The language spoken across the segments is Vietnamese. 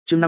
Chương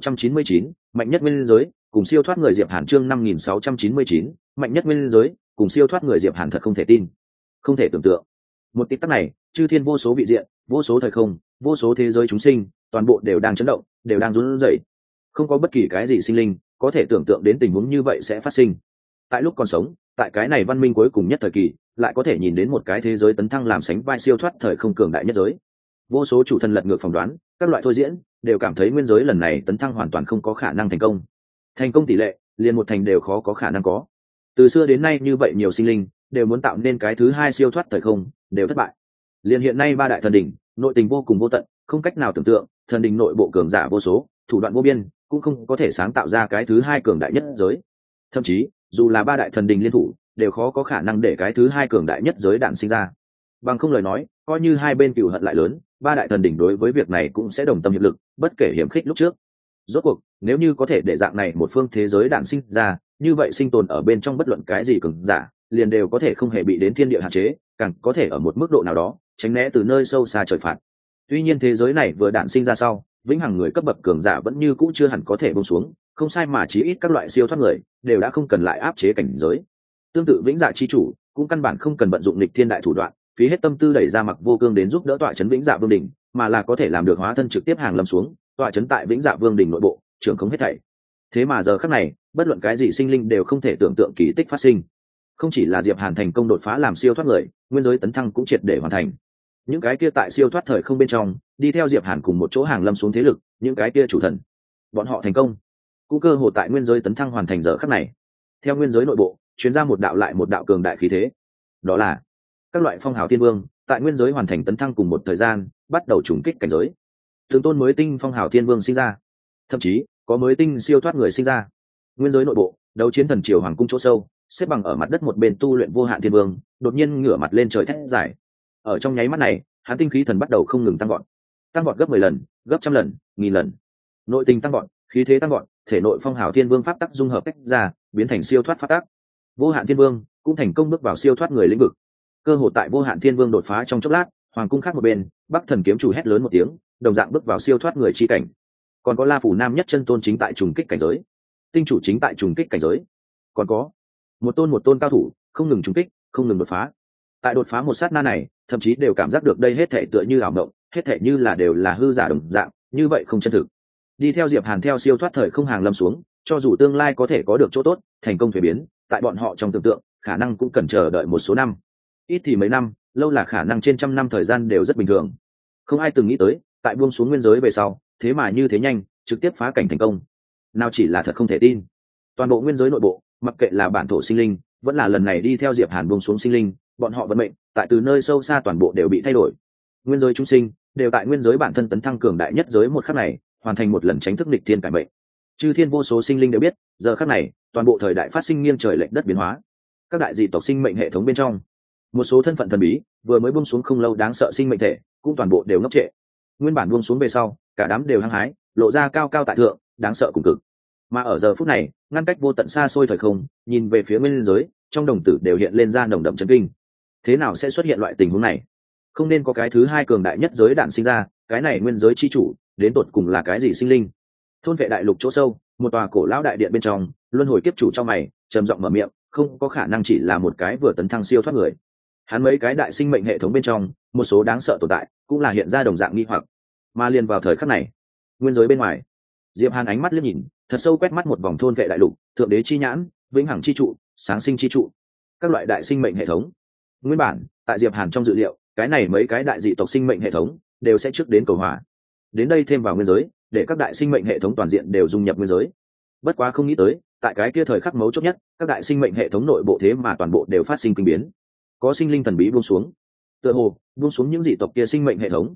5699, mạnh nhất nguyên giới, cùng siêu thoát người Diệp Hàn. Chương 5699, mạnh nhất nguyên giới, cùng siêu thoát người Diệp Hàn. Thật không thể tin, không thể tưởng tượng. Một tích tắc này, chư thiên vô số vị diện, vô số thời không, vô số thế giới chúng sinh, toàn bộ đều đang chấn động, đều đang run rẩy. Không có bất kỳ cái gì sinh linh có thể tưởng tượng đến tình huống như vậy sẽ phát sinh. Tại lúc còn sống, tại cái này văn minh cuối cùng nhất thời kỳ, lại có thể nhìn đến một cái thế giới tấn thăng làm sánh vai siêu thoát thời không cường đại nhất giới. Vô số chủ thần lật ngược phỏng đoán, các loại thôi diễn đều cảm thấy nguyên giới lần này tấn thăng hoàn toàn không có khả năng thành công. Thành công tỷ lệ liền một thành đều khó có khả năng có. Từ xưa đến nay như vậy nhiều sinh linh đều muốn tạo nên cái thứ hai siêu thoát thời không, đều thất bại. Liền hiện nay ba đại thần đỉnh, nội tình vô cùng vô tận, không cách nào tưởng tượng, thần đỉnh nội bộ cường giả vô số, thủ đoạn vô biên, cũng không có thể sáng tạo ra cái thứ hai cường đại nhất giới. Thậm chí, dù là ba đại thần đỉnh liên thủ, đều khó có khả năng để cái thứ hai cường đại nhất giới đạn sinh ra. Bằng không lời nói, coi như hai bên cừu hận lại lớn, ba đại thần đỉnh đối với việc này cũng sẽ đồng tâm hiệp lực, bất kể hiểm khích lúc trước. Rốt cuộc, nếu như có thể để dạng này một phương thế giới đạn sinh ra, như vậy sinh tồn ở bên trong bất luận cái gì cường giả, liền đều có thể không hề bị đến thiên địa hạn chế, càng có thể ở một mức độ nào đó tránh né từ nơi sâu xa trời phạt. Tuy nhiên thế giới này vừa đạn sinh ra sau, vĩnh hằng người cấp bậc cường giả vẫn như cũ chưa hẳn có thể buông xuống, không sai mà chí ít các loại siêu thoát người đều đã không cần lại áp chế cảnh giới. Tương tự vĩnh dạ chi chủ cũng căn bản không cần vận dụng nghịch thiên đại thủ đoạn, phí hết tâm tư đẩy ra Mặc Vô Cương đến giúp đỡ tọa trấn vĩnh dạ vương đỉnh, mà là có thể làm được hóa thân trực tiếp hàng lâm xuống, tọa trấn tại vĩnh dạ vương đỉnh nội bộ, trưởng không hết thảy. Thế mà giờ khắc này, bất luận cái gì sinh linh đều không thể tưởng tượng kỳ tích phát sinh. Không chỉ là Diệp Hàn thành công đột phá làm siêu thoát người, nguyên giới tấn thăng cũng triệt để hoàn thành. Những cái kia tại siêu thoát thời không bên trong, đi theo Diệp Hàn cùng một chỗ hàng lâm xuống thế lực, những cái kia chủ thần, bọn họ thành công, cũng cơ hội tại nguyên giới tấn thăng hoàn thành giờ khắc này. Theo nguyên giới nội bộ, truyền ra một đạo lại một đạo cường đại khí thế. Đó là các loại phong hào thiên vương tại nguyên giới hoàn thành tấn thăng cùng một thời gian, bắt đầu trùng kích cảnh giới. Từng tôn mới tinh phong hào thiên vương sinh ra, thậm chí có mới tinh siêu thoát người sinh ra. Nguyên giới nội bộ, đấu chiến thần triều hoàng cung chỗ sâu, xếp bằng ở mặt đất một bên tu luyện vô hạn thiên vương, đột nhiên ngửa mặt lên trời thét giải. Ở trong nháy mắt này, hắn tinh khí thần bắt đầu không ngừng tăng vọt gấp 10 lần, gấp trăm lần, nghìn lần. Nội tình tăng vọt, khí thế tăng vọt, thể nội phong hào thiên vương pháp tắc dung hợp cách ra, biến thành siêu thoát pháp tắc. Vô hạn thiên vương cũng thành công bước vào siêu thoát người lĩnh vực. Cơ hội tại vô hạn thiên vương đột phá trong chốc lát, hoàng cung khác một bên, Bắc Thần kiếm chủ hét lớn một tiếng, đồng dạng bước vào siêu thoát người chi cảnh. Còn có La Phủ Nam nhất chân tôn chính tại trùng kích cảnh giới, tinh chủ chính tại trùng kích cảnh giới. Còn có một tôn cao thủ không ngừng trùng kích, không ngừng đột phá. Tại đột phá một sát na này, thậm chí đều cảm giác được đây hết thảy tựa như ảo mộng, hết thảy như là đều là hư giả đồng dạng, như vậy không chân thực. Đi theo Diệp Hàn theo siêu thoát thời không hàng lâm xuống, cho dù tương lai có thể có được chỗ tốt, thành công thuế biến, tại bọn họ trong tưởng tượng, khả năng cũng cần chờ đợi một số năm. Ít thì mấy năm, lâu là khả năng trên trăm năm thời gian đều rất bình thường. Không ai từng nghĩ tới, tại buông xuống nguyên giới về sau, thế mà như thế nhanh, trực tiếp phá cảnh thành công. Nào chỉ là thật không thể tin. Toàn bộ nguyên giới nội bộ, mặc kệ là bản thổ sinh linh, vẫn là lần này đi theo Diệp Hàn buông xuống sinh linh, bọn họ vận mệnh, tại từ nơi sâu xa toàn bộ đều bị thay đổi. Nguyên giới chúng sinh đều tại nguyên giới bản thân tấn thăng cường đại nhất giới một khắc này, hoàn thành một lần tránh thức nghịch thiên cải mệnh. Chư thiên vô số sinh linh đều biết, giờ khắc này, toàn bộ thời đại phát sinh nghiêng trời lệch đất biến hóa. Các đại dị tộc sinh mệnh hệ thống bên trong, một số thân phận thần bí vừa mới buông xuống không lâu đáng sợ sinh mệnh thể, cũng toàn bộ đều ngốc trệ. Nguyên bản buông xuống về sau, cả đám đều hăng hái, lộ ra cao cao tại thượng, đáng sợ cùng cực. Mà ở giờ phút này, ngăn cách vô tận xa xôi thời không, nhìn về phía nguyên giới, trong đồng tử đều hiện lên ra nồng đậm chấn kinh. Thế nào sẽ xuất hiện loại tình huống này? Không nên có cái thứ hai cường đại nhất giới đạn sinh ra, cái này nguyên giới chi chủ, đến tột cùng là cái gì sinh linh? Thôn vệ đại lục chỗ sâu, một tòa cổ lão đại điện bên trong, luân hồi kiếp chủ trong mày, trầm giọng mở miệng, không có khả năng chỉ là một cái vừa tấn thăng siêu thoát người. Hắn mấy cái đại sinh mệnh hệ thống bên trong, một số đáng sợ tồn tại, cũng là hiện ra đồng dạng nghi hoặc. Mà liền vào thời khắc này, nguyên giới bên ngoài, Diệp Hàn ánh mắt liếc nhìn, thật sâu quét mắt một vòng thôn vệ đại lục, thượng đế chi nhãn, vĩnh hằng chi trụ, sáng sinh chi trụ, các loại đại sinh mệnh hệ thống. Nguyên bản, tại Diệp Hàn trong dự liệu, cái này mấy cái đại dị tộc sinh mệnh hệ thống đều sẽ trước đến cầu hòa. Đến đây thêm vào nguyên giới, để các đại sinh mệnh hệ thống toàn diện đều dung nhập nguyên giới. Bất quá không nghĩ tới, tại cái kia thời khắc mấu chốt nhất, các đại sinh mệnh hệ thống nội bộ thế mà toàn bộ đều phát sinh kinh biến. Có sinh linh thần bí buông xuống. Tựa hồ, buông xuống những dị tộc kia sinh mệnh hệ thống,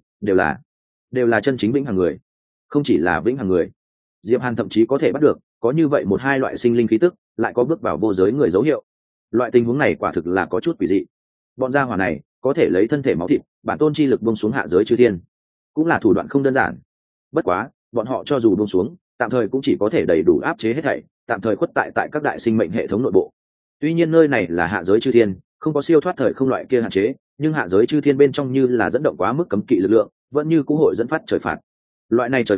đều là chân chính vĩnh hằng người. Không chỉ là vĩnh hằng người, Diệp Hàn thậm chí có thể bắt được, có như vậy một hai loại sinh linh khí tức, lại có bước vào vô giới người dấu hiệu. Loại tình huống này quả thực là có chút quỷ dị. Bọn gia hỏa này có thể lấy thân thể máu thịt, bản tôn chi lực buông xuống hạ giới chư thiên, cũng là thủ đoạn không đơn giản. Bất quá, bọn họ cho dù buông xuống, tạm thời cũng chỉ có thể đầy đủ áp chế hết thảy, tạm thời khuất tại các đại sinh mệnh hệ thống nội bộ. Tuy nhiên nơi này là hạ giới chư thiên, không có siêu thoát thời không loại kia hạn chế, nhưng hạ giới chư thiên bên trong như là dẫn động quá mức cấm kỵ lực lượng, vẫn như cũ hội dẫn phát trời phạt. Loại này trời phạt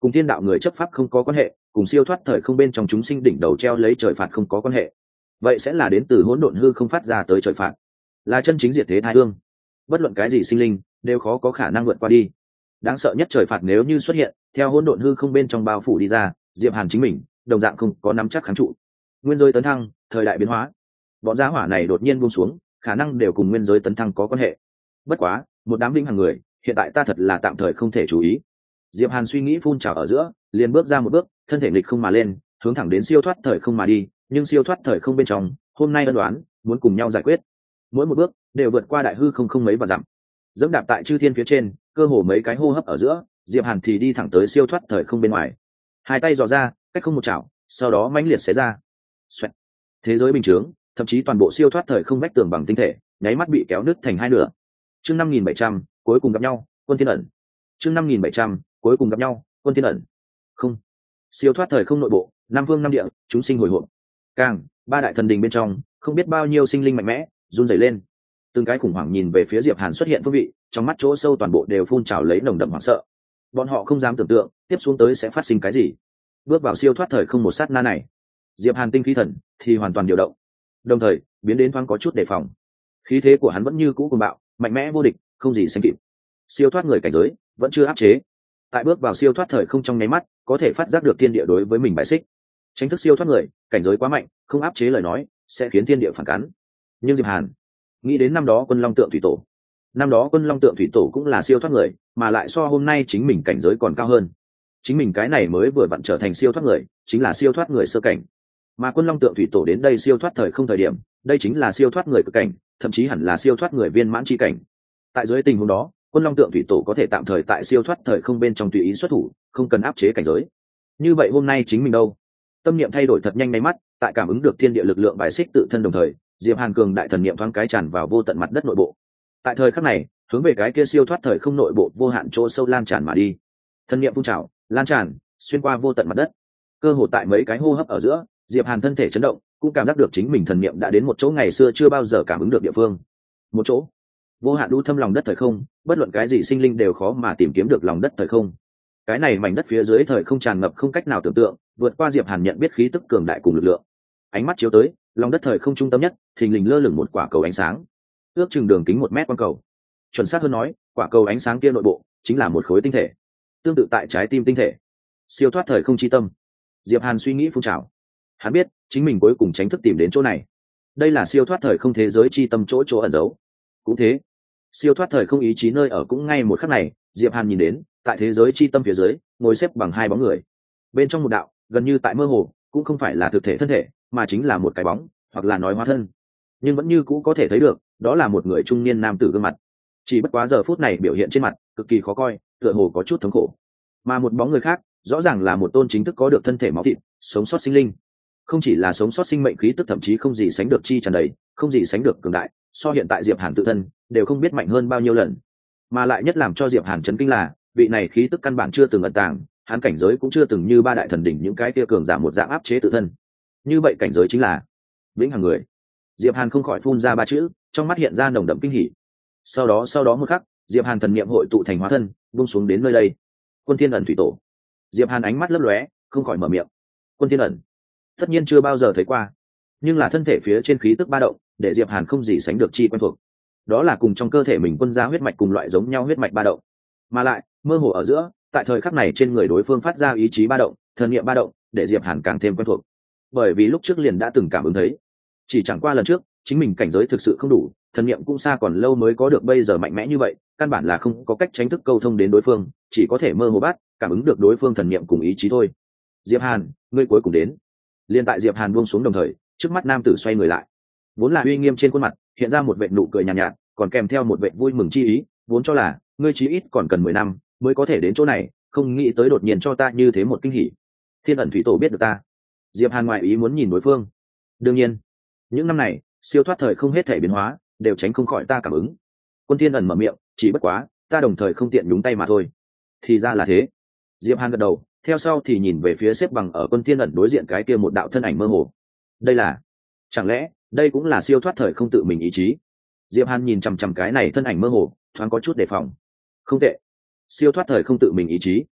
cùng thiên đạo người chấp pháp không có quan hệ, cùng siêu thoát thời không bên trong chúng sinh đỉnh đầu treo lấy trời phạt không có quan hệ. Vậy sẽ là đến từ hỗn độn hư không phát ra tới trời phạt, là chân chính diệt thế thái hương. Bất luận cái gì sinh linh đều khó có khả năng vượt qua đi. Đáng sợ nhất trời phạt nếu như xuất hiện theo hỗn độn hư không bên trong bao phủ đi ra, Diệp Hàn chính mình đồng dạng không có nắm chắc kháng trụ. Nguyên giới tấn thăng, thời đại biến hóa, bọn giá hỏa này đột nhiên buông xuống, khả năng đều cùng nguyên giới tấn thăng có quan hệ. Bất quá một đám vĩnh hằng người, hiện tại ta thật là tạm thời không thể chú ý. Diệp Hàn suy nghĩ phun trào ở giữa, liền bước ra một bước, thân thể nghịch không mà lên, hướng thẳng đến siêu thoát thời không mà đi. Nhưng siêu thoát thời không bên trong, hôm nay ân đoán muốn cùng nhau giải quyết, mỗi một bước đều vượt qua đại hư không mấy vạn dặm, dẫm đạp tại chư thiên phía trên, cơ hồ mấy cái hô hấp ở giữa, Diệp Hàn thì đi thẳng tới siêu thoát thời không bên ngoài. Hai tay dò ra, cách không một chảo, sau đó mãnh liệt xé ra. Xoẹt. Thế giới bình thường, thậm chí toàn bộ siêu thoát thời không vách tường bằng tinh thể, nháy mắt bị kéo nứt thành hai nửa. Chương 5700, cuối cùng gặp nhau, quân thiên ẩn. Chương 5700, cuối cùng gặp nhau, quân thiên ẩn. Không. Siêu thoát thời không nội bộ, năm phương năm địa, chúng sinh hồi hộp. Càng, ba đại thần đình bên trong, không biết bao nhiêu sinh linh mạnh mẽ, run rẩy lên. Từng cái khủng hoảng nhìn về phía Diệp Hàn xuất hiện phương vị, trong mắt chỗ sâu toàn bộ đều phun trào lấy nồng đậm hoảng sợ. Bọn họ không dám tưởng tượng tiếp xuống tới sẽ phát sinh cái gì. Bước vào siêu thoát thời không một sát na này, Diệp Hàn tinh khí thần thì hoàn toàn điều động, đồng thời biến đến thoáng có chút đề phòng. Khí thế của hắn vẫn như cũ cuồng bạo, mạnh mẽ vô địch, không gì sánh kịp. Siêu thoát người cảnh giới vẫn chưa áp chế. Tại bước vào siêu thoát thời không trong nháy mắt, có thể phát giác được thiên địa đối với mình bài xích. Tránh thức siêu thoát người, cảnh giới quá mạnh, không áp chế lời nói, sẽ khiến thiên địa phản cắn. Nhưng Diệp Hàn nghĩ đến năm đó Quân Long Tượng Thủy Tổ. Năm đó Quân Long Tượng Thủy Tổ cũng là siêu thoát người, mà lại so hôm nay chính mình cảnh giới còn cao hơn. Chính mình cái này mới vừa vặn trở thành siêu thoát người, chính là siêu thoát người sơ cảnh. Mà Quân Long Tượng Thủy Tổ đến đây siêu thoát thời không thời điểm, đây chính là siêu thoát người cực cảnh, thậm chí hẳn là siêu thoát người viên mãn chi cảnh. Tại dưới tình huống đó, Quân Long Tượng Thủy Tổ có thể tạm thời tại siêu thoát thời không bên trong tùy ý xuất thủ, không cần áp chế cảnh giới. Như vậy hôm nay chính mình đâu? Tâm niệm thay đổi thật nhanh mấy mắt, tại cảm ứng được thiên địa lực lượng bài xích tự thân đồng thời, Diệp Hàn cường đại thần niệm thoáng cái tràn vào vô tận mặt đất nội bộ. Tại thời khắc này, hướng về cái kia siêu thoát thời không nội bộ vô hạn chỗ sâu lan tràn mà đi. Thần niệm phun trào, lan tràn, xuyên qua vô tận mặt đất. Cơ hồ tại mấy cái hô hấp ở giữa, Diệp Hàn thân thể chấn động, cũng cảm giác được chính mình thần niệm đã đến một chỗ ngày xưa chưa bao giờ cảm ứng được địa phương. Một chỗ vô hạn đu thâm lòng đất thời không, bất luận cái gì sinh linh đều khó mà tìm kiếm được lòng đất thời không. Cái này mảnh đất phía dưới thời không tràn ngập không cách nào tưởng tượng, vượt qua Diệp Hàn nhận biết khí tức cường đại cùng lực lượng. Ánh mắt chiếu tới, lòng đất thời không trung tâm nhất, thình lình lơ lửng một quả cầu ánh sáng, ước chừng đường kính 1 mét quang cầu. Chuẩn xác hơn nói, quả cầu ánh sáng kia nội bộ chính là một khối tinh thể, tương tự tại trái tim tinh thể. Siêu thoát thời không chi tâm. Diệp Hàn suy nghĩ phun trào. Hắn biết, chính mình cuối cùng tránh thức tìm đến chỗ này. Đây là siêu thoát thời không thế giới chi tâm chỗ ẩn giấu. Cũng thế, siêu thoát thời không ý chí nơi ở cũng ngay một khắc này, Diệp Hàn nhìn đến, tại thế giới chi tâm phía dưới, ngồi xếp bằng hai bóng người. Bên trong một đạo, gần như tại mơ hồ, cũng không phải là thực thể thân thể, mà chính là một cái bóng, hoặc là nói hóa thân. Nhưng vẫn như cũ có thể thấy được, đó là một người trung niên nam tử gương mặt. Chỉ bất quá giờ phút này biểu hiện trên mặt cực kỳ khó coi, tựa hồ có chút thống khổ. Mà một bóng người khác, rõ ràng là một tôn chính thức có được thân thể máu thịt, sống sót sinh linh. Không chỉ là sống sót sinh mệnh khí tức thậm chí không gì sánh được chi tràn đầy, không gì sánh được cường đại, so hiện tại Diệp Hàn tự thân đều không biết mạnh hơn bao nhiêu lần. Mà lại nhất làm cho Diệp Hàn chấn kinh là, vị này khí tức căn bản chưa từng ẩn tàng, hắn cảnh giới cũng chưa từng như ba đại thần đỉnh những cái kia cường giả một dạng áp chế tự thân. Như vậy cảnh giới chính là vĩnh hằng người. Diệp Hàn không khỏi phun ra ba chữ, trong mắt hiện ra nồng đậm kinh hỉ. Sau đó một khắc, Diệp Hàn thần niệm hội tụ thành hóa thân, buông xuống đến nơi đây. Quân Thiên ẩn thủy tổ. Diệp Hàn ánh mắt lấp lóe, không khỏi mở miệng. Quân Thiên ẩn, tất nhiên chưa bao giờ thấy qua, nhưng là thân thể phía trên khí tức ba động, để Diệp Hàn không gì sánh được chi quen thuộc. Đó là cùng trong cơ thể mình quân gia huyết mạch cùng loại giống nhau huyết mạch ba động, mà lại mơ hồ ở giữa, tại thời khắc này trên người đối phương phát ra ý chí ba động, thần niệm ba động, để Diệp Hàn càng thêm quen thuộc. Bởi vì lúc trước liền đã từng cảm ứng thấy, chỉ chẳng qua lần trước chính mình cảnh giới thực sự không đủ, thần niệm cũng xa còn lâu mới có được bây giờ mạnh mẽ như vậy, căn bản là không có cách tránh thức câu thông đến đối phương, chỉ có thể mơ hồ bắt cảm ứng được đối phương thần niệm cùng ý chí thôi. Diệp Hàn, ngươi cuối cùng đến. Liên tại Diệp Hàn buông xuống đồng thời, trước mắt nam tử xoay người lại, vốn là uy nghiêm trên khuôn mặt hiện ra một vệt nụ cười nhàn nhạt, còn kèm theo một vệt vui mừng chi ý, vốn cho là ngươi chí ít còn cần 10 năm mới có thể đến chỗ này, không nghĩ tới đột nhiên cho ta như thế một kinh hỉ. Thiên ẩn thủy tổ biết được ta. Diệp Hàn ngoại ý muốn nhìn đối phương. Đương nhiên, những năm này siêu thoát thời không hết thể biến hóa đều tránh không khỏi ta cảm ứng. Quân Thiên ẩn mở miệng, chỉ bất quá ta đồng thời không tiện nhúng tay mà thôi. Thì ra là thế. Diệp Hàn gật đầu, theo sau thì nhìn về phía xếp bằng ở Quân Thiên ẩn đối diện cái kia một đạo thân ảnh mơ hồ. Đây là, chẳng lẽ đây cũng là siêu thoát thời không tự mình ý chí? Diệp Hàn nhìn chằm chằm cái này thân ảnh mơ hồ, thoáng có chút đề phòng. Không tệ, siêu thoát thời không tự mình ý chí.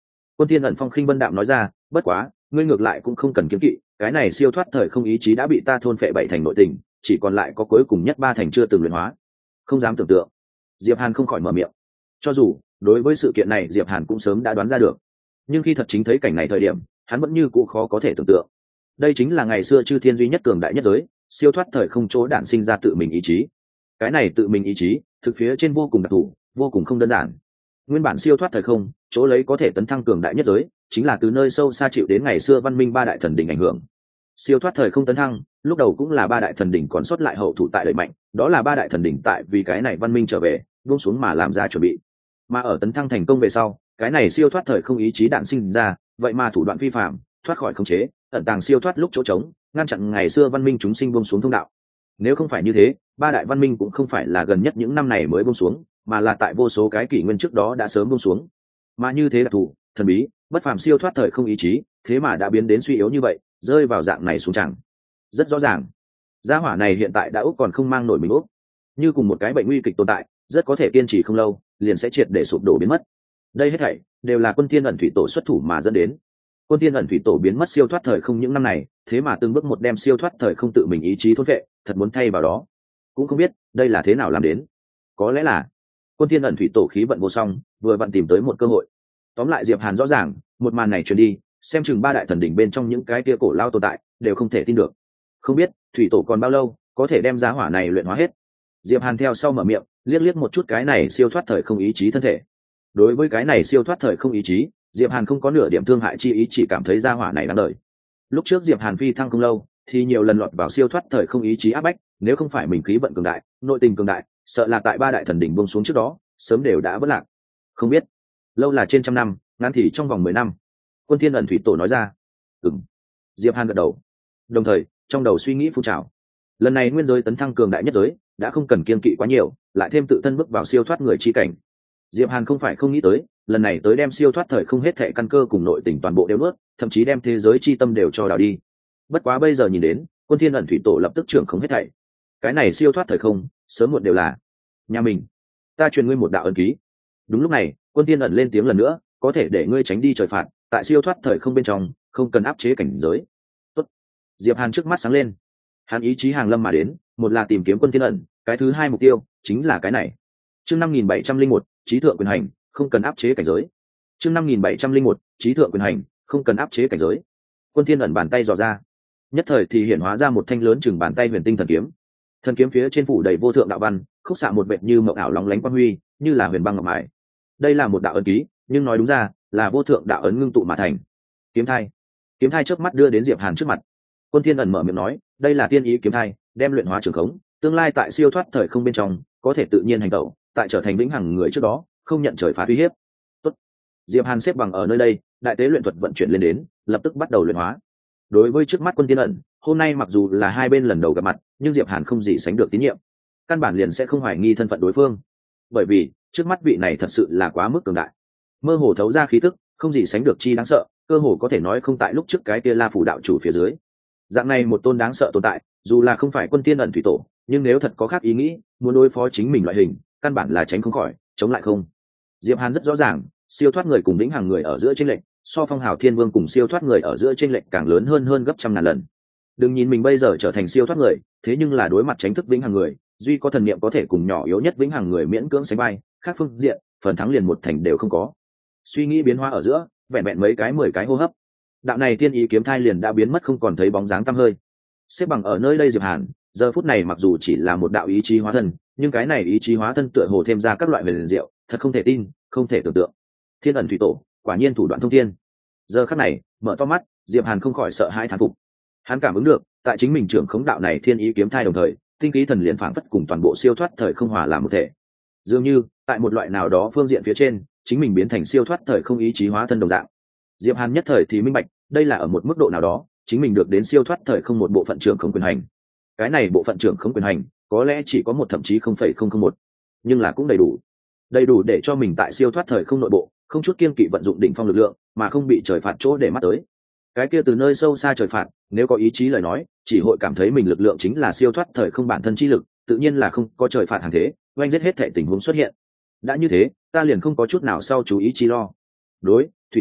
Quân Thiên ẩn phong khinh vân đạm nói ra, bất quá ngươi ngược lại cũng không cần kiếm kỵ, cái này siêu thoát thời không ý chí đã bị ta thôn phệ 7 thành nội tình, chỉ còn lại có cuối cùng nhất 3 thành chưa từng luyện hóa. Không dám tưởng tượng. Diệp Hàn không khỏi mở miệng. Cho dù đối với sự kiện này Diệp Hàn cũng sớm đã đoán ra được, nhưng khi thật chính thấy cảnh này thời điểm, hắn vẫn như cũ khó có thể tưởng tượng. Đây chính là ngày xưa chư thiên duy nhất cường đại nhất giới, siêu thoát thời không chỗ đản sinh ra tự mình ý chí. Cái này tự mình ý chí, thực phía trên vô cùng đặc thù, vô cùng không đơn giản. Nguyên bản siêu thoát thời không, chỗ lấy có thể tấn thăng cường đại nhất giới, chính là từ nơi sâu xa chịu đến ngày xưa văn minh ba đại thần đỉnh ảnh hưởng. Siêu thoát thời không tấn thăng, lúc đầu cũng là ba đại thần đỉnh còn sót lại hậu thủ tại đẩy mạnh, đó là ba đại thần đỉnh tại vì cái này văn minh trở về, buông xuống mà làm ra chuẩn bị. Mà ở tấn thăng thành công về sau, cái này siêu thoát thời không ý chí đản sinh ra, vậy mà thủ đoạn vi phạm, thoát khỏi khống chế, ẩn tàng siêu thoát lúc chỗ trống, ngăn chặn ngày xưa văn minh chúng sinh buông xuống thông đạo. Nếu không phải như thế, ba đại văn minh cũng không phải là gần nhất những năm này mới buông xuống, mà là tại vô số cái kỷ nguyên trước đó đã sớm buông xuống. Mà như thế đặc thù, thần bí, bất phàm siêu thoát thời không ý chí, thế mà đã biến đến suy yếu như vậy, rơi vào dạng này xuống chẳng. Rất rõ ràng, gia hỏa này hiện tại đã úc còn không mang nổi mình úc, như cùng một cái bệnh nguy kịch tồn tại, rất có thể kiên trì không lâu, liền sẽ triệt để sụp đổ biến mất. Đây hết thảy đều là Quân Thiên ẩn thủy tổ xuất thủ mà dẫn đến. Quân Thiên ẩn thủy tổ biến mất siêu thoát thời không những năm này, thế mà từng bước một đem siêu thoát thời không tự mình ý chí thôn vệ, thật muốn thay vào đó, cũng không biết đây là thế nào làm đến. Có lẽ là Quân Thiên ẩn thủy tổ khí vận vô song, vừa vặn tìm tới một cơ hội. Tóm lại Diệp Hàn rõ ràng, một màn này truyền đi, xem chừng ba đại thần đỉnh bên trong những cái kia cổ lao tồn tại đều không thể tin được. Không biết thủy tổ còn bao lâu có thể đem giá hỏa này luyện hóa hết. Diệp Hàn theo sau mở miệng, liếc liếc một chút cái này siêu thoát thời không ý chí thân thể. Đối với cái này siêu thoát thời không ý chí, Diệp Hàn không có nửa điểm thương hại chi ý, chỉ cảm thấy gia hỏa này đáng đời. Lúc trước Diệp Hàn phi thăng không lâu, thì nhiều lần lọt vào siêu thoát thời không ý chí áp bách, nếu không phải mình khí vận cường đại, nội tình cường đại, sợ là tại ba đại thần đỉnh buông xuống trước đó, sớm đều đã vỡ lạc. Không biết, lâu là trên trăm năm, ngắn thì trong vòng 10 năm. Quân Thiên ẩn thủy tổ nói ra. Ừm. Diệp Hàn gật đầu. Đồng thời, trong đầu suy nghĩ phun trào. Lần này nguyên giới tấn thăng cường đại nhất giới, đã không cần kiêng kỵ quá nhiều, lại thêm tự thân bước vào siêu thoát người chi cảnh. Diệp Hàn không phải không nghĩ tới, lần này tới đem siêu thoát thời không hết thảy căn cơ cùng nội tình toàn bộ đều nuốt, thậm chí đem thế giới chi tâm đều cho đào đi. Bất quá bây giờ nhìn đến, Quân Thiên ẩn thủy tổ lập tức trưởng không hết thảy. Cái này siêu thoát thời không, sớm muộn đều là nhà mình. Ta truyền ngươi một đạo ấn ký. Đúng lúc này, Quân Thiên ẩn lên tiếng lần nữa, có thể để ngươi tránh đi trời phạt, tại siêu thoát thời không bên trong, không cần áp chế cảnh giới. Tốt. Diệp Hàn trước mắt sáng lên. Hắn ý chí hàng lâm mà đến, một là tìm kiếm Quân Thiên ẩn, cái thứ hai mục tiêu chính là cái này. Chương 5701, trí thượng quyền hành, không cần áp chế cảnh giới. Chương 5701, trí thượng quyền hành, không cần áp chế cảnh giới. Quân Thiên ẩn bàn tay dò ra, nhất thời thì hiện hóa ra một thanh lớn chừng bàn tay huyền tinh thần kiếm. Thần kiếm phía trên phủ đầy vô thượng đạo văn, khúc xạ một vệt như mộng ảo lóng lánh quang huy, như là huyền băng ngọc mài. Đây là một đạo ấn ký, nhưng nói đúng ra là vô thượng đạo ấn ngưng tụ mà thành. Kiếm thai. Kiếm thai chớp mắt đưa đến Diệp Hàn trước mặt. Quân Thiên ẩn mở miệng nói, đây là tiên ý kiếm thai, đem luyện hóa trường khống, tương lai tại siêu thoát thời không bên trong, có thể tự nhiên hành động, tại trở thành vĩnh hằng người trước đó, không nhận trời phạt uy hiếp. Tốt. Diệp Hàn xếp bằng ở nơi đây, đại tế luyện thuật vận chuyển lên đến, lập tức bắt đầu luyện hóa. Đối với trước mắt Quân Thiên ẩn, hôm nay mặc dù là hai bên lần đầu gặp mặt, nhưng Diệp Hàn không gì sánh được tín nhiệm, căn bản liền sẽ không hoài nghi thân phận đối phương, bởi vì trước mắt vị này thật sự là quá mức cường đại, mơ hồ thấu ra khí tức, không gì sánh được chi đáng sợ, cơ hồ có thể nói không tại lúc trước cái kia La Phủ đạo chủ phía dưới. Dạng này một tôn đáng sợ tồn tại, dù là không phải Quân Thiên ẩn thủy tổ, nhưng nếu thật có khác ý nghĩ, muốn đối phó chính mình loại hình, căn bản là tránh không khỏi, chống lại không. Diệp Hàn rất rõ ràng, siêu thoát người cùng vĩnh hằng người ở giữa chênh lệch, so Phong Hào Thiên Vương cùng siêu thoát người ở giữa chênh lệch càng lớn hơn gấp trăm ngàn lần. Đừng nhìn mình bây giờ trở thành siêu thoát người, thế nhưng là đối mặt tránh thức vĩnh hằng người, duy có thần niệm có thể cùng nhỏ yếu nhất vĩnh hằng người miễn cưỡng sánh vai, khác phương diện, phần thắng liền một thành đều không có. Suy nghĩ biến hóa ở giữa, vẹn vẹn mấy cái 10 cái hô hấp, đạo này tiên ý kiếm thai liền đã biến mất không còn thấy bóng dáng tăm hơi. Xếp bằng ở nơi đây Diệp Hàn, giờ phút này mặc dù chỉ là một đạo ý chí hóa thân, nhưng cái này ý chí hóa thân tựa hồ thêm ra các loại huyền diệu, thật không thể tin, không thể tưởng tượng. Thiên ẩn thủy tổ, quả nhiên thủ đoạn thông thiên. Giờ khắc này, mở to mắt, Diệp Hàn không khỏi sợ hãi thán phục. Hắn cảm ứng được, tại chính mình trưởng khống đạo này thiên ý kiếm thai đồng thời, tinh khí thần liền phảng phất cùng toàn bộ siêu thoát thời không hòa làm một thể. Dường như, tại một loại nào đó phương diện phía trên, chính mình biến thành siêu thoát thời không ý chí hóa thân đồng dạng. Diệp Hàn nhất thời thì minh bạch, đây là ở một mức độ nào đó, chính mình được đến siêu thoát thời không một bộ phận trưởng khống quyền hành. Cái này bộ phận trưởng khống quyền hành, có lẽ chỉ có một thậm chí 0,001, nhưng là cũng đầy đủ để cho mình tại siêu thoát thời không nội bộ, không chút kiêng kỵ vận dụng đỉnh phong lực lượng, mà không bị trời phạt chỗ để mắt tới. Cái kia từ nơi sâu xa trời phạt, nếu có ý chí lời nói, chỉ hội cảm thấy mình lực lượng chính là siêu thoát thời không bản thân chi lực, tự nhiên là không có trời phạt hàng thế, oanh giết hết thảy tình huống xuất hiện. Đã như thế, ta liền không có chút nào sau chú ý chi lo. Đối, thủy tổ,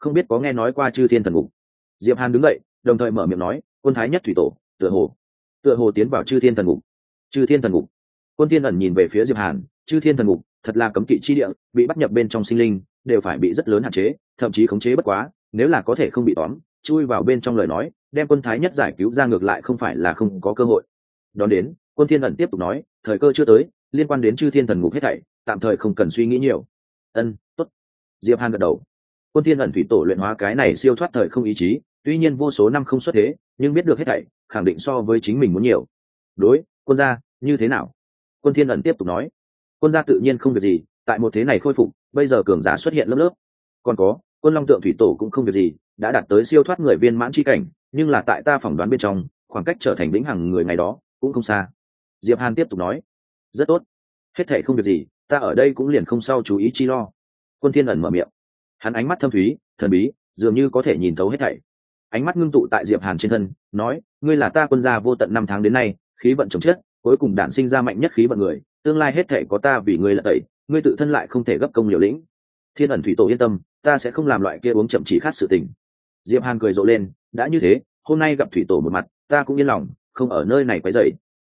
không biết có nghe nói qua chư thiên thần ngục. Diệp Hàn đứng dậy đồng thời mở miệng nói, quân thái nhất thủy tổ tựa hồ tiến vào chư thiên thần ngục. Chư thiên thần ngục. Quân Thiên ẩn nhìn về phía Diệp Hàn, chư thiên thần ngục thật là cấm kỵ chi địa, bị bắt nhập bên trong sinh linh đều phải bị rất lớn hạn chế, thậm chí khống chế bất quá, nếu là có thể không bị tóm chui vào bên trong lời nói, đem quân thái nhất giải cứu ra ngược lại không phải là không có cơ hội. Đón đến, Quân Thiên ẩn tiếp tục nói, thời cơ chưa tới, liên quan đến chư thiên thần ngục hết thảy tạm thời không cần suy nghĩ nhiều. Tốt. Diệp Hàn gật đầu. Quân Thiên ẩn thủy tổ luyện hóa cái này siêu thoát thời không ý chí, tuy nhiên vô số năm không xuất thế, nhưng biết được hết thảy khẳng định so với chính mình muốn nhiều. Đối, quân gia như thế nào? Quân Thiên ẩn tiếp tục nói, quân gia tự nhiên không việc gì, tại một thế này khôi phục, bây giờ cường giả xuất hiện lớp lớp. Còn có, quân long tượng thủy tổ cũng không việc gì, đã đạt tới siêu thoát người viên mãn chi cảnh, nhưng là tại ta phỏng đoán bên trong, khoảng cách trở thành vĩnh hằng người ngày đó cũng không xa. Diệp Hàn tiếp tục nói, rất tốt, hết thảy không việc gì, ta ở đây cũng liền không sao chú ý chi lo. Quân Thiên ẩn mở miệng, hắn ánh mắt thâm thúy, thần bí, dường như có thể nhìn thấu hết thảy. Ánh mắt ngưng tụ tại Diệp Hàn trên thân, nói, ngươi là ta quân gia vô tận năm tháng đến nay, khí vận chồng chết, cuối cùng đản sinh ra mạnh nhất khí vận người, tương lai hết thảy có ta vì ngươi là tẩy, ngươi tự thân lại không thể gấp công liều lĩnh. Thiên ẩn thủy tổ yên tâm, ta sẽ không làm loại kia uống chậm chỉ khát sự tình. Diệp Hàn cười rộ lên, đã như thế, hôm nay gặp thủy tổ một mặt, ta cũng yên lòng, không ở nơi này quấy rầy.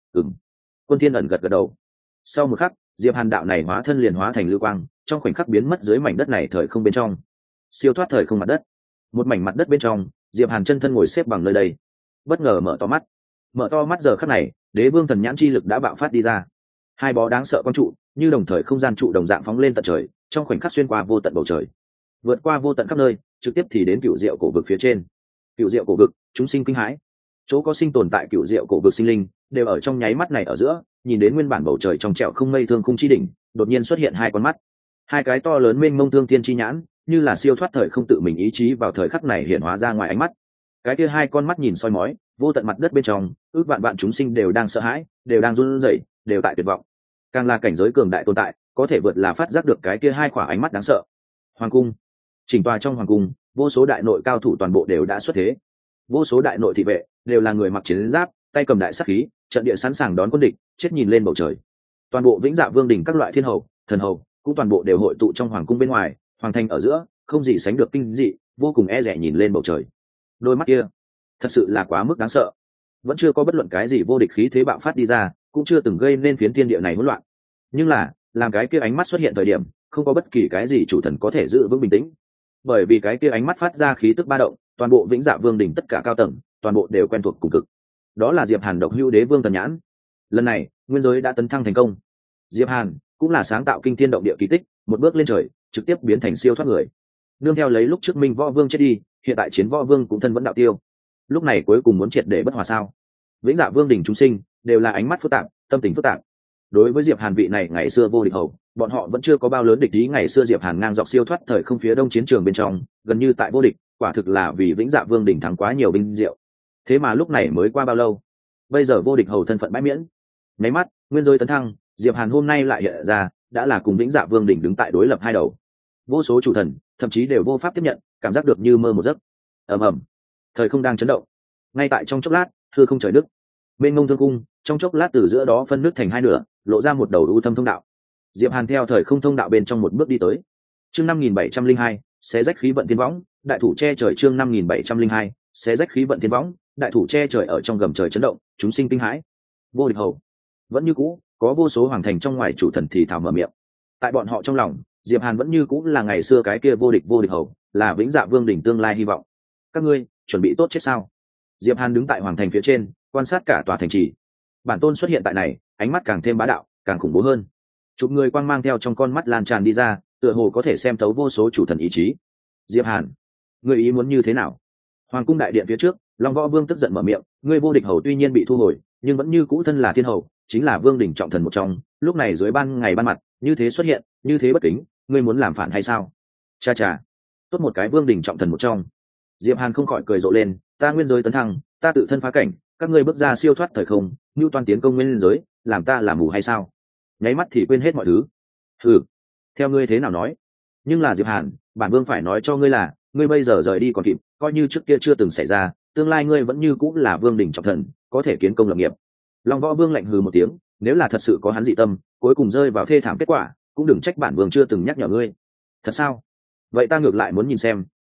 Quân Thiên ẩn gật gật đầu. Sau một khắc, Diệp Hàn đạo này hóa thân liền hóa thành lưu quang, trong khoảnh khắc biến mất dưới mảnh đất này thời không bên trong. Siêu thoát thời không mặt đất. Một mảnh mặt đất bên trong, Diệp Hàn chân thân ngồi xếp bằng nơi đây. Bất ngờ mở to mắt giờ khắc này, Đế Vương thần nhãn chi lực đã bạo phát đi ra. Hai bó đáng sợ quang trụ, như đồng thời không gian trụ đồng dạng phóng lên tận trời, trong khoảnh khắc xuyên qua vô tận bầu trời, vượt qua vô tận khắp nơi, trực tiếp thì đến cựu diệu cổ vực phía trên. Cựu diệu cổ vực, chúng sinh kinh hãi. Chỗ có sinh tồn tại cựu diệu cổ vực sinh linh, đều ở trong nháy mắt này ở giữa, nhìn đến nguyên bản bầu trời trong trẻo không mây thương khung chi đỉnh, đột nhiên xuất hiện hai con mắt, hai cái to lớn mênh mông thương thiên chi nhãn, như là siêu thoát thời không tự mình ý chí vào thời khắc này hiện hóa ra ngoài ánh mắt. Cái kia hai con mắt nhìn soi mói, vô tận mặt đất bên trong, ước vạn vạn chúng sinh đều đang sợ hãi, đều đang run rẩy, đều tại tuyệt vọng. Càng là cảnh giới cường đại tồn tại, có thể vượt là phát giác được cái kia hai khỏa ánh mắt đáng sợ. Hoàng cung, chỉnh tòa trong hoàng cung, vô số đại nội cao thủ toàn bộ đều đã xuất thế. Vô số đại nội thị vệ đều là người mặc chiến giáp, tay cầm đại sát khí, trận địa sẵn sàng đón quân địch, chết nhìn lên bầu trời. Toàn bộ Vĩnh Dạ Vương đỉnh các loại thiên hầu, thần hầu, cũng toàn bộ đều hội tụ trong hoàng cung bên ngoài, hoàng thành ở giữa, không gì sánh được kinh dị, vô cùng e dè nhìn lên bầu trời. Đôi mắt kia, thật sự là quá mức đáng sợ. Vẫn chưa có bất luận cái gì vô địch khí thế bạo phát đi ra, cũng chưa từng gây nên phiến thiên địa này hỗn loạn. Nhưng là, làm cái kia ánh mắt xuất hiện thời điểm, không có bất kỳ cái gì chủ thần có thể giữ vững bình tĩnh. Bởi vì cái kia ánh mắt phát ra khí tức ba động, toàn bộ Vĩnh Dạ Vương đỉnh tất cả cao tầng, toàn bộ đều quen thuộc cùng cực. Đó là Diệp Hàn độc hữu Đế Vương thần nhãn. Lần này, nguyên giới đã tấn thăng thành công. Diệp Hàn cũng là sáng tạo kinh thiên động địa kỳ tích, một bước lên trời, trực tiếp biến thành siêu thoát người. Nương theo lấy lúc trước Minh Võ Vương chết đi, hiện tại Chiến Võ Vương cũng thân vẫn đạo tiêu. Lúc này cuối cùng muốn triệt để bất hòa sao? Vĩnh Dạ Vương đỉnh chúng sinh đều là ánh mắt phức tạp, tâm tình phức tạp. Đối với Diệp Hàn vị này ngày xưa vô địch hầu, bọn họ vẫn chưa có bao lớn địch ý. Ngày xưa Diệp Hàn ngang dọc siêu thoát thời không phía đông chiến trường bên trong, gần như tại vô địch, quả thực là vì Vĩnh Dạ Vương đỉnh thắng quá nhiều binh diệu. Thế mà lúc này mới qua bao lâu, bây giờ vô địch hầu thân phận bãi miễn. Nháy mắt, nguyên giới tấn thăng, Diệp Hàn hôm nay lại hiện ra, đã là cùng Vĩnh Dạ Vương đỉnh đứng tại đối lập hai đầu. Vô số chủ thần, thậm chí đều vô pháp tiếp nhận, cảm giác được như mơ một giấc. Ầm ầm, thời không đang chấn động. Ngay tại trong chốc lát, hư không trời nứt. Bên ngông thương cung, trong chốc lát từ giữa đó phân nứt thành hai nửa, lộ ra một đầu u thâm thông đạo. Diệp Hàn theo thời không thông đạo bên trong một bước đi tới. Chương 5702, xé rách khí vận thiên võng, đại thủ che trời. Chương 5702, xé rách khí vận thiên võng, đại thủ che trời. Ở trong gầm trời chấn động, chúng sinh kinh hãi. Vô địch hầu vẫn như cũ, có vô số hoàng thành trong ngoài chủ thần thì thào mở miệng. Tại bọn họ trong lòng, Diệp Hàn vẫn như cũ là ngày xưa cái kia vô địch hầu, là Vĩnh Dạ Vương đỉnh tương lai hy vọng. Các ngươi chuẩn bị tốt chết sao? Diệp Hàn đứng tại hoàng thành phía trên, quan sát cả tòa thành trì. Bản tôn xuất hiện tại này, ánh mắt càng thêm bá đạo, càng khủng bố hơn. Chụp người quang mang theo trong con mắt lan tràn đi ra, tựa hồ có thể xem thấu vô số chủ thần ý chí. Diệp Hàn, ngươi ý muốn như thế nào? Hoàng cung đại điện phía trước, Long Võ Vương tức giận mở miệng, ngươi vô địch hầu tuy nhiên bị thu hồi, nhưng vẫn như cũ thân là thiên hầu, chính là vương đỉnh trọng thần một trong, lúc này dưới ban ngày ban mặt, như thế xuất hiện, như thế bất kính, ngươi muốn làm phản hay sao? Cha cha, tốt một cái vương đỉnh trọng thần một trong. Diệp Hàn không khỏi cười rộ lên, ta nguyên giới tấn thăng, ta tự thân phá cảnh, các ngươi bước ra siêu thoát thời không, như toàn tiến công nguyên giới, làm ta làm mù hay sao? Nháy mắt thì quên hết mọi thứ. Hừ, theo ngươi thế nào nói? Nhưng là Diệp Hàn, bản vương phải nói cho ngươi là, ngươi bây giờ rời đi còn kịp, coi như trước kia chưa từng xảy ra, tương lai ngươi vẫn như cũng là vương đỉnh trọng thần, có thể kiến công lập nghiệp. Long Võ Vương lạnh hừ một tiếng, nếu là thật sự có hắn dị tâm, cuối cùng rơi vào thê thảm kết quả, cũng đừng trách bản vương chưa từng nhắc nhở ngươi. Thật sao? Vậy ta ngược lại muốn nhìn xem,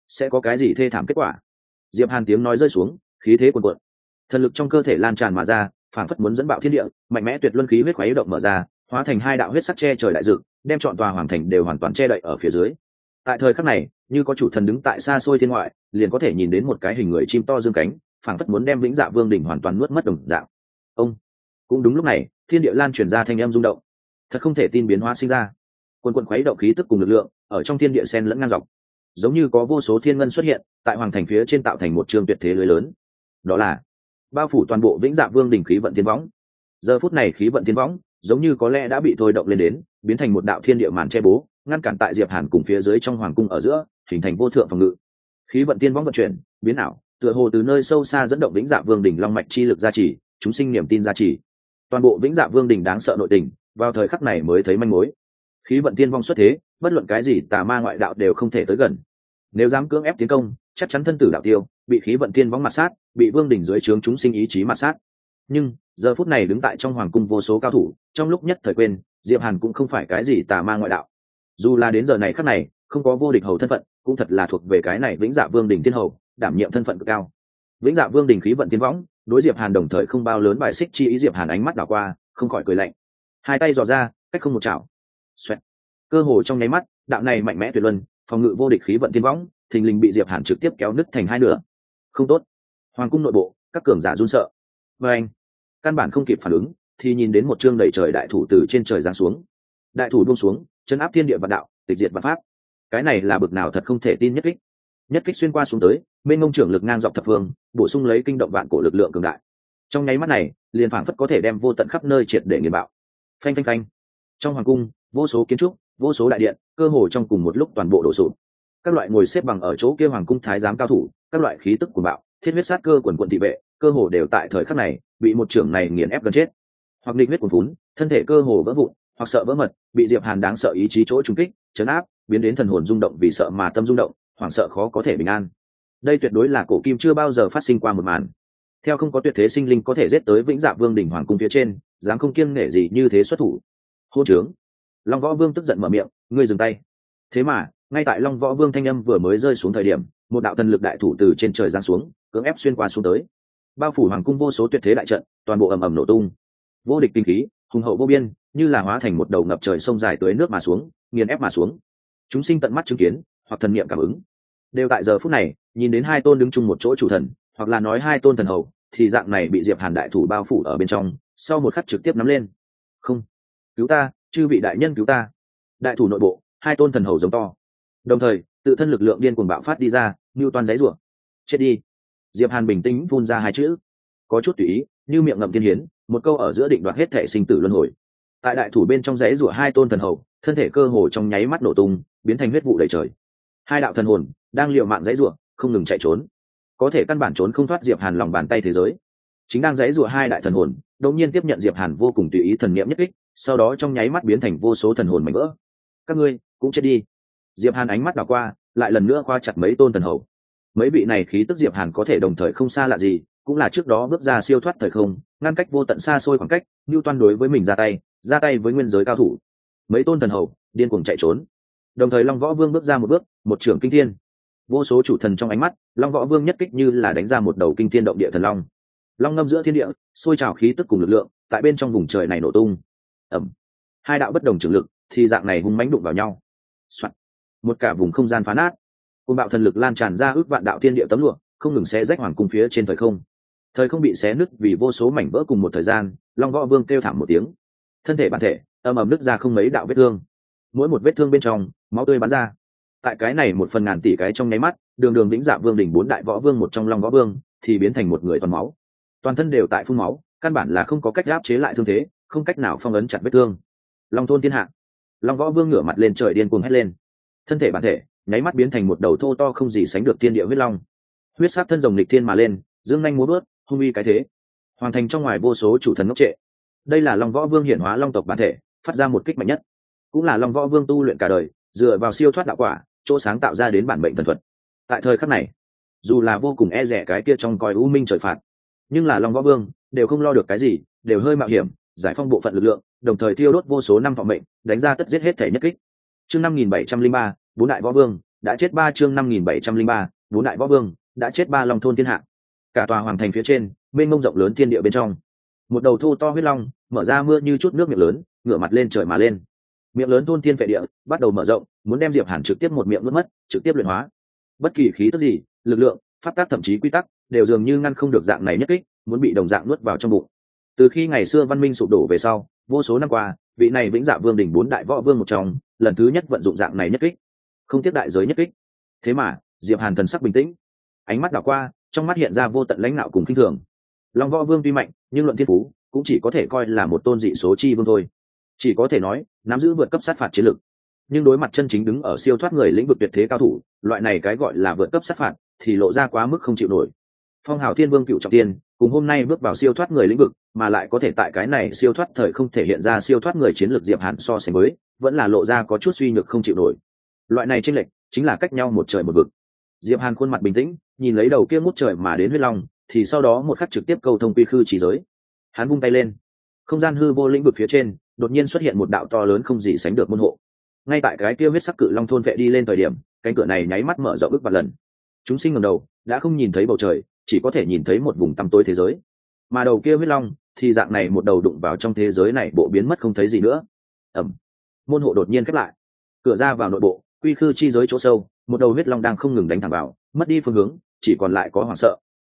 sẽ có cái gì thê thảm kết quả. Diệp Hàn tiếng nói rơi xuống, khí thế cuồn cuộn, thần lực trong cơ thể lan tràn mà ra, phảng phất muốn dẫn bạo thiên địa, mạnh mẽ tuyệt luân khí huyết khuấy động mở ra, hóa thành hai đạo huyết sắc che trời đại dực, đem trọn tòa hoàng thành đều hoàn toàn che đậy ở phía dưới. Tại thời khắc này, như có chủ thần đứng tại xa xôi thiên ngoại, liền có thể nhìn đến một cái hình người chim to dương cánh, phảng phất muốn đem Vĩnh Dạ Vương đỉnh hoàn toàn nuốt mất đồng dạng. Ông cũng đúng lúc này, thiên địa lan truyền ra thanh âm rung động, thật không thể tin biến hóa sinh ra. Quần quần khuấy động khí tức cùng lực lượng ở trong thiên địa xen lẫn ngang dọc, giống như có vô số thiên ngân xuất hiện tại hoàng thành phía trên, tạo thành một trường tuyệt thế lưới lớn, đó là bao phủ toàn bộ Vĩnh Dạ Vương đỉnh khí vận thiên võng. Giờ phút này khí vận thiên võng giống như có lẽ đã bị thôi động lên đến, biến thành một đạo thiên địa màn che bố, ngăn cản tại Diệp Hàn cùng phía dưới trong hoàng cung ở giữa, hình thành vô thượng phòng ngự. Khí vận thiên võng vận chuyển biến ảo, tựa hồ từ nơi sâu xa dẫn động Vĩnh Dạ Vương đỉnh long mạch chi lực gia trì, chúng sinh niềm tin gia trì. Toàn bộ Vĩnh Dạ Vương đỉnh đáng sợ nội tình, vào thời khắc này mới thấy manh mối. Khí vận thiên vong xuất thế, bất luận cái gì tà ma ngoại đạo đều không thể tới gần. Nếu dám cưỡng ép tiến công, chắc chắn thân tử đạo tiêu, bị khí vận thiên vong mặt sát, bị vương đỉnh dưới trướng chúng sinh ý chí mặt sát. Nhưng giờ phút này đứng tại trong hoàng cung vô số cao thủ, trong lúc nhất thời quên, Diệp Hàn cũng không phải cái gì tà ma ngoại đạo. Dù là đến giờ này khắc này, không có vô địch hầu thân phận, cũng thật là thuộc về cái này Vĩnh Dạ Vương đỉnh thiên hầu, đảm nhiệm thân phận cực cao. Vĩnh Dạ Vương đỉnh khí vận thiên võng, đối Diệp Hàn đồng thời không bao lớn bài xích chi ý. Diệp Hàn ánh mắt đảo qua, không khỏi cười lạnh, hai tay dò ra, cách không một chảo. Xoẹt. Cơ hồ trong nháy mắt, đạo này mạnh mẽ tuyệt luân, phòng ngự vô địch khí vận thiên võng, thình lình bị Diệp Hàn trực tiếp kéo nứt thành hai nửa. Không tốt. Hoàng cung nội bộ, các cường giả run sợ. Và anh, căn bản không kịp phản ứng, thì nhìn đến một chương đầy trời đại thủ từ trên trời giáng xuống. Đại thủ buông xuống, chấn áp thiên địa vạn đạo, tịch diệt vạn pháp. Cái này là bực nào thật không thể tin nhất kích. Nhất kích xuyên qua xuống tới, mênh mông trưởng lực ngang dọc thập phương, bổ sung lấy kinh động vạn cổ lực lượng cường đại. Trong nháy mắt này, liền phảng phất có thể đem vô tận khắp nơi triệt để nghiền bạo. Phanh phanh phanh. Trong hoàng cung, vô số kiến trúc, vô số đại điện, cơ hồ trong cùng một lúc toàn bộ đổ sụp. Các loại ngồi xếp bằng ở chỗ kia hoàng cung thái giám cao thủ, các loại khí tức của bạo, thiết huyết sát cơ quần quần thị vệ, cơ hồ đều tại thời khắc này bị một trưởng này nghiền ép gần chết. Hoặc nghịch huyết cuồn phún, thân thể cơ hồ vỡ vụn, hoặc sợ vỡ mật, bị Diệp Hàn đáng sợ ý chí chỗ trùng kích, chấn áp, biến đến thần hồn rung động vì sợ mà tâm rung động, hoảng sợ khó có thể bình an. Đây tuyệt đối là cổ kim chưa bao giờ phát sinh qua một màn. Theo không có tuyệt thế sinh linh có thể giết tới Vĩnh Dạ Vương đỉnh hoàng cung phía trên, dám không kiêng nể gì như thế xuất thủ. Hôn trướng. Long Võ Vương tức giận mở miệng, ngươi dừng tay. Thế mà, ngay tại Long Võ Vương thanh âm vừa mới rơi xuống thời điểm, một đạo thần lực đại thủ từ trên trời giáng xuống, cưỡng ép xuyên qua xuống tới. Bao phủ hoàng cung vô số tuyệt thế đại trận, toàn bộ ầm ầm nổ tung. Vô địch kinh khí, hùng hậu vô biên, như là hóa thành một đầu ngập trời sông dài tưới nước mà xuống, nghiền ép mà xuống. Chúng sinh tận mắt chứng kiến, hoặc thần niệm cảm ứng, đều tại giờ phút này, nhìn đến hai tôn đứng chung một chỗ chủ thần, hoặc là nói hai tôn thần hầu, thì dạng này bị Diệp Hàn đại thủ bao phủ ở bên trong, sau một khắc trực tiếp nắm lên. Không, cứu ta, chư vị đại nhân cứu ta. Đại thủ nội bộ, hai tôn thần hầu giống to. Đồng thời, tự thân lực lượng điên cuồng bạo phát đi ra, như toàn giấy rủa. Chết đi. Diệp Hàn bình tĩnh phun ra hai chữ, có chút tùy ý, như miệng ngậm tiên hiến, một câu ở giữa định đoạt hết thể sinh tử luân hồi. Tại đại thủ bên trong giấy rủa hai tôn thần hầu, thân thể cơ hồ trong nháy mắt nổ tung, biến thành huyết vụ đầy trời. Hai đạo thần hồn đang liều mạng giấy rủa, không ngừng chạy trốn, có thể căn bản trốn không thoát Diệp Hàn lòng bàn tay thế giới. Chính đang giấy rủa hai đại thần hồn, đột nhiên tiếp nhận Diệp Hàn vô cùng tùy ý thần niệm nhất kích, sau đó trong nháy mắt biến thành vô số thần hồn mảnh vỡ. Các ngươi cũng chết đi. Diệp Hàn ánh mắt đảo qua, lại lần nữa khoa chặt mấy tôn thần hầu. Mấy vị này khí tức Diệp Hàn có thể đồng thời không xa lạ gì, cũng là trước đó bước ra siêu thoát thời không, ngăn cách vô tận xa xôi khoảng cách, như toan đối với mình ra tay với nguyên giới cao thủ. Mấy tôn thần hầu điên cuồng chạy trốn. Đồng thời Long Võ Vương bước ra một bước, một trưởng kinh thiên. Vô số chủ thần trong ánh mắt, Long Võ Vương nhất kích như là đánh ra một đầu kinh thiên động địa thần long. Long ngâm giữa thiên địa, sôi trào khí tức cùng lực lượng, tại bên trong vùng trời này nổ tung. Ầm. Hai đạo bất đồng trường lực, thì dạng này hung mãnh đụng vào nhau. Soạn. Một cả vùng không gian phá nát. Côn bạo thần lực lan tràn ra ước vạn đạo thiên địa tấm lụa, không ngừng xé rách hoàng cung phía trên thời không. Thời không bị xé nứt vì vô số mảnh vỡ cùng một thời gian, Long Võ Vương kêu thảm một tiếng. Thân thể bản thể ầm ầm nứt ra không mấy đạo vết thương. Mỗi một vết thương bên trong, máu tươi bắn ra. Tại cái này một phần ngàn tỷ cái trong nháy mắt, đường đường Vĩnh Dạ Vương đỉnh bốn đại võ vương một trong Long Võ Vương thì biến thành một người toàn máu. Toàn thân đều tại phun máu, căn bản là không có cách áp chế lại thương thế, không cách nào phong ấn chặt vết thương. Long thôn thiên hạ. Long Võ Vương ngửa mặt lên trời điên cuồng hét lên. Thân thể bản thể nháy mắt biến thành một đầu thô to không gì sánh được thiên địa huyết long. Huyết sát thân rồng nghịch thiên mà lên, dương nhanh múa bước, hung uy cái thế. Hoàn thành trong ngoài vô số chủ thần ngốc trệ. Đây là Long Võ Vương hiển hóa long tộc bản thể, phát ra một kích mạnh nhất. Cũng là Long Võ Vương tu luyện cả đời, dựa vào siêu thoát đạo quả, chỗ sáng tạo ra đến bản mệnh thần thuật. Tại thời khắc này, dù là vô cùng e rẻ cái kia trong coi u minh trời phạt, nhưng là Long Võ Vương đều không lo được cái gì, đều hơi mạo hiểm, giải phong bộ phận lực lượng, đồng thời thiêu đốt vô số năm vọng mệnh, đánh ra tất giết hết thể nhất kích. Chương 5703, bốn đại võ vương, đã chết 3 chương 5703, bốn đại võ vương đã chết 3 long thôn thiên hạ. Cả tòa hoàng thành phía trên mênh mông rộng lớn thiên địa bên trong, một đầu thô to huyết long mở ra mưa như chút nước miệng lớn, ngửa mặt lên trời mà lên. Miệng lớn thôn thiên vệ địa bắt đầu mở rộng, muốn đem Diệp Hàn trực tiếp một miệng nuốt mất, trực tiếp luyện hóa. Bất kỳ khí tức gì, lực lượng, pháp tắc thậm chí quy tắc đều dường như ngăn không được dạng này nhất kích, muốn bị đồng dạng nuốt vào trong bụng. Từ khi ngày xưa văn minh sụp đổ về sau, vô số năm qua, vị này vĩnh dạ vương đỉnh bốn đại võ vương một trong, lần thứ nhất vận dụng dạng này nhất kích, không tiếc đại giới nhất kích. Thế mà Diệp Hàn thần sắc bình tĩnh, ánh mắt đảo qua, trong mắt hiện ra vô tận lãnh nạo cùng khinh thường. Long võ vương tuy mạnh, nhưng luận thiên phú cũng chỉ có thể coi là một tôn dị số chi vương thôi, chỉ có thể nói nắm giữ vượt cấp sát phạt chiến lực. Nhưng đối mặt chân chính đứng ở siêu thoát người lĩnh vực tuyệt thế cao thủ, loại này cái gọi là vượt cấp sát phạt thì lộ ra quá mức không chịu nổi. Phong hào thiên vương cựu trọng tiên cùng hôm nay bước vào siêu thoát người lĩnh vực, mà lại có thể tại cái này siêu thoát thời không thể hiện ra siêu thoát người chiến lược, Diệp Hàn so sánh với vẫn là lộ ra có chút suy nhược không chịu nổi. Loại này chênh lệch chính là cách nhau một trời một vực. Diệp Hàn khuôn mặt bình tĩnh, nhìn lấy đầu kia ngút trời mà đến huyết long, thì sau đó một khắc trực tiếp câu thông quy khư chỉ giới. Hắn vung tay lên, không gian hư vô lĩnh vực phía trên đột nhiên xuất hiện một đạo to lớn không gì sánh được môn hộ. Ngay tại cái kia huyết sắc cự long thôn vệ đi lên thời điểm, cánh cửa này nháy mắt mở rộng ước vạn lần. Chúng sinh ngẩng đầu đã không nhìn thấy bầu trời, chỉ có thể nhìn thấy một vùng tăm tối thế giới. Mà đầu kia huyết long thì dạng này một đầu đụng vào trong thế giới này bộ biến mất không thấy gì nữa. Môn hộ đột nhiên khép lại, cửa ra vào nội bộ quy khư chi giới chỗ sâu, một đầu huyết long đang không ngừng đánh thẳng vào, mất đi phương hướng, chỉ còn lại có hoảng sợ.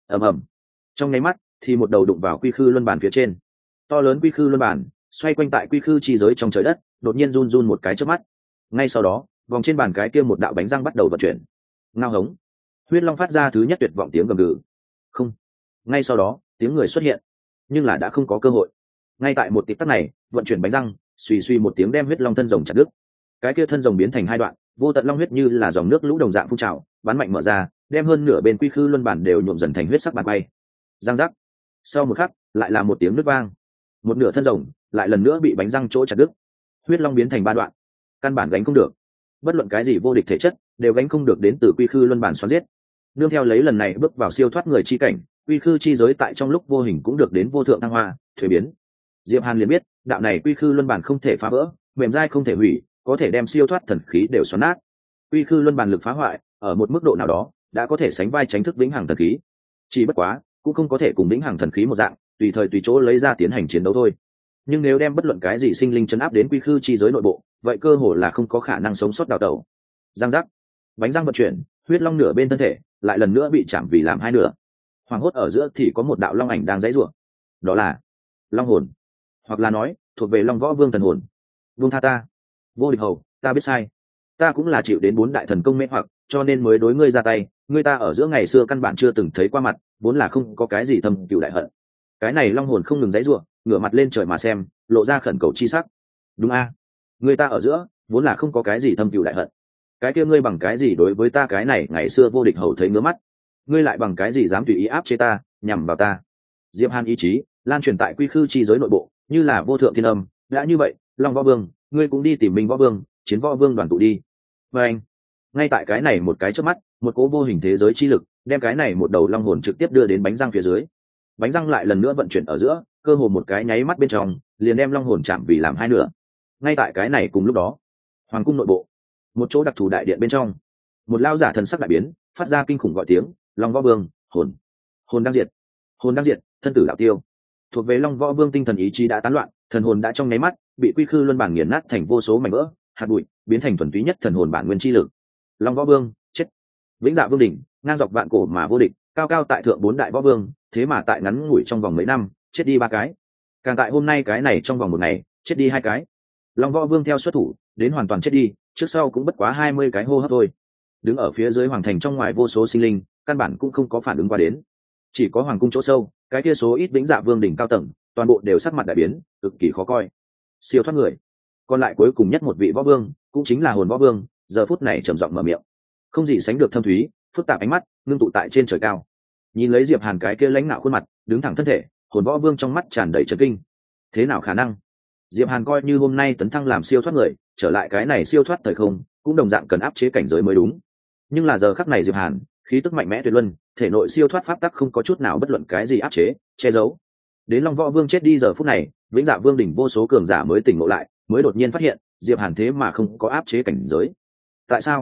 Trong nháy mắt thì một đầu đụng vào quy khư luân bàn phía trên. To lớn quy khư luân bàn xoay quanh tại quy khư chi giới trong trời đất, đột nhiên run run một cái chớp mắt. Ngay sau đó, vòng trên bàn cái kia một đạo bánh răng bắt đầu vận chuyển. Ngao hống, huyết long phát ra thứ nhất tuyệt vọng tiếng gầm gừ. Không. Ngay sau đó, tiếng người xuất hiện, nhưng là đã không có cơ hội. Ngay tại một tích tắc này, vận chuyển bánh răng, suy suy một tiếng đem huyết long thân rồng chặt đứt. Cái kia thân rồng biến thành hai đoạn, vô tận long huyết như là dòng nước lũ đồng dạng phun trào, bắn mạnh mở ra, đem hơn nửa bên quy khư luân bản đều nhuộm dần thành huyết sắc bàn bay. Giang giác. Sau một khắc, lại là một tiếng nứt vang. Một nửa thân rồng lại lần nữa bị bánh răng chỗ chặt đứt. Huyết long biến thành ba đoạn, căn bản gánh không được. Bất luận cái gì vô địch thể chất đều gánh không được đến từ quy khư luân bản xoắn giết. Nương theo lấy lần này bước vào siêu thoát người chi cảnh, quy khư chi giới tại trong lúc vô hình cũng được đến vô thượng thăng hoa, thuế biến. Diệp Hàn liền biết, đạo này quy khư luân bản không thể phá vỡ, mềm dai không thể hủy, có thể đem siêu thoát thần khí đều xoắn nát. Quy khư luân bản lực phá hoại, ở một mức độ nào đó, đã có thể sánh vai tránh thức vĩnh hằng thần khí. Chỉ bất quá, cũng không có thể cùng vĩnh hằng thần khí một dạng, tùy thời tùy chỗ lấy ra tiến hành chiến đấu thôi. Nhưng nếu đem bất luận cái gì sinh linh chấn áp đến quy khư chi giới nội bộ, vậy cơ hồ là không có khả năng sống sót đào tẩu. Giang giác, bánh răng vận chuyển, huyết long nửa bên thân thể lại lần nữa bị chạm vì làm hai nửa. Hoàng hốt ở giữa thì có một đạo long ảnh đang giãy giụa. Đó là long hồn, hoặc là nói thuộc về long võ vương thần hồn. Buông tha ta, vô địch hầu, ta biết sai. Ta cũng là chịu đến bốn đại thần công mê hoặc, cho nên mới đối ngươi ra tay. Ngươi ta ở giữa ngày xưa căn bản chưa từng thấy qua mặt, vốn là không có cái gì thâm cừu đại hận. Cái này long hồn không ngừng giãy giụa, ngửa mặt lên trời mà xem, lộ ra khẩn cầu chi sắc. Đúng a, ngươi ta ở giữa vốn là không có cái gì thâm cừu đại hận. Cái kia ngươi bằng cái gì đối với ta cái này ngày xưa vô địch hầu thấy ngứa mắt? Ngươi lại bằng cái gì dám tùy ý áp chế ta, nhằm vào ta? Diệp Hàn ý chí lan truyền tại quy khư chi giới nội bộ, như là vô thượng thiên âm. Đã như vậy, long võ vương, ngươi cũng đi tìm minh võ vương, chiến võ vương đoàn tụ đi. Và anh, ngay tại cái này một cái chớp mắt, một cỗ vô hình thế giới chi lực đem cái này một đầu long hồn trực tiếp đưa đến bánh răng phía dưới. Bánh răng lại lần nữa vận chuyển ở giữa, cơ hồ một cái nháy mắt bên trong, liền đem long hồn chạm vì làm hai nửa. Ngay tại cái này cùng lúc đó, hoàng cung nội bộ, một chỗ đặc thù đại điện bên trong, một lao giả thần sắc đại biến, phát ra kinh khủng gọi tiếng: long võ vương, hồn hồn đang diệt, hồn đang diệt, thân tử đạo tiêu. Thuộc về long võ vương tinh thần ý chí đã tán loạn, thần hồn đã trong nháy mắt bị quy khư luân bản nghiền nát thành vô số mảnh vỡ, hạt bụi, biến thành thuần túy nhất thần hồn bản nguyên chi lực. Long võ vương chết. Vĩnh dạ vương đỉnh ngang dọc vạn cổ mà vô địch, cao cao tại thượng bốn đại võ vương, thế mà tại ngắn ngủi trong vòng mấy năm chết đi ba cái, càng tại hôm nay cái này trong vòng một ngày chết đi hai cái. Long võ vương theo xuất thủ đến hoàn toàn chết đi, trước sau cũng bất quá 20 cái hô hấp thôi. Đứng ở phía dưới hoàng thành trong ngoài vô số sinh linh, căn bản cũng không có phản ứng qua đến. Chỉ có hoàng cung chỗ sâu, cái kia số ít vĩnh dạ vương đỉnh cao tầng, toàn bộ đều sắc mặt đại biến, cực kỳ khó coi. Siêu thoát người, còn lại cuối cùng nhất một vị võ vương, cũng chính là hồn võ vương, giờ phút này trầm giọng mở miệng, không gì sánh được thâm thúy, phức tạp ánh mắt ngưng tụ tại trên trời cao, nhìn lấy Diệp Hàn cái kia lãnh nạo khuôn mặt, đứng thẳng thân thể, hồn võ vương trong mắt tràn đầy chấn kinh. Thế nào khả năng? Diệp Hàn coi như hôm nay tấn thăng làm siêu thoát người, trở lại cái này siêu thoát thời không, cũng đồng dạng cần áp chế cảnh giới mới đúng. Nhưng là giờ khắc này Diệp Hàn, khí tức mạnh mẽ tuyệt luân, thể nội siêu thoát pháp tắc không có chút nào bất luận cái gì áp chế, che giấu. Đến Long Võ Vương chết đi giờ phút này, Vĩnh Dạ Vương đỉnh vô số cường giả mới tỉnh ngộ lại, mới đột nhiên phát hiện, Diệp Hàn thế mà không có áp chế cảnh giới. Tại sao?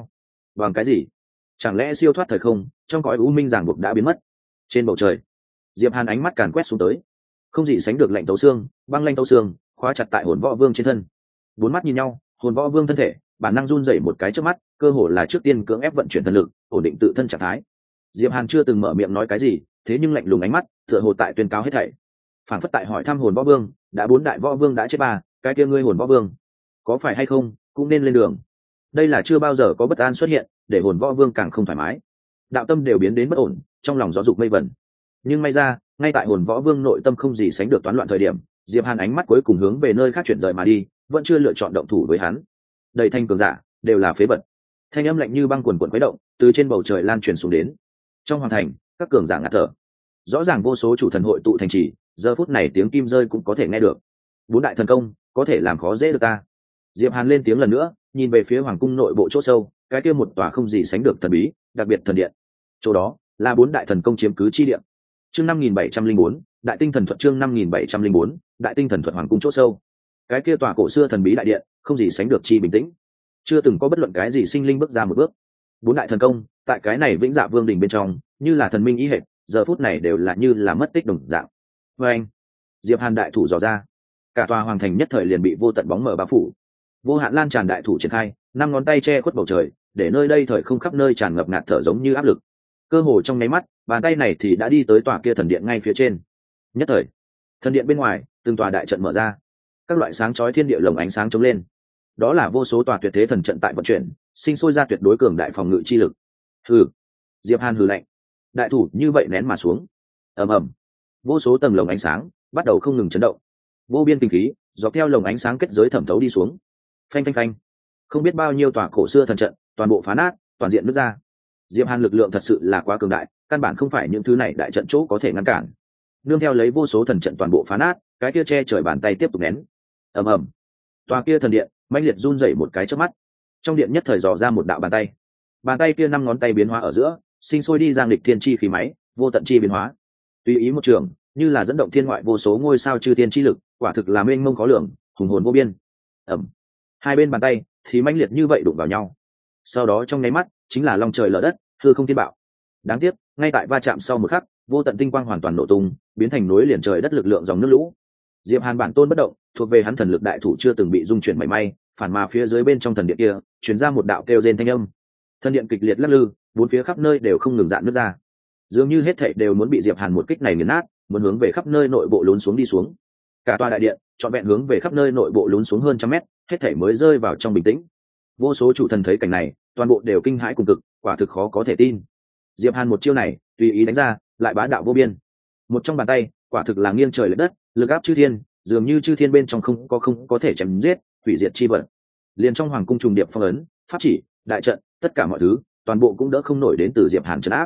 bằng cái gì? Chẳng lẽ siêu thoát thời không, trong cõi u minh ràng buộc đã biến mất? Trên bầu trời, Diệp Hàn ánh mắt càn quét xuống tới, không gì sánh được lạnh tấu xương, băng lanh tấu xương, khóa chặt tại hồn võ vương trên thân. Bốn mắt nhìn nhau, hồn võ vương thân thể bản năng run rẩy một cái trước mắt, cơ hồ là trước tiên cưỡng ép vận chuyển thần lực, ổn định tự thân trạng thái. Diệp Hàn chưa từng mở miệng nói cái gì, thế nhưng lạnh lùng ánh mắt tựa hồ tại tuyên cáo hết thảy, phản phất tại hỏi thăm hồn võ vương, đã bốn đại võ vương đã chết ba, cái kia ngươi hồn võ vương có phải hay không cũng nên lên đường. Đây là chưa bao giờ có bất an xuất hiện, để hồn võ vương càng không thoải mái, đạo tâm đều biến đến bất ổn, trong lòng gió dục mây vẩn. Nhưng may ra, ngay tại hồn võ vương nội tâm không gì sánh được toán loạn thời điểm, Diệp Hàn ánh mắt cuối cùng hướng về nơi khác chuyển rời mà đi, vẫn chưa lựa chọn động thủ với hắn. Đầy thanh cường giả đều là phế vật. Thanh âm lạnh như băng quần quần quấy động, từ trên bầu trời lan truyền xuống đến. Trong hoàng thành, các cường giả ngạt thở. Rõ ràng vô số chủ thần hội tụ thành trì, giờ phút này tiếng kim rơi cũng có thể nghe được. Bốn đại thần công có thể làm khó dễ được ta. Diệp Hàn lên tiếng lần nữa, nhìn về phía hoàng cung nội bộ chỗ sâu, cái kia một tòa không gì sánh được thần bí, đặc biệt thần điện. Chỗ đó là bốn đại thần công chiếm cứ chi địa. Chương 5704, Đại Tinh Thần Thuật. Chương 5704, Đại Tinh Thần Thuật. Hoàng cung chỗ sâu, cái kia tòa cổ xưa thần bí đại điện, không gì sánh được chi bình tĩnh, chưa từng có bất luận cái gì sinh linh bước ra một bước. Bốn đại thần công tại cái này vĩnh dạ vương đình bên trong, như là thần minh ý hệt, giờ phút này đều là như là mất tích đồng dạng. Và anh, Diệp Hàn đại thủ dò ra, cả tòa hoàng thành nhất thời liền bị vô tận bóng mờ bao phủ. Vô hạn lan tràn đại thủ triển khai, năm ngón tay che khuất bầu trời, để nơi đây thời không khắp nơi tràn ngập ngạt thở giống như áp lực. Cơ hồ trong nháy mắt, bàn tay này thì đã đi tới tòa kia thần điện ngay phía trên. Nhất thời, thần điện bên ngoài, từng tòa đại trận mở ra, các loại sáng chói thiên địa lồng ánh sáng chống lên. Đó là vô số tòa tuyệt thế thần trận tại vận chuyển, sinh sôi ra tuyệt đối cường đại phòng ngự chi lực. Hừ. Diệp Hàn hừ lạnh, đại thủ như vậy nén mà xuống. Ầm ầm, vô số tầng lồng ánh sáng bắt đầu không ngừng chấn động, vô biên kinh khí dọc theo lồng ánh sáng kết giới thẩm thấu đi xuống. Phanh phanh phanh, không biết bao nhiêu tòa cổ xưa thần trận toàn bộ phá nát, toàn diện nứt ra. Diệp Hàn lực lượng thật sự là quá cường đại, căn bản không phải những thứ này đại trận chỗ có thể ngăn cản. Nương theo lấy vô số thần trận toàn bộ phá nát, cái kia che trời bàn tay tiếp tục nén. Ầm ầm, tòa kia thần điện mãnh liệt run rẩy một cái chớp mắt, trong điện nhất thời dò ra một đạo bàn tay. Bàn tay kia năm ngón tay biến hóa ở giữa, sinh sôi đi giang lịch thiên chi khí máy, vô tận chi biến hóa. Tùy ý một trường, như là dẫn động thiên ngoại vô số ngôi sao chư thiên chi lực, quả thực là mênh mông khó lường, hùng hồn vô biên. Ầm, hai bên bàn tay thì mãnh liệt như vậy đụng vào nhau. Sau đó trong nháy mắt, chính là long trời lở đất, hư không thiên bạo. Đáng tiếc, ngay tại va chạm sau một khắc, vô tận tinh quang hoàn toàn nổ tung, biến thành núi liền trời đất lực lượng dòng nước lũ. Diệp Hàn bản tôn bất động, thuộc về hắn thần lực đại thủ chưa từng bị dung chuyển mảy may, phản mà phía dưới bên trong thần điện kia, truyền ra một đạo kêu rên thanh âm. Thần điện kịch liệt lắc lư, bốn phía khắp nơi đều không ngừng dạn nứt ra. Dường như hết thảy đều muốn bị Diệp Hàn một kích này nghiền nát, muốn hướng về khắp nơi nội bộ lún xuống đi xuống. Cả tòa đại điện, trọn vẹn hướng về khắp nơi nội bộ lún xuống hơn trăm mét, hết thảy mới rơi vào trong bình tĩnh. Vô số chủ thần thấy cảnh này, toàn bộ đều kinh hãi cùng cực, quả thực khó có thể tin. Diệp Hàn một chiêu này, tùy ý đánh ra, lại bá đạo vô biên. Một trong bàn tay, quả thực là nghiêng trời lệch đất, lực áp chư thiên, dường như chư thiên bên trong không có thể chém giết, hủy diệt chi vật. Liền trong hoàng cung trùng điệp phong ấn, pháp chỉ, đại trận, tất cả mọi thứ, toàn bộ cũng đỡ không nổi đến từ Diệp Hàn trấn áp.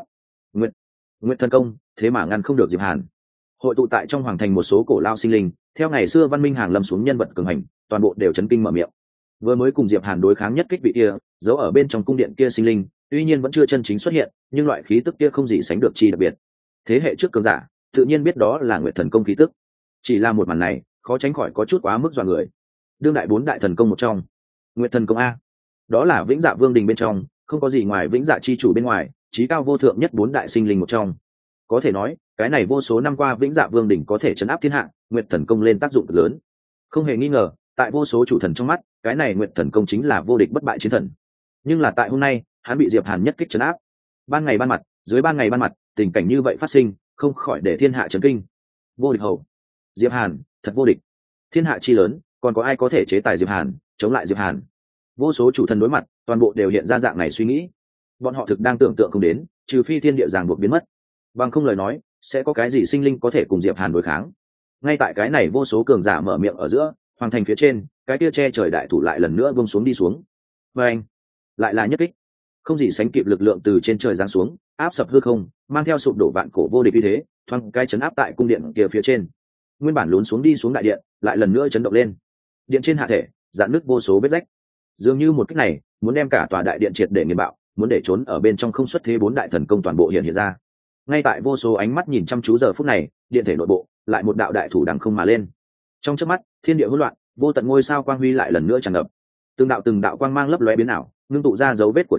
Nguyệt thần công, thế mà ngăn không được Diệp Hàn. Hội tụ tại trong hoàng thành một số cổ lao sinh linh, theo ngày xưa văn minh hàng lâm xuống nhân vật cường hành, toàn bộ đều chấn kinh mở miệng. Vừa mới cùng Diệp Hàn đối kháng nhất kích vị kia, giấu ở bên trong cung điện kia sinh linh, tuy nhiên vẫn chưa chân chính xuất hiện, nhưng loại khí tức kia không gì sánh được chi đặc biệt. Thế hệ trước cường giả, tự nhiên biết đó là Nguyệt thần công khí tức. Chỉ là một màn này, khó tránh khỏi có chút quá mức dọa người. Đương đại bốn đại thần công một trong, Nguyệt thần công a, đó là Vĩnh Dạ Vương đình bên trong, không có gì ngoài Vĩnh Dạ chi chủ bên ngoài, chí cao vô thượng nhất bốn đại sinh linh một trong. Có thể nói, cái này vô số năm qua Vĩnh Dạ Vương đỉnh có thể trấn áp thiên hạ, Nguyệt thần công lên tác dụng cực lớn. Không hề nghi ngờ, tại vô số chủ thần trong mắt, cái này Nguyệt thần công chính là vô địch bất bại chiến thần. Nhưng là tại hôm nay, hắn bị Diệp Hàn nhất kích trấn áp. Ban ngày ban mặt, dưới ban ngày ban mặt, tình cảnh như vậy phát sinh, không khỏi để thiên hạ chấn kinh. Vô địch hầu, Diệp Hàn, thật vô địch. Thiên hạ chi lớn, còn có ai có thể chế tài Diệp Hàn, chống lại Diệp Hàn? Vô số chủ thần đối mặt, toàn bộ đều hiện ra dạng này suy nghĩ. Bọn họ thực đang tưởng tượng không đến, trừ phi thiên địa ràng buộc biến mất, bằng không lời nói, sẽ có cái gì sinh linh có thể cùng Diệp Hàn đối kháng. Ngay tại cái này vô số cường giả mở miệng ở giữa, hoàng thành phía trên, cái kia che trời đại thủ lại lần nữa buông xuống đi xuống. Và anh, lại là nhất kích, không gì sánh kịp lực lượng từ trên trời giáng xuống, áp sập hư không, mang theo sụp đổ vạn cổ vô địch uy thế, thoáng cái chấn áp tại cung điện kia phía trên. Nguyên bản lún xuống đi xuống đại điện, lại lần nữa chấn động lên. Điện trên hạ thể, dạn nứt vô số vết rách. Dường như một kích này, muốn đem cả tòa đại điện triệt để nghiền bạo, muốn để trốn ở bên trong không xuất thế bốn đại thần công toàn bộ hiện ra. Ngay tại vô số ánh mắt nhìn chăm chú giờ phút này, điện thể nội bộ lại một đạo đại thủ đằng không mà lên. Trong chớp mắt, thiên địa hỗn loạn, vô tận ngôi sao quang huy lại lần nữa tràn ngập. Từng đạo quang mang lấp lóe biến ảo, ngưng tụ ra dấu vết của trời,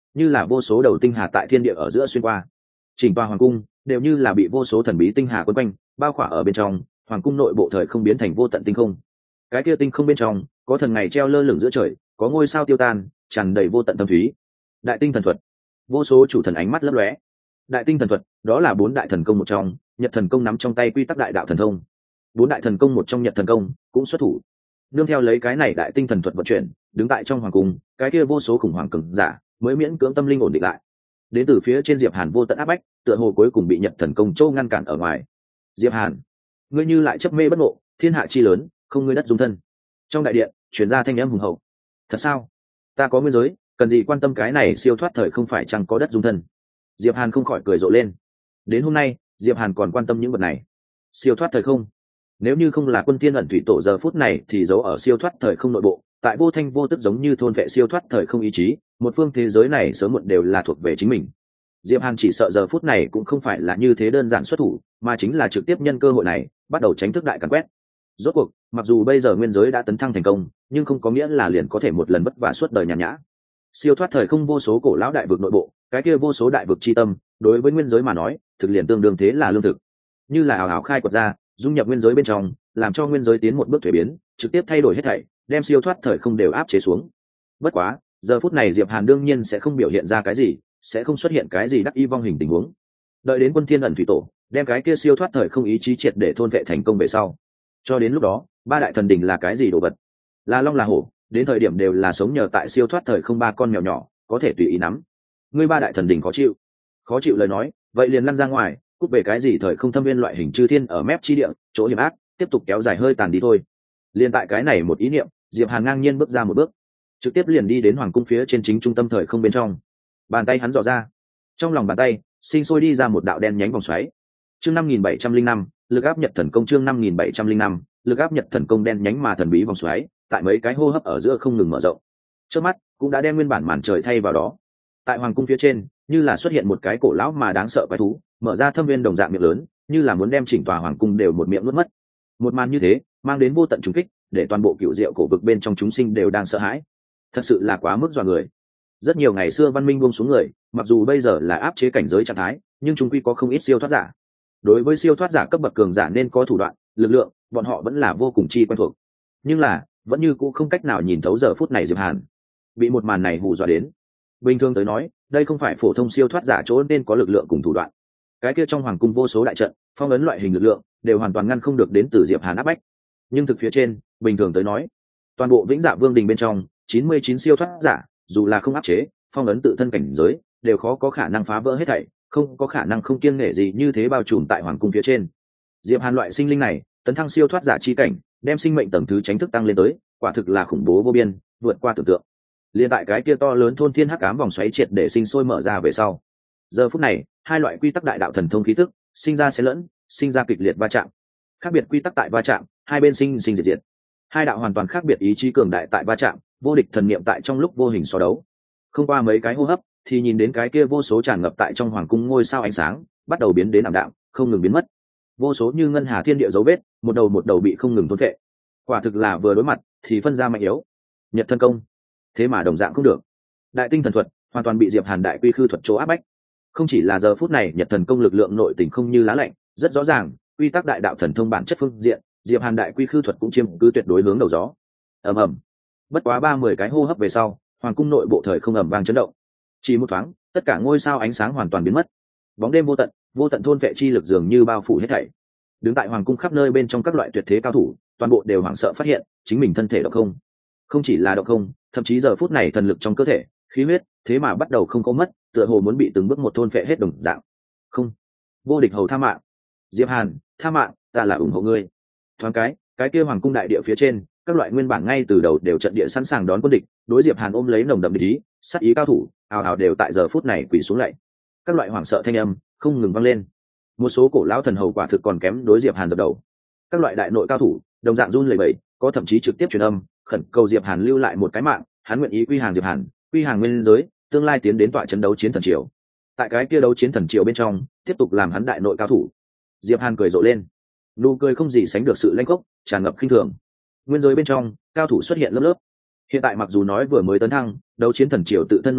như là vô số đầu tinh hà tại thiên địa ở giữa xuyên qua. Chỉnh tòa hoàng cung đều như là bị vô số thần bí tinh hà quấn quanh bao khỏa ở bên trong. Hoàng cung nội bộ thời không biến thành vô tận tinh không. Cái kia tinh không bên trong có thần ngày treo lơ lửng giữa trời, có ngôi sao tiêu tan tràn đầy vô tận thâm thúy. Đại tinh thần thuật, vô số chủ thần ánh mắt lấp lóe. Đại tinh thần thuật đó là 4 đại thần công một trong, Nhật thần công nắm trong tay quy tắc đại đạo thần thông. 4 đại thần công một trong Nhật thần công cũng xuất thủ. Nương theo lấy cái này đại tinh thần thuật vận chuyển, đứng tại trong hoàng cung, cái kia vô số khủng hoảng cường giả mới miễn cưỡng tâm linh ổn định lại. Đến từ phía trên Diệp Hàn vô tận áp bách, tựa hồ cuối cùng bị Nhật thần công châu ngăn cản ở ngoài. Diệp Hàn, ngươi như lại chấp mê bất ngộ, thiên hạ chi lớn, không ngươi đất dung thân. Trong đại điện truyền ra thanh âm hùng hậu. Thật sao? Ta có nguyên giới, cần gì quan tâm cái này siêu thoát thời không phải chẳng có đất dung thân. Diệp Hàn không khỏi cười rộ lên. Đến hôm nay Diệp Hàn còn quan tâm những vật này. Siêu thoát thời không, nếu như không là Quân Thiên ẩn thủy tổ giờ phút này thì giấu ở siêu thoát thời không nội bộ, tại vô thanh vô tức giống như thôn vệ siêu thoát thời không ý chí, một phương thế giới này sớm muộn đều là thuộc về chính mình. Diệp Hàn chỉ sợ giờ phút này cũng không phải là như thế đơn giản xuất thủ, mà chính là trực tiếp nhân cơ hội này bắt đầu tránh thức đại càn quét. Rốt cuộc, mặc dù bây giờ nguyên giới đã tấn thăng thành công, nhưng không có nghĩa là liền có thể một lần vất vả suốt đời nhàn nhã. Siêu thoát thời không vô số cổ lão đại vực nội bộ, cái kia vô số đại vực chi tâm, đối với nguyên giới mà nói, thực liền tương đương thế là lương thực. Như là ảo ảo khai quật ra, dung nhập nguyên giới bên trong, làm cho nguyên giới tiến một bước thuế biến, trực tiếp thay đổi hết thảy, đem siêu thoát thời không đều áp chế xuống. Bất quá, giờ phút này Diệp Hàn đương nhiên sẽ không biểu hiện ra cái gì, sẽ không xuất hiện cái gì đắc y vong hình tình huống. Đợi đến Quân Thiên ẩn thủy tổ, đem cái kia siêu thoát thời không ý chí triệt để thôn vệ thành công về sau. Cho đến lúc đó, 3 đại thần đỉnh là cái gì đồ vật? Là long là hổ, đến thời điểm đều là sống nhờ tại siêu thoát thời không 3 con mèo nhỏ, có thể tùy ý nắm. Ngươi 3 đại thần đỉnh khó chịu. Khó chịu lời nói, vậy liền lăn ra ngoài, cút về cái gì thời không thâm viên loại hình chư thiên ở mép chi địa, chỗ hiểm ác, tiếp tục kéo dài hơi tàn đi thôi. Liên tại cái này một ý niệm, Diệp Hàn ngang nhiên bước ra một bước, trực tiếp liền đi đến hoàng cung phía trên chính trung tâm thời không bên trong. Bàn tay hắn dò ra, trong lòng bàn tay sinh sôi đi ra một đạo đen nhánh vòng xoáy. Chương 5705, lực áp Nhật thần công. Chương 5705, lực áp Nhật thần công. Đen nhánh mà thần bí vòng xoáy, tại mấy cái hô hấp ở giữa không ngừng mở rộng. Trước mắt cũng đã đem nguyên bản màn trời thay vào đó. Tại hoàng cung phía trên, như là xuất hiện một cái cổ lão mà đáng sợ quái thú, mở ra thâm viên đồng dạng miệng lớn, như là muốn đem chỉnh tòa hoàng cung đều một miệng nuốt mất. Một màn như thế, mang đến vô tận trùng kích, để toàn bộ cựu diệu cổ vực bên trong chúng sinh đều đang sợ hãi. Thật sự là quá mức dọa người. Rất nhiều ngày xưa văn minh buông xuống người, mặc dù bây giờ là áp chế cảnh giới trạng thái, nhưng chúng quy có không ít siêu thoát giả. Đối với siêu thoát giả cấp bậc cường giả nên có thủ đoạn, lực lượng, bọn họ vẫn là vô cùng chi quen thuộc. Nhưng là, vẫn như cũ không cách nào nhìn thấu giờ phút này Diệp Hàn. Bị một màn này hù dọa đến. Bình thường tới nói, đây không phải phổ thông siêu thoát giả chỗ nên có lực lượng cùng thủ đoạn. Cái kia trong hoàng cung vô số đại trận, phong ấn loại hình lực lượng, đều hoàn toàn ngăn không được đến từ Diệp Hàn áp bách. Nhưng thực phía trên, bình thường tới nói, toàn bộ Vĩnh Dạ Vương đình bên trong, 99 siêu thoát giả, dù là không áp chế, phong ấn tự thân cảnh giới, đều khó có khả năng phá vỡ hết thảy, không có khả năng không kiêng nể gì như thế bao trùm tại hoàng cung phía trên. Diệp Hàn loại sinh linh này, tấn thăng siêu thoát giả chi cảnh, đem sinh mệnh tầng thứ tránh thức tăng lên tới, quả thực là khủng bố vô biên, vượt qua tưởng tượng. Liên tại cái kia to lớn thôn thiên hắc ám vòng xoáy triệt để sinh sôi mở ra về sau. Giờ phút này, hai loại quy tắc đại đạo thần thông khí tức, sinh ra xen lẫn, sinh ra kịch liệt va chạm. Khác biệt quy tắc tại va chạm, hai bên sinh diệt diệt. Hai đạo hoàn toàn khác biệt ý chí cường đại tại va chạm, vô địch thần niệm tại trong lúc vô hình so đấu. Không qua mấy cái hô hấp, thì nhìn đến cái kia vô số tràn ngập tại trong hoàng cung ngôi sao ánh sáng, bắt đầu biến đến ảm đạm, không ngừng biến mất. Vô số như ngân hà thiên địa dấu vết, một đầu bị không ngừng thôn phệ. Quả thực là vừa đối mặt thì phân ra mạnh yếu. Nhật thân công, thế mà đồng dạng không được. Đại tinh thần thuật hoàn toàn bị Diệp Hàn đại quy khư thuật chỗ áp bách. Không chỉ là giờ phút này Nhật thần công lực lượng nội tình không như lá lạnh, rất rõ ràng, quy tắc đại đạo thần thông bản chất phương diện, Diệp Hàn đại quy khư thuật cũng chiếm cứ tuyệt đối hướng đầu gió. Ầm ầm. Bất quá 30 cái hô hấp về sau, hoàng cung nội bộ thời không ầm vang chấn động. Chỉ một thoáng, tất cả ngôi sao ánh sáng hoàn toàn biến mất. Bóng đêm vô tận thôn vệ chi lực dường như bao phủ hết thảy. Đứng tại hoàng cung khắp nơi bên trong các loại tuyệt thế cao thủ, toàn bộ đều hoảng sợ phát hiện, chính mình thân thể độc không. Không chỉ là độc không, thậm chí giờ phút này thần lực trong cơ thể, khí huyết, thế mà bắt đầu không có mất, tựa hồ muốn bị từng bước một thôn vệ hết đồng dạng. Không, vô địch hầu tha mạng. Diệp Hàn, tha mạng, ta là ủng hộ ngươi. Thoáng cái kia hoàng cung đại địa phía trên, các loại nguyên bản ngay từ đầu đều trận địa sẵn sàng đón quân địch, đối Diệp Hàn ôm lấy nồng đậm địch ý, sát ý cao thủ, ào ào đều tại giờ phút này quỳ xuống lạy. Các loại hoảng sợ thanh âm không ngừng vang lên. Một số cổ lão thần hầu quả thực còn kém đối Diệp Hàn dập đầu. Các loại đại nội cao thủ đồng dạng run lẩy bẩy, có thậm chí trực tiếp truyền âm, khẩn cầu Diệp Hàn lưu lại một cái mạng, hắn nguyện ý quy hàng Diệp Hàn, quy hàng nguyên giới, tương lai tiến đến tọa trận đấu chiến thần triều. Tại cái kia đấu chiến thần triều bên trong, tiếp tục làm hắn đại nội cao thủ. Diệp Hàn cười rộ lên, nụ cười không gì sánh được sự lanh khốc, tràn ngập khinh thường. Nguyên giới bên trong, cao thủ xuất hiện lớp lớp. Hiện tại mặc dù nói vừa mới tấn thăng, đấu chiến thần triều tự thân nội tình,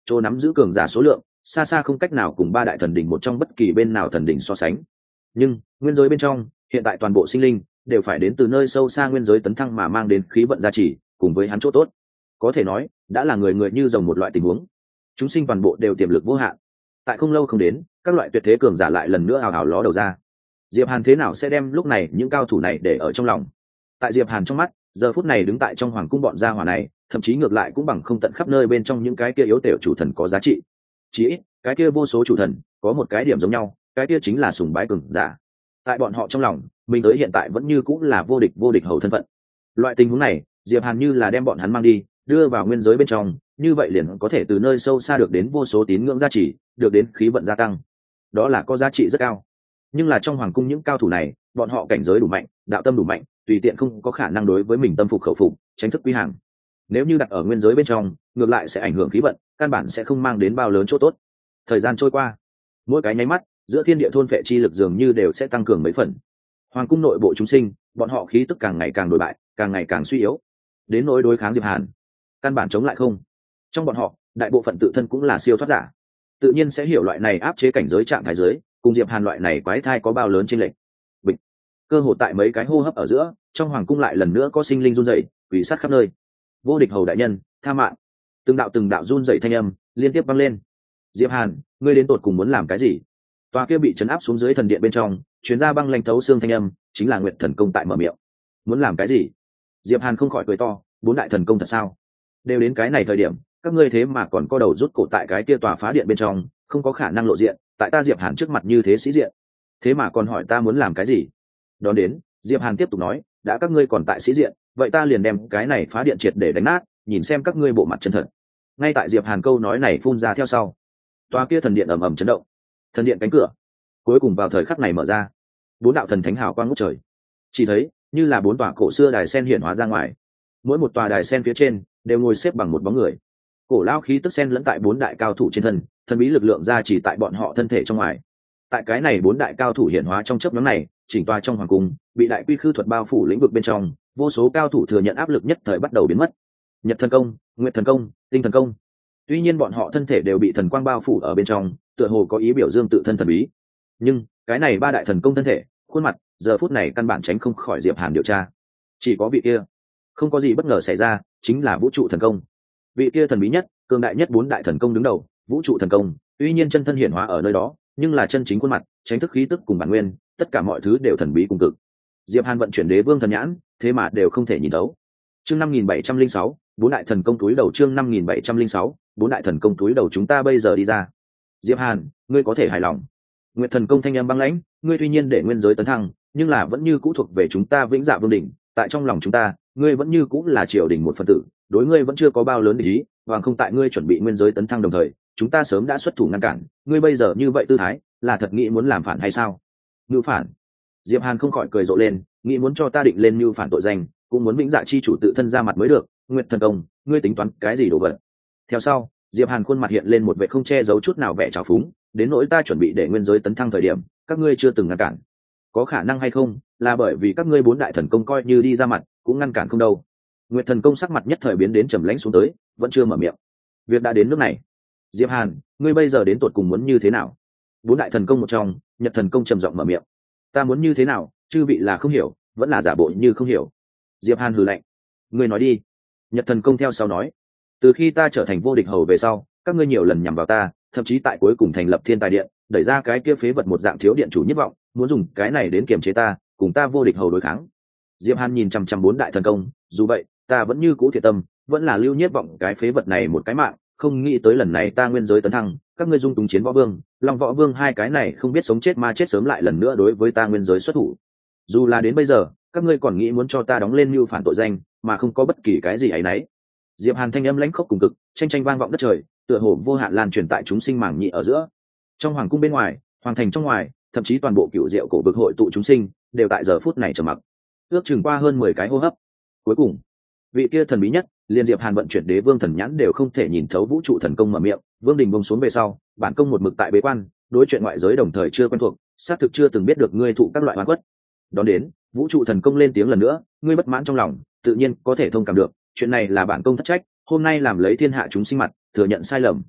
chỗ nắm giữ cường giả số lượng xa xa không cách nào cùng ba đại thần đỉnh một trong bất kỳ bên nào thần đỉnh so sánh. Nhưng nguyên giới bên trong hiện tại toàn bộ sinh linh đều phải đến từ nơi sâu xa nguyên giới tấn thăng mà mang đến khí vận gia trì cùng với hắn chỗ tốt, có thể nói đã là người người như rồng một loại tình huống. Chúng sinh toàn bộ đều tiềm lực vô hạn. Tại không lâu không đến, các loại tuyệt thế cường giả lại lần nữa ào ào ló đầu ra. Diệp Hàn thế nào sẽ đem lúc này những cao thủ này để ở trong lòng? Tại Diệp Hàn trong mắt, giờ phút này đứng tại trong hoàng cung bọn gia hỏa này, thậm chí ngược lại cũng bằng không tận khắp nơi bên trong những cái kia yếu tiểu chủ thần có giá trị. Chỉ ít, cái kia vô số chủ thần có một cái điểm giống nhau, cái kia chính là sùng bái cường giả. Tại bọn họ trong lòng, mình tới hiện tại vẫn như cũng là vô địch hầu thân phận. Loại tình huống này, Diệp Hàn như là đem bọn hắn mang đi, đưa vào nguyên giới bên trong, như vậy liền có thể từ nơi sâu xa được đến vô số tín ngưỡng giá trị, được đến khí vận gia tăng. Đó là có giá trị rất cao. Nhưng là trong hoàng cung những cao thủ này, bọn họ cảnh giới đủ mạnh, đạo tâm đủ mạnh, tùy tiện không có khả năng đối với mình tâm phục khẩu phục, tránh thức quy hàng. Nếu như đặt ở nguyên giới bên trong, ngược lại sẽ ảnh hưởng khí vận, căn bản sẽ không mang đến bao lớn chỗ tốt. Thời gian trôi qua, mỗi cái nháy mắt, giữa thiên địa thôn phệ chi lực dường như đều sẽ tăng cường mấy phần. Hoàng cung nội bộ chúng sinh, bọn họ khí tức càng ngày càng đổi bại, càng ngày càng suy yếu. Đến nỗi đối kháng Diệp Hàn, căn bản chống lại không. Trong bọn họ, đại bộ phận tự thân cũng là siêu thoát giả, tự nhiên sẽ hiểu loại này áp chế cảnh giới trạng thái giới, cùng Diệp Hàn loại này quái thai có bao lớn chênh lệch. Bịch. Cơ hội tại mấy cái hô hấp ở giữa, trong hoàng cung lại lần nữa có sinh linh run rẩy, quỷ sát khắp nơi. Vô địch hầu đại nhân, tha mạng. Từng đạo run rẩy thanh âm liên tiếp vang lên. Diệp Hàn, ngươi đến tột cùng muốn làm cái gì? Tòa kia bị trấn áp xuống dưới thần điện bên trong, truyền ra băng lanh thấu xương thanh âm, chính là Nguyệt Thần Công tại mở miệng. Muốn làm cái gì? Diệp Hàn không khỏi cười to, bốn đại thần công thật sao? Đều đến cái này thời điểm, các ngươi thế mà còn co đầu rút cổ tại cái kia tòa phá điện bên trong, không có khả năng lộ diện, tại ta Diệp Hàn trước mặt như thế sĩ diện. Thế mà còn hỏi ta muốn làm cái gì? Đón đến, Diệp Hàn tiếp tục nói, đã các ngươi còn tại sĩ diện, vậy ta liền đem cái này phá điện triệt để đánh nát, nhìn xem các ngươi bộ mặt chân thật. Ngay tại Diệp Hàn câu nói này phun ra theo sau, tòa kia thần điện ầm ầm chấn động. Thần điện cánh cửa cuối cùng vào thời khắc này mở ra, bốn đạo thần thánh hào quang ngút trời. Chỉ thấy như là bốn tòa cổ xưa đài sen hiện hóa ra ngoài, mỗi một tòa đài sen phía trên đều ngồi xếp bằng một bóng người. Cổ lao khí tức sen lẫn tại bốn đại cao thủ trên thân, thần bí lực lượng ra chỉ tại bọn họ thân thể trong ngoài. Tại cái này bốn đại cao thủ hiện hóa trong chớp nhoáng này, chỉnh tòa trong hoàng cung bị đại quy khư thuật bao phủ lĩnh vực bên trong, vô số cao thủ thừa nhận áp lực nhất thời bắt đầu biến mất. Nhật thần công, Nguyệt thần công, Tinh thần công. Tuy nhiên bọn họ thân thể đều bị thần quang bao phủ ở bên trong, tựa hồ có ý biểu dương tự thân thần bí. Nhưng cái này ba đại thần công thân thể, khuôn mặt, giờ phút này căn bản tránh không khỏi Diệp Hàn điều tra. Chỉ có vị kia, không có gì bất ngờ xảy ra, chính là vũ trụ thần công. Vị kia thần bí nhất, cường đại nhất bốn đại thần công đứng đầu, vũ trụ thần công, tuy nhiên chân thân hiển hóa ở nơi đó, nhưng là chân chính khuôn mặt, tránh thức khí tức cùng bản nguyên, tất cả mọi thứ đều thần bí cùng cực. Diệp Hàn vận chuyển đế vương thần nhãn, thế mà đều không thể nhìn thấu. Chương 5706, bốn đại thần công túi đầu. Chương 5706, bốn đại thần công túi đầu. Chúng ta bây giờ đi ra. Diệp Hàn, ngươi có thể hài lòng. Nguyệt thần công thanh âm băng lãnh, ngươi tuy nhiên để nguyên giới tấn thăng, nhưng là vẫn như cũ thuộc về chúng ta Vĩnh Dạ Vương đỉnh, tại trong lòng chúng ta, ngươi vẫn như cũ là triều đình một phần tử, đối ngươi vẫn chưa có bao lớn để ý, hoàng không tại ngươi chuẩn bị nguyên giới tấn thăng đồng thời, chúng ta sớm đã xuất thủ ngăn cản, ngươi bây giờ như vậy tư thái, là thật nghĩ muốn làm phản hay sao? Mưu phản. Diệp Hàn không khỏi cười rộ lên, nghĩ muốn cho ta định lên mưu phản tội danh, cũng muốn Vĩnh Dạ chi chủ tự thân ra mặt mới được. Nguyệt thần công, ngươi tính toán cái gì đồ vật? Theo sau, Diệp Hàn khuôn mặt hiện lên một vẻ không che giấu chút nào vẻ trào phúng, đến nỗi ta chuẩn bị để nguyên giới tấn thăng thời điểm, các ngươi chưa từng ngăn cản. Có khả năng hay không, là bởi vì các ngươi bốn đại thần công coi như đi ra mặt, cũng ngăn cản không đâu. Nguyệt thần công sắc mặt nhất thời biến đến trầm lãnh xuống tới, vẫn chưa mở miệng. Việc đã đến nước này, Diệp Hàn, ngươi bây giờ đến tột cùng muốn như thế nào? Bốn đại thần công một trong, Nhật thần công trầm giọng mở miệng. Ta muốn như thế nào, chư vị là không hiểu, vẫn là giả bộ như không hiểu. Diệp Hàn hừ lạnh. Ngươi nói đi. Nhật thần công theo sau nói. Từ khi ta trở thành vô địch hầu về sau, các ngươi nhiều lần nhằm vào ta, thậm chí tại cuối cùng thành lập Thiên Tài Điện, đẩy ra cái kia phế vật một dạng thiếu điện chủ nhất vọng, muốn dùng cái này đến kiềm chế ta, cùng ta vô địch hầu đối kháng. Diệp Hàn nhìn chăm chăm bốn đại thần công, dù vậy, ta vẫn như cũ thiệt tâm, vẫn là lưu nhiếp vọng cái phế vật này một cái mạng, không nghĩ tới lần này ta nguyên giới tấn thăng, các ngươi dung túng chiến võ vương, long võ vương hai cái này không biết sống chết ma chết sớm lại lần nữa đối với ta nguyên giới xuất thủ. Dù là đến bây giờ, các ngươi còn nghĩ muốn cho ta đóng lên mưu phản tội danh, mà không có bất kỳ cái gì ấy nấy. Diệp Hàn thanh âm lãnh khốc cùng cực, tranh tranh vang vọng đất trời, tựa hồ vô hạn lan truyền tại chúng sinh màng nhị ở giữa. Trong hoàng cung bên ngoài, hoàng thành trong ngoài, thậm chí toàn bộ cựu diệu cổ vực hội tụ chúng sinh, đều tại giờ phút này trầm mặc. Ước chừng qua hơn 10 cái hô hấp, cuối cùng, vị kia thần bí nhất, liên Diệp Hàn vận chuyển đế vương thần nhãn đều không thể nhìn thấu vũ trụ thần công mở miệng, vương đình bông xuống về sau, bản công một mực tại bế quan, đối chuyện ngoại giới đồng thời chưa quen thuộc, xác thực chưa từng biết được ngươi thụ các loại oan khuất. Đón đến, vũ trụ thần công lên tiếng lần nữa, ngươi bất mãn trong lòng, tự nhiên có thể thông cảm được, chuyện này là bản công thất trách, hôm nay làm lấy thiên hạ chúng sinh mặt, thừa nhận sai lầm.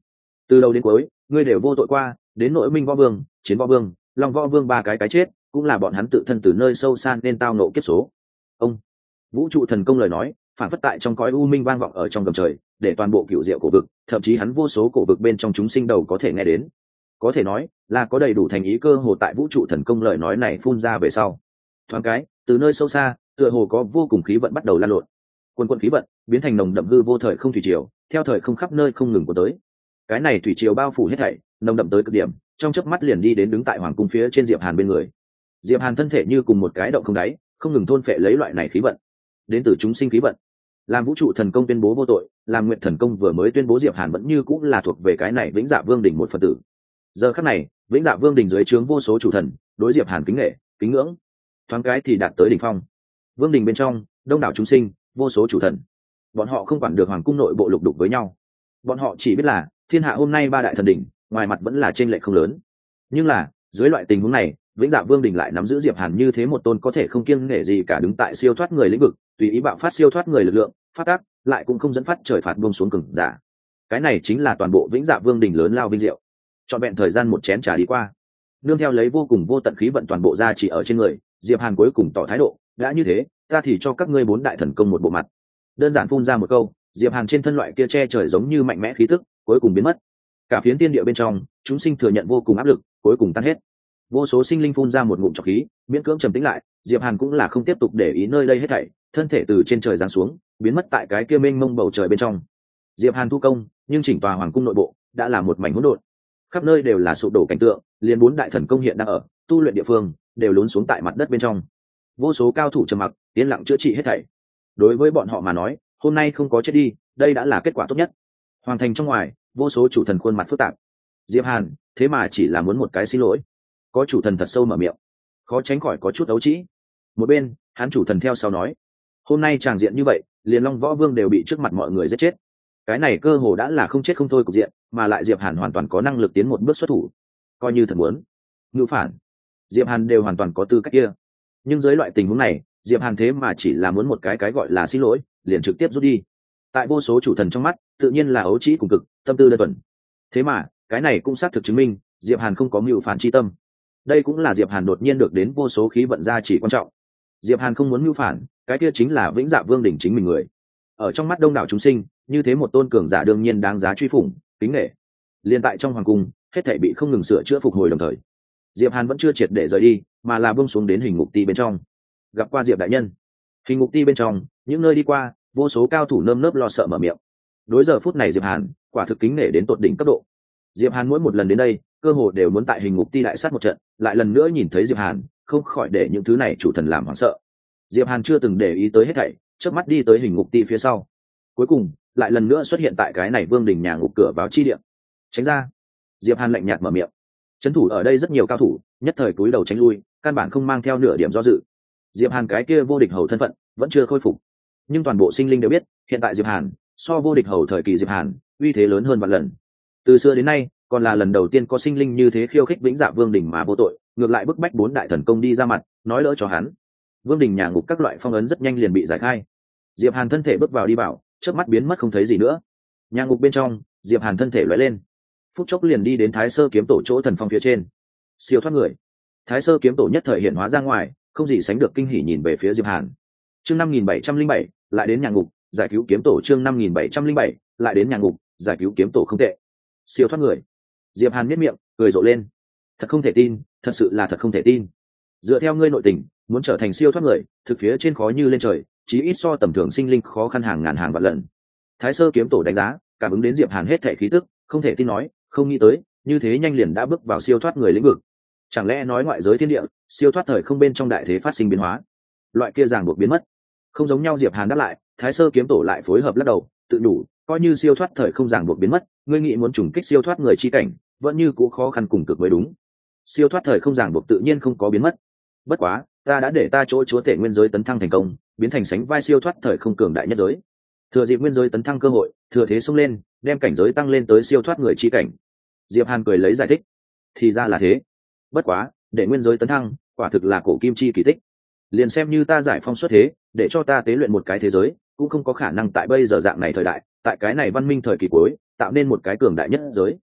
từ đầu đến cuối ngươi đều vô tội qua, đến nội minh võ vương, chiến võ vương, long võ vương ba cái chết cũng là bọn hắn tự thân từ nơi sâu xa nên tao nộ kiếp số. Ông vũ trụ thần công lời nói phản phất tại trong cõi u minh vang vọng ở trong gầm trời, để toàn bộ cựu diệu cổ vực, thậm chí hắn vô số cổ vực bên trong chúng sinh đầu có thể nghe đến. Có thể nói là có đầy đủ thành ý cơ hồ tại vũ trụ thần công lời nói này phun ra về sau, thoáng cái từ nơi sâu xa tựa hồ có vô cùng khí vận bắt đầu lan lộn. Quần quần khí vận biến thành nồng đậm hư vô thời không thủy triều, theo thời không khắp nơi không ngừng của tới. Cái này thủy triều bao phủ hết thảy, nồng đậm tới cực điểm, trong chớp mắt liền đi đến đứng tại hoàng cung phía trên Diệp Hàn bên người. Diệp Hàn thân thể như cùng một cái động không đáy, không ngừng thôn phệ lấy loại này khí vận, đến từ chúng sinh khí vận. Làm vũ trụ thần công tuyên bố vô tội, làm nguyện thần công vừa mới tuyên bố Diệp Hàn vẫn như cũng là thuộc về cái này vĩnh dạ vương đỉnh một phần tử. Giờ khắc này vĩnh dạ vương đỉnh dưới trướng vô số chủ thần đối Diệp Hàn kính nể kính ngưỡng, thoáng cái thì đạt tới đỉnh phong. Vương đỉnh bên trong đông đảo chúng sinh, vô số chủ thần, bọn họ không quản được hoàng cung nội bộ lục đục với nhau, bọn họ chỉ biết là thiên hạ hôm nay ba đại thần đỉnh ngoài mặt vẫn là trên lệ không lớn, nhưng là dưới loại tình huống này vĩnh dạ vương đỉnh lại nắm giữ Diệp Hàn như thế một tôn có thể không kiêng nể gì cả đứng tại siêu thoát người lĩnh vực, tùy ý bạo phát siêu thoát người lực lượng phát tác, lại cũng không dẫn phát trời phạt buông xuống cường giả. Cái này chính là toàn bộ vĩnh dạ vương đỉnh lớn lao vinh diệu. Trọn vẹn thời gian một chén trà đi qua, nương theo lấy vô cùng vô tận khí vận toàn bộ ra chỉ ở trên người Diệp Hàn, cuối cùng tỏ thái độ, đã như thế ta thì cho các ngươi bốn đại thần công một bộ mặt. Đơn giản phun ra một câu, Diệp Hàn trên thân loại kia che trời giống như mạnh mẽ khí tức cuối cùng biến mất. Cả phiến tiên địa bên trong chúng sinh thừa nhận vô cùng áp lực, cuối cùng tan hết. Vô số sinh linh phun ra một ngụm trọc khí, miễn cưỡng trầm tĩnh lại. Diệp Hàn cũng là không tiếp tục để ý nơi đây hết thảy, thân thể từ trên trời giáng xuống, biến mất tại cái kia mênh mông bầu trời bên trong. Diệp Hàn thu công, nhưng chỉnh tòa hoàng cung nội bộ đã là một mảnh hỗn độn, khắp nơi đều là sụp đổ cảnh tượng, liền bốn đại thần công hiện đang ở tu luyện địa phương đều lún xuống tại mặt đất bên trong. Vô số cao thủ trầm mặc, yên lặng chữa trị hết thảy. Đối với bọn họ mà nói, hôm nay không có chết đi, đây đã là kết quả tốt nhất. Hoàng thành trong ngoài, vô số chủ thần khuôn mặt phức tạp. Diệp Hàn thế mà chỉ là muốn một cái xin lỗi. Có chủ thần thật sâu mở miệng, khó tránh khỏi có chút ấu trĩ. Một bên hắn chủ thần theo sau nói, hôm nay tràng diện như vậy, liền Long Võ Vương đều bị trước mặt mọi người giết chết, cái này cơ hồ đã là không chết không thôi cục diện, mà lại Diệp Hàn hoàn toàn có năng lực tiến một bước xuất thủ, coi như thật muốn ngưu phản, Diệp Hàn đều hoàn toàn có tư cách kia. Nhưng dưới loại tình huống này, Diệp Hàn thế mà chỉ là muốn một cái gọi là xin lỗi, liền trực tiếp rút đi. Tại vô số chủ thần trong mắt, tự nhiên là ấu trĩ cùng cực, tâm tư đơn thuần. Thế mà cái này cũng xác thực chứng minh Diệp Hàn không có mưu phản chi tâm. Đây cũng là Diệp Hàn đột nhiên được đến vô số khí vận gia chỉ quan trọng. Diệp Hàn không muốn mưu phản, cái kia chính là vĩnh dạ vương đỉnh chính mình người. Ở trong mắt đông đảo chúng sinh, như thế một tôn cường giả đương nhiên đáng giá truy phủng kính nể. Liên tại trong hoàng cung, hết thảy bị không ngừng sửa chữa phục hồi đồng thời, Diệp Hàn vẫn chưa triệt để rời đi, mà là buông xuống đến hình ngục ti bên trong. Gặp qua Diệp đại nhân. Hình ngục ti bên trong, những nơi đi qua, vô số cao thủ nơm nớp lo sợ mở miệng. Đối giờ phút này Diệp Hàn quả thực kính nể đến tột đỉnh cấp độ. Diệp Hàn mỗi một lần đến đây, cơ hồ đều muốn tại hình ngục ti đại sát một trận, lại lần nữa nhìn thấy Diệp Hàn, không khỏi để những thứ này chủ thần làm hoảng sợ. Diệp Hàn chưa từng để ý tới hết thảy, chớp mắt đi tới hình ngục ti phía sau. Cuối cùng, lại lần nữa xuất hiện tại cái này vương đình nhà ngục cửa báo chi địa. Tránh ra. Diệp Hàn lạnh nhạt mở miệng. Trấn thủ ở đây rất nhiều cao thủ, nhất thời cúi đầu tránh lui, căn bản không mang theo nửa điểm do dự. Diệp Hàn cái kia vô địch hầu thân phận vẫn chưa khôi phục, nhưng toàn bộ sinh linh đều biết, hiện tại Diệp Hàn so vô địch hầu thời kỳ Diệp Hàn uy thế lớn hơn vạn lần. Từ xưa đến nay, còn là lần đầu tiên có sinh linh như thế khiêu khích vĩnh dạ vương đỉnh mà vô tội, ngược lại bức bách bốn đại thần công đi ra mặt, nói đỡ cho hắn. Vương đỉnh nhà ngục các loại phong ấn rất nhanh liền bị giải khai. Diệp Hàn thân thể bước vào đi vào, chớp mắt biến mất không thấy gì nữa. Nhà ngục bên trong, Diệp Hàn thân thể lóe lên, phút chốc liền đi đến Thái Sơ kiếm tổ chỗ thần phong phía trên. Siêu thoát người. Thái Sơ kiếm tổ nhất thời hiện hóa ra ngoài, không gì sánh được kinh hỉ nhìn về phía Diệp Hàn. Chương 5707, lại đến nhà ngục, giải cứu kiếm tổ. Chương 5707, lại đến nhà ngục, giải cứu kiếm tổ. Không tệ. Siêu thoát người. Diệp Hàn nhếch miệng, cười rộ lên. Thật không thể tin, thật sự là thật không thể tin. Dựa theo ngươi nội tình, muốn trở thành siêu thoát người, thực phía trên khó như lên trời, chí ít so tầm thường sinh linh khó khăn hàng ngàn hàng vạn lần. Thái Sơ kiếm tổ đánh giá, cảm ứng đến Diệp Hàn hết thảy khí tức, không thể tin nói, không nghĩ tới, như thế nhanh liền đã bước vào siêu thoát người lĩnh vực. Chẳng lẽ nói ngoại giới thiên địa, siêu thoát thời không bên trong đại thế phát sinh biến hóa, loại kia ràng buộc biến mất. Không giống nhau. Diệp Hàn đáp lại, Thái Sơ kiếm tổ lại phối hợp lắc đầu, tự đủ, coi như siêu thoát thời không ràng buộc biến mất, ngươi nghĩ muốn trùng kích siêu thoát người chi cảnh, vẫn như cũ khó khăn cùng cực mới đúng. Siêu thoát thời không ràng buộc tự nhiên không có biến mất. Bất quá, ta đã để ta chỗ chúa tể nguyên giới tấn thăng thành công, biến thành sánh vai siêu thoát thời không cường đại nhất giới. Thừa dịp nguyên giới tấn thăng cơ hội, thừa thế xông lên, đem cảnh giới tăng lên tới siêu thoát người chi cảnh. Diệp Hàn cười lấy giải thích, thì ra là thế. Bất quá, để nguyên giới tấn thăng, quả thực là cổ kim chi kỳ tích. Liền xem như ta giải phong xuất thế, để cho ta tế luyện một cái thế giới, cũng không có khả năng tại bây giờ dạng này thời đại, tại cái này văn minh thời kỳ cuối, tạo nên một cái cường đại nhất giới.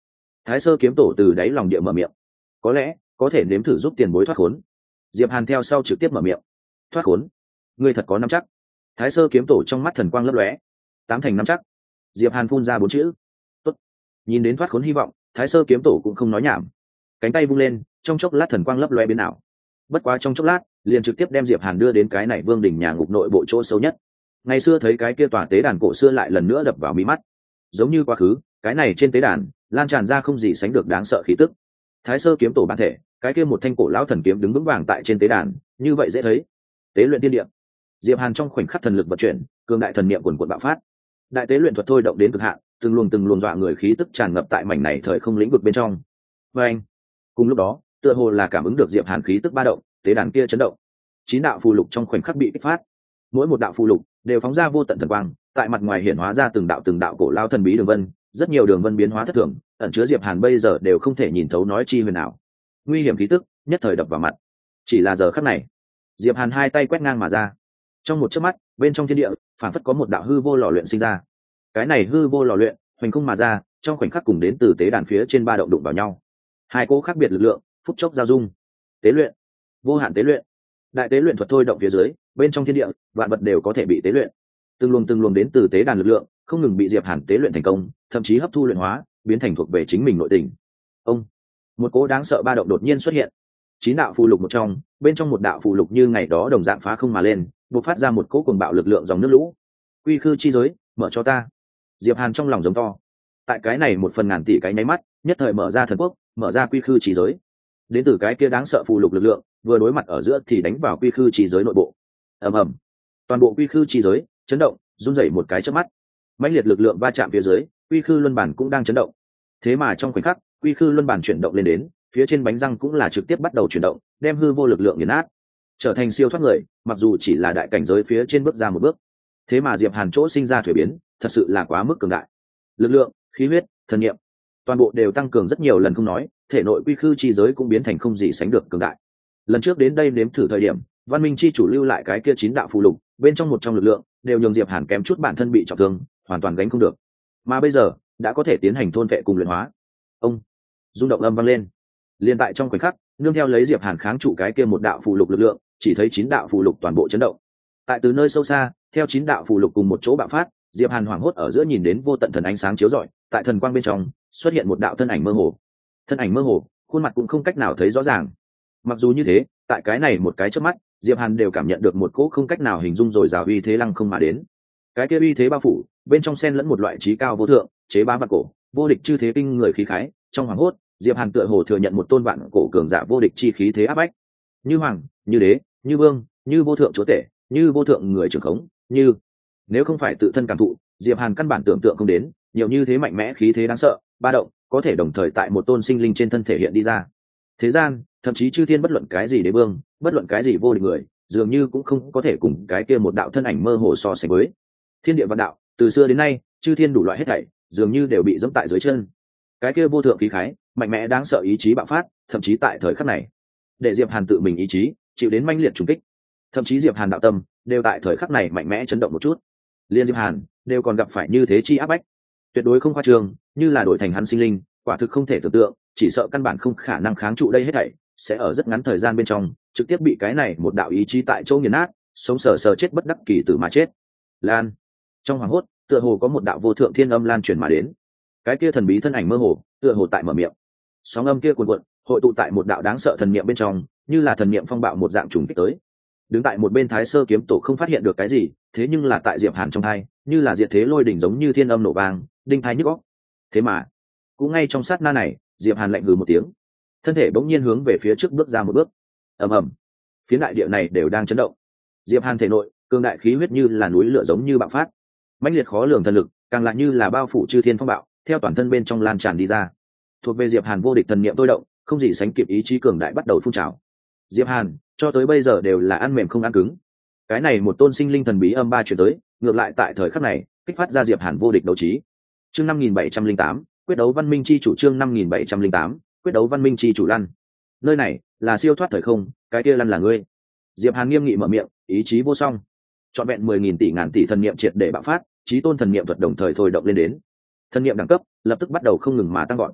Thái Sơ kiếm tổ từ đáy lòng địa mở miệng. Có lẽ có thể nếm thử giúp tiền bối thoát khốn. Diệp Hàn theo sau trực tiếp mở miệng. Thoát khốn? Ngươi thật có nắm chắc? Thái Sơ kiếm tổ trong mắt thần quang lấp lóe. Tám thành nắm chắc. Diệp Hàn phun ra bốn chữ. Tốt. Nhìn đến thoát khốn hy vọng, Thái Sơ kiếm tổ cũng không nói nhảm. Cánh tay vung lên, trong chốc lát thần quang lấp lóe biến ảo. Bất quá trong chốc lát, liền trực tiếp đem Diệp Hàn đưa đến cái này vương đỉnh nhà ngục nội bộ chỗ sâu nhất. Ngày xưa thấy cái kia tòa tế đàn cổ xưa lại lần nữa đập vào mí mắt. Giống như quá khứ, cái này trên tế đàn lan tràn ra không gì sánh được đáng sợ khí tức. Thái Sơ kiếm tổ bản thể, cái kia một thanh cổ lão thần kiếm đứng vững vàng tại trên tế đàn, như vậy dễ thấy. Tế luyện tiên địa. Diệp Hàn trong khoảnh khắc thần lực vận chuyển, cường đại thần niệm cuồn cuộn bạo phát. Đại tế luyện thuật thôi động đến cực hạn, từng luồng dọa người khí tức tràn ngập tại mảnh này thời không lĩnh vực bên trong. Và anh, cùng lúc đó, tựa hồ là cảm ứng được Diệp Hàn khí tức ba động, tế đàn kia chấn động. Chín đạo phù lục trong khoảnh khắc bị kích phát. Mỗi một đạo phù lục đều phóng ra vô tận thần quang, tại mặt ngoài hiển hóa ra từng đạo cổ lao thần bí đường vân, rất nhiều đường vân biến hóa thất thường, ẩn chứa Diệp Hàn bây giờ đều không thể nhìn thấu nói chi huyền nào. Nguy hiểm khí tức nhất thời đập vào mặt. Chỉ là giờ khắc này, Diệp Hàn hai tay quét ngang mà ra. Trong một chớp mắt, bên trong thiên địa phản phất có một đạo hư vô lò luyện sinh ra. Cái này hư vô lò luyện hoành không mà ra, trong khoảnh khắc cùng đến từ tế đàn phía trên ba động đụng vào nhau. Hai cỗ khác biệt lực lượng phút chốc giao dung. Tế luyện, vô hạn tế luyện. Đại tế luyện thuật thôi động phía dưới, bên trong thiên địa vạn vật đều có thể bị tế luyện. Từng luồng đến từ tế đàn lực lượng không ngừng bị Diệp Hàn tế luyện thành công, thậm chí hấp thu luyện hóa, biến thành thuộc về chính mình nội tình. Ông, một cỗ đáng sợ ba động đột nhiên xuất hiện. Chín đạo phù lục một trong, bên trong một đạo phù lục như ngày đó đồng dạng phá không mà lên, bộc phát ra một cỗ cuồng bạo lực lượng dòng nước lũ. Quy khư chi giới, mở cho ta. Diệp Hàn trong lòng giống to. Tại cái này một phần ngàn tỷ cái nháy mắt, nhất thời mở ra thần quốc, mở ra quy khư chi giới. Đến từ cái kia đáng sợ phù lục lực lượng, vừa đối mặt ở giữa thì đánh vào quy khư chi giới nội bộ. Ầm ầm. Toàn bộ quy khư chi giới chấn động, run rẩy một cái chớp mắt. Mãnh liệt lực lượng va chạm phía dưới, quy khư luân bản cũng đang chấn động. Thế mà trong khoảnh khắc, quy khư luân bản chuyển động lên đến, phía trên bánh răng cũng là trực tiếp bắt đầu chuyển động, đem hư vô lực lượng nghiền nát, trở thành siêu thoát người, mặc dù chỉ là đại cảnh giới phía trên bước ra một bước. Thế mà Diệp Hàn chỗ sinh ra thuế biến, thật sự là quá mức cường đại. Lực lượng, khí huyết, thần niệm, toàn bộ đều tăng cường rất nhiều lần không nói, thể nội quy khư chi giới cũng biến thành không gì sánh được cường đại. Lần trước đến đây nếm thử thời điểm, Văn Minh chi chủ lưu lại cái kia chín đạo phù lục, bên trong một trong lực lượng đều nhường Diệp Hàn kém chút bản thân bị trọng thương, hoàn toàn gánh không được. Mà bây giờ, đã có thể tiến hành thôn vệ cùng luyện hóa. Ông, rung động âm vang lên. Liên tại trong khoảnh khắc, nương theo lấy Diệp Hàn kháng trụ cái kia một đạo phù lục lực lượng, chỉ thấy chín đạo phù lục toàn bộ chấn động. Tại từ nơi sâu xa, theo chín đạo phù lục cùng một chỗ bạo phát, Diệp Hàn hoảng hốt ở giữa nhìn đến vô tận thần ánh sáng chiếu rọi, tại thần quang bên trong xuất hiện một đạo thân ảnh mơ hồ. Thân ảnh mơ hồ, khuôn mặt cũng không cách nào thấy rõ ràng. Mặc dù như thế, tại cái này một cái chớp mắt, Diệp Hàn đều cảm nhận được một cỗ không cách nào hình dung rồi rào uy thế lăng không mà đến. Cái kia uy thế bao phủ, bên trong xen lẫn một loại trí cao vô thượng, chế bá vạn cổ, vô địch chư thế kinh người khí khái. Trong hoàng hốt, Diệp Hàn tựa hồ thừa nhận một tôn vạn cổ cường giả vô địch chi khí thế áp bách. Như hoàng, như đế, như vương, như vô thượng chúa tể, như vô thượng người trưởng khống, như nếu không phải tự thân cảm thụ, Diệp Hàn căn bản tưởng tượng không đến, nhiều như thế mạnh mẽ khí thế đáng sợ, ba động, có thể đồng thời tại một tôn sinh linh trên thân thể hiện đi ra. Thế gian, thậm chí chư thiên bất luận cái gì đế vương, bất luận cái gì vô địch người, dường như cũng không có thể cùng cái kia một đạo thân ảnh mơ hồ so sánh với. Thiên địa vạn đạo, từ xưa đến nay, chư thiên đủ loại hết thảy, dường như đều bị dẫm tại dưới chân. Cái kia vô thượng khí khái, mạnh mẽ đáng sợ ý chí bạo phát, thậm chí tại thời khắc này, để Diệp Hàn tự mình ý chí chịu đến manh liệt trùng kích. Thậm chí Diệp Hàn đạo tâm đều tại thời khắc này mạnh mẽ chấn động một chút. Liên Diệp Hàn đều còn gặp phải như thế chi áp bách, tuyệt đối không khoa trương, như là đổi thành hắn sinh linh, quả thực không thể tưởng tượng, chỉ sợ căn bản không khả năng kháng trụ đây hết thảy, sẽ ở rất ngắn thời gian bên trong trực tiếp bị cái này một đạo ý chí tại chỗ nghiền nát, sống sờ sờ chết bất đắc kỳ tử mà chết. Lan, trong hoàng hốt, tựa hồ có một đạo vô thượng thiên âm lan truyền mà đến. Cái kia thần bí thân ảnh mơ hồ, tựa hồ tại mở miệng. Sóng âm kia cuồn cuộn, hội tụ tại một đạo đáng sợ thần niệm bên trong, như là thần niệm phong bạo một dạng trùng kích tới. Đứng tại một bên Thái Sơ kiếm tổ không phát hiện được cái gì, thế nhưng là tại Diệp Hàn trong tai, như là diệt thế lôi đỉnh giống như thiên âm nổ vang, đinh tai nhức óc. Thế mà, cũng ngay trong sát na này, Diệp Hàn lạnh hừ một tiếng, thân thể bỗng nhiên hướng về phía trước bước ra một bước. Ầm ầm, phiến đại địa này đều đang chấn động. Diệp Hàn thể nội, cường đại khí huyết như là núi lửa giống như bạo phát, mãnh liệt khó lường thần lực, càng lại như là bao phủ chư thiên phong bạo, theo toàn thân bên trong lan tràn đi ra. Thuộc về Diệp Hàn vô địch thần niệm tôi động, không gì sánh kịp ý chí cường đại bắt đầu phun trào. Diệp Hàn cho tới bây giờ đều là ăn mềm không ăn cứng. Cái này một tôn sinh linh thần bí âm ba chuyển tới, ngược lại tại thời khắc này kích phát ra Diệp Hàn vô địch đấu trí. Chương 5708, quyết đấu văn minh chi chủ. Chương 5708, quyết đấu văn minh chi chủ. Lăn, nơi này là siêu thoát thời không, cái kia lăn là ngươi. Diệp Hàn nghiêm nghị mở miệng, ý chí vô song, trọn vẹn 10.000 tỷ ngàn tỷ thần niệm triệt để bạo phát, chí tôn thần niệm thuật đồng thời thôi động lên đến. Thần niệm đẳng cấp lập tức bắt đầu không ngừng mà tăng vọt.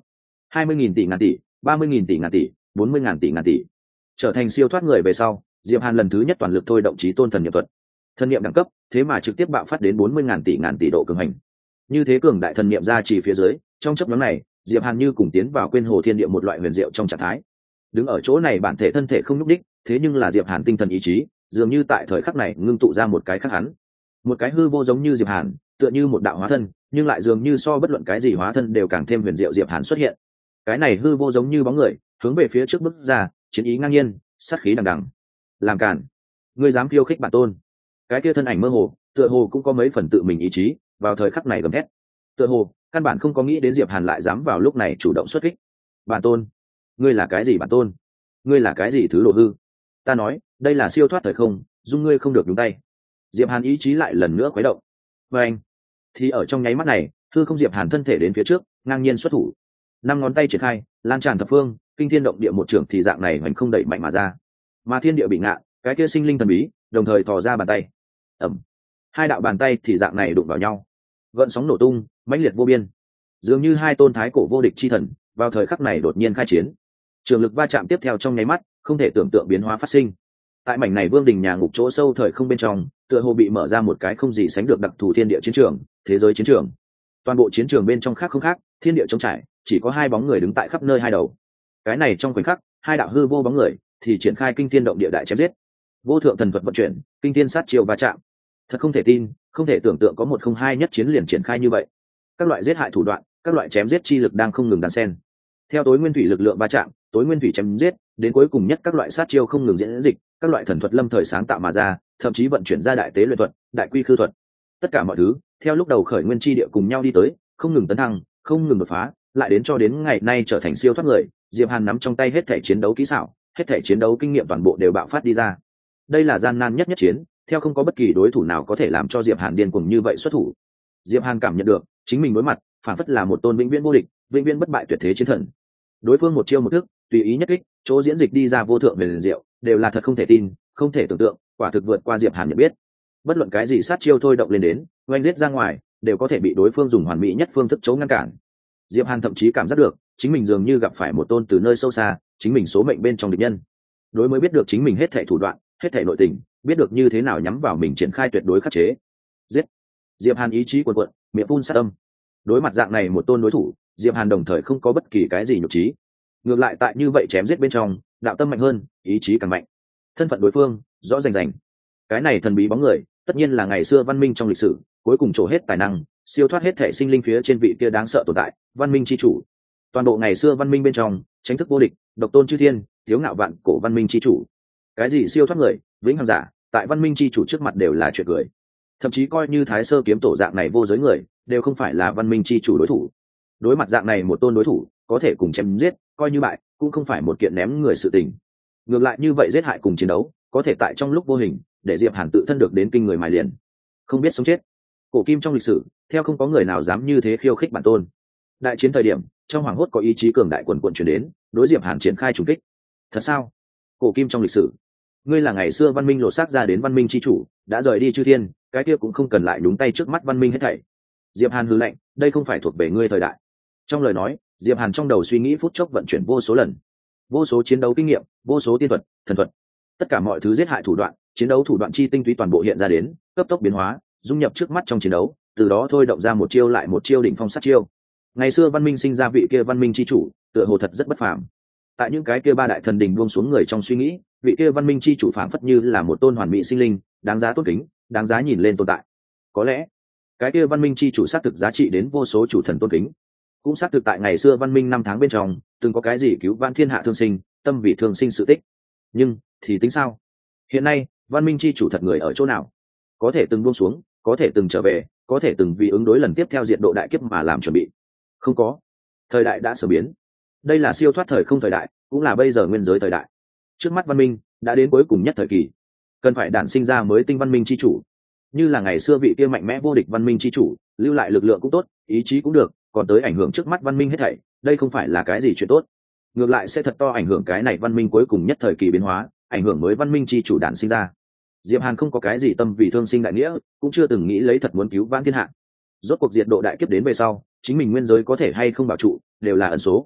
20.000 tỷ ngàn tỷ, 30.000 tỷ ngàn tỷ, 40.000 tỷ ngàn tỷ. Trở thành siêu thoát người về sau, Diệp Hàn lần thứ nhất toàn lực thôi động chí tôn thần niệm thuật. Thần niệm đẳng cấp, thế mà trực tiếp bạo phát đến 40.000 tỷ ngàn tỷ độ cường hành. Như thế cường đại thần niệm ra chỉ phía dưới, trong chốc ngắn này, Diệp Hàn như cùng tiến vào quên hồ thiên địa một loại huyền diệu trong trạng thái. Đứng ở chỗ này bản thể thân thể không nhúc đích, thế nhưng là Diệp Hàn tinh thần ý chí, dường như tại thời khắc này ngưng tụ ra một cái khác hắn. Một cái hư vô giống như Diệp Hàn, tựa như một đạo hóa thân, nhưng lại dường như so bất luận cái gì hóa thân đều càng thêm huyền diệu. Diệp Hàn xuất hiện, cái này hư vô giống như bóng người, hướng về phía trước bước ra, chiến ý ngang nhiên, sát khí đằng đằng. Làm cản, ngươi dám khiêu khích bản tôn? Cái kia thân ảnh mơ hồ, tựa hồ cũng có mấy phần tự mình ý chí, vào thời khắc này gầm thét. Tựa hồ căn bản không có nghĩ đến Diệp Hàn lại dám vào lúc này chủ động xuất kích. Bản tôn, ngươi là cái gì bản tôn? Ngươi là cái gì thứ đồ hư? Ta nói, đây là siêu thoát thời không, dung ngươi không được nhúng tay. Diệp Hàn ý chí lại lần nữa khuấy động. Và anh, thì ở trong nháy mắt này, hư không Diệp Hàn thân thể đến phía trước, ngang nhiên xuất thủ. 5 ngón tay triển khai, lan tràn thập phương, kinh thiên động địa một trường thì dạng này hoành không đẩy mạnh mà ra. Mà thiên địa bị ngạ, cái kia sinh linh thần bí, đồng thời thò ra bàn tay. Ầm. Hai đạo bàn tay thì dạng này đụng vào nhau. Gợn sóng nổ tung, mãnh liệt vô biên. Dường như hai tôn thái cổ vô địch chi thần, vào thời khắc này đột nhiên khai chiến. Trường lực va chạm tiếp theo trong nháy mắt, không thể tưởng tượng biến hóa phát sinh. Tại mảnh này vương đình nhà ngục chỗ sâu thời không bên trong, tựa hồ bị mở ra một cái không gì sánh được đặc thù thiên địa chiến trường, thế giới chiến trường. Toàn bộ chiến trường bên trong khác không khác, thiên địa trống trải, chỉ có hai bóng người đứng tại khắp nơi hai đầu. Cái này trong khoảnh khắc, hai đạo hư vô bóng người thì triển khai kinh thiên động địa đại chém giết. Vô thượng thần thuật vận chuyển, kinh thiên sát chiêu va chạm. Thật không thể tin, không thể tưởng tượng có một không hai nhất chiến liền triển khai như vậy. Các loại giết hại thủ đoạn, các loại chém giết chi lực đang không ngừng đan xen. Theo tối nguyên thủy lực lượng va chạm, tối nguyên thủy chém giết, đến cuối cùng nhất các loại sát chiêu không ngừng diễn dịch, các loại thần thuật lâm thời sáng tạo mà ra, thậm chí vận chuyển ra đại tế luyện thuật, đại quy khư thuật. Tất cả mọi thứ, theo lúc đầu khởi nguyên chi địa cùng nhau đi tới, không ngừng tấn thăng, không ngừng đột phá, lại đến cho đến ngày nay trở thành siêu thoát người. Diệp Hàn nắm trong tay hết thể chiến đấu kỹ xảo, hết thể chiến đấu kinh nghiệm toàn bộ đều bạo phát đi ra. Đây là gian nan nhất chiến, theo không có bất kỳ đối thủ nào có thể làm cho Diệp Hàn điên cuồng như vậy xuất thủ. Diệp Hàn cảm nhận được, chính mình đối mặt, phản phất là một tôn vĩnh viễn vô địch, vĩnh viễn bất bại tuyệt thế chiến thần. Đối phương một chiêu một thức, tùy ý nhất kích, chỗ diễn dịch đi ra vô thượng huyền diệu, đều là thật không thể tin, không thể tưởng tượng, quả thực vượt qua Diệp Hàn nhận biết. Bất luận cái gì sát chiêu thôi động lên đến, oanh giết ra ngoài, đều có thể bị đối phương dùng hoàn mỹ nhất phương thức chống ngăn cản. Diệp Hàn thậm chí cảm giác được, chính mình dường như gặp phải một tôn từ nơi sâu xa, chính mình số mệnh bên trong địch nhân. Đối mới biết được chính mình hết thảy thủ đoạn, hết thảy nội tình, biết được như thế nào nhắm vào mình triển khai tuyệt đối khắc chế. Giết. Diệp Hàn ý chí cuồn cuộn, miệng phun sát âm. Đối mặt dạng này một tôn đối thủ, Diệp Hàn đồng thời không có bất kỳ cái gì nhục trí. Ngược lại tại như vậy chém giết bên trong, đạo tâm mạnh hơn, ý chí càng mạnh. Thân phận đối phương rõ rành rành. Cái này thần bí bóng người, tất nhiên là ngày xưa văn minh trong lịch sử, cuối cùng trổ hết tài năng, siêu thoát hết thể sinh linh phía trên vị kia đáng sợ tồn tại, văn minh chi chủ. Toàn bộ ngày xưa văn minh bên trong, chính thức vô địch, độc tôn chư thiên, thiếu ngạo vạn cổ văn minh chi chủ. Cái gì siêu thoát người, vĩnh hằng giả, tại văn minh chi chủ trước mặt đều là chuyện cười. Thậm chí coi như Thái Sơ kiếm tổ dạng này vô giới người, đều không phải là văn minh chi chủ đối thủ. Đối mặt dạng này một tôn đối thủ, có thể cùng chém giết, coi như bại, cũng không phải một kiện ném người sự tình. Ngược lại như vậy giết hại cùng chiến đấu, có thể tại trong lúc vô hình, để Diệp Hàn tự thân được đến kinh người mài liền. Không biết sống chết. Cổ kim trong lịch sử, theo không có người nào dám như thế khiêu khích bản tôn. Đại chiến thời điểm, trong hoàng hốt có ý chí cường đại quần quần truyền đến, đối Diệp Hàn triển khai trùng kích. Thật sao? Cổ kim trong lịch sử, ngươi là ngày xưa văn minh lột xác ra đến văn minh chi chủ, đã rời đi chư thiên, cái kia cũng không cần lại nhúng tay trước mắt văn minh hết thảy. Diệp Hàn hừ lạnh, đây không phải thuộc về ngươi thời đại. Trong lời nói, Diệp Hàn trong đầu suy nghĩ phút chốc vận chuyển vô số lần, vô số chiến đấu kinh nghiệm, vô số tiên thuật, thần thuật, tất cả mọi thứ giết hại thủ đoạn, chiến đấu thủ đoạn chi tinh túy toàn bộ hiện ra đến, cấp tốc biến hóa, dung nhập trước mắt trong chiến đấu, từ đó thôi động ra một chiêu lại một chiêu đỉnh phong sát chiêu. Ngày xưa văn minh sinh ra vị kia văn minh chi chủ, tựa hồ thật rất bất phàm. Tại những cái kia ba đại thần đình buông xuống người trong suy nghĩ, vị kia văn minh chi chủ phảng phất như là một tôn hoàn mỹ sinh linh, đáng giá tôn kính, đáng giá nhìn lên tồn tại. Có lẽ, cái kia văn minh chi chủ xác thực giá trị đến vô số chủ thần tôn kính. Cũng xác thực tại ngày xưa văn minh năm tháng bên trong, từng có cái gì cứu vãn thiên hạ thương sinh, tâm vị thương sinh sự tích. Nhưng, thì tính sao? Hiện nay, văn minh chi chủ thật người ở chỗ nào? Có thể từng buông xuống, có thể từng trở về, có thể từng vì ứng đối lần tiếp theo diệt độ đại kiếp mà làm chuẩn bị. Không có. Thời đại đã sửa biến. Đây là siêu thoát thời không thời đại, cũng là bây giờ nguyên giới thời đại. Trước mắt văn minh đã đến cuối cùng nhất thời kỳ, cần phải đản sinh ra mới tinh văn minh chi chủ. Như là ngày xưa vị kia mạnh mẽ vô địch văn minh chi chủ, lưu lại lực lượng cũng tốt, ý chí cũng được, còn tới ảnh hưởng trước mắt văn minh hết thảy, đây không phải là cái gì chuyện tốt. Ngược lại sẽ thật to ảnh hưởng cái này văn minh cuối cùng nhất thời kỳ biến hóa, ảnh hưởng mới văn minh chi chủ đản sinh ra. Diệp Hàn không có cái gì tâm vì thương sinh đại nghĩa, cũng chưa từng nghĩ lấy thật muốn cứu vãn thiên hạ. Rốt cuộc diệt độ đại kiếp đến về sau, chính mình nguyên giới có thể hay không bảo trụ, đều là ẩn số.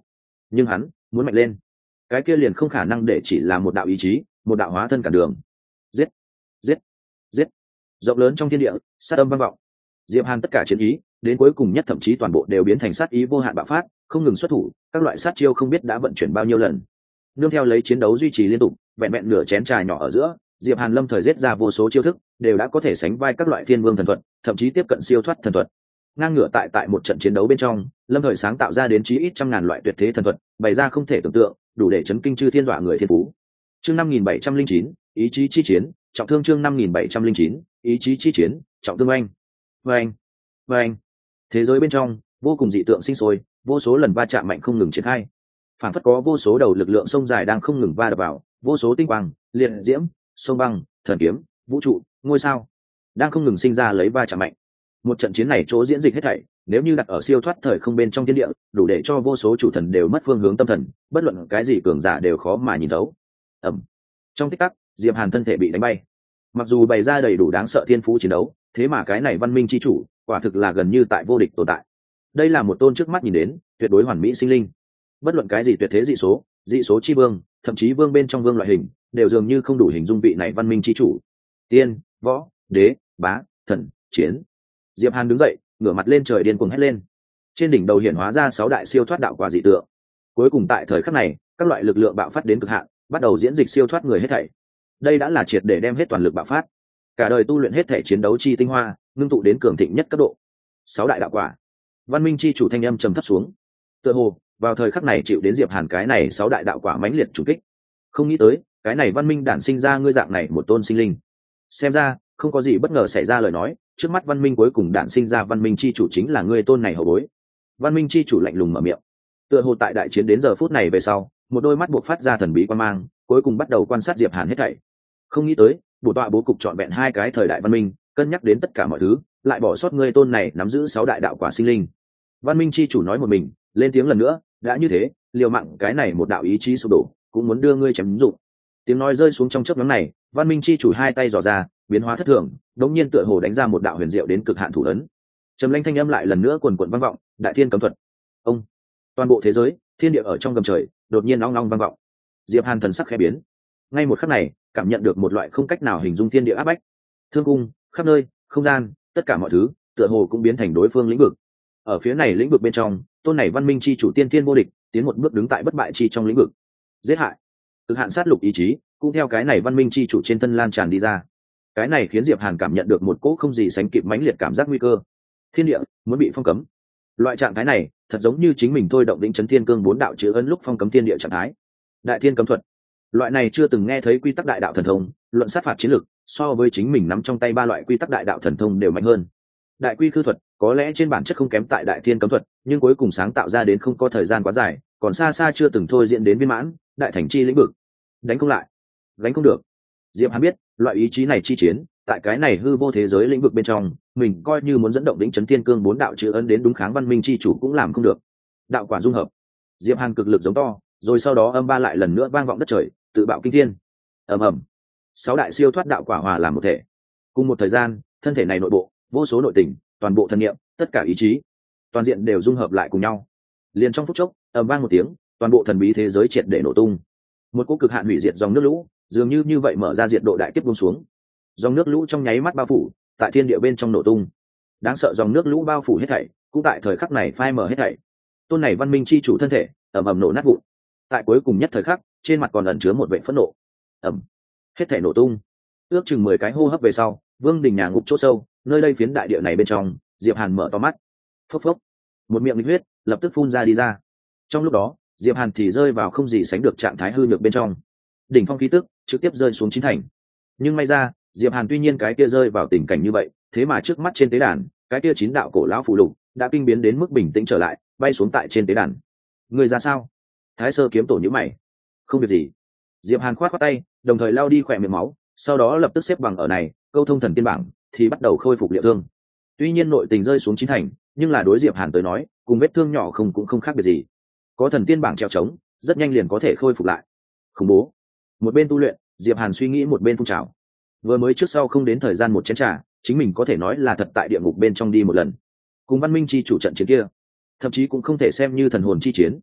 nhưng hắn muốn mạnh lên, cái kia liền không khả năng để chỉ là một đạo ý chí, một đạo hóa thân cản đường. Giết, giết, giết. Rộng lớn trong thiên địa, sát âm vang vọng. Diệp Hàn tất cả chiến ý đến cuối cùng nhất thậm chí toàn bộ đều biến thành sát ý vô hạn bạo phát, không ngừng xuất thủ, các loại sát chiêu không biết đã vận chuyển bao nhiêu lần. Nương theo lấy chiến đấu duy trì liên tục, vẹn vẹn nửa chén trà nhỏ ở giữa, Diệp Hàn lâm thời giết ra vô số chiêu thức, đều đã có thể sánh vai các loại thiên vương thần thuật, thậm chí tiếp cận siêu thoát thần thuật. Ngang ngửa tại một trận chiến đấu bên trong, lâm thời sáng tạo ra đến chí ít trăm ngàn loại tuyệt thế thần thuật, bày ra không thể tưởng tượng, đủ để chấn kinh chư thiên dọa người thiên phú. Chương 5709, ý chí chi chiến, trọng thương. Chương 5709, ý chí chi chiến, trọng thương. Oanh, oanh, oanh. Thế giới bên trong vô cùng dị tượng sinh sôi, vô số lần va chạm mạnh không ngừng triển khai, phản phất có vô số đầu lực lượng sông dài đang không ngừng va đập vào, vô số tinh quang, liệt diễm, sông băng, thần kiếm, vũ trụ, ngôi sao đang không ngừng sinh ra lấy va chạm mạnh. Một trận chiến này chỗ diễn dịch hết thảy, nếu như đặt ở siêu thoát thời không bên trong thiên địa, đủ để cho vô số chủ thần đều mất phương hướng tâm thần, bất luận cái gì cường giả đều khó mà nhìn thấu. Ầm. Trong tích tắc, Diệp Hàn thân thể bị đánh bay. Mặc dù bày ra đầy đủ đáng sợ thiên phú chiến đấu, thế mà cái này văn minh chi chủ, quả thực là gần như tại vô địch tồn tại. Đây là một tôn trước mắt nhìn đến tuyệt đối hoàn mỹ sinh linh. Bất luận cái gì tuyệt thế dị số chi vương, thậm chí vương bên trong vương loại hình, đều dường như không đủ hình dung vị này văn minh chi chủ. Tiên, võ, đế, bá, thần, chiến. Diệp Hàn đứng dậy, ngửa mặt lên trời điên cuồng hét lên. Trên đỉnh đầu hiện hóa ra 6 đại siêu thoát đạo quả dị tượng. Cuối cùng tại thời khắc này, các loại lực lượng bạo phát đến cực hạn, bắt đầu diễn dịch siêu thoát người hết thảy. Đây đã là triệt để đem hết toàn lực bạo phát. Cả đời tu luyện hết thể chiến đấu chi tinh hoa, ngưng tụ đến cường thịnh nhất cấp độ. 6 đại đạo quả. Văn minh chi chủ thanh âm trầm thấp xuống. Tựa hồ, vào thời khắc này chịu đến Diệp Hàn cái này 6 đại đạo quả mãnh liệt trùng kích. Không nghĩ tới, cái này văn minh đản sinh ra ngươi dạng này một tôn sinh linh. Xem ra, không có gì bất ngờ xảy ra lời nói, trước mắt văn minh cuối cùng đản sinh ra văn minh chi chủ chính là ngươi tôn này hậu bối. Văn minh chi chủ lạnh lùng mở miệng. Tựa hồ tại đại chiến đến giờ phút này về sau, một đôi mắt buộc phát ra thần bí quan mang, cuối cùng bắt đầu quan sát Diệp Hàn hết thảy. Không nghĩ tới, bổ tọa bố cục trọn vẹn 2 cái thời đại văn minh, cân nhắc đến tất cả mọi thứ, lại bỏ sót ngươi tôn này nắm giữ 6 đại đạo quả sinh linh. Văn minh chi chủ nói một mình, lên tiếng lần nữa, đã như thế, liều mạng cái này một đạo ý chí sụp đổ, cũng muốn đưa ngươi chém dụng. Tiếng nói rơi xuống trong chớp nhoáng này, văn minh chi chủ 2 tay giở ra, biến hóa thất thường, đống nhiên tựa hồ đánh ra một đạo huyền diệu đến cực hạn thủ ấn. Trầm lãnh thanh âm lại lần nữa quần quần vang vọng, đại thiên cấm thuật. Ông, toàn bộ thế giới, thiên địa ở trong gầm trời, đột nhiên ong ong vang vọng. Diệp Hàn thần sắc khẽ biến. Ngay một khắc này, cảm nhận được một loại không cách nào hình dung thiên địa áp bách. Thương cung, khắp nơi, không gian, tất cả mọi thứ, tựa hồ cũng biến thành đối phương lĩnh vực. Ở phía này lĩnh vực bên trong, tôn này văn minh chi chủ tiên thiên vô địch, tiến một bước đứng tại bất bại chi trong lĩnh vực. Giết hại, cực hạn sát lục ý chí, cũng theo cái này văn minh chi chủ trên thân lan tràn đi ra. Cái này khiến Diệp Hàn cảm nhận được một cỗ không gì sánh kịp mãnh liệt cảm giác nguy cơ. Thiên địa muốn bị phong cấm. Loại trạng thái này, thật giống như chính mình thôi động định chấn thiên cương 4 đạo chữ ấn lúc phong cấm thiên địa trạng thái. Đại thiên cấm thuật. Loại này chưa từng nghe thấy quy tắc đại đạo thần thông, luận sát phạt chiến lược, so với chính mình nắm trong tay 3 loại quy tắc đại đạo thần thông đều mạnh hơn. Đại quy khư thuật có lẽ trên bản chất không kém tại đại thiên cấm thuật, nhưng cuối cùng sáng tạo ra đến không có thời gian quá dài, còn xa xa chưa từng thôi diễn đến viên mãn, đại thành chi lĩnh vực. Đánh không lại, gánh không được. Diệp Hàn biết, loại ý chí này chi chiến, tại cái này hư vô thế giới lĩnh vực bên trong, mình coi như muốn dẫn động đỉnh chấn thiên cương 4 đạo chữ ấn đến đúng kháng văn minh chi chủ cũng làm không được. Đạo quả dung hợp. Diệp Hàn cực lực giống to, rồi sau đó âm ba lại lần nữa vang vọng đất trời, tự bạo kinh thiên. Ầm ầm. 6 đại siêu thoát đạo quả hòa làm một thể. Cùng một thời gian, thân thể này nội bộ, vô số nội tình, toàn bộ thần niệm, tất cả ý chí, toàn diện đều dung hợp lại cùng nhau. Liền trong phút chốc, ầm vang một tiếng, toàn bộ thần bí thế giới triệt để nổ tung. Một cỗ cực hạn hủy diệt dòng nước lũ, dường như vậy mở ra diệt độ đại kiếp buông xuống. Dòng nước lũ trong nháy mắt bao phủ, tại thiên địa bên trong nổ tung. Đáng sợ dòng nước lũ bao phủ hết thảy, cũng tại thời khắc này phai mở hết thảy. Tôn này văn minh chi chủ thân thể, ầm ầm nổ nát vụn. Tại cuối cùng nhất thời khắc, trên mặt còn ẩn chứa một vẻ phẫn nộ. Ầm, hết thảy nổ tung. Ước chừng 10 cái hô hấp về sau, Vương Đình nhà ngục chỗ sâu, nơi đây phiến đại địa này bên trong, Diệp Hàn mở to mắt. Phốc phốc, một miệng huyết lập tức phun ra đi ra. Trong lúc đó, Diệp Hàn thì rơi vào không gì sánh được trạng thái hư nhược bên trong. Đỉnh phong khí tức trực tiếp rơi xuống chín thành. Nhưng may ra, Diệp Hàn tuy nhiên cái kia rơi vào tình cảnh như vậy, thế mà trước mắt trên tế đàn, cái kia 9 đạo cổ lão phù lục đã kinh biến đến mức bình tĩnh trở lại, bay xuống tại trên tế đàn. Người ra sao? Thái Sơ kiếm tổ nhíu mày. Không việc gì. Diệp Hàn khoát khoát tay, đồng thời lao đi khỏe miệng máu, sau đó lập tức xếp bằng ở này, câu thông thần tiên bảng thì bắt đầu khôi phục liệu thương. Tuy nhiên nội tình rơi xuống chín thành, nhưng là đối Diệp Hàn tới nói, cùng vết thương nhỏ cũng không khác biệt gì. Có thần tiên bảng treo trống, rất nhanh liền có thể khôi phục lại. Khủng bố. Một bên tu luyện, Diệp Hàn suy nghĩ một bên phun trào. Vừa mới trước sau không đến thời gian một chén trà, chính mình có thể nói là thật tại địa ngục bên trong đi một lần. Cùng văn minh chi chủ trận chiến kia, thậm chí cũng không thể xem như thần hồn chi chiến.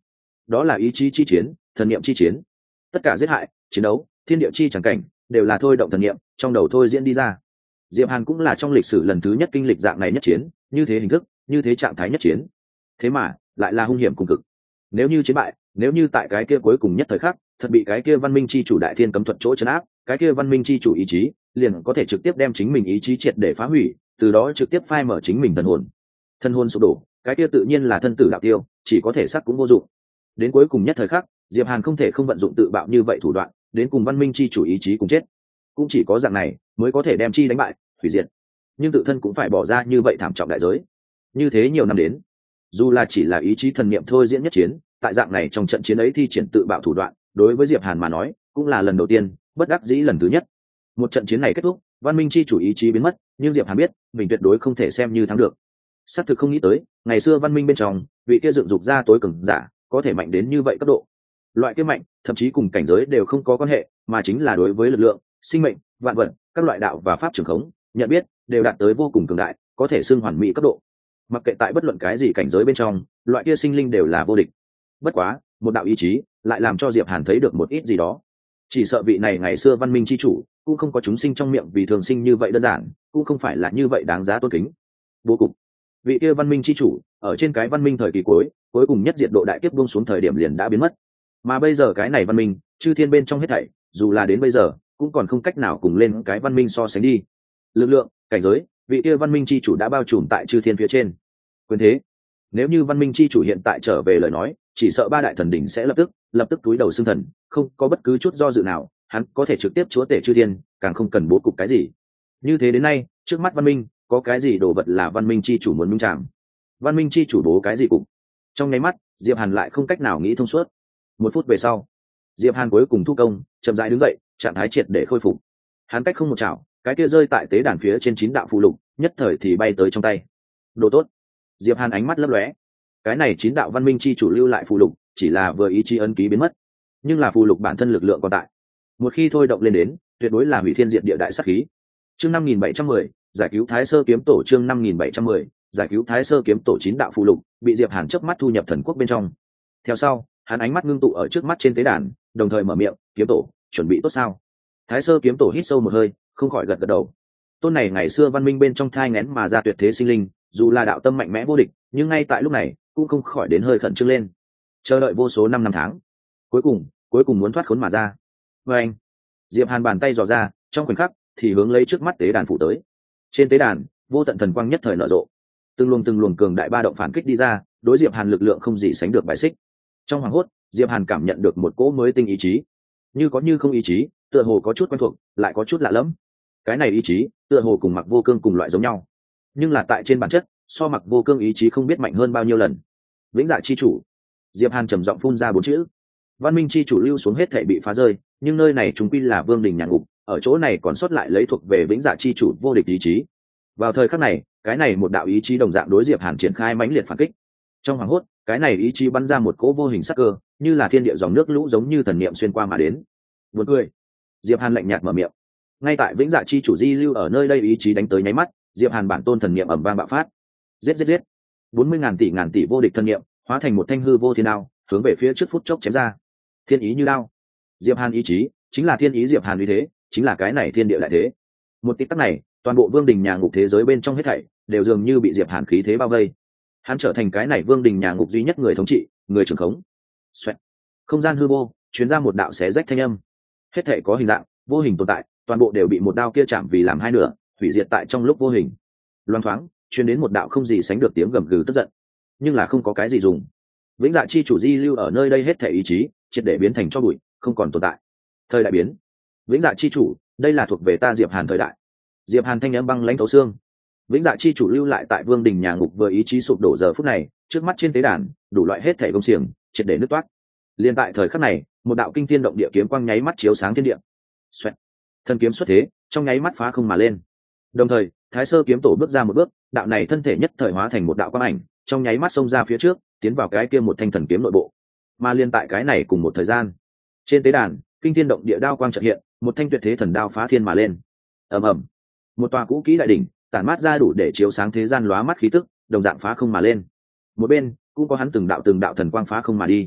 đó là ý chí chi chiến, thần niệm chi chiến. Tất cả giết hại, chiến đấu, thiên địa chi chẳng cảnh đều là thôi động thần niệm trong đầu thôi diễn đi ra. Diệp Hàn cũng là trong lịch sử lần thứ nhất kinh lịch dạng này nhất chiến, như thế hình thức, như thế trạng thái nhất chiến. Thế mà lại là hung hiểm cùng cực. Nếu như chiến bại, nếu như tại cái kia cuối cùng nhất thời khắc thật bị cái kia văn minh chi chủ đại thiên cấm thuật chỗ chấn áp, cái kia văn minh chi chủ ý chí liền có thể trực tiếp đem chính mình ý chí triệt để phá hủy, từ đó trực tiếp phai mở chính mình thần hồn sụp đổ, cái kia tự nhiên là thân tử đạo tiêu, chỉ có thể sắc cũng vô dụng. Đến cuối cùng nhất thời khắc, Diệp Hàn không thể không vận dụng tự bạo như vậy thủ đoạn, đến cùng văn minh chi chủ ý chí cùng chết. Cũng chỉ có dạng này mới có thể đem chi đánh bại, hủy diệt. Nhưng tự thân cũng phải bỏ ra như vậy thảm trọng đại giới. Như thế nhiều năm đến, dù là chỉ là ý chí thần niệm thôi diễn nhất chiến, tại dạng này trong trận chiến ấy thi triển tự bạo thủ đoạn, đối với Diệp Hàn mà nói cũng là lần đầu tiên, bất đắc dĩ lần thứ nhất. Một trận chiến này kết thúc, văn minh chi chủ ý chí biến mất, nhưng Diệp Hàn biết mình tuyệt đối không thể xem như thắng được. Xác thực không nghĩ tới, ngày xưa văn minh bên trong vị kia dựng dục ra tối cường giả có thể mạnh đến như vậy cấp độ. Loại kia mạnh thậm chí cùng cảnh giới đều không có quan hệ, mà chính là đối với lực lượng, sinh mệnh, vạn vật, các loại đạo và pháp trường khống nhận biết đều đạt tới vô cùng cường đại, có thể xưng hoàn mỹ cấp độ. Mặc kệ tại bất luận cái gì cảnh giới bên trong, loại kia sinh linh đều là vô địch. Bất quá một đạo ý chí lại làm cho Diệp Hàn thấy được một ít gì đó. Chỉ sợ vị này ngày xưa văn minh chi chủ cũng không có chúng sinh trong miệng vì thường sinh như vậy đơn giản, cũng không phải là như vậy đáng giá tôn kính. Bố cục, vị kia văn minh chi chủ ở trên cái văn minh thời kỳ cuối cùng nhất diệt độ đại kiếp buông xuống thời điểm liền đã biến mất. Mà bây giờ cái này văn minh, chư thiên bên trong hết thảy, dù là đến bây giờ cũng còn không cách nào cùng lên cái văn minh so sánh đi. Lực lượng, cảnh giới, vị kia văn minh chi chủ đã bao trùm tại chư thiên phía trên. Quyền thế, nếu như văn minh chi chủ hiện tại trở về lời nói, chỉ sợ ba đại thần đỉnh sẽ lập tức túi đầu xưng thần, không có bất cứ chút do dự nào, hắn có thể trực tiếp chúa tể chư thiên, càng không cần bố cục cái gì. Như thế đến nay, trước mắt văn minh có cái gì đồ vật là văn minh chi chủ muốn minh tràng? Văn minh chi chủ bố cái gì cục? Trong nháy mắt, Diệp Hàn lại không cách nào nghĩ thông suốt. Một phút về sau, Diệp Hàn cuối cùng thu công, chậm rãi đứng dậy, trạng thái triệt để khôi phục. Hắn cách không một chảo, cái kia rơi tại tế đàn phía trên 9 đạo phù lục, nhất thời thì bay tới trong tay. Đồ tốt. Diệp Hàn ánh mắt lấp lóe. Cái này 9 đạo văn minh chi chủ lưu lại phù lục, chỉ là vừa ý chí ấn ký biến mất, nhưng là phù lục bản thân lực lượng còn tại. Một khi thôi động lên đến, tuyệt đối là hủy thiên diệt địa đại sát khí. Chương 5710, giải cứu Thái Sơ kiếm tổ. Chương 5710, giải cứu Thái Sơ kiếm tổ. 9 đạo phù lục bị Diệp Hàn chớp mắt thu nhập thần quốc bên trong. Theo sau, hắn ánh mắt ngưng tụ ở trước mắt trên tế đàn, đồng thời mở miệng, "Kiếm tổ, chuẩn bị tốt sao?" Thái Sơ kiếm tổ hít sâu một hơi, không khỏi gật gật đầu. Tôn này ngày xưa văn minh bên trong thai nghén mà ra tuyệt thế sinh linh, dù là đạo tâm mạnh mẽ vô địch, nhưng ngay tại lúc này cũng không khỏi đến hơi khẩn trương lên. Chờ đợi vô số năm tháng, cuối cùng muốn thoát khốn mà ra. Và anh, Diệp Hàn bàn tay dò ra, trong khoảnh khắc thì hướng lấy trước mắt tế đàn phủ tới. Trên tế đàn, vô tận thần quang nhất thời nở rộ, từng luồng cường đại ba động phản kích đi ra, đối Diệp Hàn lực lượng không gì sánh được bài xích. Trong hoàng hốt, Diệp Hàn cảm nhận được một cỗ mới tinh ý chí, như có như không ý chí, tựa hồ có chút quen thuộc, lại có chút lạ lẫm. Cái này ý chí, tựa hồ cùng Mặc Vô Cương cùng loại giống nhau, nhưng là tại trên bản chất, so Mặc Vô Cương ý chí không biết mạnh hơn bao nhiêu lần. Vĩnh Dạ chi chủ. Diệp Hàn trầm giọng phun ra 4 chữ. Văn minh chi chủ lưu xuống hết thảy bị phá rơi, nhưng nơi này chúng quy là vương đình nhà ngục, ở chỗ này còn sót lại lấy thuộc về Vĩnh Dạ chi chủ vô địch ý chí. Vào thời khắc này, cái này một đạo ý chí đồng dạng đối Diệp Hàn triển khai mãnh liệt phản kích. Trong hoàng hốt, cái này ý chí bắn ra một cỗ vô hình sắc cơ, như là thiên địa dòng nước lũ giống như thần niệm xuyên qua mà đến. Buồn cười. Diệp Hàn lạnh nhạt mở miệng. Ngay tại Vĩnh Dạ chi chủ di lưu ở nơi đây ý chí đánh tới nháy mắt, Diệp Hàn bản tôn thần niệm ầm vang bạo phát. Giết. 40.000 tỷ vô địch thần niệm, hóa thành một thanh hư vô thiên đao, hướng về phía trước phút chốc chém ra. Thiên ý như đao. Diệp Hàn ý chí chính là thiên ý Diệp Hàn uy thế, chính là cái này thiên địa đại thế. Một tích tắc này, toàn bộ vương đình nhà ngục thế giới bên trong hết thảy đều dường như bị Diệp Hàn khí thế bao vây. Hắn trở thành cái này vương đình nhà ngục duy nhất người thống trị, người trưởng khống. Xoẹt. Không gian hư vô truyền ra một đạo xé rách thanh âm. Hết thảy có hình dạng, vô hình tồn tại, toàn bộ đều bị một đao kia chạm vì làm hai nửa, hủy diệt tại trong lúc vô hình. Loan thoáng truyền đến một đạo không gì sánh được tiếng gầm gừ tức giận, nhưng là không có cái gì dùng. Vĩnh Dạ chi chủ di lưu ở nơi đây hết thảy ý chí triệt để biến thành tro bụi, không còn tồn tại. Thời đại biến. Vĩnh Dạ chi chủ, đây là thuộc về ta Diệp Hàn thời đại. Diệp Hàn thanh âm băng lãnh thấu xương. Vĩnh Dạ chi chủ lưu lại tại vương đình nhà ngục vừa ý chí sụp đổ giờ phút này, trước mắt trên tế đàn, đủ loại hết thảy công xiềng triệt để nứt toát. Liên tại thời khắc này, một đạo kinh thiên động địa kiếm quang nháy mắt chiếu sáng thiên địa. Xoẹt. Thân kiếm xuất thế, trong nháy mắt phá không mà lên. Đồng thời, Thái Sơ kiếm tổ bước ra một bước, đạo này thân thể nhất thời hóa thành một đạo quang ảnh, trong nháy mắt xông ra phía trước, tiến vào cái kia một thanh thần kiếm nội bộ. Mà liên tại cái này cùng một thời gian, trên tế đàn, kinh thiên động địa đao quang chợt hiện, một thanh tuyệt thế thần đao phá thiên mà lên. Ầm ầm, một tòa cũ kỹ đại đỉnh, tản mát ra đủ để chiếu sáng thế gian lóa mắt khí tức, đồng dạng phá không mà lên. Một bên cũng có hắn từng đạo thần quang phá không mà đi.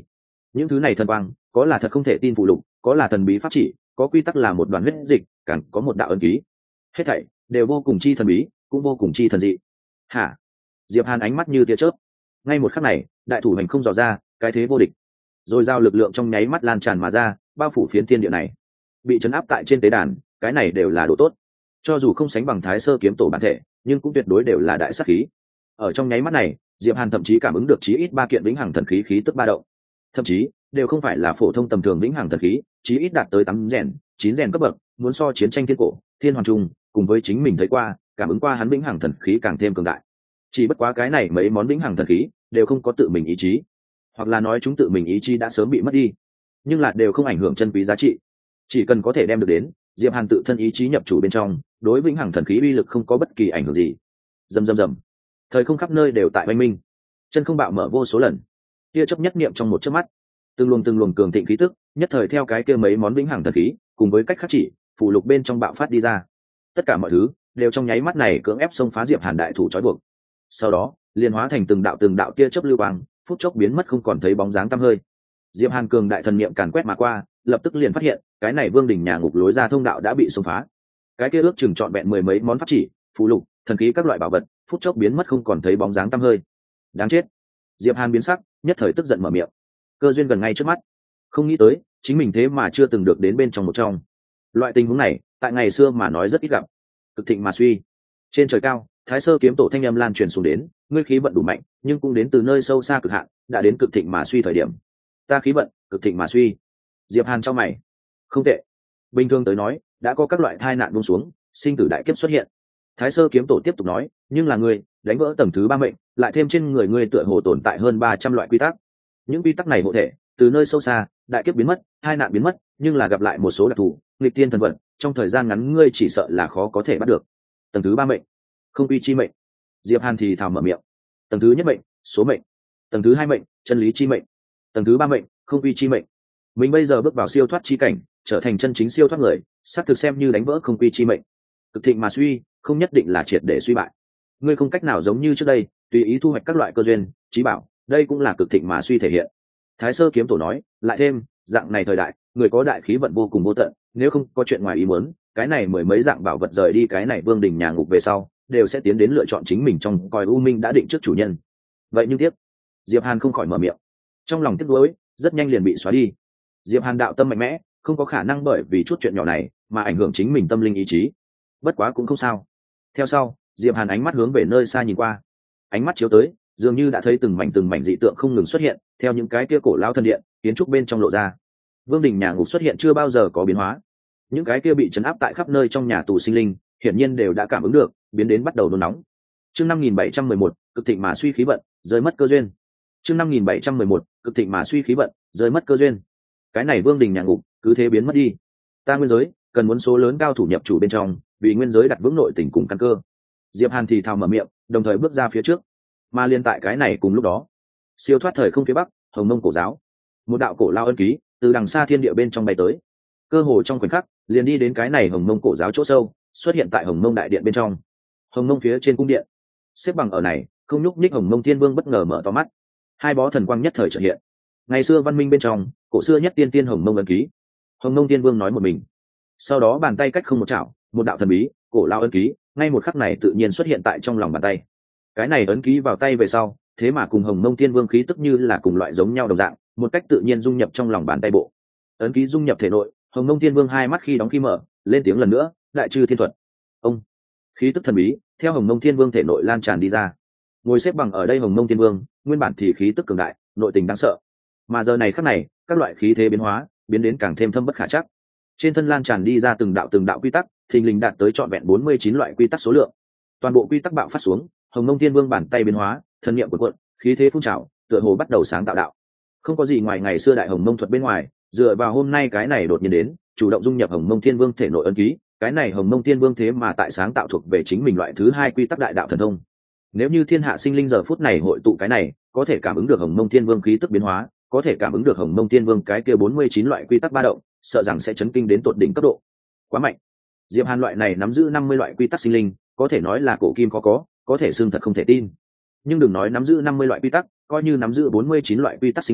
những thứ này thần quang có là thật không thể tin phụ lục, có là thần bí pháp chỉ, có quy tắc là một đoàn huyết dịch, càng có một đạo ấn ký, hết thảy đều vô cùng chi thần bí, cũng vô cùng chi thần dị. Hả? Diệp Hàn ánh mắt như tia chớp. Ngay một khắc này, đại thủ hành không dò ra, cái thế vô địch, rồi giao lực lượng trong nháy mắt lan tràn mà ra, bao phủ phiến thiên địa này. Bị trấn áp tại trên tế đàn, cái này đều là độ tốt. Cho dù không sánh bằng Thái Sơ kiếm tổ bản thể, nhưng cũng tuyệt đối đều là đại sát khí. Ở trong nháy mắt này, Diệp Hàn thậm chí cảm ứng được chí ít 3 kiện vĩnh hằng thần khí khí tức ba động. Thậm chí, đều không phải là phổ thông tầm thường vĩnh hằng thần khí, chí ít đạt tới 8 rèn, 9 rèn cấp bậc, muốn so chiến tranh thiên cổ, thiên hoàng trung, cùng với chính mình thấy qua, cảm ứng qua hắn vĩnh hằng thần khí càng thêm cường đại. Chỉ bất quá cái này mấy món vĩnh hằng thần khí đều không có tự mình ý chí, hoặc là nói chúng tự mình ý chí đã sớm bị mất đi, nhưng là đều không ảnh hưởng chân quý giá trị. Chỉ cần có thể đem được đến, Diệp Hàn tự thân ý chí nhập chủ bên trong, đối vĩnh hằng thần khí uy lực không có bất kỳ ảnh hưởng gì. Rầm rầm rầm, thời không khắp nơi đều tại oanh minh, chân không bạo mở vô số lần, tia chớp nhất niệm trong một chớp mắt, từng luồng cường thịnh khí tức nhất thời theo cái kia mấy món vĩnh hằng thần khí cùng với cách khắc chỉ phù lục bên trong bạo phát đi ra. Tất cả mọi thứ đều trong nháy mắt này cưỡng ép xông phá Diệp Hàn đại thủ trói buộc, sau đó liền hóa thành từng đạo tia chớp lưu quang, phút chốc biến mất không còn thấy bóng dáng tăm hơi. Diệp Hàn cường đại thần niệm càn quét mà qua, lập tức liền phát hiện cái này vương đỉnh nhà ngục lối ra thông đạo đã bị xông phá. Cái kia ước chừng trọn vẹn 10 mấy món pháp chỉ, phù lục, thần khí các loại bảo vật, phút chốc biến mất không còn thấy bóng dáng tăm hơi. Đáng chết! Diệp Hàn biến sắc, nhất thời tức giận mở miệng. Cơ duyên gần ngay trước mắt, không nghĩ tới chính mình thế mà chưa từng được đến bên trong một trong. Loại tình huống này tại ngày xưa mà nói rất ít gặp. Cực thịnh mà suy. Trên trời cao, Thái Sơ kiếm tổ thanh âm lan truyền xuống đến, ngươi khí vận đủ mạnh, nhưng cũng đến từ nơi sâu xa cực hạn, đã đến cực thịnh mà suy thời điểm. Ta khí vận cực thịnh mà suy. Diệp Hàn trong mày. Không tệ. Bình thường tới nói, đã có các loại tai nạn buông xuống, sinh tử đại kiếp xuất hiện. Thái Sơ kiếm tổ tiếp tục nói, nhưng là ngươi đánh vỡ tầng thứ 3 mệnh, lại thêm trên người ngươi tựa hồ tồn tại hơn 300 loại quy tắc. Những quy tắc này hộ thể, từ nơi sâu xa, đại kiếp biến mất, hai nạn biến mất, nhưng là gặp lại một số đặc thù, nghịch tiên thần vận, trong thời gian ngắn ngươi chỉ sợ là khó có thể bắt được. Tầng thứ 3 mệnh, không quy chi mệnh. Diệp Hàn thì thào mở miệng. Tầng thứ nhất mệnh, số mệnh. Tầng thứ 2 mệnh, chân lý chi mệnh. Tầng thứ 3 mệnh, không quy chi mệnh. Mình bây giờ bước vào siêu thoát chi cảnh, trở thành chân chính siêu thoát người, xác thực xem như đánh vỡ không quy chi mệnh. Cực thịnh mà suy, không nhất định là triệt để suy bại. Ngươi không cách nào giống như trước đây, tùy ý thu hoạch các loại cơ duyên, chí bảo, đây cũng là cực thịnh mà suy thể hiện. Thái Sơ kiếm tổ nói, lại thêm, dạng này thời đại, người có đại khí vận vô cùng vô tận, nếu không có chuyện ngoài ý muốn, cái này mười mấy dạng bảo vật rời đi cái này vương đình nhà ngục về sau, đều sẽ tiến đến lựa chọn chính mình trong coi u minh đã định trước chủ nhân. Vậy nhưng tiếp, Diệp Hàn không khỏi mở miệng. Trong lòng tiếc nuối, rất nhanh liền bị xóa đi. Diệp Hàn đạo tâm mạnh mẽ, không có khả năng bởi vì chút chuyện nhỏ này mà ảnh hưởng chính mình tâm linh ý chí. Bất quá cũng không sao. Theo sau, Diệp Hàn ánh mắt hướng về nơi xa nhìn qua. Ánh mắt chiếu tới, dường như đã thấy từng mảnh dị tượng không ngừng xuất hiện, theo những cái kia cổ lao thân điện, kiến trúc bên trong lộ ra. Vương đình nhà ngục xuất hiện chưa bao giờ có biến hóa. Những cái kia bị trấn áp tại khắp nơi trong nhà tù sinh linh, hiển nhiên đều đã cảm ứng được, biến đến bắt đầu nôn nóng. Chương 5711, cực thịnh mà suy khí vận, rơi mất cơ duyên. Chương 5711, cực thịnh mà suy khí vận, rơi mất cơ duyên. Cái này vương đình nhà ngục, cứ thế biến mất đi. Ta nguyên giới, cần muốn số lớn cao thủ nhập chủ bên trong, vì nguyên giới đặt vững nội tình cùng căn cơ. Diệp Hàn thì thào mở miệng, đồng thời bước ra phía trước. Mà liên tại cái này cùng lúc đó, siêu thoát thời không phía bắc, Hồng Mông cổ giáo, một đạo cổ lao ân ký từ đằng xa thiên địa bên trong bay tới, cơ hồ trong khoảnh khắc liền đi đến cái này Hồng Mông cổ giáo chỗ sâu, xuất hiện tại Hồng Mông đại điện bên trong. Hồng Mông phía trên cung điện, xếp bằng ở này, không nhúc nhích Hồng Mông Thiên Vương bất ngờ mở to mắt, hai bó thần quang nhất thời chợt hiện. Ngày xưa văn minh bên trong, cổ xưa nhất tiên Hồng Mông ân ký. Hồng Mông Thiên Vương nói một mình, sau đó bàn tay cách không một chảo, một đạo thần bí cổ lao ân ký ngay một khắc này tự nhiên xuất hiện tại trong lòng bàn tay. Cái này ấn ký vào tay về sau, thế mà cùng Hồng Mông Thiên Vương khí tức như là cùng loại giống nhau đồng dạng, một cách tự nhiên dung nhập trong lòng bàn tay bộ. Ấn ký dung nhập thể nội, Hồng Mông Thiên Vương hai mắt khi đóng khi mở, lên tiếng lần nữa, đại trừ thiên thuật. Ông, khí tức thần bí theo Hồng Mông Thiên Vương thể nội lan tràn đi ra. Ngồi xếp bằng ở đây Hồng Mông Thiên Vương, nguyên bản thì khí tức cường đại, nội tình đáng sợ, mà giờ này khắc này, các loại khí thế biến hóa, biến đến càng thêm thâm bất khả trắc. Trên thân lan tràn đi ra từng đạo quy tắc, thình lình đạt tới trọn vẹn 49 loại quy tắc số lượng. Toàn bộ quy tắc bạo phát xuống, Hồng Mông Thiên Vương bàn tay biến hóa, thần niệm cuộn cuộn, khí thế phun trào, tựa hồ bắt đầu sáng tạo đạo. Không có gì ngoài ngày xưa đại Hồng Mông thuật bên ngoài, dựa vào hôm nay cái này đột nhiên đến, chủ động dung nhập Hồng Mông Thiên Vương thể nội ấn ký, cái này Hồng Mông Thiên Vương thế mà tại sáng tạo thuộc về chính mình loại thứ hai quy tắc đại đạo thần thông. Nếu như thiên hạ sinh linh giờ phút này hội tụ cái này, có thể cảm ứng được Hồng Mông Thiên Vương khí tức biến hóa, có thể cảm ứng được Hồng Mông Thiên Vương cái kia 49 loại quy tắc ba động, sợ rằng sẽ chấn kinh đến tột đỉnh cấp độ. Quá mạnh. Diệp Hàn loại này nắm giữ 50 loại quy tắc sinh linh, có thể nói là cổ kim có thể xưng thật không thể tin. Nhưng đừng nói nắm giữ 50 loại quy tắc, coi như nắm giữ 49 loại quy tắc sinh linh,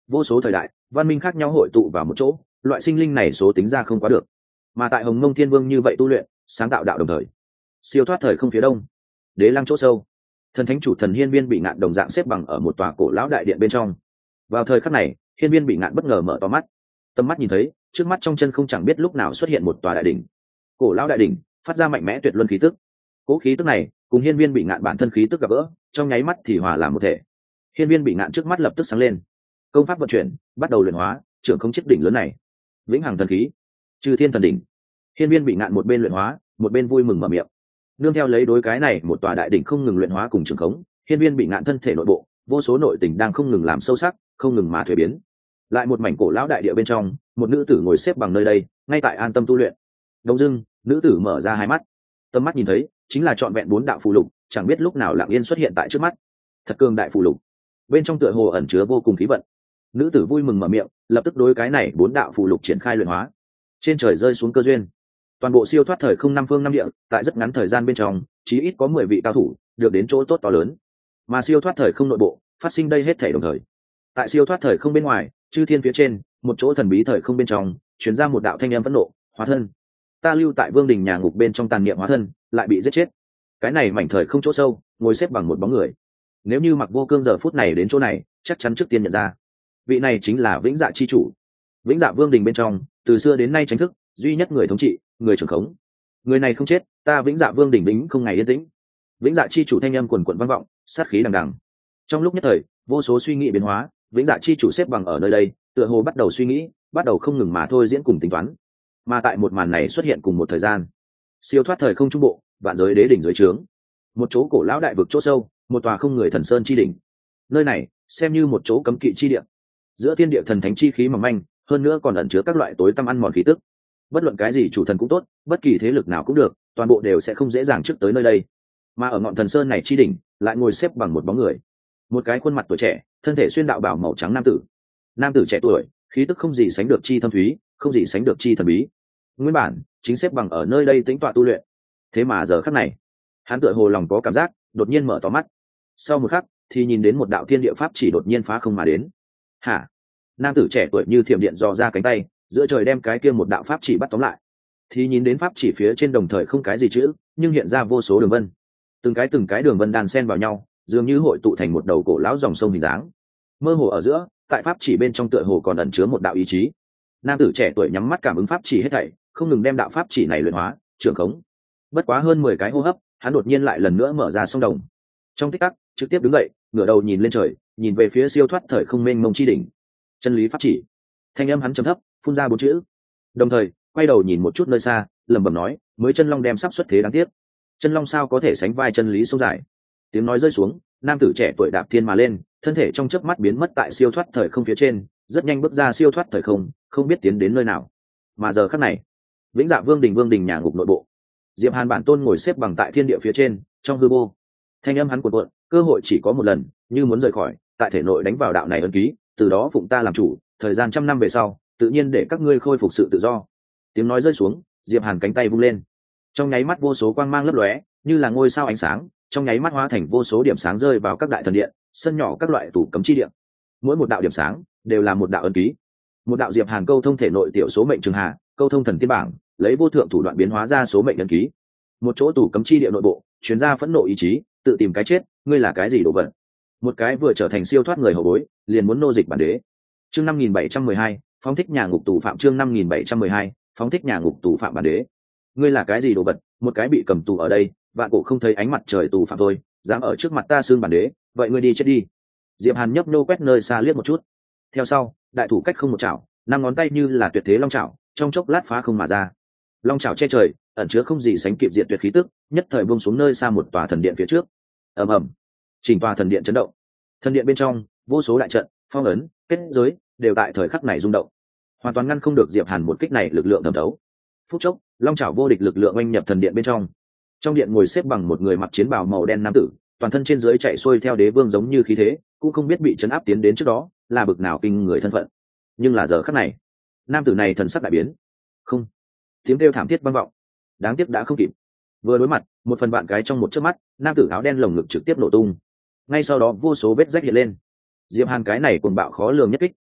vô số thời đại văn minh khác nhau hội tụ vào một chỗ, loại sinh linh này số tính ra không quá được. Mà tại Hồng Mông Thiên Vương như vậy tu luyện sáng tạo đạo đồng thời, siêu thoát thời không phía đông đế lăng chỗ sâu, thần thánh chủ thần Hiên Viên Bị Ngạn đồng dạng xếp bằng ở một tòa cổ lão đại điện bên trong. Vào thời khắc này, Hiên Viên Bị Ngạn bất ngờ mở to mắt, tầm mắt nhìn thấy trước mắt trong chân không chẳng biết lúc nào xuất hiện một tòa đại đỉnh. Cổ lão đại đỉnh phát ra mạnh mẽ tuyệt luân khí tức, cố khí tức này cùng Hiên Viên Bị Ngạn bản thân khí tức gặp gỡ, trong nháy mắt thì hòa làm một thể. Hiên Viên Bị Ngạn trước mắt lập tức sáng lên, công pháp vận chuyển bắt đầu luyện hóa trưởng không chiếc đỉnh lớn này. Vĩnh hằng thần khí, Chư Thiên thần đỉnh. Hiên Viên Bị Ngạn một bên luyện hóa một bên vui mừng mở miệng. Nương theo lấy đối cái này một tòa đại đỉnh không ngừng luyện hóa cùng trưởng khống, Hiên Viên Bị Ngạn thân thể nội bộ vô số nội tình đang không ngừng làm sâu sắc, không ngừng mà thuế biến. Lại một mảnh cổ lão đại địa bên trong, một nữ tử ngồi xếp bằng nơi đây, ngay tại an tâm tu luyện. Đông dưng, nữ tử mở ra hai mắt, tầm mắt nhìn thấy chính là trọn vẹn 4 đạo phù lục, chẳng biết lúc nào lặng yên xuất hiện tại trước mắt. Thật cường đại phù lục, bên trong tựa hồ ẩn chứa vô cùng khí vận. Nữ tử vui mừng mở miệng, lập tức đối cái này 4 đạo phù lục triển khai luyện hóa. Trên trời rơi xuống cơ duyên, toàn bộ siêu thoát thời không năm phương năm địa, tại rất ngắn thời gian bên trong chí ít có 10 vị cao thủ được đến chỗ tốt to lớn. Mà siêu thoát thời không nội bộ phát sinh đây hết thảy đồng thời, tại siêu thoát thời không bên ngoài, chư thiên phía trên, một chỗ thần bí thời không bên trong truyền ra một đạo thanh âm phẫn nộ: hóa thân, ta lưu tại vương đình nhà ngục bên trong tàn niệm hóa thân lại bị giết chết. Cái này mảnh thời không chỗ sâu ngồi xếp bằng một bóng người, nếu như Mặc Vô Cương giờ phút này đến chỗ này chắc chắn trước tiên nhận ra vị này chính là Vĩnh Dạ chi chủ. Vĩnh Dạ vương đình bên trong từ xưa đến nay chính thức duy nhất người thống trị, người trưởng khống. Người này không chết, ta Vĩnh Dạ vương đình vĩnh không ngày yên tĩnh. Vĩnh Dạ chi chủ thanh âm quần quần vang vọng, sát khí đằng đằng. Trong lúc nhất thời vô số suy nghĩ biến hóa, Vĩnh Dạ chi chủ xếp bằng ở nơi đây tựa hồ bắt đầu suy nghĩ, bắt đầu không ngừng mà thôi diễn cùng tính toán. Mà tại một màn này xuất hiện cùng một thời gian, siêu thoát thời không trung bộ, vạn giới đế đỉnh dưới trướng, một chỗ cổ lão đại vực chỗ sâu, một tòa không người thần sơn chi đỉnh. Nơi này xem như một chỗ cấm kỵ chi địa, giữa thiên địa thần thánh chi khí mỏng manh, hơn nữa còn ẩn chứa các loại tối tăm ăn mòn khí tức. Bất luận cái gì chủ thần cũng tốt, bất kỳ thế lực nào cũng được, toàn bộ đều sẽ không dễ dàng trước tới nơi đây. Mà ở ngọn thần sơn này chi đỉnh lại ngồi xếp bằng một bóng người, một cái khuôn mặt tuổi trẻ, thân thể xuyên đạo bào màu trắng nam tử. Nam tử trẻ tuổi, khí tức không gì sánh được chi thâm thúy, không gì sánh được chi thần bí. Nguyên bản chính xếp bằng ở nơi đây tĩnh tọa tu luyện, thế mà giờ khắc này hắn tựa hồ lòng có cảm giác, đột nhiên mở to mắt. Sau một khắc thì nhìn đến một đạo thiên địa pháp chỉ đột nhiên phá không mà đến. Hả? Nam tử trẻ tuổi như thiểm điện dò ra cánh tay, giữa trời đem cái kia một đạo pháp chỉ bắt tóm lại. Thì nhìn đến pháp chỉ phía trên đồng thời không cái gì chữ, nhưng hiện ra vô số đường vân. Từng cái đường vân đan xen vào nhau, dường như hội tụ thành một đầu cổ lão dòng sông hình dáng. Mơ hồ ở giữa, tại pháp chỉ bên trong tựa hồ còn ẩn chứa một đạo ý chí. Nam tử trẻ tuổi nhắm mắt cảm ứng pháp chỉ hết thảy, không ngừng đem đạo pháp chỉ này luyện hóa, trưởng khống. Bất quá hơn 10 cái hô hấp, hắn đột nhiên lại lần nữa mở ra sông đồng. Trong tích tắc, trực tiếp đứng dậy, ngửa đầu nhìn lên trời, nhìn về phía siêu thoát thời không mênh mông chi đỉnh. Chân lý pháp chỉ. Thanh âm hắn trầm thấp, phun ra 4 chữ. Đồng thời, quay đầu nhìn một chút nơi xa, lẩm bẩm nói, mới chân long đem sắp xuất thế đáng tiếc. Chân long sao có thể sánh vai chân lý sâu dài. Tiếng nói rơi xuống, nam tử trẻ tuổi đạp thiên mà lên, thân thể trong chớp mắt biến mất tại siêu thoát thời không phía trên, rất nhanh bước ra siêu thoát thời không, không biết tiến đến nơi nào. Mà giờ khắc này, Vĩnh Dạ vương đình nhà ngục nội bộ, Diệp Hàn bản tôn ngồi xếp bằng tại thiên địa phía trên, trong hư vô. Thanh âm hắn cuộn cuộn, cơ hội chỉ có một lần, như muốn rời khỏi, tại thể nội đánh vào đạo này ấn ký, từ đó phụng ta làm chủ, thời gian 100 năm về sau, tự nhiên để các ngươi khôi phục sự tự do. Tiếng nói rơi xuống, Diệp Hàn cánh tay vung lên, trong nháy mắt vô số quang mang lấp lóe, như là ngôi sao ánh sáng, trong nháy mắt hóa thành vô số điểm sáng rơi vào các đại thần điện, sân nhỏ các loại tủ cấm chi điện. Mỗi một đạo điểm sáng đều là một đạo ấn ký. Một đạo Diệp Hàn câu thông thể nội tiểu số mệnh trường hà, câu thông thần tiên bảng, lấy vô thượng thủ đoạn biến hóa ra số mệnh ấn ký. Một chỗ tủ cấm chi địa nội bộ, truyền ra phẫn nộ ý chí, tự tìm cái chết, ngươi là cái gì đồ vật? Một cái vừa trở thành siêu thoát người hậu bối, liền muốn nô dịch bản đế. Chương 5712, phóng thích nhà ngục tù phạm. Chương 5712, phóng thích nhà ngục tù phạm bản đế. Ngươi là cái gì đồ vật? Một cái bị cầm tù ở đây, vạn cổ không thấy ánh mặt trời tù phạm thôi, dám ở trước mặt ta xương bản đế, vậy ngươi đi chết đi. Diệp Hàn nhấp nô quét nơi xa liếc một chút. Theo sau, đại thủ cách không một chảo, 5 ngón tay như là tuyệt thế long chảo, trong chốc lát phá không mà ra. Long chảo che trời, ẩn chứa không gì sánh kịp diệt tuyệt khí tức, nhất thời buông xuống nơi xa một tòa thần điện phía trước. Ầm ầm, chỉnh tòa thần điện chấn động. Thần điện bên trong, vô số đại trận, phong ấn, kết giới đều tại thời khắc này rung động, hoàn toàn ngăn không được Diệp Hàn một kích này lực lượng thẩm thấu. Phút chốc, long chảo vô địch lực lượng oanh nhập thần điện bên trong. Trong điện ngồi xếp bằng một người mặc chiến bào màu đen nam tử, toàn thân trên dưới chạy xuôi theo đế vương giống như khí thế, cũng không biết bị chấn áp tiến đến trước đó là bực nào kinh người thân phận. Nhưng là giờ khắc này, nam tử này thần sắc đại biến. Không, tiếng kêu thảm thiết vang vọng. Đáng tiếc đã không kịp. Vừa đối mặt, một phần vạn cái trong một chớp mắt, nam tử áo đen lồng ngực trực tiếp nổ tung. Ngay sau đó vô số vết rách hiện lên. Diệp Hàn cái này cuồng bạo khó lường nhất kích,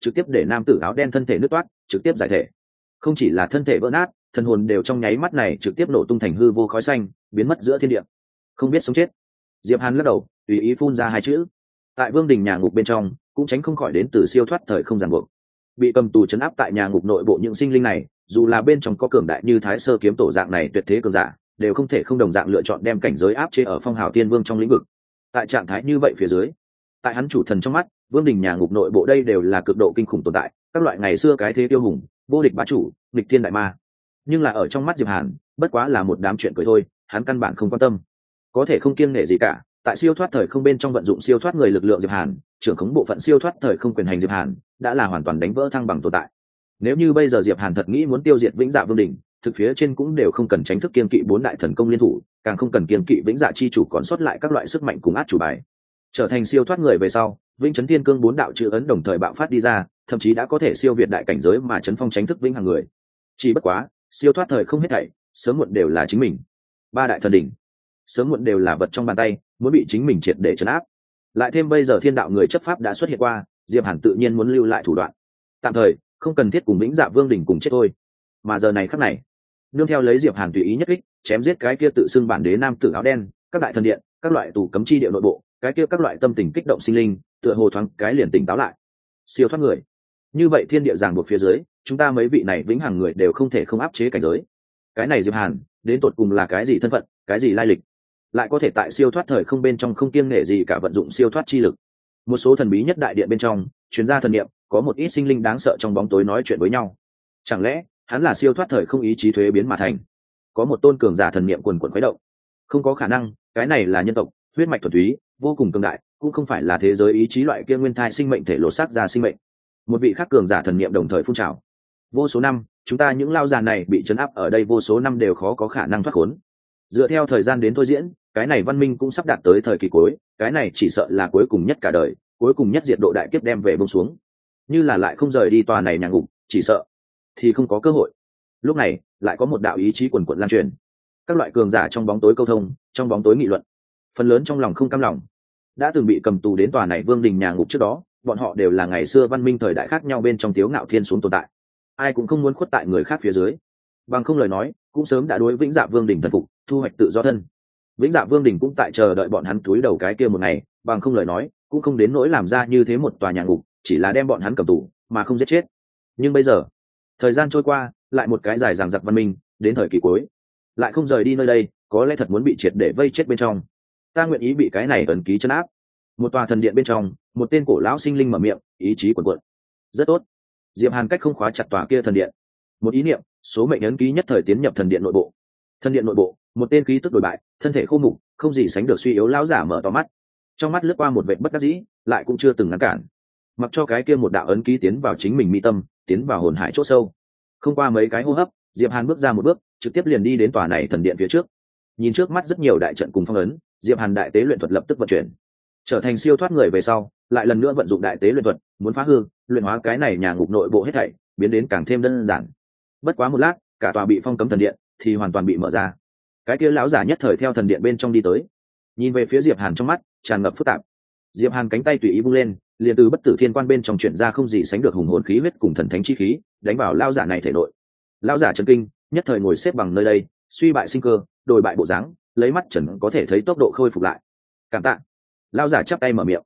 trực tiếp để nam tử áo đen thân thể nứt toát, trực tiếp giải thể. Không chỉ là thân thể vỡ nát, thần hồn đều trong nháy mắt này trực tiếp nổ tung thành hư vô khói xanh, biến mất giữa thiên địa. Không biết sống chết. Diệp Hàn lắc đầu, tùy ý phun ra hai chữ. Tại Vương đình nhà ngục bên trong, cũng tránh không khỏi đến từ siêu thoát thời không ràng buộc. Bị cầm tù trấn áp tại nhà ngục nội bộ những sinh linh này, dù là bên trong có cường đại như Thái Sơ kiếm tổ dạng này tuyệt thế cường giả, đều không thể không đồng dạng lựa chọn đem cảnh giới áp chế ở Phong Hào Tiên Vương trong lĩnh vực. Tại trạng thái như vậy phía dưới, tại hắn chủ thần trong mắt, Vương đình nhà ngục nội bộ đây đều là cực độ kinh khủng tồn tại, các loại ngày xưa cái thế tiêu hùng, vô địch bá chủ, nghịch thiên đại ma. Nhưng là ở trong mắt Diệp Hàn, bất quá là một đám chuyện cười thôi, hắn căn bản không quan tâm. Có thể không kiêng nể gì cả, tại siêu thoát thời không bên trong vận dụng siêu thoát người lực lượng Diệp Hàn, trưởng khống bộ phận siêu thoát thời không quyền hành Diệp Hàn, đã là hoàn toàn đánh vỡ thăng bằng tồn tại. Nếu như bây giờ Diệp Hàn thật nghĩ muốn tiêu diệt Vĩnh Dạ Vương đỉnh, thực phía trên cũng đều không cần tránh thức kiên kỵ bốn đại thần công liên thủ, càng không cần kiên kỵ Vĩnh Dạ chi chủ còn sót lại các loại sức mạnh cùng át chủ bài. Trở thành siêu thoát người về sau, Vĩnh Chấn Thiên Cương bốn đạo chữ ấn đồng thời bạo phát đi ra, thậm chí đã có thể siêu việt đại cảnh giới mà chấn phong tránh thức vĩnh hằng người. Chỉ bất quá, siêu thoát thời không hết thảy, sớm muộn đều là chính mình. Ba đại thần đỉnh, sớm muộn đều là vật trong bàn tay, muốn bị chính mình triệt để trấn áp. Lại thêm bây giờ thiên đạo người chấp pháp đã xuất hiện qua, Diệp Hàn tự nhiên muốn lưu lại thủ đoạn. Tạm thời, không cần thiết cùng Vĩnh Dạ Vương đỉnh cùng chết thôi. Mà giờ này khắc này, nương theo lấy Diệp Hàn tùy ý nhất kích, chém giết cái kia tự xưng bản đế nam tử áo đen, các đại thần điện, các loại tù cấm chi địa nội bộ, cái kia các loại tâm tình kích động sinh linh, tựa hồ thoáng cái liền tỉnh táo lại. Siêu thoát người. Như vậy thiên địa ràng buộc phía dưới, chúng ta mấy vị này vĩnh hằng người đều không thể không áp chế cảnh giới. Cái này Diệp Hàn, đến tột cùng là cái gì thân phận, cái gì lai lịch, lại có thể tại siêu thoát thời không bên trong không kiêng nể gì cả vận dụng siêu thoát chi lực. Một số thần bí nhất đại điện bên trong, chuyên gia thần niệm, có một ít sinh linh đáng sợ trong bóng tối nói chuyện với nhau. Chẳng lẽ hắn là siêu thoát thời không ý chí thuế biến mà thành? Có một tôn cường giả thần niệm quần quần khuấy động. Không có khả năng, cái này là nhân tộc, huyết mạch thuần túy, vô cùng cường đại, cũng không phải là thế giới ý chí loại kia nguyên thai sinh mệnh thể lột xác ra sinh mệnh. Một vị khác cường giả thần niệm đồng thời phun trào. Vô số năm, chúng ta những lao già này bị trấn áp ở đây vô số năm đều khó có khả năng thoát khốn. Dựa theo thời gian đến thôi diễn, cái này văn minh cũng sắp đạt tới thời kỳ cuối, cái này chỉ sợ là cuối cùng nhất cả đời, cuối cùng nhất diệt độ đại kiếp đem về buông xuống. Như là lại không rời đi tòa này nhà ngục, chỉ sợ thì không có cơ hội. Lúc này, lại có một đạo ý chí quần quần lan truyền. Các loại cường giả trong bóng tối câu thông, trong bóng tối nghị luận. Phần lớn trong lòng không cam lòng. Đã từng bị cầm tù đến tòa này vương đình nhà ngục trước đó, bọn họ đều là ngày xưa văn minh thời đại khác nhau bên trong tiếu ngạo thiên xuống tồn tại. Ai cũng không muốn khuất tại người khác phía dưới. Bằng không lời nói, cũng sớm đã đối Vĩnh Dạ Vương đỉnh thần phục, thu hoạch tự do thân. Vĩnh Dạ Vương đỉnh cũng tại chờ đợi bọn hắn túi đầu cái kia một ngày, bằng không lời nói, cũng không đến nỗi làm ra như thế một tòa nhà ngục, chỉ là đem bọn hắn cầm tù, mà không giết chết. Nhưng bây giờ, thời gian trôi qua, lại một cái dài dằng dặc văn minh, đến thời kỳ cuối, lại không rời đi nơi đây, có lẽ thật muốn bị triệt để vây chết bên trong. Ta nguyện ý bị cái này ấn ký trấn áp. Một tòa thần điện bên trong, một tên cổ lão sinh linh mở miệng, ý chí cuồn cuộn. Rất tốt. Diệp Hàn cách không khóa chặt tòa kia thần điện. Một ý niệm, số mệnh ấn ký nhất thời tiến nhập thần điện nội bộ. Thần điện nội bộ, một tên khí tức đổi bại, thân thể khô mục, không gì sánh được suy yếu lão giả mở to mắt. Trong mắt lướt qua một vệt bất đắc dĩ, lại cũng chưa từng ngăn cản. Mặc cho cái kia một đạo ấn ký tiến vào chính mình mi tâm, tiến vào hồn hải chỗ sâu. Không qua mấy cái hô hấp, Diệp Hàn bước ra một bước, trực tiếp liền đi đến tòa này thần điện phía trước. Nhìn trước mắt rất nhiều đại trận cùng phong ấn, Diệp Hàn đại tế luyện thuật lập tức vận chuyển. Trở thành siêu thoát người về sau, lại lần nữa vận dụng đại tế luyện thuật, muốn phá hư, luyện hóa cái này nhà ngục nội bộ hết thảy, biến đến càng thêm đơn giản. Bất quá một lát, cả tòa bị phong cấm thần điện thì hoàn toàn bị mở ra. Cái kia lão giả nhất thời theo thần điện bên trong đi tới, nhìn về phía Diệp Hàn trong mắt tràn ngập phức tạp. Diệp Hàn cánh tay tùy ý vung lên, liền từ bất tử thiên quan bên trong chuyển ra không gì sánh được hùng hồn khí huyết cùng thần thánh chi khí, đánh vào lão giả này thể nội. Lão giả chấn kinh, nhất thời ngồi xếp bằng nơi đây, suy bại sinh cơ, đổi bại bộ dáng, lấy mắt trần có thể thấy tốc độ khôi phục lại. Cảm tạ. Lão giả chắp tay mở miệng.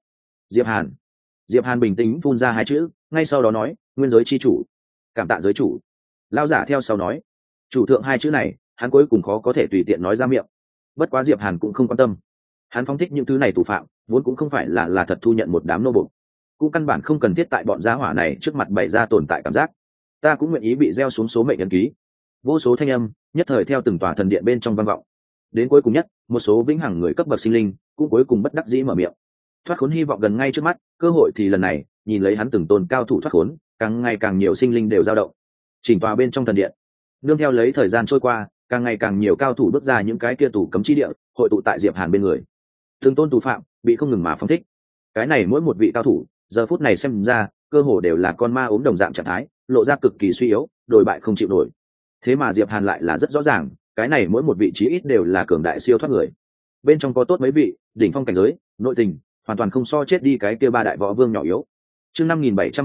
Diệp Hàn bình tĩnh phun ra hai chữ, ngay sau đó nói, nguyên giới chi chủ. Cảm tạ giới chủ. Lão giả theo sau nói, chủ thượng hai chữ này, hắn cuối cùng khó có thể tùy tiện nói ra miệng. Bất quá Diệp Hàn cũng không quan tâm. Hắn phóng thích những thứ này tù phạm, vốn cũng không phải là thật thu nhận một đám nô bộc, cũng căn bản không cần thiết tại bọn gia hỏa này trước mặt bày ra tồn tại cảm giác. Ta cũng nguyện ý bị gieo xuống số mệnh ấn ký. Vô số thanh âm nhất thời theo từng tòa thần điện bên trong vang vọng. Đến cuối cùng nhất, một số vĩnh hằng người cấp bậc sinh linh cũng cuối cùng bất đắc dĩ mở miệng. Thoát khốn hy vọng gần ngay trước mắt, cơ hội thì lần này, nhìn lấy hắn từng tôn cao thủ thoát khốn, càng ngày càng nhiều sinh linh đều dao động. Chỉnh tòa bên trong thần điện, nương theo lấy thời gian trôi qua, càng ngày càng nhiều cao thủ bước ra những cái kia tù cấm chi địa, hội tụ tại Diệp Hàn bên người. Từng tôn tù phạm bị không ngừng mà phóng thích. Cái này mỗi một vị cao thủ, giờ phút này xem ra, cơ hồ đều là con ma ốm đồng dạng trạng thái, lộ ra cực kỳ suy yếu, đồi bại không chịu nổi. Thế mà Diệp Hàn lại là rất rõ ràng, cái này mỗi một vị trí ít đều là cường đại siêu thoát người. Bên trong có tốt mấy vị, đỉnh phong cảnh giới, nội tình, hoàn toàn không so chết đi cái kia ba đại võ vương nhỏ yếu. Chương 5713,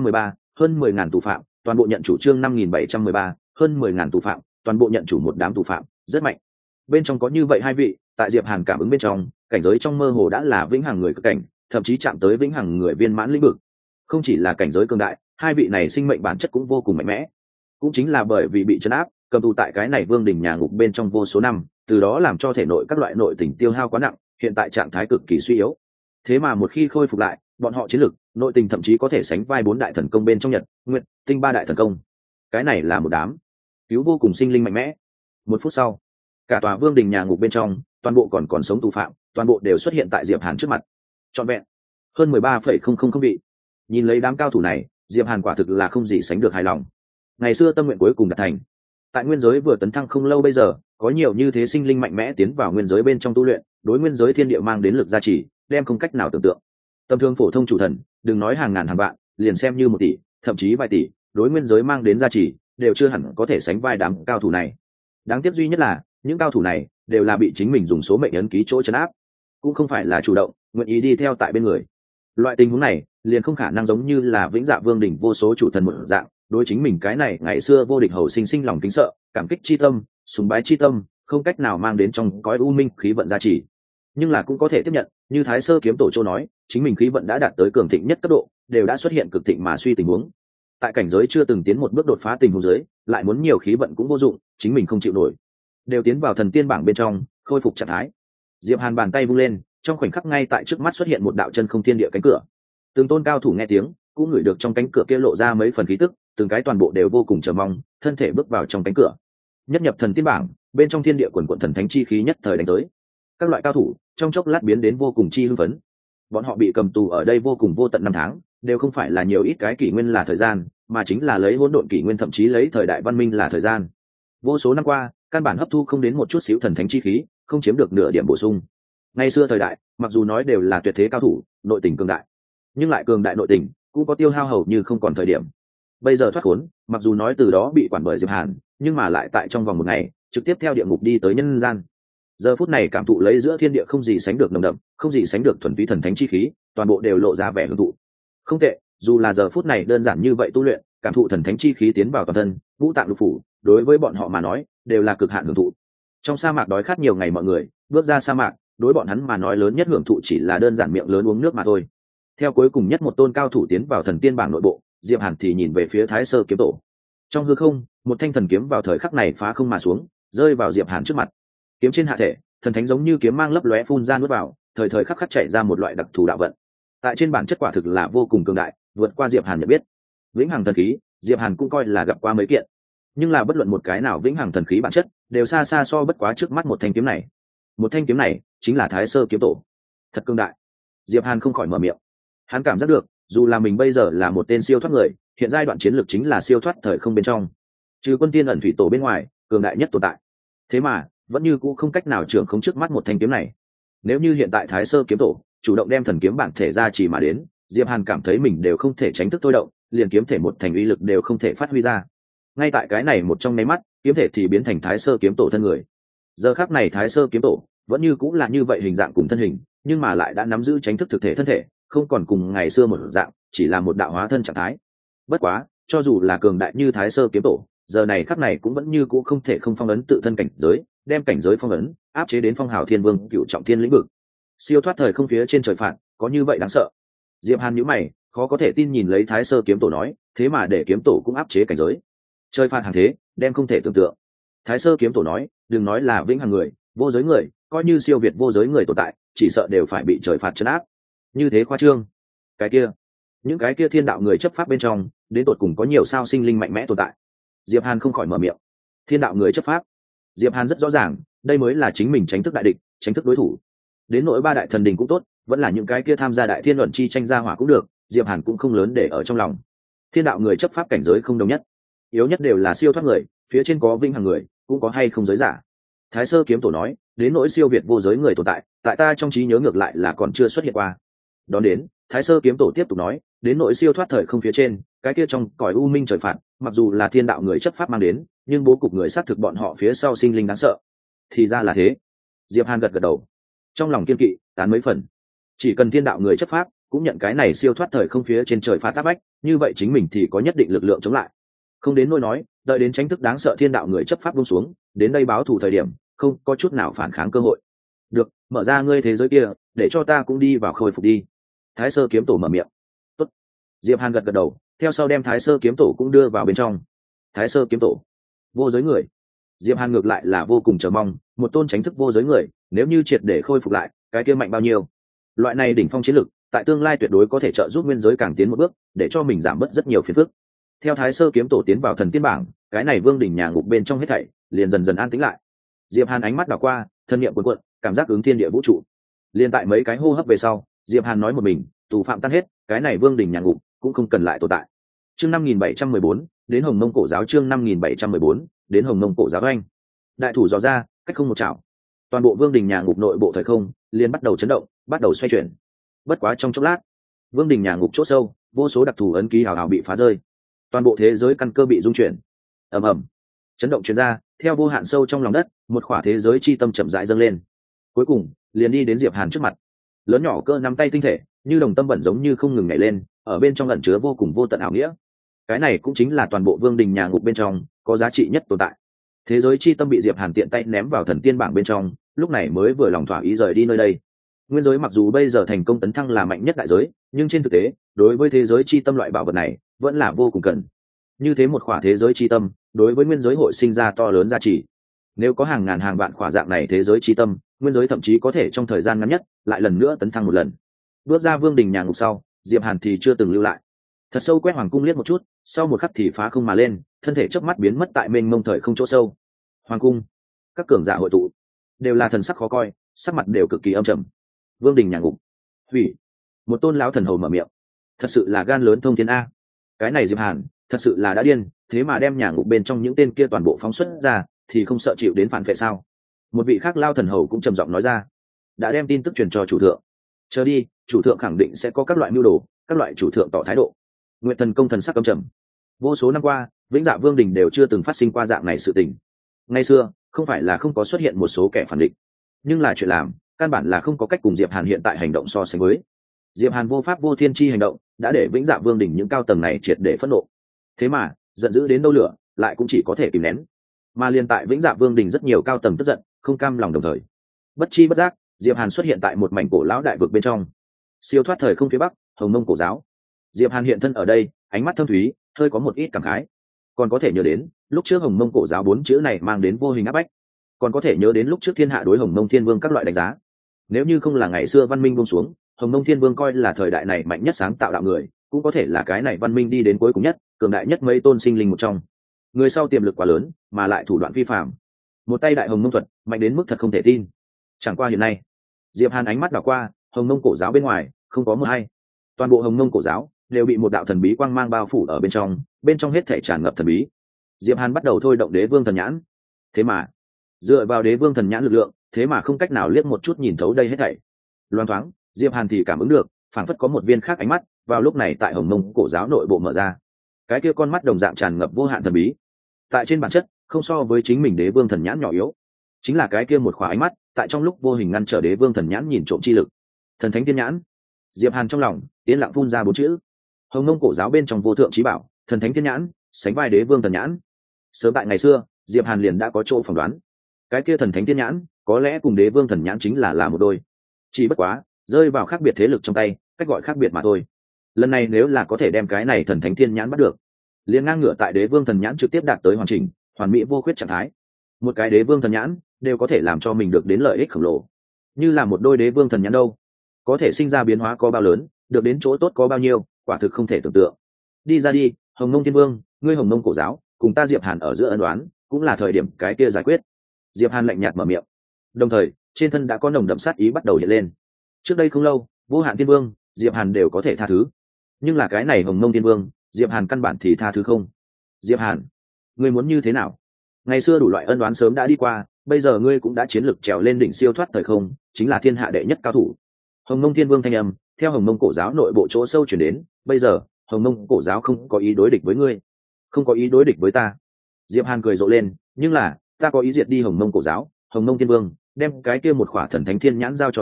hơn 10.000 tù phạm toàn bộ nhận chủ. Chương 5713, hơn 10.000 tù phạm toàn bộ nhận chủ. Một đám tù phạm rất mạnh, bên trong có như vậy hai vị, tại Diệp Hàn cảm ứng bên trong, cảnh giới trong mơ hồ đã là vĩnh hằng người cực cảnh, thậm chí chạm tới vĩnh hằng người viên mãn lĩnh vực. Không chỉ là cảnh giới cường đại, hai vị này sinh mệnh bản chất cũng vô cùng mạnh mẽ. Cũng chính là bởi vì bị trấn áp, cầm tù tại cái này vương đỉnh nhà ngục bên trong vô số năm, từ đó làm cho thể nội các loại nội tình tiêu hao quá nặng, hiện tại trạng thái cực kỳ suy yếu. Thế mà một khi khôi phục lại, bọn họ chiến lực, nội tình thậm chí có thể sánh vai 4 đại thần công bên trong Nhật, Nguyệt, Tinh 3 đại thần công. Cái này là một đám cứu vô cùng sinh linh mạnh mẽ. Một phút sau, cả tòa vương đình nhà ngục bên trong, toàn bộ còn sống tù phạm, toàn bộ đều xuất hiện tại Diệp Hàn trước mặt. Trọn vẹn hơn 13,000 vị. Nhìn lấy đám cao thủ này, Diệp Hàn quả thực là không gì sánh được hài lòng. Ngày xưa tâm nguyện cuối cùng đạt thành. Tại nguyên giới vừa tấn thăng không lâu bây giờ, có nhiều như thế sinh linh mạnh mẽ tiến vào nguyên giới bên trong tu luyện, đối nguyên giới thiên địa mang đến lực gia trì, đem không cách nào tưởng tượng. Tầm thường phổ thông chủ thần, đừng nói hàng ngàn hàng vạn, liền xem như 1 tỷ, thậm chí vài tỷ, đối nguyên giới mang đến gia trì, đều chưa hẳn có thể sánh vai đám cao thủ này. Đáng tiếc duy nhất là, những cao thủ này đều là bị chính mình dùng số mệnh ấn ký chỗ trấn áp, cũng không phải là chủ động nguyện ý đi theo tại bên người. Loại tình huống này liền không khả năng giống như là Vĩnh Dạ Vương đỉnh vô số chủ thần một dạng, đối chính mình cái này ngày xưa vô địch hầu sinh lòng kính sợ, cảm kích chi tâm, sùng bái chi tâm, không cách nào mang đến trong cõi u minh khí vận gia trì. Nhưng là cũng có thể tiếp nhận, như Thái Sơ kiếm tổ châu nói, chính mình khí vận đã đạt tới cường thịnh nhất cấp độ, đều đã xuất hiện cực thịnh mà suy tình huống. Tại cảnh giới chưa từng tiến một bước đột phá tình huống dưới, lại muốn nhiều khí vận cũng vô dụng, chính mình không chịu nổi, đều tiến vào thần tiên bảng bên trong, khôi phục trạng thái. Diệp Hàn bàn tay vung lên, trong khoảnh khắc ngay tại trước mắt xuất hiện một đạo chân không thiên địa cánh cửa. Từng tôn cao thủ nghe tiếng, cũng ngửi được trong cánh cửa kia lộ ra mấy phần khí tức, từng cái toàn bộ đều vô cùng chờ mong, thân thể bước vào trong cánh cửa. Nhất nhập thần tiên bảng, bên trong thiên địa quần quần thần thánh chi khí nhất thời đánh tới. Các loại cao thủ trong chốc lát biến đến vô cùng chi hưng phấn. Bọn họ bị cầm tù ở đây vô cùng vô tận 5 tháng, đều không phải là nhiều ít cái kỷ nguyên là thời gian, mà chính là lấy hỗn độn kỷ nguyên, thậm chí lấy thời đại văn minh là thời gian. Vô số năm qua, căn bản hấp thu không đến một chút xíu thần thánh chi khí, không chiếm được nửa điểm bổ sung. Ngày xưa thời đại, mặc dù nói đều là tuyệt thế cao thủ, nội tình cường đại, nhưng lại cường đại nội tình cũng có tiêu hao hầu như không còn thời điểm. Bây giờ thoát khốn, mặc dù nói từ đó bị quản bởi Diệp Hàn, nhưng mà lại tại trong vòng 1 ngày trực tiếp theo địa ngục đi tới nhân gian. Giờ phút này cảm thụ lấy giữa thiên địa không gì sánh được nồng đậm, không gì sánh được thuần túy thần thánh chi khí, toàn bộ đều lộ ra vẻ hưởng thụ. Không tệ, dù là giờ phút này đơn giản như vậy tu luyện, cảm thụ thần thánh chi khí tiến vào toàn thân, ngũ tạng lục phủ, đối với bọn họ mà nói, đều là cực hạn hưởng thụ. Trong sa mạc đói khát nhiều ngày mọi người, bước ra sa mạc, đối bọn hắn mà nói lớn nhất hưởng thụ chỉ là đơn giản miệng lớn uống nước mà thôi. Theo cuối cùng nhất một tôn cao thủ tiến vào thần tiên bảng nội bộ, Diệp Hàn thì nhìn về phía Thái Sơ kiếm tổ. Trong hư không, một thanh thần kiếm vào thời khắc này phá không mà xuống, rơi vào Diệp Hàn trước mặt. Kiếm trên hạ thể, thần thánh giống như kiếm mang lấp lóe phun ra nuốt vào, thời thời khắc khắc chạy ra một loại đặc thù đạo vận. Tại trên bản chất quả thực là vô cùng cường đại, vượt qua Diệp Hàn nhận biết. Vĩnh hằng thần khí, Diệp Hàn cũng coi là gặp qua mấy kiện, nhưng là bất luận một cái nào vĩnh hằng thần khí bản chất, đều xa xa so bất quá trước mắt một thanh kiếm này. Một thanh kiếm này chính là Thái Sơ kiếm tổ, thật cường đại. Diệp Hàn không khỏi mở miệng. Hắn cảm giác được, dù là mình bây giờ là một tên siêu thoát người, hiện giai đoạn chiến lược chính là siêu thoát thời không bên trong, trừ quân tiên ẩn thủy tổ bên ngoài, cường đại nhất tồn tại. Thế mà vẫn như cũ không cách nào trưởng không trước mắt một thanh kiếm này. Nếu như hiện tại Thái Sơ kiếm tổ chủ động đem thần kiếm bản thể ra chỉ mà đến, Diệp Hàn cảm thấy mình đều không thể tránh thức thôi động, liền kiếm thể một thành uy lực đều không thể phát huy ra. Ngay tại cái này một trong nháy mắt, kiếm thể thì biến thành Thái Sơ kiếm tổ thân người. Giờ khắc này Thái Sơ kiếm tổ vẫn như cũng là như vậy hình dạng cùng thân hình, nhưng mà lại đã nắm giữ tránh thức thực thể thân thể, không còn cùng ngày xưa một dạng, chỉ là một đạo hóa thân trạng thái. Bất quá, cho dù là cường đại như Thái Sơ kiếm tổ, giờ này khắc này cũng vẫn như cũ không thể không phong ấn tự thân cảnh giới, đem cảnh giới phong ấn áp chế đến Phong Hào Thiên Vương cựu trọng thiên lĩnh vực. Siêu thoát thời không phía trên trời phạt, có như vậy đáng sợ. Diệp Hàn nhíu mày, khó có thể tin nhìn lấy Thái Sơ kiếm tổ nói, thế mà để kiếm tổ cũng áp chế cảnh giới. Trời phạt hàng thế, đem không thể tưởng tượng. Thái Sơ kiếm tổ nói, đừng nói là vĩnh hằng người, vô giới người, coi như siêu việt vô giới người tồn tại, chỉ sợ đều phải bị trời phạt trấn áp. Như thế khoa trương. Cái kia, những cái kia thiên đạo người chấp pháp bên trong, đến tột cùng có nhiều sao sinh linh mạnh mẽ tồn tại. Diệp Hàn không khỏi mở miệng. Thiên đạo người chấp pháp. Diệp Hàn rất rõ ràng, đây mới là chính mình tránh thức đại địch, tránh thức đối thủ. Đến nỗi 3 đại thần đình cũng tốt, vẫn là những cái kia tham gia đại thiên luận chi tranh gia hỏa cũng được, Diệp Hàn cũng không lớn để ở trong lòng. Thiên đạo người chấp pháp cảnh giới không đồng nhất, yếu nhất đều là siêu thoát người, phía trên có vinh hằng người, cũng có hay không giới giả. Thái Sơ kiếm tổ nói, đến nỗi siêu việt vô giới người tồn tại, tại ta trong trí nhớ ngược lại là còn chưa xuất hiện qua. Đón đến, Thái Sơ kiếm tổ tiếp tục nói, đến nỗi siêu thoát thời không phía trên, cái kia trong cõi u minh trời phạt, mặc dù là thiên đạo người chấp pháp mang đến, nhưng bố cục người xác thực bọn họ phía sau sinh linh đáng sợ. Thì ra là thế. Diệp Hàn gật gật đầu, trong lòng kiên kỵ tán mấy phần. Chỉ cần thiên đạo người chấp pháp, cũng nhận cái này siêu thoát thời không phía trên trời phá tác bách, như vậy chính mình thì có nhất định lực lượng chống lại. Không đến nỗi nói đợi đến tranh thức đáng sợ thiên đạo người chấp pháp buông xuống đến đây báo thù thời điểm không có chút nào phản kháng cơ hội. Được, mở ra ngươi thế giới kia để cho ta cũng đi vào khôi phục đi. Thái Sơ kiếm tổ mở miệng. Tốt. Diệp Hàn gật gật đầu, theo sau đem Thái Sơ kiếm tổ cũng đưa vào bên trong. Thái Sơ kiếm tổ, vô giới người. Diệp Hàn ngược lại là vô cùng chờ mong, một tôn chánh thức vô giới người, nếu như triệt để khôi phục lại, cái kia mạnh bao nhiêu. Loại này đỉnh phong chiến lực, tại tương lai tuyệt đối có thể trợ giúp nguyên giới càng tiến một bước, để cho mình giảm bớt rất nhiều phiền phức. Theo Thái Sơ kiếm tổ tiến vào thần tiên bảng, cái này vương đỉnh nhà ngục bên trong hết thảy liền dần dần an tĩnh lại. Diệp Hàn ánh mắt đảo qua, thân niệm cuộn cuộn, cảm giác ứng thiên địa vũ trụ. Liên tại mấy cái hô hấp về sau, Diệp Hàn nói một mình, tù phạm tan hết, cái này vương đỉnh nhà ngục cũng không cần lại tồn tại. Chương 5714, đến Hồng Mông cổ giáo. Chương 5714, đến Hồng Mông cổ giáo anh. Đại thủ dò ra, cách không một chảo, toàn bộ vương đỉnh nhà ngục nội bộ thời không liền bắt đầu chấn động, bắt đầu xoay chuyển. Bất quá trong chốc lát, vương đỉnh nhà ngục chỗ sâu, vô số đặc thù ấn ký hào hào bị phá rơi, toàn bộ thế giới căn cơ bị rung chuyển. Ầm ầm, chấn động truyền ra, theo vô hạn sâu trong lòng đất, một khỏa thế giới chi tâm chậm rãi dâng lên, cuối cùng liền đi đến Diệp Hàn trước mặt. Lớn nhỏ cỡ nắm tay tinh thể, như đồng tâm bẩn giống như không ngừng nhảy lên, ở bên trong ẩn chứa vô cùng vô tận ảo nghĩa. Cái này cũng chính là toàn bộ vương đình nhà ngục bên trong có giá trị nhất tồn tại. Thế giới chi tâm bị Diệp Hàn tiện tay ném vào thần tiên bảng bên trong, lúc này mới vừa lòng thỏa ý rời đi nơi đây. Nguyên giới mặc dù bây giờ thành công tấn thăng là mạnh nhất đại giới, nhưng trên thực tế, đối với thế giới chi tâm loại bảo vật này, vẫn là vô cùng cần. Như thế một khỏa thế giới chi tâm, đối với nguyên giới hội sinh ra to lớn giá trị. Nếu có hàng ngàn hàng vạn khỏa dạng này thế giới chi tâm, nguyên giới thậm chí có thể trong thời gian ngắn nhất lại lần nữa tấn thăng một lần. Bước ra vương đình nhà ngục sau, Diệp Hàn thì chưa từng lưu lại. Thật sâu quét hoàng cung liếc một chút, sau một khắc thì phá không mà lên, thân thể chớp mắt biến mất tại mênh mông thời không chỗ sâu. Hoàng cung, các cường giả hội tụ, đều là thần sắc khó coi, sắc mặt đều cực kỳ âm trầm. Vương đình nhà ngục, hủy. Một tôn lão thần hầu mở miệng. Thật sự là gan lớn thông thiên a. Cái này Diệp Hàn, thật sự là đã điên, thế mà đem nhà ngục bên trong những tên kia toàn bộ phóng xuất ra, thì không sợ chịu đến phản vệ sao? Một vị khác lao thần hầu cũng trầm giọng nói ra. Đã đem tin tức truyền cho chủ thượng. Chờ đi, chủ thượng khẳng định sẽ có các loại mưu đồ, các loại chủ thượng tỏ thái độ. Nguyệt thần công thần sắc căm trầm. Vô số năm qua, Vĩnh Dạ Vương đình đều chưa từng phát sinh qua dạng này sự tình. Ngày xưa, không phải là không có xuất hiện một số kẻ phản địch, nhưng là chuyện làm, căn bản là không có cách cùng Diệp Hàn hiện tại hành động so sánh với. Diệp Hàn vô pháp vô thiên chi hành động, đã để Vĩnh Dạ Vương đình những cao tầng này triệt để phẫn nộ. Thế mà, giận dữ đến đâu lửa, lại cũng chỉ có thể kìm nén. Mà liên tại Vĩnh Dạ Vương đình rất nhiều cao tầng tức giận, không cam lòng đồng thời. Bất chi bất giác, Diệp Hàn xuất hiện tại một mảnh cổ lão đại vực bên trong. Siêu thoát thời không phía bắc, Hồng Mông cổ giáo. Diệp Hàn hiện thân ở đây, ánh mắt thâm thúy, hơi có một ít cảm khái. Còn có thể nhớ đến, lúc trước Hồng Mông cổ giáo 4 chữ này mang đến vô hình áp bách. Còn có thể nhớ đến lúc trước thiên hạ đối Hồng Mông Thiên Vương các loại đánh giá. Nếu như không là ngày xưa văn minh buông xuống, Hồng Mông Thiên Vương coi là thời đại này mạnh nhất sáng tạo đạo người, cũng có thể là cái này văn minh đi đến cuối cùng nhất, cường đại nhất mấy tôn sinh linh một trong. Người sau tiềm lực quá lớn, mà lại thủ đoạn vi phạm. Một tay đại Hồng Mông thuật, mạnh đến mức thật không thể tin. Chẳng qua hiện nay, Diệp Hàn ánh mắt đảo qua, Hồng Mông cổ giáo bên ngoài, không có một hay. Toàn bộ Hồng Mông cổ giáo đều bị một đạo thần bí quang mang bao phủ ở bên trong hết thảy tràn ngập thần bí. Diệp Hàn bắt đầu thôi động Đế Vương thần nhãn. Thế mà, dựa vào Đế Vương thần nhãn lực lượng, thế mà không cách nào liếc một chút nhìn thấu đây hết thảy. Loan thoáng, Diệp Hàn thì cảm ứng được, phảng phất có một viên khác ánh mắt, vào lúc này tại Hồng Mông cổ giáo nội bộ mở ra. Cái kia con mắt đồng dạng tràn ngập vô hạn thần bí. Tại trên bản chất, không so với chính mình Đế Vương thần nhãn nhỏ yếu, chính là cái kia một khỏa ánh mắt, tại trong lúc vô hình ngăn trở Đế Vương thần nhãn nhìn trộm chi lực. Thần thánh tiên nhãn. Diệp Hàn trong lòng yên lặng phun ra 4 chữ. Hồng Mông cổ giáo bên trong vô thượng chí bảo, thần thánh tiên nhãn, sánh vai Đế Vương thần nhãn. Sớm tại ngày xưa, Diệp Hàn liền đã có chỗ phỏng đoán. Cái kia thần thánh tiên nhãn, có lẽ cùng Đế Vương thần nhãn chính là một đôi. Chỉ bất quá, rơi vào khác biệt thế lực trong tay, cách gọi khác biệt mà thôi. Lần này nếu là có thể đem cái này thần thánh tiên nhãn bắt được, liền ngang ngửa tại Đế Vương thần nhãn trực tiếp đạt tới hoàn chỉnh, hoàn mỹ vô khuyết trạng thái. Một cái Đế Vương thần nhãn đều có thể làm cho mình được đến lợi ích khổng lồ. Như là một đôi Đế Vương thần nhãn đâu, có thể sinh ra biến hóa có bao lớn, được đến chỗ tốt có bao nhiêu, quả thực không thể tưởng tượng. Đi ra đi, Hồng Mông Thiên Vương, ngươi Hồng Mông cổ giáo, cùng ta Diệp Hàn ở giữa ân đoán, cũng là thời điểm cái kia giải quyết. Diệp Hàn lạnh nhạt mở miệng. Đồng thời, trên thân đã có nồng đậm sát ý bắt đầu hiện lên. Trước đây không lâu, Vô Hạn Thiên Vương, Diệp Hàn đều có thể tha thứ. Nhưng là cái này Hồng Mông Thiên Vương, Diệp Hàn căn bản thì tha thứ không. Diệp Hàn, ngươi muốn như thế nào? Ngày xưa đủ loại ân oán sớm đã đi qua, bây giờ ngươi cũng đã chiến lực trèo lên đỉnh siêu thoát thời không, chính là thiên hạ đệ nhất cao thủ. Hồng Mông Thiên Vương thanh âm theo Hồng Mông cổ giáo nội bộ chỗ sâu truyền đến, bây giờ, Hồng Mông cổ giáo không có ý đối địch với ngươi, không có ý đối địch với ta. Diệp Hàn cười rộ lên, nhưng là, ta có ý diệt đi Hồng Mông cổ giáo, Hồng Mông Thiên Vương, đem cái kia một khỏa thần thánh thiên nhãn giao cho ta,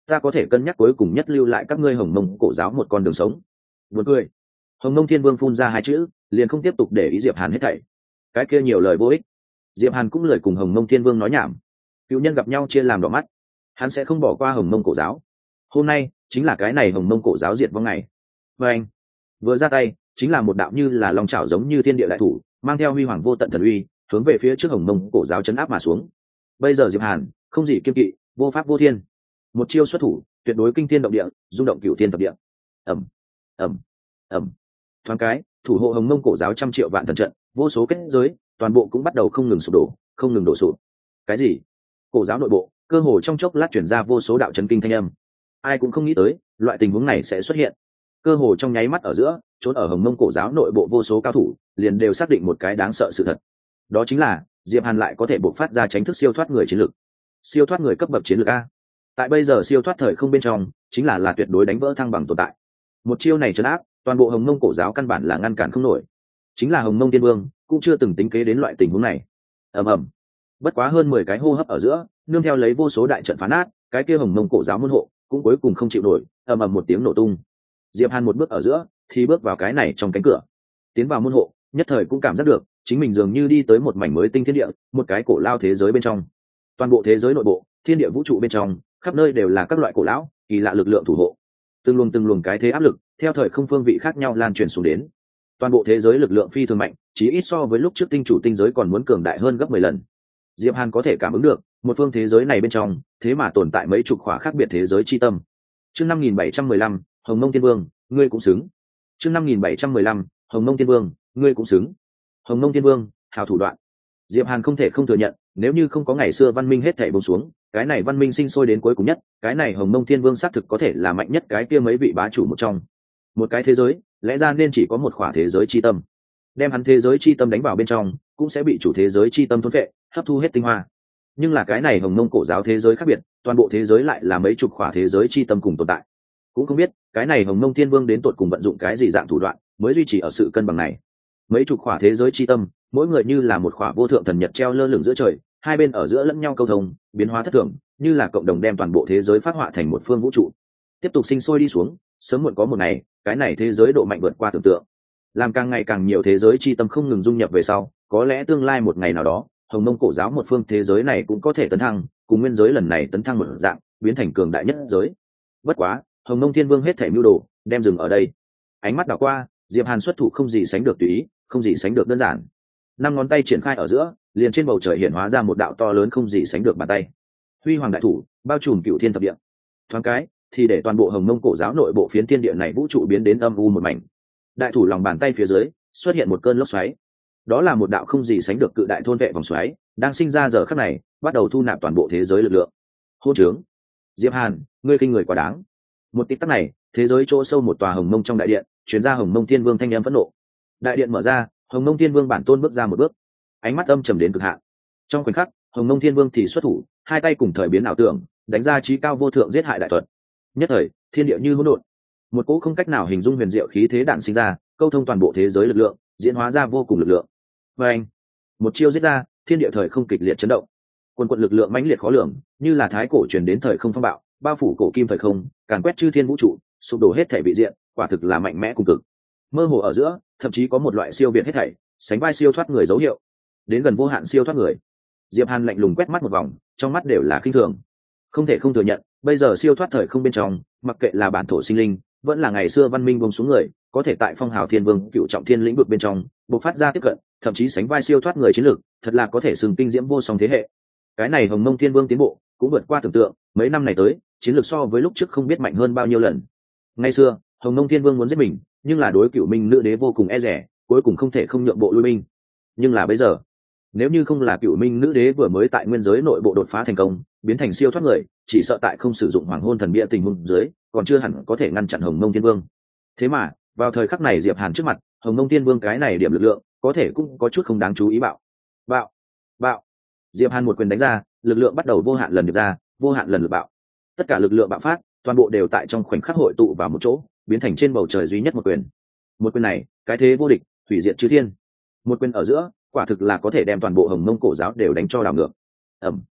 ta có thể cân nhắc cuối cùng nhất lưu lại các ngươi Hồng Mông cổ giáo một con đường sống. Buồn cười. Hồng Mông Thiên Vương phun ra hai chữ, liền không tiếp tục để ý Diệp Hàn hết thảy. Cái kia nhiều lời vô ích. Diệp Hàn cũng lười cùng Hồng Mông Thiên Vương nói nhảm. Cựu nhân gặp nhau chia làm đỏ mắt, hắn sẽ không bỏ qua Hồng Mông cổ giáo. Hôm nay chính là cái này Hồng Mông cổ giáo diệt vong ngày. Và anh vừa ra tay chính là một đạo như là long chảo giống như thiên địa đại thủ, mang theo huy hoàng vô tận thần uy, hướng về phía trước Hồng Mông cổ giáo chấn áp mà xuống. Bây giờ Diệp Hàn không gì kiêng kỵ, vô pháp vô thiên, một chiêu xuất thủ tuyệt đối kinh thiên động địa, rung động cửu thiên thập địa. ầm ầm ầm, thoáng cái thủ hộ Hồng Mông cổ giáo trăm triệu vạn thần trận, vô số kết giới, toàn bộ cũng bắt đầu không ngừng sụp đổ, không ngừng đổ sụp. Cái gì? Cổ giáo nội bộ cơ hồ trong chốc lát chuyển ra vô số đạo chấn kinh thanh âm. Ai cũng không nghĩ tới loại tình huống này sẽ xuất hiện. Cơ hồ trong nháy mắt ở giữa, trốn ở Hồng Mông cổ giáo nội bộ vô số cao thủ liền đều xác định một cái đáng sợ sự thật, đó chính là Diệp Hàn lại có thể bộc phát ra tránh thức siêu thoát người chiến lược, siêu thoát người cấp bậc chiến lược a. Tại bây giờ siêu thoát thời không bên trong, chính là tuyệt đối đánh vỡ thăng bằng tồn tại. Một chiêu này trấn áp toàn bộ Hồng Mông cổ giáo, căn bản là ngăn cản không nổi. Chính là Hồng Mông Tiên Vương cũng chưa từng tính kế đến loại tình huống này. ầm ầm, bất quá hơn 10 cái hô hấp ở giữa, nương theo lấy vô số đại trận phá nát, cái kia Hồng Mông cổ giáo môn hộ cũng cuối cùng không chịu nổi, ầm ầm một tiếng nổ tung. Diệp Hàn một bước ở giữa thì bước vào cái này trong cánh cửa, tiến vào môn hộ, nhất thời cũng cảm giác được chính mình dường như đi tới một mảnh mới tinh thiên địa, một cái cổ lao thế giới bên trong. Toàn bộ thế giới nội bộ, thiên địa vũ trụ bên trong, khắp nơi đều là các loại cổ lão kỳ lạ lực lượng thủ hộ. Từng luồng cái thế áp lực theo thời không phương vị khác nhau lan truyền xuống đến. Toàn bộ thế giới lực lượng phi thường mạnh, chỉ ít so với lúc trước tinh chủ tinh giới còn muốn cường đại hơn gấp 10 lần. Diệp Hàn có thể cảm ứng được, một phương thế giới này bên trong, thế mà tồn tại mấy chục khỏa khác biệt thế giới chi tâm. Chương 5715, Hồng Mông Tiên Vương, ngươi cũng xứng. Chương 5715, Hồng Mông Tiên Vương, ngươi cũng xứng. Hồng Mông Tiên Vương, hào thủ đoạn. Diệp Hàn không thể không thừa nhận, nếu như không có ngày xưa văn minh hết thảy buông xuống, cái này văn minh sinh sôi đến cuối cùng nhất, cái này Hồng Mông Thiên Vương xác thực có thể là mạnh nhất cái kia mấy vị bá chủ một trong. Một cái thế giới, lẽ ra nên chỉ có một khỏa thế giới chi tâm. Đem hắn thế giới chi tâm đánh vào bên trong, cũng sẽ bị chủ thế giới chi tâm thôn phệ, hấp thu hết tinh hoa. Nhưng là cái này Hồng Mông cổ giáo thế giới khác biệt, toàn bộ thế giới lại là mấy chục khỏa thế giới chi tâm cùng tồn tại. Cũng không biết, cái này Hồng Mông Thiên Vương đến tột cùng vận dụng cái gì dạng thủ đoạn, mới duy trì ở sự cân bằng này. Mấy chục khỏa thế giới chi tâm, mỗi người như là một khỏa vô thượng thần nhật treo lơ lửng giữa trời, hai bên ở giữa lẫn nhau câu thông, biến hóa thất thường, như là cộng đồng đem toàn bộ thế giới phát họa thành một phương vũ trụ, tiếp tục sinh sôi đi xuống. Sớm muộn có một ngày, cái này thế giới độ mạnh vượt qua tưởng tượng, làm càng ngày càng nhiều thế giới chi tâm không ngừng dung nhập về sau, có lẽ tương lai một ngày nào đó, Hồng Mông cổ giáo một phương thế giới này cũng có thể tấn thăng, cùng nguyên giới lần này tấn thăng một dạng, biến thành cường đại nhất giới. Bất quá, Hồng Mông Thiên Vương hết thảy mưu đồ, đem dừng ở đây. Ánh mắt đảo qua, Diệp Hàn xuất thủ không gì sánh được tùy ý, không gì sánh được đơn giản. Năm ngón tay triển khai ở giữa, liền trên bầu trời hiện hóa ra một đạo to lớn không gì sánh được bàn tay. Huy hoàng đại thủ, bao trùm cửu thiên thập địa. Thoáng cái, thì để toàn bộ Hồng Mông cổ giáo nội bộ phiến thiên địa này vũ trụ biến đến âm u một mảnh. Đại thủ lòng bàn tay phía dưới, xuất hiện một cơn lốc xoáy. Đó là một đạo không gì sánh được cự đại thôn vệ vòng xoáy, đang sinh ra giờ khắc này, bắt đầu thu nạp toàn bộ thế giới lực lượng. Hôn trướng, Diệp Hàn, ngươi khinh người quá đáng. Một tích tắc này, thế giới chỗ sâu một tòa Hồng Mông trong đại điện, truyền ra Hồng Mông Thiên Vương thanh âm phẫn nộ. Đại điện mở ra, Hồng Mông Thiên Vương bản tôn bước ra một bước, ánh mắt âm trầm đến cực hạn. Trong khoảnh khắc, Hồng Mông Thiên Vương thì xuất thủ, hai tay cùng thời biến ảo tưởng, đánh ra chí cao vô thượng giết hại đại thuật. Nhất thời, thiên địa như hỗn độn, một cỗ không cách nào hình dung huyền diệu khí thế đạn sinh ra, câu thông toàn bộ thế giới lực lượng, diễn hóa ra vô cùng lực lượng. Và anh, một chiêu giết ra, thiên địa thời không kịch liệt chấn động, quần quần lực lượng mãnh liệt khó lường, như là thái cổ truyền đến thời không phong bạo, bao phủ cổ kim thời không, càn quét chư thiên vũ trụ, sụp đổ hết thảy vị diện, quả thực là mạnh mẽ cùng cực. Mơ hồ ở giữa, thậm chí có một loại siêu việt hết thảy, sánh vai siêu thoát người dấu hiệu. Đến gần vô hạn siêu thoát người. Diệp Hàn lạnh lùng quét mắt một vòng, trong mắt đều là khinh thường. Không thể không thừa nhận, bây giờ siêu thoát thời không bên trong, mặc kệ là bản thổ sinh linh, vẫn là ngày xưa văn minh buông xuống người, có thể tại Phong Hào Thiên Vương cựu trọng thiên lĩnh vực bên trong, bộc phát ra tiếp cận, thậm chí sánh vai siêu thoát người chiến lược, thật là có thể sừng kinh diễm vô song thế hệ. Cái này Hồng Mông Thiên Vương tiến bộ, cũng vượt qua tưởng tượng, mấy năm này tới, chiến lược so với lúc trước không biết mạnh hơn bao nhiêu lần. Ngày xưa, Hồng Mông Thiên Vương muốn giết mình, nhưng là đối Cửu Minh nữ đế vô cùng e dè, cuối cùng không thể không nhượng bộ lui binh. Nhưng là bây giờ, nếu như không là Cửu Minh nữ đế vừa mới tại nguyên giới nội bộ đột phá thành công, biến thành siêu thoát người, chỉ sợ tại không sử dụng Hoàng Hôn Thần Bia tình huống dưới, còn chưa hẳn có thể ngăn chặn Hồng Mông Thiên Vương. Thế mà, vào thời khắc này Diệp Hàn trước mặt, Hồng Mông Thiên Vương cái này điểm lực lượng, có thể cũng có chút không đáng chú ý bạo. Bạo, bạo. Diệp Hàn một quyền đánh ra, lực lượng bắt đầu vô hạn lần điệp ra, vô hạn lần lực bạo. Tất cả lực lượng bạo phát, toàn bộ đều tại trong khoảnh khắc hội tụ vào một chỗ, biến thành trên bầu trời duy nhất một quyền. Một quyền này, cái thế vô địch, hủy diệt chư thiên. Một quyền ở giữa, quả thực là có thể đem toàn bộ Hồng Mông cổ giáo đều đánh cho đảo ngược. Ầm.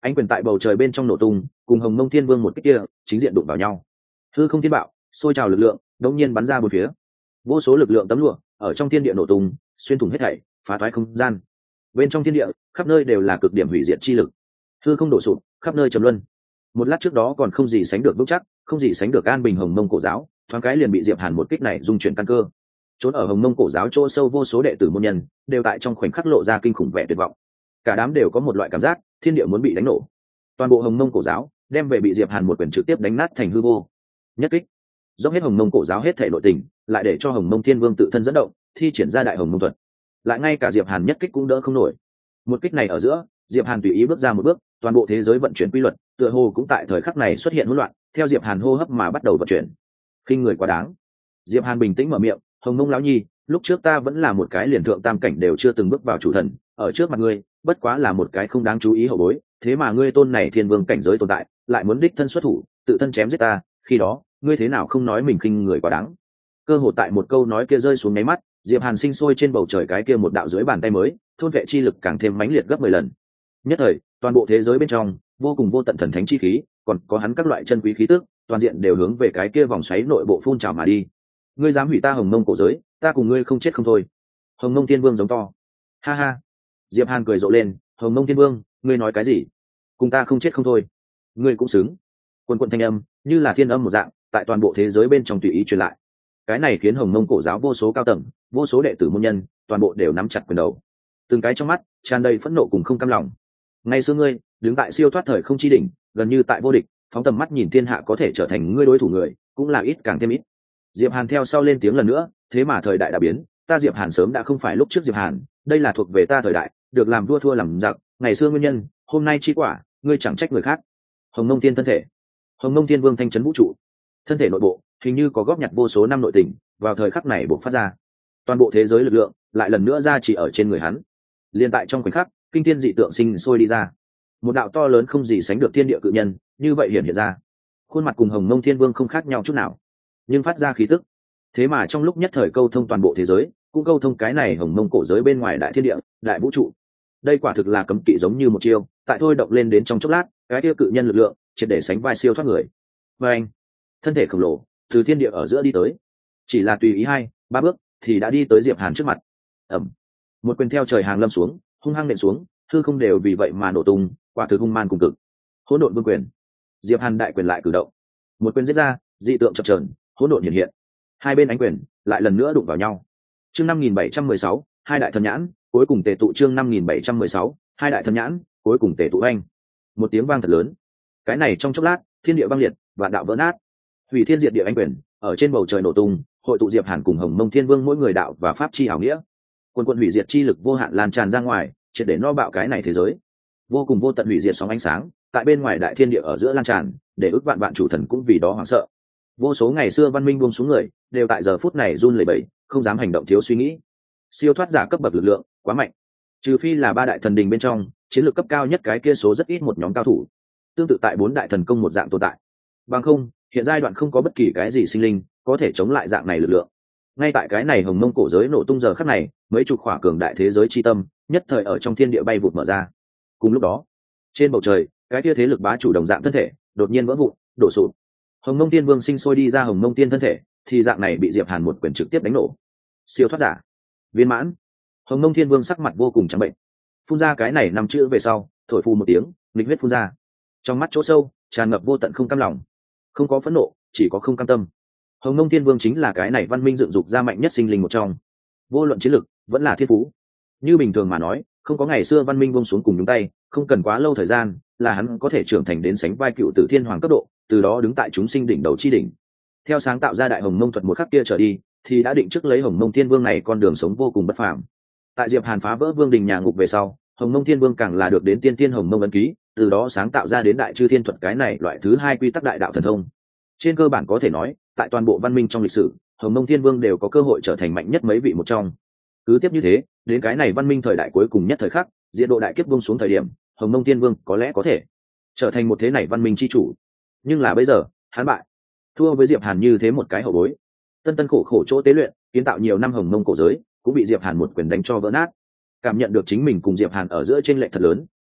Ánh quyền tại bầu trời bên trong nổ tung, cùng Hồng Mông Thiên Vương một kích kia chính diện đụng vào nhau. Hư không thiên bạo, sôi trào lực lượng đống nhiên bắn ra bốn phía. Vô số lực lượng tấm lụa ở trong thiên địa nổ tung, xuyên thủng hết thảy, phá toái không gian. Bên trong thiên địa, khắp nơi đều là cực điểm hủy diệt chi lực. Hư không đổ sụp, khắp nơi trầm luân. Một lát trước đó còn không gì sánh được vững chắc, không gì sánh được an bình Hồng Mông cổ giáo, thoáng cái liền bị Diệp Hàn một kích này dung chuyển căn cơ. Trốn ở Hồng Mông cổ giáo chỗ sâu vô số đệ tử môn nhân, đều tại trong khoảnh khắc lộ ra kinh khủng vẻ tuyệt vọng. Cả đám đều có một loại cảm giác, thiên địa muốn bị đánh nổ. Toàn bộ Hồng Mông cổ giáo đem về bị Diệp Hàn một quyền trực tiếp đánh nát thành hư vô. Nhất kích, dốc hết Hồng Mông cổ giáo hết thể nội tình, lại để cho Hồng Mông Thiên Vương tự thân dẫn động, thi triển ra đại Hồng Mông thuật. Lại ngay cả Diệp Hàn nhất kích cũng đỡ không nổi. Một kích này ở giữa, Diệp Hàn tùy ý bước ra một bước, toàn bộ thế giới vận chuyển quy luật, tựa hồ cũng tại thời khắc này xuất hiện hỗn loạn, theo Diệp Hàn hô hấp mà bắt đầu vận chuyển. Khinh người quá đáng. Diệp Hàn bình tĩnh mở miệng, Hồng Mông lão nhi, lúc trước ta vẫn là một cái liền thượng tam cảnh đều chưa từng bước vào chủ thần, ở trước mặt ngươi, bất quá là một cái không đáng chú ý hậu bối, thế mà ngươi tôn này thiên vương cảnh giới tồn tại, lại muốn đích thân xuất thủ, tự thân chém giết ta, khi đó, ngươi thế nào không nói mình khinh người quá đáng. Cơ hồ tại một câu nói kia rơi xuống nháy mắt, Diệp Hàn sinh sôi trên bầu trời cái kia một đạo dưới bàn tay mới, thôn vệ chi lực càng thêm mãnh liệt gấp 10 lần. Nhất thời, toàn bộ thế giới bên trong, vô cùng vô tận thần thánh chi khí, còn có hắn các loại chân quý khí tức, toàn diện đều hướng về cái kia vòng xoáy nội bộ phun trào mà đi. Ngươi dám hủy ta Hồng Mông cổ giới, ta cùng ngươi không chết không thôi. Hồng Mông Thiên Vương giống to. Ha ha. Diệp Hàn cười rộ lên, Hồng Mông Thiên Vương, ngươi nói cái gì? Cùng ta không chết không thôi. Ngươi cũng xứng. Quần quần thanh âm, như là thiên âm một dạng, tại toàn bộ thế giới bên trong tùy ý truyền lại. Cái này khiến Hồng Mông cổ giáo vô số cao tầng, vô số đệ tử môn nhân, toàn bộ đều nắm chặt quyền đầu. Từng cái trong mắt tràn đầy phẫn nộ cùng không cam lòng. Ngày xưa ngươi đứng tại siêu thoát thời không chi đỉnh, gần như tại vô địch, phóng tầm mắt nhìn thiên hạ có thể trở thành ngươi đối thủ người, cũng là ít càng thêm ít. Diệp Hàn theo sau lên tiếng lần nữa, thế mà thời đại đã biến, ta Diệp Hàn sớm đã không phải lúc trước Diệp Hàn, đây là thuộc về ta thời đại, được làm vua thua làm giặc, ngày xưa nguyên nhân, hôm nay chi quả, ngươi chẳng trách người khác. Hồng Mông Thiên thân thể, Hồng Mông Thiên Vương thanh trấn vũ trụ, thân thể nội bộ hình như có góp nhặt vô số năm nội tình, vào thời khắc này bộc phát ra, toàn bộ thế giới lực lượng lại lần nữa ra chỉ ở trên người hắn. Liên tại trong khoảnh khắc, kinh thiên dị tượng sinh sôi đi ra, một đạo to lớn không gì sánh được thiên địa cự nhân, như vậy hiện ra, khuôn mặt cùng Hồng Mông Thiên Vương không khác nhau chút nào, nhưng phát ra khí tức, thế mà trong lúc nhất thời câu thông toàn bộ thế giới, cũng câu thông cái này Hồng Mông cổ giới bên ngoài đại thiên địa, đại vũ trụ. Đây quả thực là cấm kỵ giống như một chiêu, tại thôi động lên đến trong chốc lát, cái kia cự nhân lực lượng triệt để sánh vai siêu thoát người. Và anh, thân thể khổng lồ từ thiên địa ở giữa đi tới, chỉ là tùy ý 2-3 bước thì đã đi tới Diệp Hàn trước mặt. Ầm, một quyền theo trời hàng lâm xuống, hung hăng nện xuống, hư không đều vì vậy mà nổ tung, quả thực hung man cùng cực. Hỗn độn vương quyền. Diệp Hàn đại quyền lại cử động, một quyền giết ra, dị tượng chập chờn, hỗn độn hiện hiện. Hai bên ánh quyền lại lần nữa đụng vào nhau. Chương 5716, hai đại thần nhãn, cuối cùng tề tụ. Chương 5716, hai đại thần nhãn, cuối cùng tề tụ anh. Một tiếng vang thật lớn. Cái này trong chốc lát, thiên địa băng liệt, vạn đạo vỡ nát. Hủy thiên diệt địa ánh quyền, ở trên bầu trời nổ tung, hội tụ Diệp Hàn cùng Hồng Mông Thiên Vương mỗi người đạo và pháp chi hảo nghĩa. Quân quân hủy diệt chi lực vô hạn lan tràn ra ngoài, triệt để no bạo cái này thế giới. Vô cùng vô tận hủy diệt sóng ánh sáng, tại bên ngoài đại thiên địa ở giữa lan tràn, để ức vạn vạn chủ thần cũng vì đó hoảng sợ. Vô số ngày xưa văn minh buông xuống người, đều tại giờ phút này run lẩy bẩy, không dám hành động thiếu suy nghĩ. Siêu thoát giả cấp bậc lực lượng quá mạnh, trừ phi là ba đại thần đình bên trong chiến lược cấp cao nhất cái kia số rất ít một nhóm cao thủ, tương tự tại bốn đại thần công một dạng tồn tại. Bằng không, hiện giai đoạn không có bất kỳ cái gì sinh linh có thể chống lại dạng này lực lượng. Ngay tại cái này Hồng Mông cổ giới nổ tung giờ khắc này, mấy chục khỏa cường đại thế giới chi tâm nhất thời ở trong thiên địa bay vụt mở ra. Cùng lúc đó, trên bầu trời, cái kia thế lực bá chủ đồng dạng thân thể đột nhiên vỡ vụn, đổ sụp. Hồng Mông Tiên Vương sinh sôi đi ra Hồng Mông Tiên thân thể, thì dạng này bị Diệp Hàn một quyền trực tiếp đánh nổ. Siêu thoát giả, viên mãn. Hồng Mông Thiên Vương sắc mặt vô cùng trắng bệnh, phun ra cái này 5 chữ về sau, thổi phù một tiếng, lịch huyết phun ra. Trong mắt chỗ sâu tràn ngập vô tận không cam lòng, không có phẫn nộ, chỉ có không cam tâm. Hồng Mông Thiên Vương chính là cái này văn minh dựng dục ra mạnh nhất sinh linh một trong, vô luận chiến lực vẫn là thiên phú. Như bình thường mà nói, không có ngày xưa văn minh buông xuống cùng nhúng tay, không cần quá lâu thời gian, là hắn có thể trưởng thành đến sánh vai cựu tử thiên hoàng cấp độ, từ đó đứng tại chúng sinh đỉnh đầu chi đỉnh. Theo sáng tạo ra đại Hồng Mông thuật một khắc kia trở đi, thì đã định trước lấy Hồng Mông Thiên Vương này con đường sống vô cùng bất phàm. Tại Diệp Hàn phá vỡ vương đình nhà ngục về sau, Hồng Mông Thiên Vương càng là được đến tiên tiên Hồng Mông ấn ký, từ đó sáng tạo ra đến đại chư thiên thuật cái này loại thứ 2 quy tắc đại đạo thần thông. Trên cơ bản có thể nói, tại toàn bộ văn minh trong lịch sử, Hồng Mông Thiên Vương đều có cơ hội trở thành mạnh nhất mấy vị một trong. Cứ tiếp như thế, đến cái này văn minh thời đại cuối cùng nhất thời khắc, diệt độ đại kiếp buông xuống thời điểm, Hồng Mông Thiên Vương có lẽ có thể trở thành một thế này văn minh chi chủ. Nhưng là bây giờ, hắn bại, thua với Diệp Hàn như thế một cái hậu bối. Tân tân khổ khổ chỗ tế luyện, kiến tạo nhiều năm Hồng Mông cổ giới, cũng bị Diệp Hàn một quyền đánh cho vỡ nát. Cảm nhận được chính mình cùng Diệp Hàn ở giữa chênh lệch thật lớn,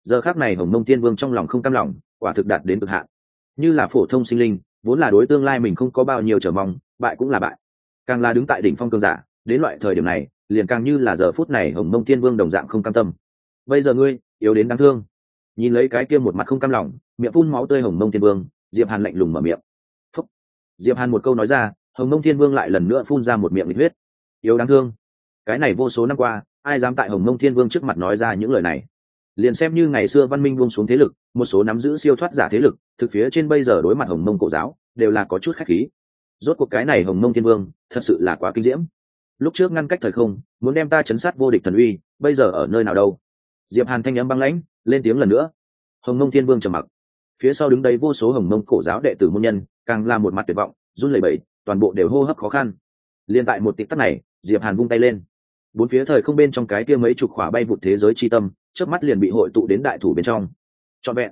giờ khác này hồng mông thiên vương trong lòng không cam lòng, quả thực đạt đến cực hạn. Như là phổ thông sinh linh, vốn là đối tương lai mình không có bao nhiêu chờ mong, bại cũng là bại. Càng là đứng tại đỉnh phong cường giả, đến loại thời điểm này liền càng như là giờ phút này hồng mông thiên vương đồng dạng không cam tâm. Bây giờ ngươi yếu đến đáng thương. Nhìn lấy cái kia một mặt không cam lòng, miệng phun máu tươi hồng mông thiên vương, diệp hàn lạnh lùng mở miệng. Phúc. Diệp hàn một câu nói ra, hồng mông thiên vương lại lần nữa phun ra một miệng nhiệt huyết. Yếu đáng thương. Cái này vô số năm qua, ai dám tại hồng mông thiên vương trước mặt nói ra những lời này. Liền xem như ngày xưa văn minh buông xuống thế lực, một số nắm giữ siêu thoát giả thế lực, thực phía trên bây giờ đối mặt hồng mông cổ giáo đều là có chút khách khí. Rốt cuộc cái này hồng mông thiên vương thật sự là quá kinh diễm. Lúc trước ngăn cách thời không, muốn đem ta chấn sát vô địch thần uy, bây giờ ở nơi nào đâu? Diệp hàn thanh âm băng lãnh lên tiếng lần nữa. Hồng mông thiên vương trầm mặc, phía sau đứng đấy vô số hồng mông cổ giáo đệ tử môn nhân càng là một mặt tuyệt vọng, run lẩy bẩy, toàn bộ đều hô hấp khó khăn. Liên tại một tích tắc này, Diệp hàn vung tay lên, bốn phía thời không bên trong cái kia mấy chục khỏa bay vụt thế giới chi tâm chớp mắt liền bị hội tụ đến đại thủ bên trong. Trọn vẹn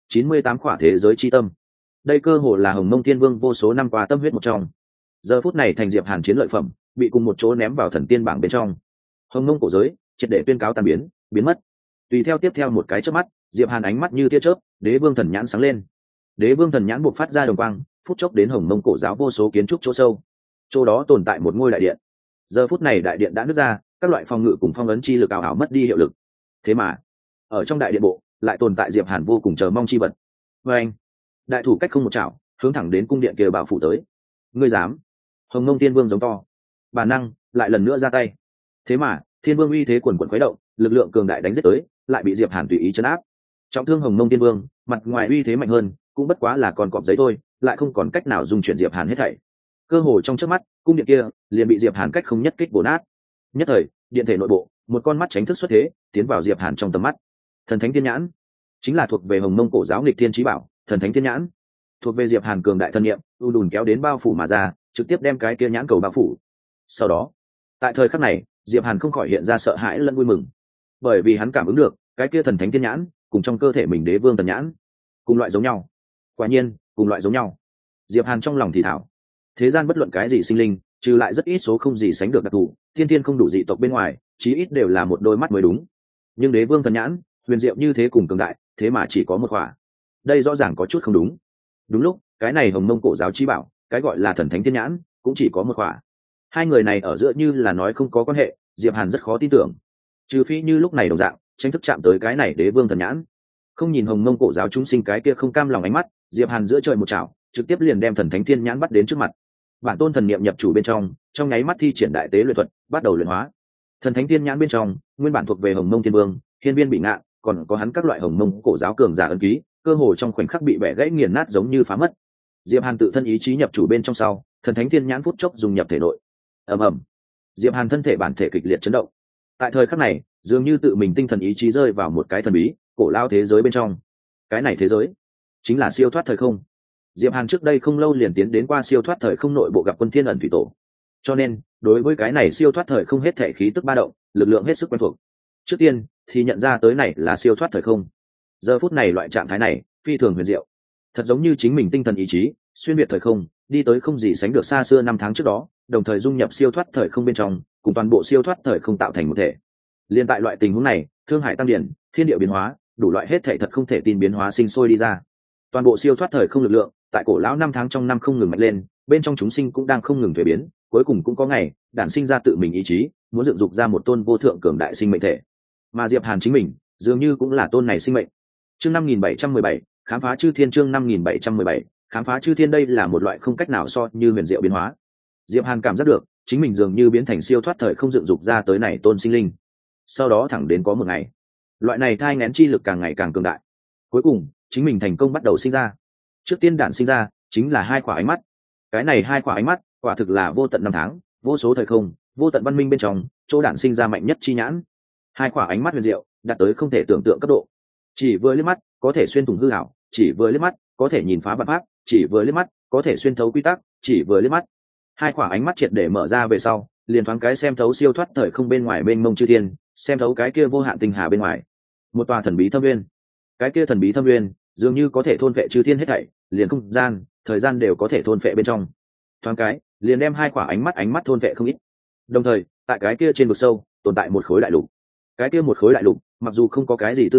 98 khỏa thế giới chi tâm, đây cơ hồ là hồng mông thiên vương vô số năm qua tâm huyết một trong. Giờ phút này thành Diệp hàn chiến lợi phẩm, bị cùng một chỗ ném vào thần tiên bảng bên trong. Hồng mông cổ giới triệt để tuyên cáo tan biến, biến mất. Tùy theo tiếp theo một cái chớp mắt, Diệp hàn ánh mắt như tia chớp, đế vương thần nhãn sáng lên. Đế vương thần nhãn buộc phát ra đồng quang, phút chốc đến hồng mông cổ giáo vô số kiến trúc chỗ sâu. Chỗ đó tồn tại một ngôi đại điện. Giờ phút này đại điện đã nứt ra, các loại phòng ngự cùng phong ấn chi lực ảo ảo mất đi hiệu lực. Thế mà ở trong đại điện bộ lại tồn tại Diệp hàn vô cùng chờ mong chi vật. Và anh, đại thủ cách không một chảo, hướng thẳng đến cung điện kia bảo phủ tới. Ngươi dám? Hồng mông thiên vương giống to, bản năng lại lần nữa ra tay. Thế mà thiên vương uy thế quần quần khuấy động, lực lượng cường đại đánh giết tới, lại bị Diệp hàn tùy ý chấn áp. Trọng thương hồng mông thiên vương, mặt ngoài uy thế mạnh hơn, cũng bất quá là còn cọp giấy thôi, lại không còn cách nào dung chuyển Diệp hàn hết thảy. Cơ hồ trong chớp mắt, cung điện kia liền bị Diệp hàn cách không nhất kích bổ nát. Nhất thời điện thể nội bộ, một con mắt tránh thức xuất thế, tiến vào Diệp hàn trong tầm mắt. Thần thánh thiên nhãn, chính là thuộc về hồng mông cổ giáo nghịch thiên chí bảo. Thần thánh thiên nhãn thuộc về Diệp hàn cường đại thân niệm, u đùn kéo đến bao phủ mà ra, trực tiếp đem cái kia nhãn cầu bao phủ. Sau đó tại thời khắc này, Diệp hàn không khỏi hiện ra sợ hãi lẫn vui mừng, bởi vì hắn cảm ứng được cái kia thần thánh thiên nhãn cùng trong cơ thể mình đế vương thần nhãn cùng loại giống nhau. Quả nhiên cùng loại giống nhau. Diệp hàn trong lòng thì thảo, thế gian bất luận cái gì sinh linh, trừ lại rất ít số không gì sánh được đặc thù thiên thiên không đủ dị tộc bên ngoài, chí ít đều là một đôi mắt mới đúng. Nhưng đế vương thần nhãn huyền diệu như thế cùng cường đại, thế mà chỉ có một khỏa, đây rõ ràng có chút không đúng. Đúng lúc cái này hồng mông cổ giáo chi bảo, cái gọi là thần thánh thiên nhãn cũng chỉ có một khỏa. Hai người này ở giữa như là nói không có quan hệ, Diệp hàn rất khó tin tưởng, trừ phi như lúc này đồng dạng tranh thức chạm tới cái này đế vương thần nhãn. Không nhìn hồng mông cổ giáo chúng sinh cái kia không cam lòng ánh mắt, Diệp hàn giữa trời một chảo, trực tiếp liền đem thần thánh thiên nhãn bắt đến trước mặt. Bản tôn thần niệm nhập chủ bên trong nháy mắt thi triển đại tế luyện thuật, bắt đầu luyện hóa. Thần thánh thiên nhãn bên trong nguyên bản thuộc về hồng mông thiên vương, hiên viên bị ngạn, còn có hắn các loại hồng mông cổ giáo cường giả ấn ký, cơ hồ trong khoảnh khắc bị bẻ gãy nghiền nát giống như phá mất. Diệp hàn tự thân ý chí nhập chủ bên trong sau, thần thánh thiên nhãn phút chốc dùng nhập thể nội. Ầm ầm, Diệp hàn thân thể bản thể kịch liệt chấn động. Tại thời khắc này, dường như tự mình tinh thần ý chí rơi vào một cái thần bí cổ lao thế giới bên trong. Cái này thế giới chính là siêu thoát thời không. Diệp hàn trước đây không lâu liền tiến đến qua siêu thoát thời không nội bộ gặp quân thiên ẩn thủy tổ, cho nên đối với cái này siêu thoát thời không hết thể khí tức ba động, lực lượng hết sức quen thuộc. Trước tiên thì nhận ra tới này là siêu thoát thời không. Giờ phút này loại trạng thái này phi thường huyền diệu, thật giống như chính mình tinh thần ý chí xuyên việt thời không, đi tới không gì sánh được xa xưa năm tháng trước đó, đồng thời dung nhập siêu thoát thời không bên trong, cùng toàn bộ siêu thoát thời không tạo thành một thể. Liên tại loại tình huống này, thương hải tăng điển, thiên địa biến hóa, đủ loại hết thể thật không thể tin biến hóa sinh sôi đi ra. Toàn bộ siêu thoát thời không lực lượng tại cổ lão năm tháng trong năm không ngừng mạnh lên, bên trong chúng sinh cũng đang không ngừng thay biến, cuối cùng cũng có ngày đản sinh ra tự mình ý chí, muốn dựng dục ra một tôn vô thượng cường đại sinh mệnh thể. Mà Diệp Hàn chính mình dường như cũng là tôn này sinh mệnh. Chương 5717, khám phá chư thiên. Chương 5717, khám phá chư thiên. Đây là một loại không cách nào so như huyền diệu biến hóa. Diệp Hàn cảm giác được chính mình dường như biến thành siêu thoát thời không dựng dục ra tới này tôn sinh linh. Sau đó thẳng đến có một ngày, loại này thai nghén chi lực càng ngày càng cường đại, cuối cùng chính mình thành công bắt đầu sinh ra. Trước tiên đản sinh ra chính là hai quả ánh mắt. Cái này hai quả ánh mắt quả thực là vô tận năm tháng, vô số thời không, vô tận văn minh bên trong chỗ đản sinh ra mạnh nhất chi nhãn. Hai quả ánh mắt huyền diệu, đạt tới không thể tưởng tượng cấp độ. Chỉ vừa liếc mắt có thể xuyên thủng hư ảo, chỉ vừa liếc mắt có thể nhìn phá vạn pháp, chỉ vừa liếc mắt có thể xuyên thấu quy tắc, chỉ vừa liếc mắt. Hai quả ánh mắt triệt để mở ra về sau, liền thoáng cái xem thấu siêu thoát thời không bên ngoài bên mông chư thiên, xem thấu cái kia vô hạn tinh hà bên ngoài. Một tòa thần bí thâm nguyên. Cái kia thần bí thâm nguyên dường như có thể thôn vệ chư thiên hết thảy, liền không gian, thời gian đều có thể thôn vệ bên trong. Thoáng cái, liền đem hai quả ánh mắt thôn vệ không ít. Đồng thời, tại cái kia trên vực sâu, tồn tại một khối đại lục. Cái kia một khối đại lục, mặc dù không có cái gì tư nguyên,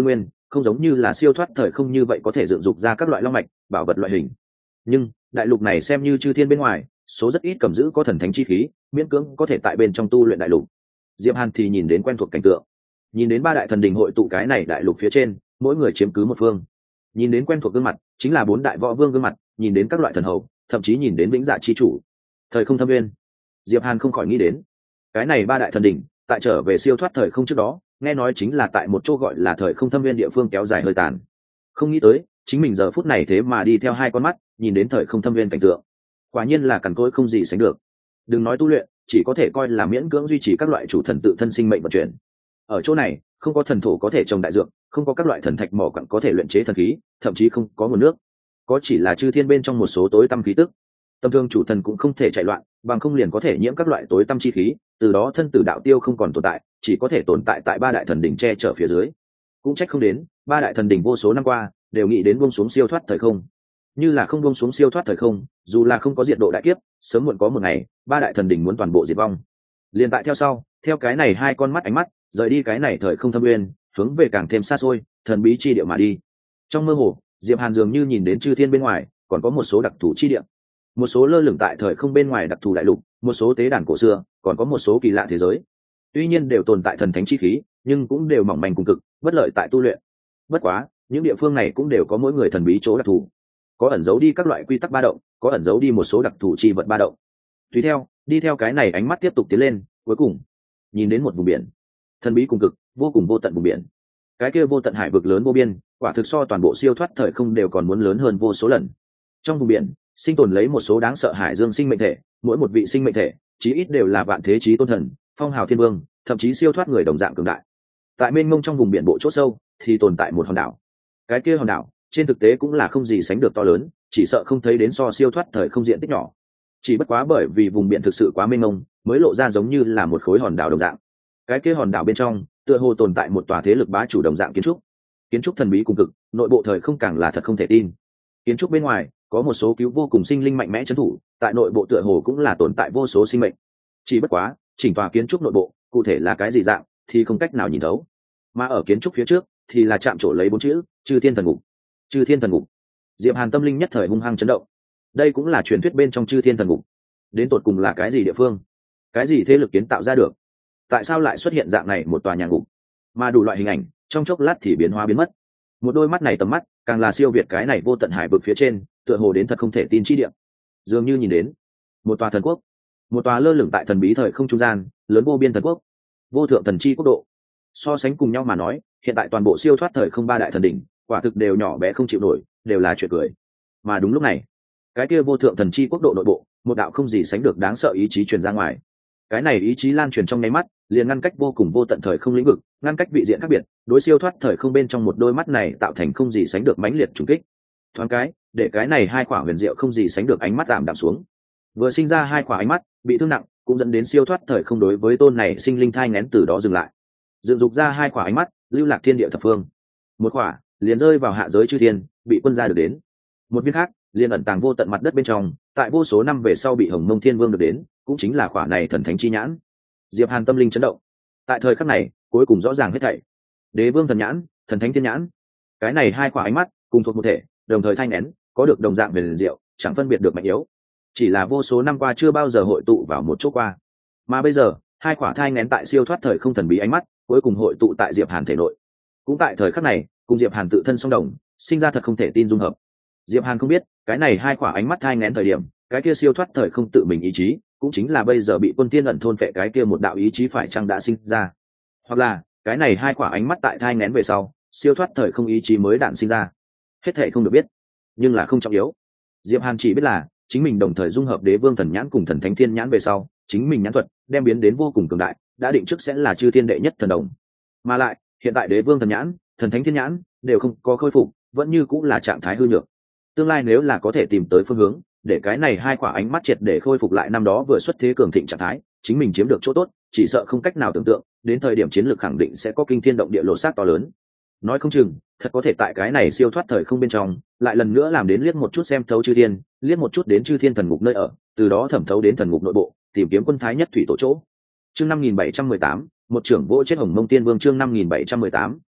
không giống như là siêu thoát thời không như vậy có thể dựng dục ra các loại long mạch bảo vật loại hình. Nhưng đại lục này xem như chư thiên bên ngoài số rất ít cầm giữ có thần thánh chi khí, miễn cưỡng có thể tại bên trong tu luyện đại lục. Diệp Hàn thì nhìn đến quen thuộc cảnh tượng, nhìn đến ba đại thần đình hội tụ cái này đại lục phía trên, mỗi người chiếm cứ một phương, nhìn đến quen thuộc gương mặt chính là bốn đại võ vương gương mặt, nhìn đến các loại thần hầu, thậm chí nhìn đến vĩnh dạ chi chủ thời không thâm viên. Diệp Hàn không khỏi nghĩ đến cái này ba đại thần đình tại trở về siêu thoát thời không trước đó, nghe nói chính là tại một chỗ gọi là thời không thâm viên địa phương kéo dài hơi tàn. Không nghĩ tới chính mình giờ phút này thế mà đi theo hai con mắt nhìn đến thời không thâm viên cảnh tượng, quả nhiên là cằn cỗi không gì sánh được. Đừng nói tu luyện, chỉ có thể coi là miễn cưỡng duy trì các loại chủ thần tự thân sinh mệnh vận chuyển. Ở chỗ này không có thần thổ có thể trồng đại dược, không có các loại thần thạch mỏ quặng có thể luyện chế thần khí, thậm chí không có nguồn nước, có chỉ là chư thiên bên trong một số tối tăm khí tức. Tầm thường chủ thần cũng không thể chạy loạn, bằng không liền có thể nhiễm các loại tối tăm chi khí, từ đó thân tử đạo tiêu không còn tồn tại, chỉ có thể tồn tại tại ba đại thần đỉnh che chở phía dưới. Cũng trách không đến ba đại thần đỉnh vô số năm qua đều nghĩ đến buông xuống siêu thoát thời không. Như là không buông xuống siêu thoát thời không, dù là không có diệt độ đại kiếp, sớm muộn có một ngày ba đại thần đỉnh muốn toàn bộ diệt vong. Liên tại theo sau, theo cái này hai con mắt ánh mắt rời đi cái này thời không thâm uyên, hướng về càng thêm xa xôi thần bí chi địa mà đi. Trong mơ hồ, Diệp Hàn dường như nhìn đến chư thiên bên ngoài còn có một số đặc thù chi địa, một số lơ lửng tại thời không bên ngoài đặc thù đại lục, một số tế đàn cổ xưa, còn có một số kỳ lạ thế giới. Tuy nhiên đều tồn tại thần thánh chi khí, nhưng cũng đều mỏng manh cùng cực, bất lợi tại tu luyện. Bất quá, những địa phương này cũng đều có mỗi người thần bí chỗ đặc thù, có ẩn giấu đi các loại quy tắc ba động, có ẩn giấu đi một số đặc thù chi vật ba động. Tùy theo, đi theo cái này ánh mắt tiếp tục tiến lên, cuối cùng nhìn đến một vùng biển, thần bí cùng cực, vô cùng vô tận vùng biển. Cái kia vô tận hải vực lớn vô biên, quả thực so toàn bộ siêu thoát thời không đều còn muốn lớn hơn vô số lần. Trong vùng biển sinh tồn lấy một số đáng sợ hải dương sinh mệnh thể, mỗi một vị sinh mệnh thể chí ít đều là vạn thế chí tôn thần, phong hào thiên vương, thậm chí siêu thoát người đồng dạng cường đại. Tại mênh mông trong vùng biển bộ chỗ sâu thì tồn tại một hòn đảo. Cái kia hòn đảo trên thực tế cũng là không gì sánh được to lớn, chỉ sợ không thấy đến so siêu thoát thời không diện tích nhỏ. Chỉ bất quá bởi vì vùng biển thực sự quá mênh mông, mới lộ ra giống như là một khối hòn đảo đồng dạng. Cái kia hòn đảo bên trong tựa hồ tồn tại một tòa thế lực bá chủ đồng dạng kiến trúc thần bí cùng cực, nội bộ thời không càng là thật không thể tin. Kiến trúc bên ngoài có một số cứu vô cùng sinh linh mạnh mẽ trấn thủ, tại nội bộ tựa hồ cũng là tồn tại vô số sinh mệnh. Chỉ bất quá chỉnh tòa kiến trúc nội bộ cụ thể là cái gì dạng thì không cách nào nhìn thấu, mà ở kiến trúc phía trước thì là chạm trổ lấy bốn chữ chư thiên thần ngục. Chư thiên thần ngục. Diệp Hàn tâm linh nhất thời hung hăng chấn động. Đây cũng là truyền thuyết bên trong chư thiên thần ngục. Đến tột cùng là cái gì địa phương, cái gì thế lực kiến tạo ra được, tại sao lại xuất hiện dạng này một tòa nhà ngục, mà đủ loại hình ảnh trong chốc lát thì biến hóa biến mất. Một đôi mắt này tầm mắt càng là siêu việt cái này vô tận hải vực phía trên, tựa hồ đến thật không thể tin chi địa, dường như nhìn đến một tòa thần quốc, một tòa lơ lửng tại thần bí thời không trung gian lớn vô biên thần quốc, vô thượng thần chi quốc độ. So sánh cùng nhau mà nói, hiện tại toàn bộ siêu thoát thời không ba đại thần đỉnh quả thực đều nhỏ bé không chịu nổi, đều là chuyện cười. Mà đúng lúc này, cái kia vô thượng thần chi quốc độ nội bộ, một đạo không gì sánh được đáng sợ ý chí truyền ra ngoài. Cái này ý chí lan truyền trong nháy mắt, liền ngăn cách vô cùng vô tận thời không lĩnh vực, ngăn cách vị diện khác biệt, đối siêu thoát thời không bên trong một đôi mắt này tạo thành không gì sánh được mãnh liệt trùng kích. Thoáng cái, để cái này hai quả huyền diệu không gì sánh được ánh mắt tạm đạm xuống. Vừa sinh ra hai quả ánh mắt bị thương nặng, cũng dẫn đến siêu thoát thời không đối với tôn này sinh linh thai nghén từ đó dừng lại. Dựng dục ra hai quả ánh mắt, lưu lạc thiên địa thập phương. Một quả liền rơi vào hạ giới chư thiên, bị quân gia được đến. Một viên khác liền ẩn tàng vô tận mặt đất bên trong, tại vô số năm về sau bị Hồng Mông Thiên Vương được đến, cũng chính là quả này thần thánh chi nhãn. Diệp Hàn tâm linh chấn động. Tại thời khắc này, cuối cùng rõ ràng hết thảy. Đế Vương thần nhãn, thần thánh thiên nhãn, cái này hai quả ánh mắt cùng thuộc một thể, đồng thời thanh nén, có được đồng dạng về liền diệu, chẳng phân biệt được mạnh yếu. Chỉ là vô số năm qua chưa bao giờ hội tụ vào một chỗ qua, mà bây giờ hai quả thai nén tại siêu thoát thời không thần bí ánh mắt, cuối cùng hội tụ tại Diệp Hàn thể nội. Cũng tại thời khắc này, cùng Diệp Hàn tự thân song đồng, sinh ra thật không thể tin dung hợp. Diệp Hàn không biết, cái này hai quả ánh mắt thai nén thời điểm, cái kia siêu thoát thời không tự mình ý chí, cũng chính là bây giờ bị quân tiên ẩn thôn phệ cái kia một đạo ý chí phải chăng đã sinh ra, hoặc là cái này hai quả ánh mắt tại thai nén về sau, siêu thoát thời không ý chí mới đạn sinh ra. Hết thảy không được biết, nhưng là không trọng yếu. Diệp Hàn chỉ biết là chính mình đồng thời dung hợp Đế Vương thần nhãn cùng thần thánh thiên nhãn về sau, chính mình nhãn thuật đem biến đến vô cùng cường đại, đã định trước sẽ là chư thiên đệ nhất thần đồng. Mà lại, hiện tại Đế Vương thần nhãn, thần thánh thiên nhãn đều không có khôi phục, vẫn như cũng là trạng thái hư nhược. Tương lai nếu là có thể tìm tới phương hướng, để cái này hai quả ánh mắt triệt để khôi phục lại năm đó vừa xuất thế cường thịnh trạng thái, chính mình chiếm được chỗ tốt, chỉ sợ không cách nào tưởng tượng, đến thời điểm chiến lược khẳng định sẽ có kinh thiên động địa lộ sát to lớn. Nói không chừng, thật có thể tại cái này siêu thoát thời không bên trong, lại lần nữa làm đến liếc một chút xem thấu chư thiên, liếc một chút đến chư thiên thần ngục nơi ở, từ đó thẩm thấu đến thần ngục nội bộ, tìm kiếm quân thái nhất thủy tổ chỗ. Chương 5718, một trưởng vỗ chết Hồng Mông Tiên Vương. Chương 5718,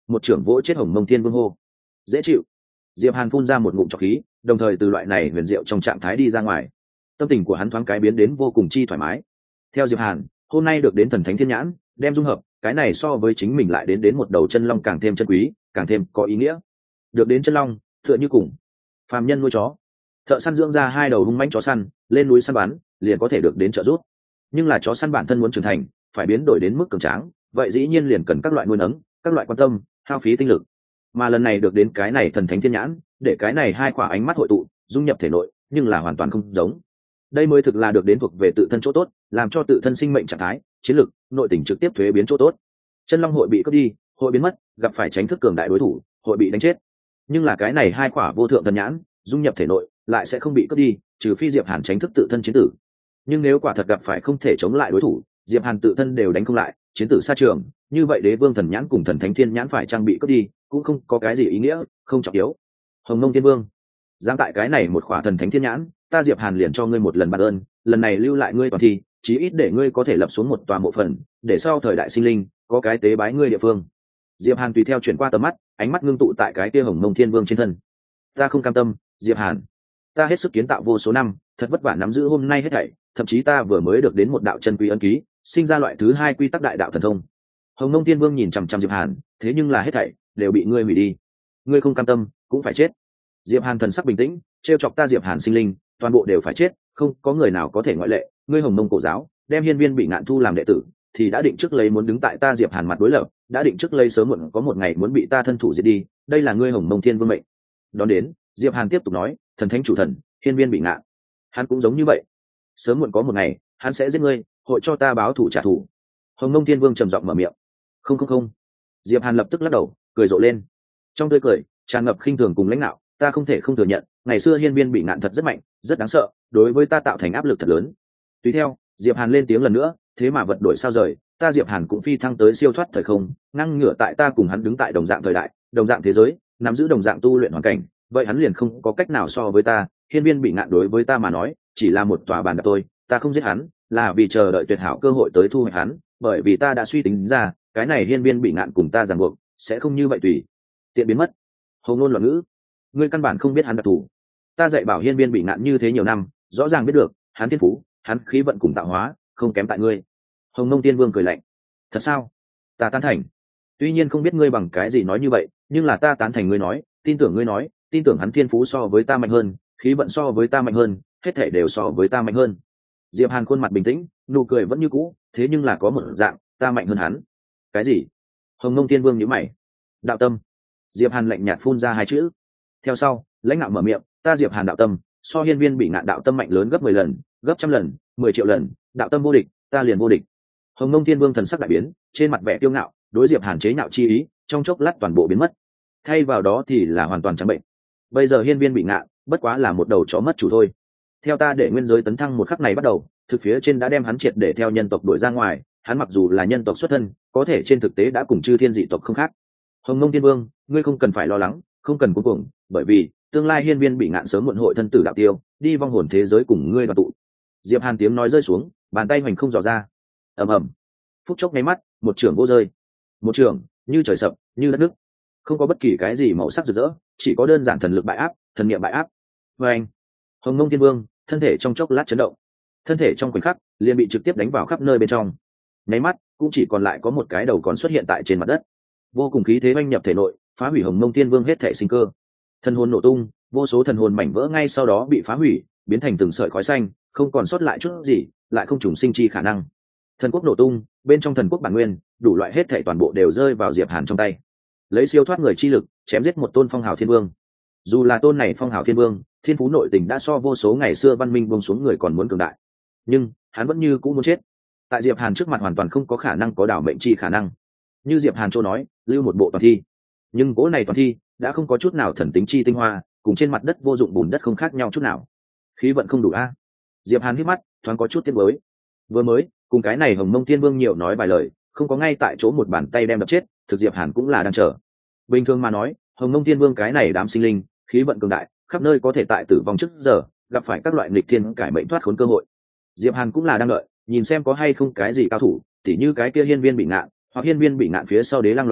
một trưởng vỗ chết Hồng Mông Thiên Vương hô. Dễ chịu. Diệp Hàn phun ra một ngụm trọc khí, đồng thời từ loại này huyền diệu trong trạng thái đi ra ngoài. Tâm tình của hắn thoáng cái biến đến vô cùng chi thoải mái. Theo Diệp Hàn, hôm nay được đến thần thánh thiên nhãn, đem dung hợp, cái này so với chính mình lại đến một đầu chân long càng thêm chân quý, càng thêm có ý nghĩa. Được đến chân long, tựa như cùng phàm nhân nuôi chó, thợ săn dưỡng ra 2 đầu hung mãnh chó săn, lên núi săn bắn, liền có thể được đến trợ giúp. Nhưng là chó săn bản thân muốn trưởng thành, phải biến đổi đến mức cường tráng, vậy dĩ nhiên liền cần các loại nuôi nấng, các loại quan tâm, hao phí tinh lực. Mà lần này được đến cái này thần thánh thiên nhãn, để cái này 2 quả ánh mắt hội tụ, dung nhập thể nội, nhưng là hoàn toàn không giống. Đây mới thực là được đến thuộc về tự thân chỗ tốt, làm cho tự thân sinh mệnh trạng thái, chiến lực, nội tình trực tiếp thuế biến chỗ tốt. Chân long hội bị cướp đi, hội biến mất, gặp phải tránh thức cường đại đối thủ, hội bị đánh chết. Nhưng là cái này 2 quả vô thượng thần nhãn, dung nhập thể nội, lại sẽ không bị cướp đi, trừ phi Diệp Hàn tránh thức tự thân chiến tử. Nhưng nếu quả thật gặp phải không thể chống lại đối thủ, Diệp Hàn tự thân đều đánh không lại, chiến tử xa trường, như vậy đế vương thần nhãn cùng thần thánh thiên nhãn phải trang bị cướp đi, cũng không có cái gì ý nghĩa, không trọng yếu. Hồng Mông Thiên Vương, giáng tại cái này một khỏa thần thánh thiên nhãn, ta Diệp Hàn liền cho ngươi một lần ban ơn, lần này lưu lại ngươi toàn thi, chí ít để ngươi có thể lập xuống một tòa mộ phần, để sau thời đại sinh linh có cái tế bái ngươi địa phương. Diệp Hàn tùy theo chuyển qua tầm mắt, ánh mắt ngưng tụ tại cái kia Hồng Mông Thiên Vương trên thân. Ta không cam tâm, Diệp Hàn, ta hết sức kiến tạo vô số năm, thật vất vả nắm giữ hôm nay hết thảy, thậm chí ta vừa mới được đến một đạo chân quý ân ký, sinh ra loại thứ 2 quy tắc đại đạo thần thông. Hồng Mông Thiên Vương nhìn chằm chằm Diệp Hàn, thế nhưng là hết thảy đều bị ngươi hủy đi. Ngươi không cam tâm, cũng phải chết. Diệp Hàn thần sắc bình tĩnh, trêu chọc ta Diệp Hàn sinh linh, toàn bộ đều phải chết, không có người nào có thể ngoại lệ. Ngươi Hồng Mông cổ giáo, đem Hiên Viên Bị Ngạn thu làm đệ tử, thì đã định trước lấy muốn đứng tại ta Diệp Hàn mặt đối lập, đã định trước lấy sớm muộn có một ngày muốn bị ta thân thủ diệt đi, đây là ngươi Hồng Mông Thiên Vương mệnh. Đón đến, Diệp Hàn tiếp tục nói, thần thánh chủ thần, Hiên Viên Bị Ngạn, hắn cũng giống như vậy, sớm muộn có một ngày, hắn sẽ giết ngươi, hội cho ta báo thù trả thù. Hồng Mông Thiên Vương trầm giọng mở miệng. Không. Diệp Hàn lập tức lắc đầu, cười rộ lên. Trong tươi cười tràn ngập khinh thường cùng lãnh đạo, ta không thể không thừa nhận, ngày xưa Hiên Viên Bị Ngạn thật rất mạnh, rất đáng sợ, đối với ta tạo thành áp lực thật lớn. Tùy theo, Diệp Hàn lên tiếng lần nữa, thế mà vật đổi sao rời, ta Diệp Hàn cũng phi thăng tới siêu thoát thời không, ngăn ngửa tại ta cùng hắn đứng tại đồng dạng thời đại, đồng dạng thế giới, nắm giữ đồng dạng tu luyện hoàn cảnh, vậy hắn liền không có cách nào so với ta. Hiên Viên Bị Ngạn đối với ta mà nói, chỉ là một tòa bàn đạp thôi, ta không giết hắn, là vì chờ đợi tuyệt hảo cơ hội tới thu hoạch hắn, bởi vì ta đã suy tính ra, cái này Hiên Viên Bị Ngạn cùng ta ràng buộc, sẽ không như vậy tùy tiện biến mất. Hồng ngôn loạn ngữ, ngươi căn bản không biết hắn đặc thù. Ta dạy bảo Hiên Viên Bị Ngạn như thế nhiều năm, rõ ràng biết được, hắn thiên phú, hắn khí vận cùng tạo hóa, không kém tại ngươi. Hồng Mông Tiên Vương cười lạnh. Thật sao? Ta tán thành. Tuy nhiên không biết ngươi bằng cái gì nói như vậy, nhưng là ta tán thành ngươi nói, tin tưởng ngươi nói, tin tưởng hắn thiên phú so với ta mạnh hơn, khí vận so với ta mạnh hơn, hết thảy đều so với ta mạnh hơn. Diệp Hàn khuôn mặt bình tĩnh, nụ cười vẫn như cũ, thế nhưng là có một dạng, ta mạnh hơn hắn. Cái gì? Hồng Mông Tiên Vương nhíu mày. Đạo tâm. Diệp Hàn lạnh nhạt phun ra 2 chữ. Theo sau, lãnh đạo mở miệng, ta Diệp Hàn đạo tâm, so Hiên Viên Bị Ngạn đạo tâm mạnh lớn gấp 10 lần, gấp trăm lần, 10 triệu lần, đạo tâm vô địch, ta liền vô địch. Hồng Mông Tiên Vương thần sắc đại biến, trên mặt vẻ kiêu ngạo, đối Diệp Hàn chế nhạo chi ý, trong chốc lát toàn bộ biến mất. Thay vào đó thì là hoàn toàn trắng bệnh. Bây giờ Hiên Viên Bị Ngạn, bất quá là một đầu chó mất chủ thôi. Theo ta để nguyên giới tấn thăng một khắc này bắt đầu, thực phía trên đã đem hắn triệt để theo nhân tộc đuổi ra ngoài, hắn mặc dù là nhân tộc xuất thân, có thể trên thực tế đã cùng chư thiên dị tộc không khác. Hồng Mông Tiên Vương, ngươi không cần phải lo lắng, không cần cuống cuồng, bởi vì tương lai Hiên Viên Bị Ngạn sớm muộn hội thân tử đạo tiêu, đi vong hồn thế giới cùng ngươi đoàn tụ. Diệp Hàn tiếng nói rơi xuống, bàn tay hoành không dò ra. Ầm ầm. Phút chốc nháy mắt, một trường vô rơi. Một trường, như trời sập, như đất nước. Không có bất kỳ cái gì màu sắc rực rỡ, chỉ có đơn giản thần lực bại áp, thần niệm bại áp. Và anh, Hồng Mông Tiên Vương, thân thể trong chốc lát chấn động. Thân thể trong khoảnh khắc liền bị trực tiếp đánh vào khắp nơi bên trong. Nháy mắt, cũng chỉ còn lại có một cái đầu còn xuất hiện tại trên mặt đất. Vô cùng khí thế oanh nhập thể nội, phá hủy Hồng Mông Tiên Vương hết thể sinh cơ. Thần hồn nổ tung, vô số thần hồn mảnh vỡ ngay sau đó bị phá hủy, biến thành từng sợi khói xanh, không còn sót lại chút gì, lại không trùng sinh chi khả năng. Thần quốc nổ tung, bên trong thần quốc bản nguyên, đủ loại hết thảy toàn bộ đều rơi vào Diệp Hàn trong tay. Lấy siêu thoát người chi lực, chém giết một tôn phong hào thiên vương. Dù là tôn này phong hào thiên vương, thiên phú nội tình đã so vô số ngày xưa văn minh buông xuống người còn muốn cường đại, nhưng hắn vẫn như cũ muốn chết. Tại Diệp Hàn trước mặt hoàn toàn không có khả năng có đảo mệnh chi khả năng. Như Diệp Hàn chỗ nói, lưu một bộ toàn thi, nhưng cỗ này toàn thi đã không có chút nào thần tính chi tinh hoa, cùng trên mặt đất vô dụng bùn đất không khác nhau chút nào. Khí vận không đủ a. Diệp Hàn hít mắt, thoáng có chút tiếc nuối. Vừa mới cùng cái này Hồng Mông Tiên Vương nhiều nói vài lời, không có ngay tại chỗ một bàn tay đem đập chết, thực Diệp Hàn cũng là đang chờ. Bình thường mà nói, Hồng Mông Tiên Vương cái này đám sinh linh, khí vận cường đại, khắp nơi có thể tại tử vong trước giờ gặp phải các loại nghịch thiên cải mệnh thoát khốn cơ hội. Diệp Hàn cũng là đang đợi, nhìn xem có hay không cái gì cao thủ, tỉ như cái kia Hiên Viên Bị Ngạn, hoặc Hiên Viên Bị Ngạn phía sau Đế Lăng loại hình,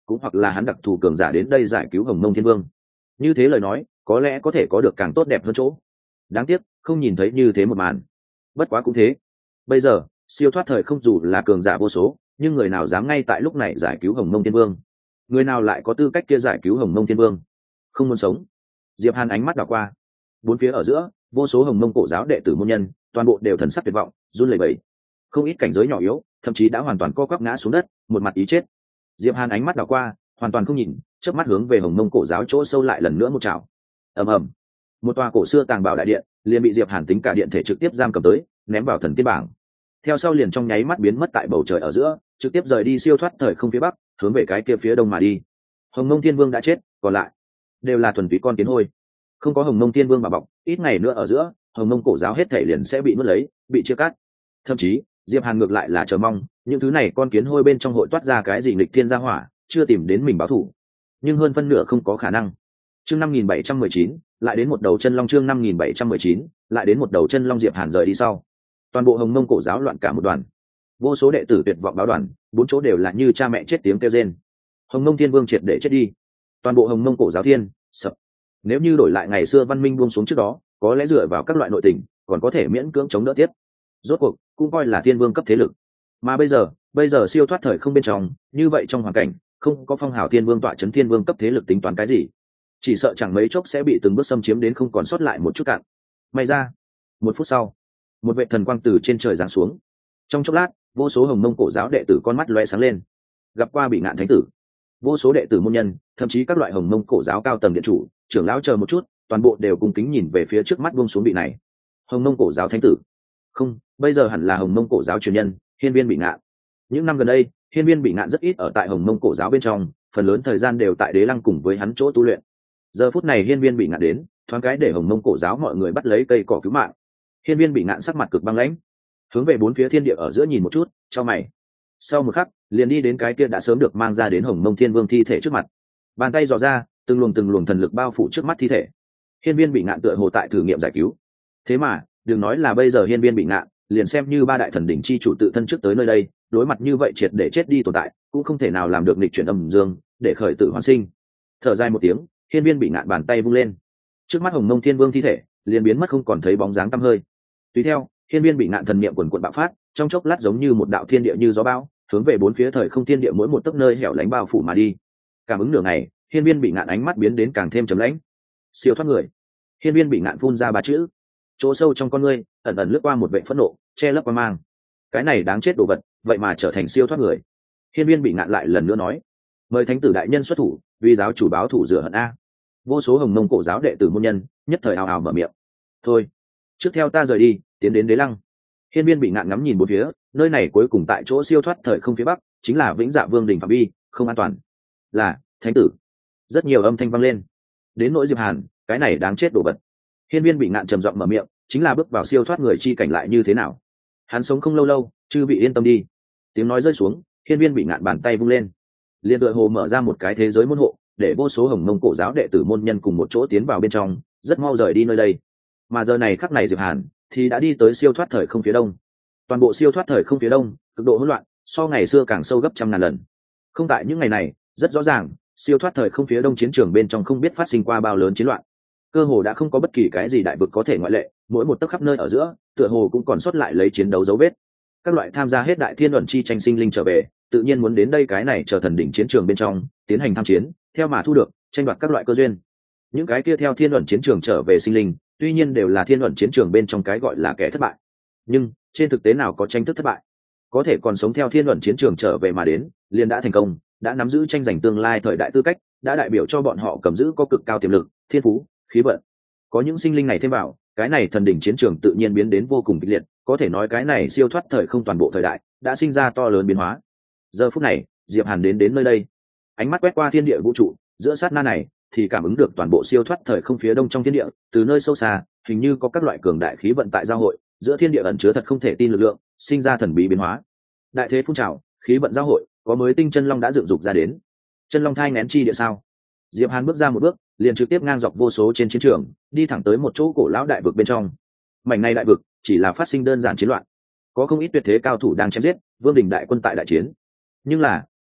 cũng hoặc là hắn đặc thù cường giả đến đây giải cứu hồng mông thiên vương. Như thế lời nói có lẽ có thể có được càng tốt đẹp hơn chỗ. Đáng tiếc không nhìn thấy như thế một màn. Bất quá cũng thế, bây giờ siêu thoát thời không dù là cường giả vô số, nhưng người nào dám ngay tại lúc này giải cứu hồng mông thiên vương? Người nào lại có tư cách kia giải cứu hồng mông thiên vương? Không muốn sống. Diệp Hàn ánh mắt đảo qua bốn phía ở giữa, vô số hồng mông cổ giáo đệ tử môn nhân toàn bộ đều thần sắc tuyệt vọng, run lẩy bẩy. Không ít cảnh giới nhỏ yếu thậm chí đã hoàn toàn co quắp ngã xuống đất, một mặt ý chết. Diệp Hàn ánh mắt đảo qua, hoàn toàn không nhìn, chớp mắt hướng về hồng mông cổ giáo chỗ sâu lại lần nữa một chảo. Ầm ầm, một tòa cổ xưa tàng bảo đại điện liền bị Diệp Hàn tính cả điện thể trực tiếp giam cầm tới, ném vào thần tiên bảng. Theo sau liền trong nháy mắt biến mất tại bầu trời ở giữa, trực tiếp rời đi siêu thoát thời không phía bắc, hướng về cái kia phía đông mà đi. Hồng mông thiên vương đã chết, còn lại đều là thuần túy con kiến hôi. Không có hồng mông thiên vương mà bọc, ít ngày nữa ở giữa hồng mông cổ giáo hết thể liền sẽ bị nuốt lấy, bị chia cắt. Thậm chí Diệp Hàn ngược lại là chờ mong những thứ này con kiến hôi bên trong hội toát ra cái gì nghịch thiên gia hỏa, chưa tìm đến mình báo thù, nhưng hơn phân nửa không có khả năng. Chương 5719 lại đến một đầu chân long. Chương 5719 lại đến một đầu chân long. Diệp Hàn rời đi sau, toàn bộ hồng mông cổ giáo loạn cả một đoàn, vô số đệ tử tuyệt vọng báo đoàn, bốn chỗ đều là như cha mẹ chết tiếng kêu rên. Hồng mông thiên vương triệt để chết đi, toàn bộ hồng mông cổ giáo thiên sợ. Nếu như đổi lại ngày xưa văn minh buông xuống trước đó, có lẽ dựa vào các loại nội tình còn có thể miễn cưỡng chống đỡ tiếp, rốt cuộc cũng coi là thiên vương cấp thế lực. Mà bây giờ siêu thoát thời không bên trong, như vậy trong hoàn cảnh không có phong hào thiên vương tọa chấn, thiên vương cấp thế lực tính toán cái gì? Chỉ sợ chẳng mấy chốc sẽ bị từng bước xâm chiếm đến không còn sót lại một chút cạn. May ra, một phút sau, một vệ thần quang từ trên trời giáng xuống. Trong chốc lát, vô số hồng mông cổ giáo đệ tử con mắt lóe sáng lên. Gặp qua bị ngạn thánh tử, vô số đệ tử môn nhân, thậm chí các loại hồng mông cổ giáo cao tầng điện chủ, trưởng lão chờ một chút, toàn bộ đều cung kính nhìn về phía trước mắt buông xuống vị này. Hồng mông cổ giáo thánh tử? Không, bây giờ hẳn là hồng mông cổ giáo truyền nhân, Hiên Viên Bị Ngạn. Những năm gần đây, Hiên Viên Bị Ngạn rất ít ở tại hồng mông cổ giáo bên trong, phần lớn thời gian đều tại Đế Lăng cùng với hắn chỗ tu luyện. Giờ phút này Hiên Viên Bị Ngạn đến, thoáng cái để hồng mông cổ giáo mọi người bắt lấy cây cỏ cứu mạng. Hiên Viên Bị Ngạn sắc mặt cực băng lãnh, hướng về bốn phía thiên địa ở giữa nhìn một chút, chau mày. Sau một khắc, liền đi đến cái kia đã sớm được mang ra đến hồng mông thiên vương thi thể trước mặt, bàn tay dò ra, từng luồng thần lực bao phủ trước mắt thi thể. Hiên Viên Bị Ngạn tựa hồ tại thử nghiệm giải cứu. Thế mà đừng nói là bây giờ Hiên Viên Bị Ngạn, liền xem như ba đại thần đỉnh chi chủ tự thân trước tới nơi đây, đối mặt như vậy triệt để chết đi tồn tại, cũng không thể nào làm được nghịch chuyển âm dương để khởi tử hoàn sinh. Thở dài một tiếng, Hiên Viên Bị Ngạn bàn tay vung lên, trước mắt hồng mông thiên vương thi thể liền biến mất không còn thấy bóng dáng tăm hơi. Tùy theo, Hiên Viên Bị Ngạn thần niệm quần quần bạo phát, trong chốc lát giống như một đạo thiên địa như gió bão, hướng về bốn phía thời không thiên địa mỗi một tấc nơi hẻo lánh bao phủ mà đi. Cảm ứng nửa ngày, Hiên Viên Bị Ngạn ánh mắt biến đến càng thêm trầm lãnh. Siêu thoát người. Hiên Viên Bị Ngạn phun ra ba chữ, chỗ sâu trong con ngươi ẩn ẩn lướt qua một vệ phẫn nộ, che lấp quang mang. Cái này đáng chết đồ vật, vậy mà trở thành siêu thoát người. Hiên Viên Bị Ngạn lại lần nữa nói, mời thánh tử đại nhân xuất thủ, vì giáo chủ báo thủ rửa hận a. Vô số hồng mông cổ giáo đệ tử môn nhân nhất thời ào ào mở miệng. Thôi, trước theo ta rời đi, tiến đến Đế Lăng. Hiên Viên Bị Ngạn ngắm nhìn bốn phía, nơi này cuối cùng tại chỗ siêu thoát thời không phía bắc, chính là Vĩnh Dạ Vương đỉnh phạm vi, không an toàn. Là thánh tử. Rất nhiều âm thanh vang lên. Đến nỗi Diệp Hàn, cái này đáng chết đồ vật. Hiên Viên Bị Ngạn trầm giọng mở miệng, chính là bước vào siêu thoát người chi cảnh lại như thế nào? Hắn sống không lâu lâu, chư vị yên tâm đi. Tiếng nói rơi xuống, Hiên Viên Bị Ngạn bàn tay vung lên, liền tựa hồ mở ra một cái thế giới môn hộ, để vô số hồng mông cổ giáo đệ tử môn nhân cùng một chỗ tiến vào bên trong, rất mau rời đi nơi đây. Mà giờ này khắc này Diệp Hàn thì đã đi tới siêu thoát thời không phía đông. Toàn bộ siêu thoát thời không phía đông cực độ hỗn loạn, so ngày xưa càng sâu gấp trăm ngàn lần. Không tại những ngày này, rất rõ ràng, siêu thoát thời không phía đông chiến trường bên trong không biết phát sinh qua bao lớn chiến loạn. Cơ hồ đã không có bất kỳ cái gì đại vực có thể ngoại lệ, mỗi một tấc khắp nơi ở giữa, tựa hồ cũng còn sót lại lấy chiến đấu dấu vết. Các loại tham gia hết đại thiên luận chi tranh sinh linh trở về, tự nhiên muốn đến đây cái này chờ thần đỉnh chiến trường bên trong, tiến hành tham chiến, theo mà thu được, tranh đoạt các loại cơ duyên. Những cái kia theo thiên luận chiến trường trở về sinh linh, tuy nhiên đều là thiên luận chiến trường bên trong cái gọi là kẻ thất bại, nhưng trên thực tế nào có tranh thức thất bại. Có thể còn sống theo thiên luận chiến trường trở về mà đến, liền đã thành công, đã nắm giữ tranh giành tương lai thời đại tư cách, đã đại biểu cho bọn họ cầm giữ có cực cao tiềm lực, thiên phú, khí vận. Có những sinh linh này thêm vào, cái này thần đỉnh chiến trường tự nhiên biến đến vô cùng kịch liệt, có thể nói cái này siêu thoát thời không toàn bộ thời đại đã sinh ra to lớn biến hóa. Giờ phút này, Diệp Hàn đến nơi đây, ánh mắt quét qua thiên địa vũ trụ, giữa sát na này thì cảm ứng được toàn bộ siêu thoát thời không phía đông trong thiên địa, từ nơi sâu xa, hình như có các loại cường đại khí vận tại giao hội, giữa thiên địa ẩn chứa thật không thể tin lực lượng, sinh ra thần bí biến hóa. Đại thế phun trào, khí vận giao hội, có mới tinh chân long đã dựng dục ra đến. Chân long thai nghén chi địa sao? Diệp Hàn bước ra một bước, liền trực tiếp ngang dọc vô số trên chiến trường, đi thẳng tới một chỗ cổ lão đại vực bên trong. Mảnh này đại vực chỉ là phát sinh đơn giản chiến loạn, có không ít tuyệt thế cao thủ đang chém giết, vương đình đại quân tại đại chiến. Nhưng là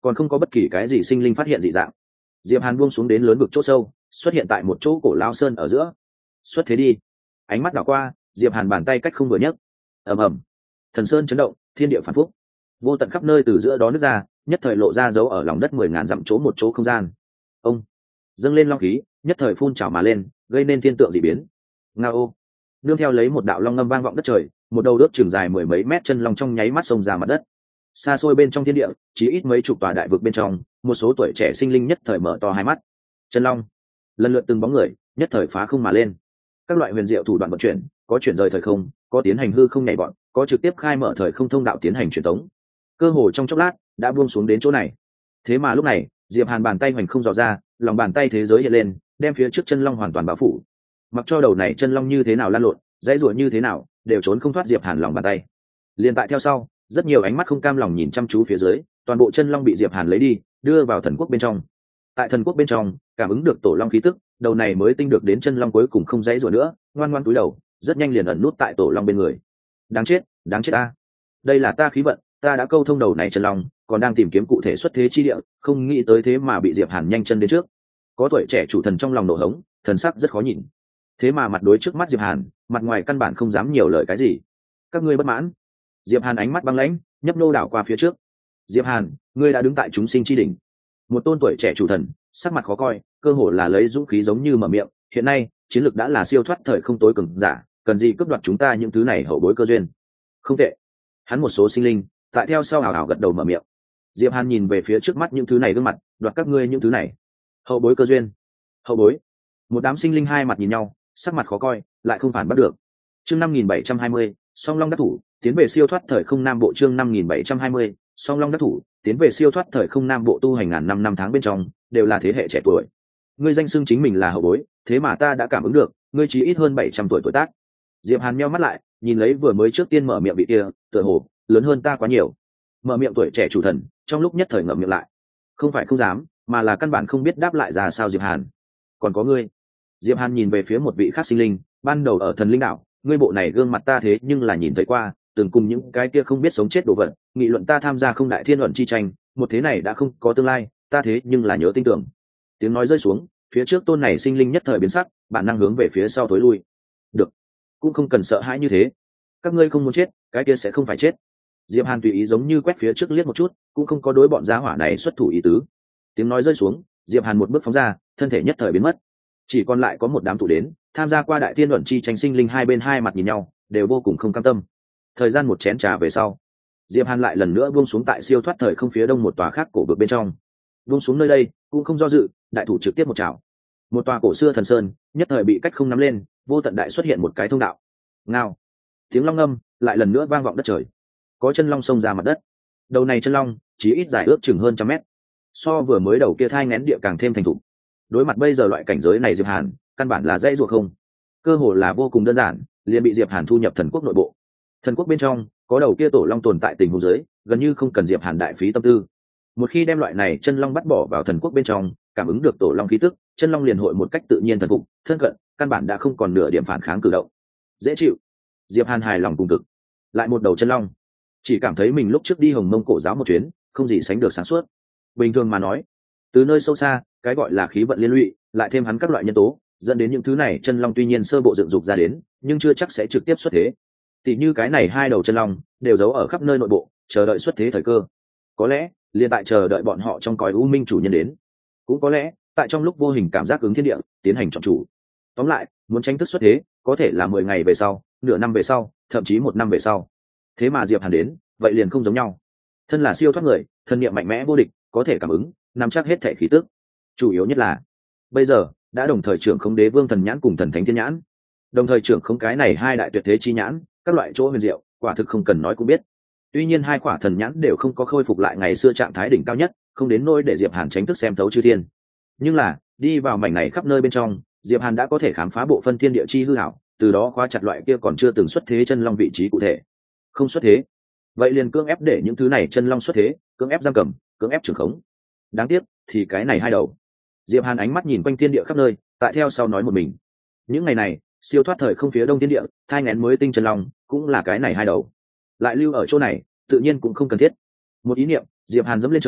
còn không có bất kỳ cái gì sinh linh phát hiện dị dạng. Diệp Hàn buông xuống đến lớn vực chỗ sâu, xuất hiện tại một chỗ cổ lao sơn ở giữa. Xuất thế đi. Ánh mắt đảo qua, Diệp Hàn bàn tay cách không vừa nhấc. Ầm ầm. Thần sơn chấn động, thiên địa phản phúc. Vô tận khắp nơi từ giữa đó nứt ra, nhất thời lộ ra dấu ở lòng đất 10.000 dặm chỗ một chỗ không gian. Ông dâng lên long khí, nhất thời phun trào mà lên, gây nên thiên tượng dị biến. Ngao. Nương theo lấy một đạo long ngâm vang vọng đất trời, một đầu đớp trường dài mười mấy mét chân long trong nháy mắt xông ra mặt đất. Xa xôi bên trong thiên địa, chỉ ít mấy chục tòa đại vực bên trong, một số tuổi trẻ sinh linh nhất thời mở to hai mắt. Chân long, lần lượt từng bóng người, nhất thời phá không mà lên. Các loại huyền diệu thủ đoạn vận chuyển, có chuyển rời thời không, có tiến hành hư không nhảy vọt, có trực tiếp khai mở thời không thông đạo tiến hành truyền tống. Cơ hồ trong chốc lát, đã buông xuống đến chỗ này. Thế mà lúc này, Diệp Hàn bàn tay hoành không dò ra, lòng bàn tay thế giới hiện lên, đem phía trước chân long hoàn toàn bao phủ. Mặc cho đầu này chân long như thế nào lan lộn, dãy rủa như thế nào, đều trốn không thoát Diệp Hàn lòng bàn tay. Liên tại theo sau, rất nhiều ánh mắt không cam lòng nhìn chăm chú phía dưới, toàn bộ chân long bị Diệp Hàn lấy đi, đưa vào thần quốc bên trong. Tại thần quốc bên trong, cảm ứng được tổ long khí tức, đầu này mới tinh được đến chân long cuối cùng không dãy rủa nữa, ngoan ngoãn cúi đầu, rất nhanh liền ẩn nút tại tổ long bên người. Đáng chết ta. Đây là ta khí vận, ta đã câu thông đầu này chân long, còn đang tìm kiếm cụ thể xuất thế chi địa, không nghĩ tới thế mà bị Diệp Hàn nhanh chân đến trước. Có tuổi trẻ chủ thần trong lòng nổ hống, thần sắc rất khó nhìn. Thế mà mặt đối trước mắt Diệp Hàn, mặt ngoài căn bản không dám nhiều lời cái gì. Các ngươi bất mãn? Diệp Hàn ánh mắt băng lãnh, nhấp nô đảo qua phía trước. Diệp Hàn, ngươi đã đứng tại chúng sinh chi đỉnh. Một tôn tuổi trẻ chủ thần, sắc mặt khó coi, cơ hồ là lấy dũng khí giống như mở miệng. Hiện nay, chiến lược đã là siêu thoát thời không tối cường giả, cần gì cướp đoạt chúng ta những thứ này hậu bối cơ duyên? Không tệ. Hắn một số sinh linh, tại theo sau hào hào gật đầu mở miệng. Diệp Hàn nhìn về phía trước mắt những thứ này gương mặt, đoạt các ngươi những thứ này. Hậu bối cơ duyên. Hậu bối. Một đám sinh linh hai mặt nhìn nhau, sắc mặt khó coi, lại không phản bắt được. Chương 5720, Song Long đắc thủ, tiến về siêu thoát thời không nam bộ. Chương 5720, Song Long đắc thủ, tiến về siêu thoát thời không nam bộ. Tu hành ngàn năm tháng bên trong, đều là thế hệ trẻ tuổi. Ngươi danh xưng chính mình là hậu bối, thế mà ta đã cảm ứng được, ngươi chỉ ít hơn 700 tuổi tuổi tác. Diệp Hàn nheo mắt lại, nhìn lấy vừa mới trước tiên mở miệng vị kia, tựa hồ lớn hơn ta quá nhiều. Mở miệng tuổi trẻ chủ thần, trong lúc nhất thời ngậm miệng lại. Không phải không dám, mà là căn bản không biết đáp lại ra sao. Diệp Hàn, còn có ngươi. Diệp Hàn nhìn về phía một vị khác sinh linh, ban đầu ở thần linh đạo, ngươi bộ này gương mặt ta thế nhưng là nhìn thấy qua, từng cùng những cái kia không biết sống chết đồ vật, nghị luận ta tham gia không đại thiên luận chi tranh, một thế này đã không có tương lai, ta thế nhưng là nhớ tin tưởng. Tiếng nói rơi xuống, phía trước tôn này sinh linh nhất thời biến sắc, bản năng hướng về phía sau thối lui. Được, cũng không cần sợ hãi như thế. Các ngươi không muốn chết, cái kia sẽ không phải chết. Diệp Hàn tùy ý giống như quét phía trước liếc một chút, cũng không có đối bọn giá hỏa này xuất thủ ý tứ. Tiếng nói rơi xuống, Diệp Hàn một bước phóng ra, thân thể nhất thời biến mất. Chỉ còn lại có một đám tụ đến tham gia qua đại thiên luận chi tranh sinh linh, hai bên hai mặt nhìn nhau, đều vô cùng không cam tâm. Thời gian một chén trà về sau, Diệp Hàn lại lần nữa buông xuống tại siêu thoát thời không phía đông một tòa khác cổ vực bên trong. Buông xuống nơi đây cũng không do dự, đại thủ trực tiếp một chảo. Một tòa cổ xưa thần sơn nhất thời bị cách không nắm lên, vô tận đại xuất hiện một cái thông đạo. Ngao, tiếng long ngâm lại lần nữa vang vọng đất trời. Có chân long xông ra mặt đất. Đầu này chân long chỉ ít dài ước chừng hơn 100 mét, so vừa mới đầu kia thai nghén địa càng thêm thành thục. Đối mặt bây giờ loại cảnh giới này, Diệp Hàn căn bản là dễ ruột không, cơ hồ là vô cùng đơn giản, liền bị Diệp Hàn thu nhập thần quốc nội bộ. Thần quốc bên trong có đầu kia tổ long tồn tại tình huống dưới, gần như không cần Diệp Hàn đại phí tâm tư. Một khi đem loại này chân long bắt bỏ vào thần quốc bên trong, cảm ứng được tổ long khí tức, chân long liền hội một cách tự nhiên thần phục, thân cận, căn bản đã không còn nửa điểm phản kháng cử động. Dễ chịu. Diệp Hàn hài lòng cùng cực. Lại một đầu chân long, chỉ cảm thấy mình lúc trước đi Hồng Mông cổ giáo một chuyến, không gì sánh được sáng suốt. Bình thường mà nói, từ nơi sâu xa, cái gọi là khí vận liên lụy, lại thêm hắn các loại nhân tố, dẫn đến những thứ này chân long tuy nhiên sơ bộ dựng dục ra đến, nhưng chưa chắc sẽ trực tiếp xuất thế. Tỷ như cái này hai đầu chân long đều giấu ở khắp nơi nội bộ, chờ đợi xuất thế thời cơ. Có lẽ liền tại chờ đợi bọn họ trong cõi u minh chủ nhân đến, cũng có lẽ tại trong lúc vô hình cảm giác ứng thiên địa, tiến hành chọn chủ. Tóm lại, muốn tranh thức xuất thế, có thể là 10 ngày về sau, nửa năm về sau, thậm chí 1 năm về sau. Thế mà Diệp Hàn đến, vậy liền không giống nhau. Thân là siêu thoát người, thân niệm mạnh mẽ vô địch, có thể cảm ứng, nắm chắc hết thể khí tức. Chủ yếu nhất là, bây giờ đã đồng thời trưởng không đế vương thần nhãn cùng thần thánh thiên nhãn, đồng thời trưởng không cái này hai đại tuyệt thế chi nhãn, các loại chỗ huyền diệu, quả thực không cần nói cũng biết. Tuy nhiên hai quả thần nhãn đều không có khôi phục lại ngày xưa trạng thái đỉnh cao nhất, không đến nỗi để Diệp Hàn tránh thức xem thấu chư thiên. Nhưng là, đi vào mảnh này khắp nơi bên trong, Diệp Hàn đã có thể khám phá bộ phân thiên địa chi hư ảo, từ đó khóa chặt loại kia còn chưa từng xuất thế chân long vị trí cụ thể. Không xuất thế, vậy liền cưỡng ép để những thứ này chân long xuất thế, cưỡng ép giam cầm, cưỡng ép trưởng khống. Đáng tiếc thì cái này hai đầu. Diệp Hàn ánh mắt nhìn quanh thiên địa khắp nơi, tại theo sau nói một mình. Những ngày này, siêu thoát thời không phía đông thiên địa, thai nghén mới tinh chân long, cũng là cái này hai đầu. Lại lưu ở chỗ này, tự nhiên cũng không cần thiết. Một ý niệm, Diệp Hàn dẫm lên trời,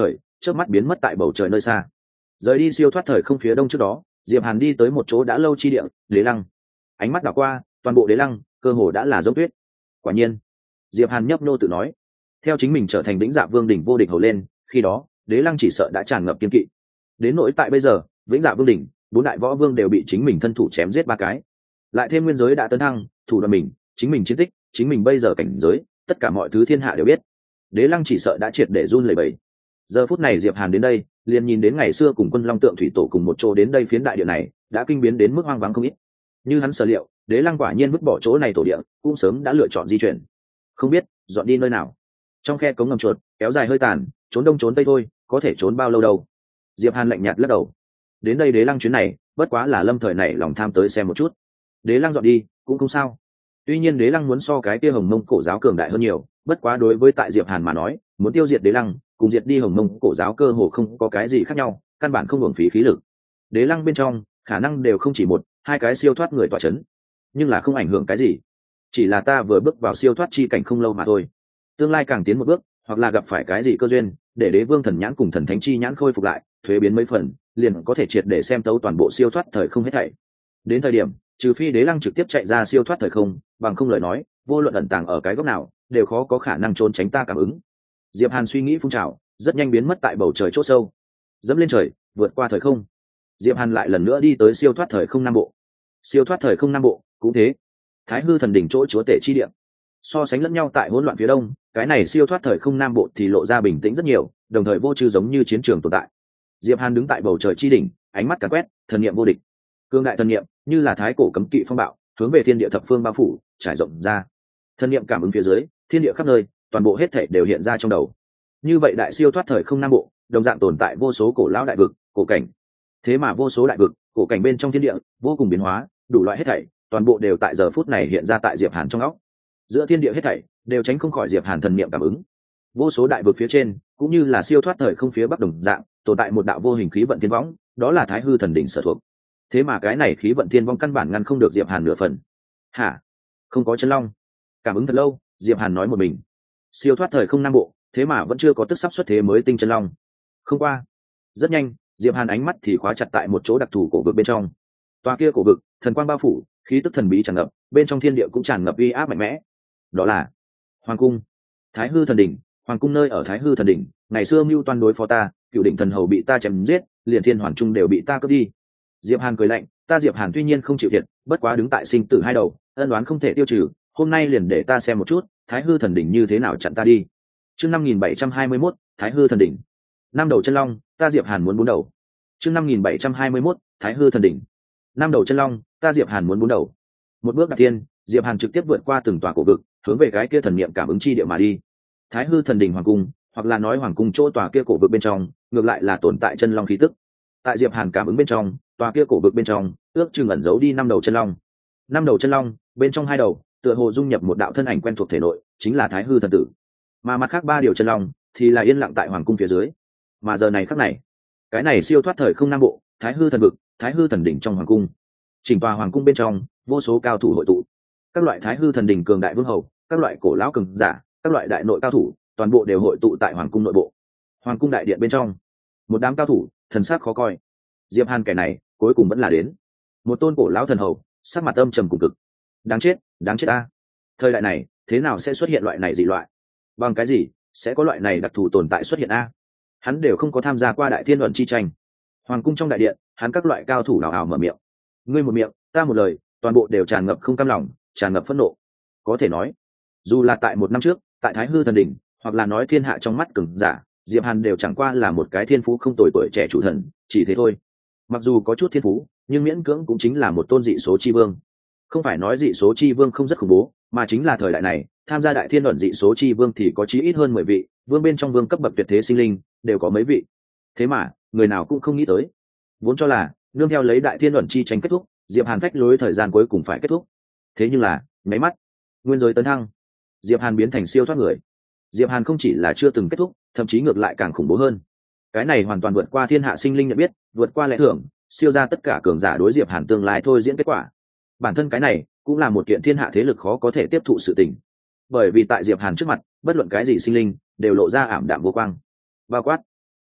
trước mắt biến mất tại bầu trời nơi xa. Rời đi siêu thoát thời không phía đông trước đó, Diệp Hàn đi tới một chỗ đã lâu chi địa, Đế Lăng. Ánh mắt đảo qua, toàn bộ Đế Lăng cơ hồ đã là giống tuyết. Quả nhiên, Diệp Hàn nhấp nô tự nói, theo chính mình trở thành Vĩnh Dạ Vương đỉnh vô địch hầu lên, khi đó Đế Lăng chỉ sợ đã tràn ngập kiên kỵ. Đến nỗi tại bây giờ, Vĩnh Dạ Vương đỉnh, bốn đại võ vương đều bị chính mình thân thủ chém giết ba cái, lại thêm nguyên giới đã tấn thăng, thủ đoạn mình, chính mình chiến tích, chính mình bây giờ cảnh giới, tất cả mọi thứ thiên hạ đều biết. Đế Lăng chỉ sợ đã triệt để run lẩy bẩy. Giờ phút này Diệp Hàn đến đây, liền nhìn đến ngày xưa cùng Quân Long Tượng Thủy Tổ cùng một chỗ đến đây phiến đại địa này, đã kinh biến đến mức hoang vắng không ít. Như hắn sở liệu, Đế Lăng quả nhiên vứt bỏ chỗ này tổ địa, cũng sớm đã lựa chọn di chuyển. Không biết dọn đi nơi nào. Trong khe cống ngầm chuột, kéo dài hơi tàn, trốn đông trốn tây thôi, có thể trốn bao lâu đâu. Diệp Hàn lạnh nhạt lắc đầu. Đến đây Đế Lăng chuyến này, bất quá là lâm thời này lòng tham tới xem một chút. Đế Lăng dọn đi, cũng không sao. Tuy nhiên Đế Lăng muốn so cái kia Hồng Mông cổ giáo cường đại hơn nhiều, bất quá đối với tại Diệp Hàn mà nói, muốn tiêu diệt Đế Lăng, cùng diệt đi Hồng Mông cổ giáo cơ hồ không có cái gì khác nhau, căn bản không uổng phí khí lực. Đế Lăng bên trong, khả năng đều không chỉ một, hai cái siêu thoát người tọa chấn, nhưng là không ảnh hưởng cái gì. Chỉ là ta vừa bước vào siêu thoát chi cảnh không lâu mà thôi. Tương lai càng tiến một bước, hoặc là gặp phải cái gì cơ duyên, để Đế Vương thần nhãn cùng thần thánh chi nhãn khôi phục lại, thuế biến mấy phần, liền có thể triệt để xem tấu toàn bộ siêu thoát thời không hết thảy. Đến thời điểm, trừ phi Đế Lăng trực tiếp chạy ra siêu thoát thời không, bằng không lời nói, vô luận ẩn tàng ở cái góc nào, đều khó có khả năng trốn tránh ta cảm ứng. Diệp Hàn suy nghĩ phun trào, rất nhanh biến mất tại bầu trời chỗ sâu. Dẫm lên trời, vượt qua thời không. Diệp Hàn lại lần nữa đi tới siêu thoát thời không nam bộ. Siêu thoát thời không nam bộ cũng thế. Thái hư thần đỉnh chỗ chúa tể chi địa. So sánh lẫn nhau tại hỗn loạn phía đông, cái này siêu thoát thời không nam bộ thì lộ ra bình tĩnh rất nhiều, đồng thời vô trừ giống như chiến trường tồn tại. Diệp Hàn đứng tại bầu trời chi đỉnh, ánh mắt càn quét, thần niệm vô địch. Cương đại thần niệm, như là thái cổ cấm kỵ phong bạo, hướng về thiên địa thập phương bao phủ, trải rộng ra. Thần niệm cảm ứng phía dưới, thiên địa khắp nơi, toàn bộ hết thảy đều hiện ra trong đầu. Như vậy đại siêu thoát thời không nam bộ, đồng dạng tồn tại vô số cổ lão đại vực, cổ cảnh. Thế mà vô số đại vực, cổ cảnh bên trong thiên địa, vô cùng biến hóa, đủ loại hết thảy, toàn bộ đều tại giờ phút này hiện ra tại Diệp Hàn trong óc. Giữa thiên địa hết thảy, đều tránh không khỏi Diệp Hàn thần niệm cảm ứng. Vô số đại vực phía trên, cũng như là siêu thoát thời không phía bắc đồng dạng, tồn tại một đạo vô hình khí vận thiên võng, đó là Thái hư thần đỉnh sở thuộc. Thế mà cái này khí vận thiên vong căn bản ngăn không được Diệp Hàn nửa phần. Hả? Không có chân long? Cảm ứng thật lâu, Diệp Hàn nói một mình. Siêu thoát thời không nam bộ, thế mà vẫn chưa có tức sắp xuất thế mới tinh chân long. Không qua. Rất nhanh, Diệp Hàn ánh mắt thì khóa chặt tại một chỗ đặc thù cổ vực bên trong. Tòa kia cổ vực, thần quang bao phủ, khí tức thần bí tràn ngập, bên trong thiên địa cũng tràn ngập uy áp mạnh mẽ. Đó là Hoàng cung, Thái hư thần đỉnh. Hoàng cung nơi ở Thái hư thần đỉnh, ngày xưa mưu toan đối phó ta, cựu đỉnh thần hầu bị ta chém giết, liền thiên hoàn trung đều bị ta cướp đi. Diệp Hàn cười lạnh, ta Diệp Hàn tuy nhiên không chịu thiệt, bất quá đứng tại sinh tử hai đầu, ân oán không thể tiêu trừ, hôm nay liền để ta xem một chút, Thái hư thần đỉnh như thế nào chặn ta đi. Chương 5721, Thái hư thần đỉnh. Năm đầu chân long, ta Diệp Hàn muốn bốn đầu. Chương 5721, Thái hư thần đỉnh. Năm đầu chân long, ta Diệp Hàn muốn bốn đầu. Một bước đạp thiên, Diệp Hàn trực tiếp vượt qua từng tòa cổ vực, hướng về cái kia thần niệm cảm ứng chi địa mà đi. Thái hư thần đỉnh hoàng cung, hoặc là nói hoàng cung chỗ tòa kia cổ vực bên trong, ngược lại là tồn tại chân long khí tức. Tại Diệp Hàn cảm ứng bên trong, tòa kia cổ vực bên trong, ước chừng ẩn giấu đi năm đầu chân long. Năm đầu chân long, bên trong hai đầu, tựa hồ dung nhập một đạo thân ảnh quen thuộc thể nội, chính là Thái hư thần tử. Mà mặt khác ba điều chân long thì là yên lặng tại hoàng cung phía dưới. Mà giờ này khắc này, cái này siêu thoát thời không nam bộ, Thái hư thần vực, Thái hư thần đỉnh trong hoàng cung. Chỉnh tòa hoàng cung bên trong, vô số cao thủ hội tụ. Các loại Thái hư thần đỉnh cường đại vương hầu, các loại cổ lão cường giả, các loại đại nội cao thủ, toàn bộ đều hội tụ tại hoàng cung nội bộ. Hoàng cung đại điện bên trong, một đám cao thủ, thần sắc khó coi. Diệp Hàn kẻ này, cuối cùng vẫn là đến. Một tôn cổ lão thần hầu, sắc mặt âm trầm cùng cực. Đáng chết a! Thời đại này, thế nào sẽ xuất hiện loại này dị loại? Bằng cái gì sẽ có loại này đặc thù tồn tại xuất hiện a? Hắn đều không có tham gia qua đại thiên luận chi tranh. Hoàng cung trong đại điện, hắn các loại cao thủ ào ào mở miệng. Ngươi một miệng, ta một lời, toàn bộ đều tràn ngập không cam lòng, tràn ngập phẫn nộ. Có thể nói, dù là tại một năm trước, tại Thái hư thần đỉnh, hoặc là nói thiên hạ trong mắt cường giả, Diệp Hàn đều chẳng qua là một cái thiên phú không tồi tuổi trẻ chủ thần, chỉ thế thôi. Mặc dù có chút thiên phú, nhưng miễn cưỡng cũng chính là một tôn dị số chi vương. Không phải nói dị số chi vương không rất khủng bố, mà chính là thời đại này, tham gia đại thiên luận dị số chi vương thì có chí ít hơn 10 vị, vương bên trong vương cấp bậc tuyệt thế sinh linh, đều có mấy vị. Thế mà, người nào cũng không nghĩ tới. Vốn cho là, nương theo lấy đại thiên luận chi tranh kết thúc, Diệp Hàn phách lối thời gian cuối cùng phải kết thúc. Thế nhưng là, nháy mắt, nguyên giới tấn thăng, Diệp Hàn biến thành siêu thoát người. Diệp Hàn không chỉ là chưa từng kết thúc, thậm chí ngược lại càng khủng bố hơn. Cái này hoàn toàn vượt qua thiên hạ sinh linh nhận biết, vượt qua lẽ thường, siêu ra tất cả cường giả đối Diệp Hàn tương lai thôi diễn kết quả. Bản thân cái này cũng là một kiện thiên hạ thế lực khó có thể tiếp thụ sự tình. Bởi vì tại Diệp Hàn trước mặt, bất luận cái gì sinh linh đều lộ ra ảm đạm vô quang. Bao quát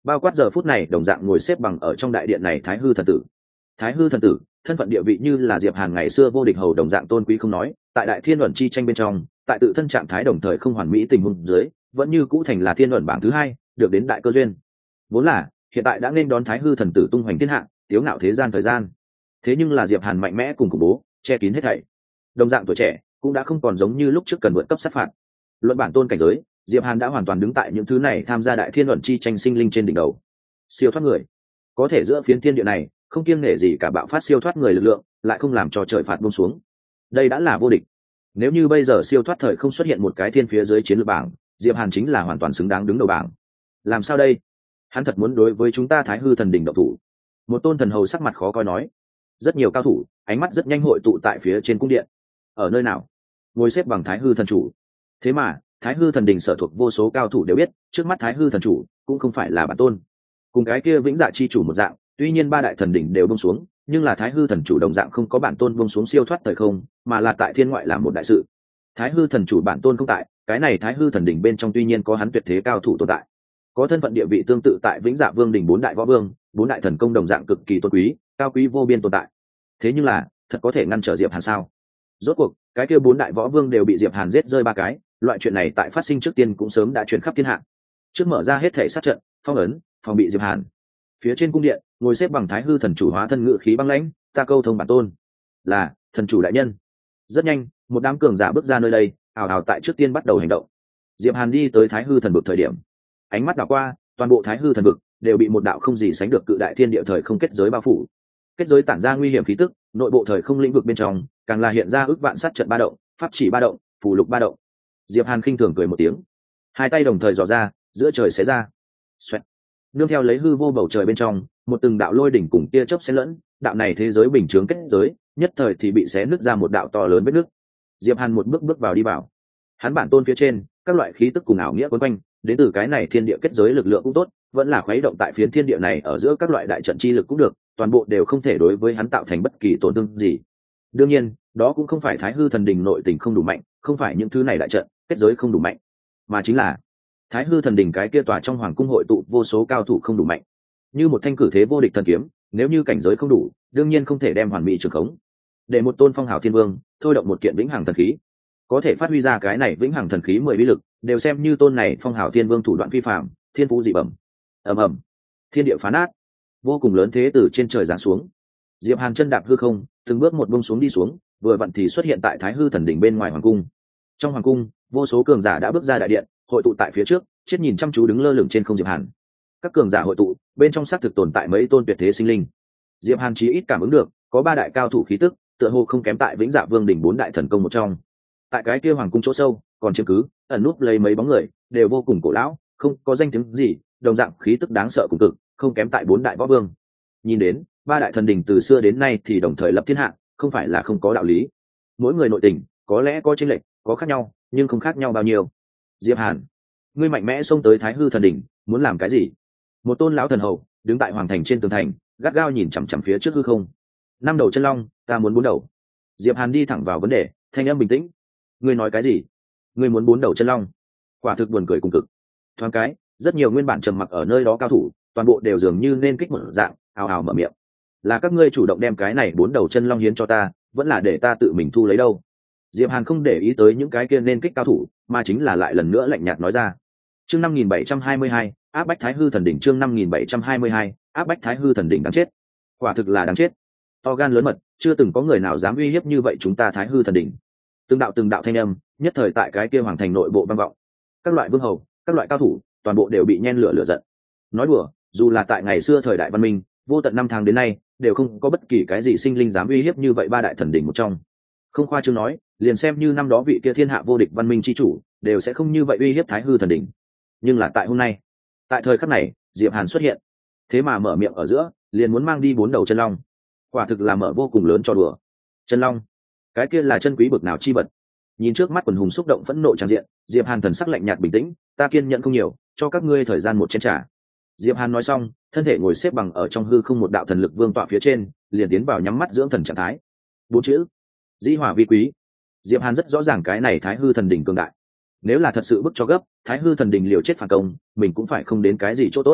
bao quát giờ phút này đồng dạng ngồi xếp bằng ở trong đại điện này thái hư thần tử. Thái hư thần tử thân phận địa vị như là Diệp Hàn ngày xưa vô địch hầu đồng dạng tôn quý không nói, tại đại thiên luận chi tranh bên trong, tại tự thân trạng thái đồng thời không hoàn mỹ tình huống dưới, vẫn như cũ thành là thiên luận bảng thứ hai, được đến đại cơ duyên. Vốn là hiện tại đã nên đón thái hư thần tử tung hoành thiên hạ, tiếu ngạo thế gian thời gian. Thế nhưng là Diệp Hàn mạnh mẽ cùng khủng bố, che kín hết thảy. Đồng dạng tuổi trẻ cũng đã không còn giống như lúc trước cần vượt cấp sát phạt. Luận bản tôn cảnh giới, Diệp Hàn đã hoàn toàn đứng tại những thứ này tham gia đại thiên luận chi tranh sinh linh trên đỉnh đầu. Siêu thoát người, có thể giữa phiến thiên địa này không kiêng nể gì cả bạo phát siêu thoát người lực lượng, lại không làm cho trời phạt buông xuống. Đây đã là vô địch. Nếu như bây giờ siêu thoát thời không xuất hiện một cái thiên phía dưới chiến lược bảng, Diệp Hàn chính là hoàn toàn xứng đáng đứng đầu bảng. Làm sao đây? Hắn thật muốn đối với chúng ta Thái Hư thần đỉnh động thủ. Một tôn thần hầu sắc mặt khó coi nói. Rất nhiều cao thủ, ánh mắt rất nhanh hội tụ tại phía trên cung điện. Ở nơi nào? Ngồi xếp bằng Thái Hư thần chủ. Thế mà, Thái Hư thần đỉnh sở thuộc vô số cao thủ đều biết, trước mắt Thái Hư thần chủ cũng không phải là bản tôn. Cùng cái kia vĩnh dạ chi chủ một dạng, tuy nhiên ba đại thần đỉnh đều buông xuống, nhưng là Thái Hư thần chủ đồng dạng không có bản tôn buông xuống siêu thoát thời không, mà là tại thiên ngoại làm một đại sự. Thái Hư thần chủ bản tôn không tại, cái này Thái Hư thần đỉnh bên trong tuy nhiên có hắn tuyệt thế cao thủ tồn tại, có thân phận địa vị tương tự tại vĩnh dạ vương đỉnh bốn đại võ vương, bốn đại thần công đồng dạng cực kỳ tôn quý, cao quý vô biên tồn tại. Thế nhưng là, thật có thể ngăn trở Diệp Hàn sao? Rốt cuộc, cái kia bốn đại võ vương đều bị Diệp Hàn giết rơi ba cái, loại chuyện này tại phát sinh trước tiên cũng sớm đã truyền khắp thiên hạ. Trước mở ra hết thể sát trận, phong ấn, phòng bị Diệp Hàn. Phía trên cung điện, ngồi xếp bằng Thái Hư thần chủ hóa thân ngự khí băng lãnh, ta câu thông bản tôn. Là, thần chủ đại nhân. Rất nhanh, một đám cường giả bước ra nơi đây, ào ào tại trước tiên bắt đầu hành động. Diệp Hàn đi tới Thái Hư thần vực thời điểm, ánh mắt đảo qua, toàn bộ Thái Hư thần vực đều bị một đạo không gì sánh được cự đại thiên địa thời không kết giới bao phủ. Kết giới tản ra nguy hiểm khí tức, nội bộ thời không lĩnh vực bên trong, càng là hiện ra ước vạn sát trận ba động, pháp chỉ ba động, phù lục ba động. Diệp Hàn khinh thường cười một tiếng, hai tay đồng thời dò ra, giữa trời xé ra. Xoẹt. Nương theo lấy hư vô bầu trời bên trong, một từng đạo lôi đỉnh cùng tia chớp xen lẫn, đạo này thế giới bình chướng kết giới, nhất thời thì bị xé nứt ra một đạo to lớn vết nứt. Diệp Hàn một bước bước vào đi vào. Hắn bản tôn phía trên, các loại khí tức cùng ảo nghĩa quấn quanh, đến từ cái này thiên địa kết giới lực lượng cũng tốt, vẫn là khuấy động tại phiến thiên địa này ở giữa các loại đại trận chi lực cũng được, toàn bộ đều không thể đối với hắn tạo thành bất kỳ tổn thương gì. Đương nhiên, đó cũng không phải Thái Hư thần đình nội tình không đủ mạnh, không phải những thứ này đại trận, kết giới không đủ mạnh, mà chính là Thái Hư thần đình cái kia tòa trong hoàng cung hội tụ vô số cao thủ không đủ mạnh. Như một thanh cử thế vô địch thần kiếm, nếu như cảnh giới không đủ, đương nhiên không thể đem hoàn mỹ trường khống. Để một tôn phong hào thiên vương, thôi động một kiện vĩnh hằng thần khí, có thể phát huy ra cái này vĩnh hằng thần khí 10 bí lực, đều xem như tôn này phong hào thiên vương thủ đoạn phi phàm, thiên phú dị bẩm. Ầm ầm, thiên địa phá nát, vô cùng lớn thế từ trên trời giáng xuống. Diệp Hàn chân đạp hư không, từng bước một buông xuống đi xuống, vừa vặn thì xuất hiện tại Thái Hư thần đỉnh bên ngoài hoàng cung. Trong hoàng cung, vô số cường giả đã bước ra đại điện, hội tụ tại phía trước, chết nhìn chăm chú đứng lơ lửng trên không Diệp Hàn. Các cường giả hội tụ, bên trong xác thực tồn tại mấy tôn tuyệt thế sinh linh. Diệp Hàn chí ít cảm ứng được, có ba đại cao thủ khí tức, tựa hồ không kém tại Vĩnh Dạ Vương đỉnh bốn đại thần công một trong. Tại cái kia hoàng cung chỗ sâu, còn chiếm cứ, ẩn núp lấy mấy bóng người, đều vô cùng cổ lão, không có danh tiếng gì, đồng dạng khí tức đáng sợ cùng cực, không kém tại bốn đại võ vương. Nhìn đến, ba đại thần đỉnh từ xưa đến nay thì đồng thời lập thiên hạ, không phải là không có đạo lý. Mỗi người nội tình, có lẽ có chênh lệch, có khác nhau, nhưng không khác nhau bao nhiêu. Diệp Hàn, ngươi mạnh mẽ xông tới Thái Hư thần đỉnh, muốn làm cái gì? Một tôn lão thần hầu đứng tại hoàng thành trên tường thành, gắt gao nhìn chằm chằm phía trước hư không. Năm đầu chân long, ta muốn bốn đầu. Diệp Hàn đi thẳng vào vấn đề, thanh âm bình tĩnh. Ngươi nói cái gì? Ngươi muốn bốn đầu chân long? Quả thực buồn cười cùng cực. Thoáng cái, rất nhiều nguyên bản trầm mặc ở nơi đó cao thủ, toàn bộ đều dường như nên kích một dạng, ào ào mở miệng. Là các ngươi chủ động đem cái này bốn đầu chân long hiến cho ta, vẫn là để ta tự mình thu lấy đâu? Diệp Hàn không để ý tới những cái kia nên kích cao thủ, mà chính là lại lần nữa lạnh nhạt nói ra. Chương 5722, áp bách Thái Hư thần đỉnh. Chương 5722, áp bách Thái Hư thần đỉnh. Đáng chết, quả thực là đáng chết. To gan lớn mật, chưa từng có người nào dám uy hiếp như vậy chúng ta Thái Hư thần đỉnh. Từng đạo thanh âm, nhất thời tại cái kia hoàng thành nội bộ vang vọng. Các loại vương hầu, các loại cao thủ, toàn bộ đều bị nhen lửa giận. Nói đùa, dù là tại ngày xưa thời đại văn minh, vô tận năm tháng đến nay, đều không có bất kỳ cái gì sinh linh dám uy hiếp như vậy ba đại thần đỉnh một trong. Không khoa trương nói, liền xem như năm đó vị kia thiên hạ vô địch văn minh chi chủ, đều sẽ không như vậy uy hiếp Thái Hư thần đỉnh. Nhưng là tại hôm nay, tại thời khắc này, Diệp Hàn xuất hiện, thế mà mở miệng ở giữa, liền muốn mang đi bốn đầu chân long. Quả thực là mở vô cùng lớn cho đùa. Chân long, cái kia là chân quý bực nào chi vật. Nhìn trước mắt quần hùng xúc động phẫn nộ tràn diện, Diệp Hàn thần sắc lạnh nhạt bình tĩnh, ta kiên nhẫn không nhiều, cho các ngươi thời gian một chén trà. Diệp Hàn nói xong, thân thể ngồi xếp bằng ở trong hư không một đạo thần lực vương tọa phía trên, liền tiến vào nhắm mắt dưỡng thần trạng thái. Bốn chữ: dĩ hỏa vi quý. Diệp Hàn rất rõ ràng cái này Thái Hư thần đỉnh cường đại. Nếu là thật sự bức cho gấp, Thái Hư thần đỉnh liều chết phản công, mình cũng phải không đến cái gì chỗ tốt.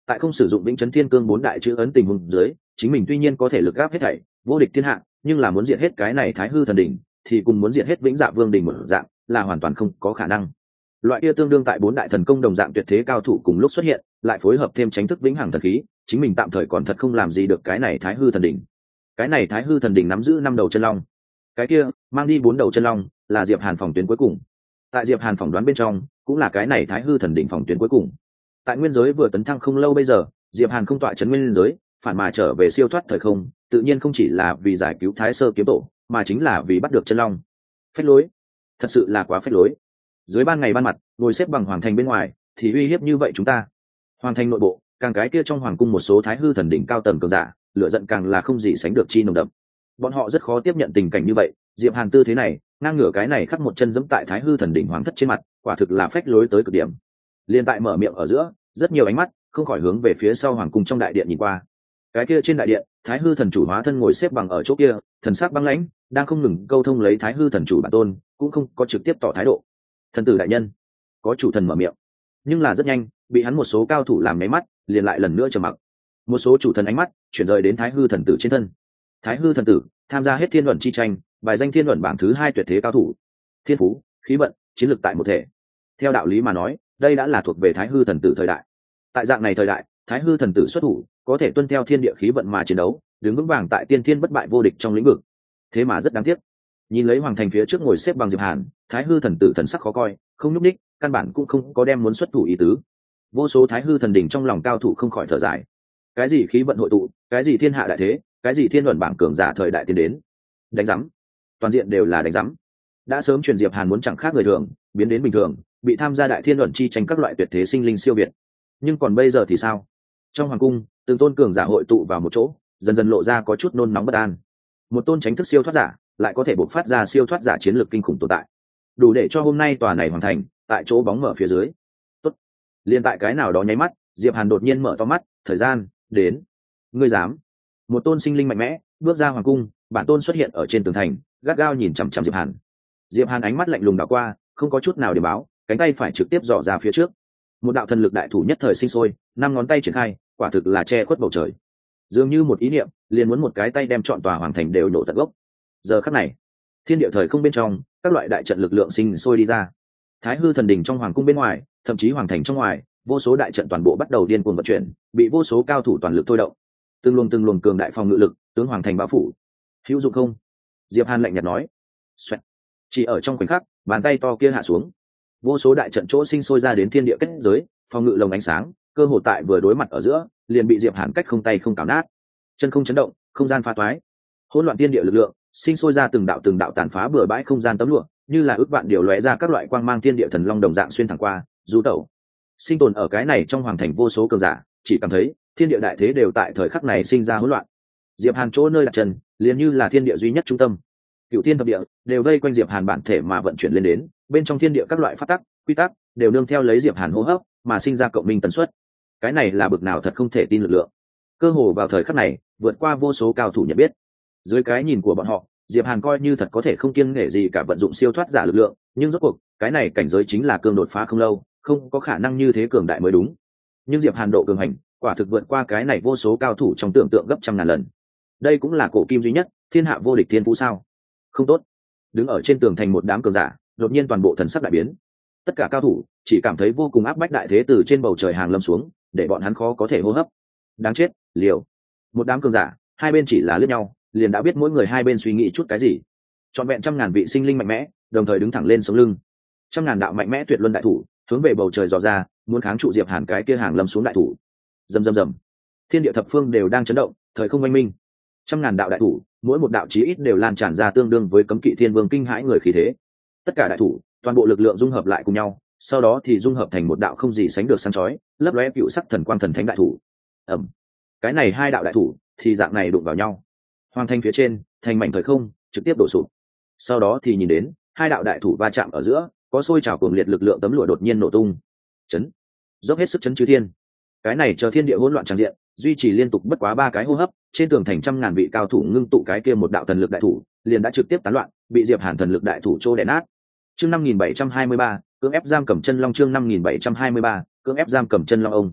tại không sử dụng vĩnh chấn thiên cương 4 đại chữ ấn tình huống dưới, chính mình tuy nhiên có thể lực gáp hết thảy, vô địch thiên hạ, nhưng là muốn diệt hết cái này thái hư thần đỉnh thì cùng muốn diệt hết vĩnh dạ vương đỉnh một dạng là hoàn toàn không có khả năng. Loại kia tương đương tại 4 đại thần công đồng dạng tuyệt thế cao thủ cùng lúc xuất hiện, lại phối hợp thêm tránh thức vĩnh hằng thần khí, chính mình tạm thời còn thật không làm gì được cái này thái hư thần đỉnh. Cái này thái hư thần đỉnh nắm giữ 5 đầu chân long, cái kia mang đi 4 đầu chân long là Diệp Hàn phòng tuyến cuối cùng. Tại Diệp Hàn phỏng đoán bên trong, cũng là cái này thái hư thần đỉnh phòng tuyến cuối cùng. Tại nguyên giới vừa tấn thăng không lâu bây giờ, Diệp Hàn không tọa chấn nguyên giới, phản mà trở về siêu thoát thời không, tự nhiên không chỉ là vì giải cứu Thái Sơ kiếm tổ, mà chính là vì bắt được chân long. Phách lối, thật sự là quá phách lối. Dưới ban ngày ban mặt, ngồi xếp bằng hoàng thành bên ngoài, thì uy hiếp như vậy chúng ta. Hoàng thành nội bộ, càng cái kia trong hoàng cung một số thái hư thần đỉnh cao tầng cường giả, lửa giận càng là không gì sánh được chi nồng đậm. Bọn họ rất khó tiếp nhận tình cảnh như vậy, Diệp Hàn tư thế này, ngang ngửa cái này khắc một chân giẫm tại thái hư thần đỉnh hoàng thất trên mặt, quả thực là phách lối tới cực điểm. Liên tại mở miệng ở giữa, rất nhiều ánh mắt không khỏi hướng về phía sau hoàng cung trong đại điện nhìn qua. Cái kia trên đại điện, thái hư thần chủ hóa thân ngồi xếp bằng ở chỗ kia, thần sắc băng lãnh, đang không ngừng câu thông lấy thái hư thần chủ bản tôn, cũng không có trực tiếp tỏ thái độ. Thần tử đại nhân, có chủ thần mở miệng, nhưng là rất nhanh bị hắn một số cao thủ làm nháy mắt, liền lại lần nữa trầm mặc. Một số chủ thần ánh mắt chuyển rời đến thái hư thần tử trên thân. Thái hư thần tử tham gia hết thiên luận chi tranh, bài danh thiên luận bảng thứ 2 tuyệt thế cao thủ, thiên phú, khí vận, chiến lược tại một thể. Theo đạo lý mà nói, đây đã là thuộc về thái hư thần tử thời đại. Tại dạng này thời đại, thái hư thần tử xuất thủ, có thể tuân theo thiên địa khí vận mà chiến đấu, đứng vững vàng tại tiên thiên bất bại vô địch trong lĩnh vực. Thế mà rất đáng tiếc, nhìn lấy hoàng thành phía trước ngồi xếp bằng Diệp Hàn, thái hư thần tử thần sắc khó coi, không nhúc nhích, căn bản cũng không có đem muốn xuất thủ ý tứ. Vô số thái hư thần đỉnh trong lòng cao thủ không khỏi thở dài. Cái gì khí vận hội tụ, cái gì thiên hạ đại thế, cái gì thiên luận bảng cường giả thời đại tiến đến, đánh rắm, toàn diện đều là đánh rắm. Đã sớm truyền Diệp Hàn muốn chẳng khác người thường, biến đến bình thường, bị tham gia đại thiên luận chi tranh các loại tuyệt thế sinh linh siêu việt. Nhưng còn bây giờ thì sao? Trong hoàng cung, từng tôn cường giả hội tụ vào một chỗ, dần dần lộ ra có chút nôn nóng bất an. Một tôn tránh thức siêu thoát giả, lại có thể bộc phát ra siêu thoát giả chiến lược kinh khủng tồn tại, đủ để cho hôm nay tòa này hoàn thành, tại chỗ bóng mở phía dưới. Tốt. Liên tại cái nào đó nháy mắt, Diệp Hàn đột nhiên mở to mắt, thời gian đến. Ngươi dám? Một tôn sinh linh mạnh mẽ bước ra hoàng cung, bản tôn xuất hiện ở trên tường thành, gắt gao nhìn chằm chằm Diệp Hàn. Diệp Hàn ánh mắt lạnh lùng đảo qua, không có chút nào để báo, cánh tay phải trực tiếp dò ra phía trước. Một đạo thần lực đại thủ nhất thời sinh sôi, 5 ngón tay triển khai, quả thực là che khuất bầu trời. Dường như một ý niệm, liền muốn một cái tay đem trọn tòa hoàng thành đều nổ tận gốc. Giờ khắc này, thiên địa thời không bên trong, các loại đại trận lực lượng sinh sôi đi ra. Thái hư thần đỉnh trong hoàng cung bên ngoài, thậm chí hoàng thành trong ngoài, vô số đại trận toàn bộ bắt đầu điên cuồng vận chuyển, bị vô số cao thủ toàn lực thôi động. Từng luồng cường đại phòng ngự lực, tướng hoàng thành bao phủ. Hữu dụng không? Diệp Hàn lạnh nhạt nói. Xoẹt. Chỉ ở trong khoảnh khắc, bàn tay to kia hạ xuống, vô số đại trận chỗ sinh sôi ra đến thiên địa kết giới, phòng ngự lồng ánh sáng, cơ hồ tại vừa đối mặt ở giữa, liền bị Diệp Hàn cách không tay không cào nát. Chân không chấn động, không gian pha toái, hỗn loạn thiên địa lực lượng, sinh sôi ra từng đạo tàn phá bừa bãi không gian tấm lụa, như là ước vạn điều lóe ra các loại quang mang thiên địa thần long đồng dạng xuyên thẳng qua, du tẩu. Sinh tồn ở cái này trong hoàng thành vô số cường giả, chỉ cảm thấy thiên địa đại thế đều tại thời khắc này sinh ra hỗn loạn. Diệp Hàn chỗ nơi đặt chân, liền như là thiên địa duy nhất trung tâm. Cửu thiên thập địa đều vây quanh Diệp Hàn bản thể mà vận chuyển lên đến, bên trong thiên địa các loại pháp tắc, quy tắc đều nương theo lấy Diệp Hàn hô hấp mà sinh ra cộng minh tần suất. Cái này là bực nào thật không thể tin lực lượng. Cơ hồ vào thời khắc này, vượt qua vô số cao thủ nhận biết. Dưới cái nhìn của bọn họ, Diệp Hàn coi như thật có thể không kiêng nể gì cả vận dụng siêu thoát giả lực lượng, nhưng rốt cuộc, cái này cảnh giới chính là cường đột phá không lâu, không có khả năng như thế cường đại mới đúng. Nhưng Diệp Hàn độ cường hành, quả thực vượt qua cái này vô số cao thủ trong tưởng tượng gấp trăm ngàn lần. Đây cũng là cổ kim duy nhất, thiên hạ vô địch thiên phú sao? Không tốt. Đứng ở trên tường thành một đám cường giả, đột nhiên toàn bộ thần sắc đại biến. Tất cả cao thủ chỉ cảm thấy vô cùng áp bách đại thế từ trên bầu trời hàng lâm xuống, để bọn hắn khó có thể hô hấp. Đáng chết, liều. Một đám cường giả, hai bên chỉ là liếc nhau, liền đã biết mỗi người hai bên suy nghĩ chút cái gì. Trọn vẹn trăm ngàn vị sinh linh mạnh mẽ, đồng thời đứng thẳng lên sống lưng. Trăm ngàn đạo mạnh mẽ tuyệt luân đại thủ, hướng về bầu trời dò ra, muốn kháng trụ Diệp Hàn cái kia hàng lâm xuống đại thủ. Rầm rầm rầm. Thiên địa thập phương đều đang chấn động, thời không oanh minh. Trăm ngàn đạo đại thủ, mỗi một đạo chí ít đều lan tràn ra tương đương với cấm kỵ thiên vương kinh hãi người khí thế. Tất cả đại thủ, toàn bộ lực lượng dung hợp lại cùng nhau, sau đó thì dung hợp thành một đạo không gì sánh được sáng chói, lấp lóe cựu sắc thần quang thần thánh đại thủ. Ầm. Cái này hai đạo đại thủ thì dạng này đụng vào nhau. Hoàng thành phía trên, thành mảnh thời không trực tiếp đổ sụp. Sau đó thì nhìn đến hai đạo đại thủ va chạm ở giữa, có sôi trào cuồng liệt lực lượng tấm lụa đột nhiên nổ tung. Chấn. Dốc hết sức chấn chư thiên. Cái này chờ thiên địa hỗn loạn tràn diện, duy trì liên tục bất quá 3 cái hô hấp, trên tường thành trăm ngàn vị cao thủ ngưng tụ cái kia một đạo thần lực đại thủ, liền đã trực tiếp tán loạn, bị Diệp Hàn thần lực đại thủ trô đè nát. Chương 5723, cưỡng ép giam cầm chân long, chương 5723, cưỡng ép giam cầm chân long ông.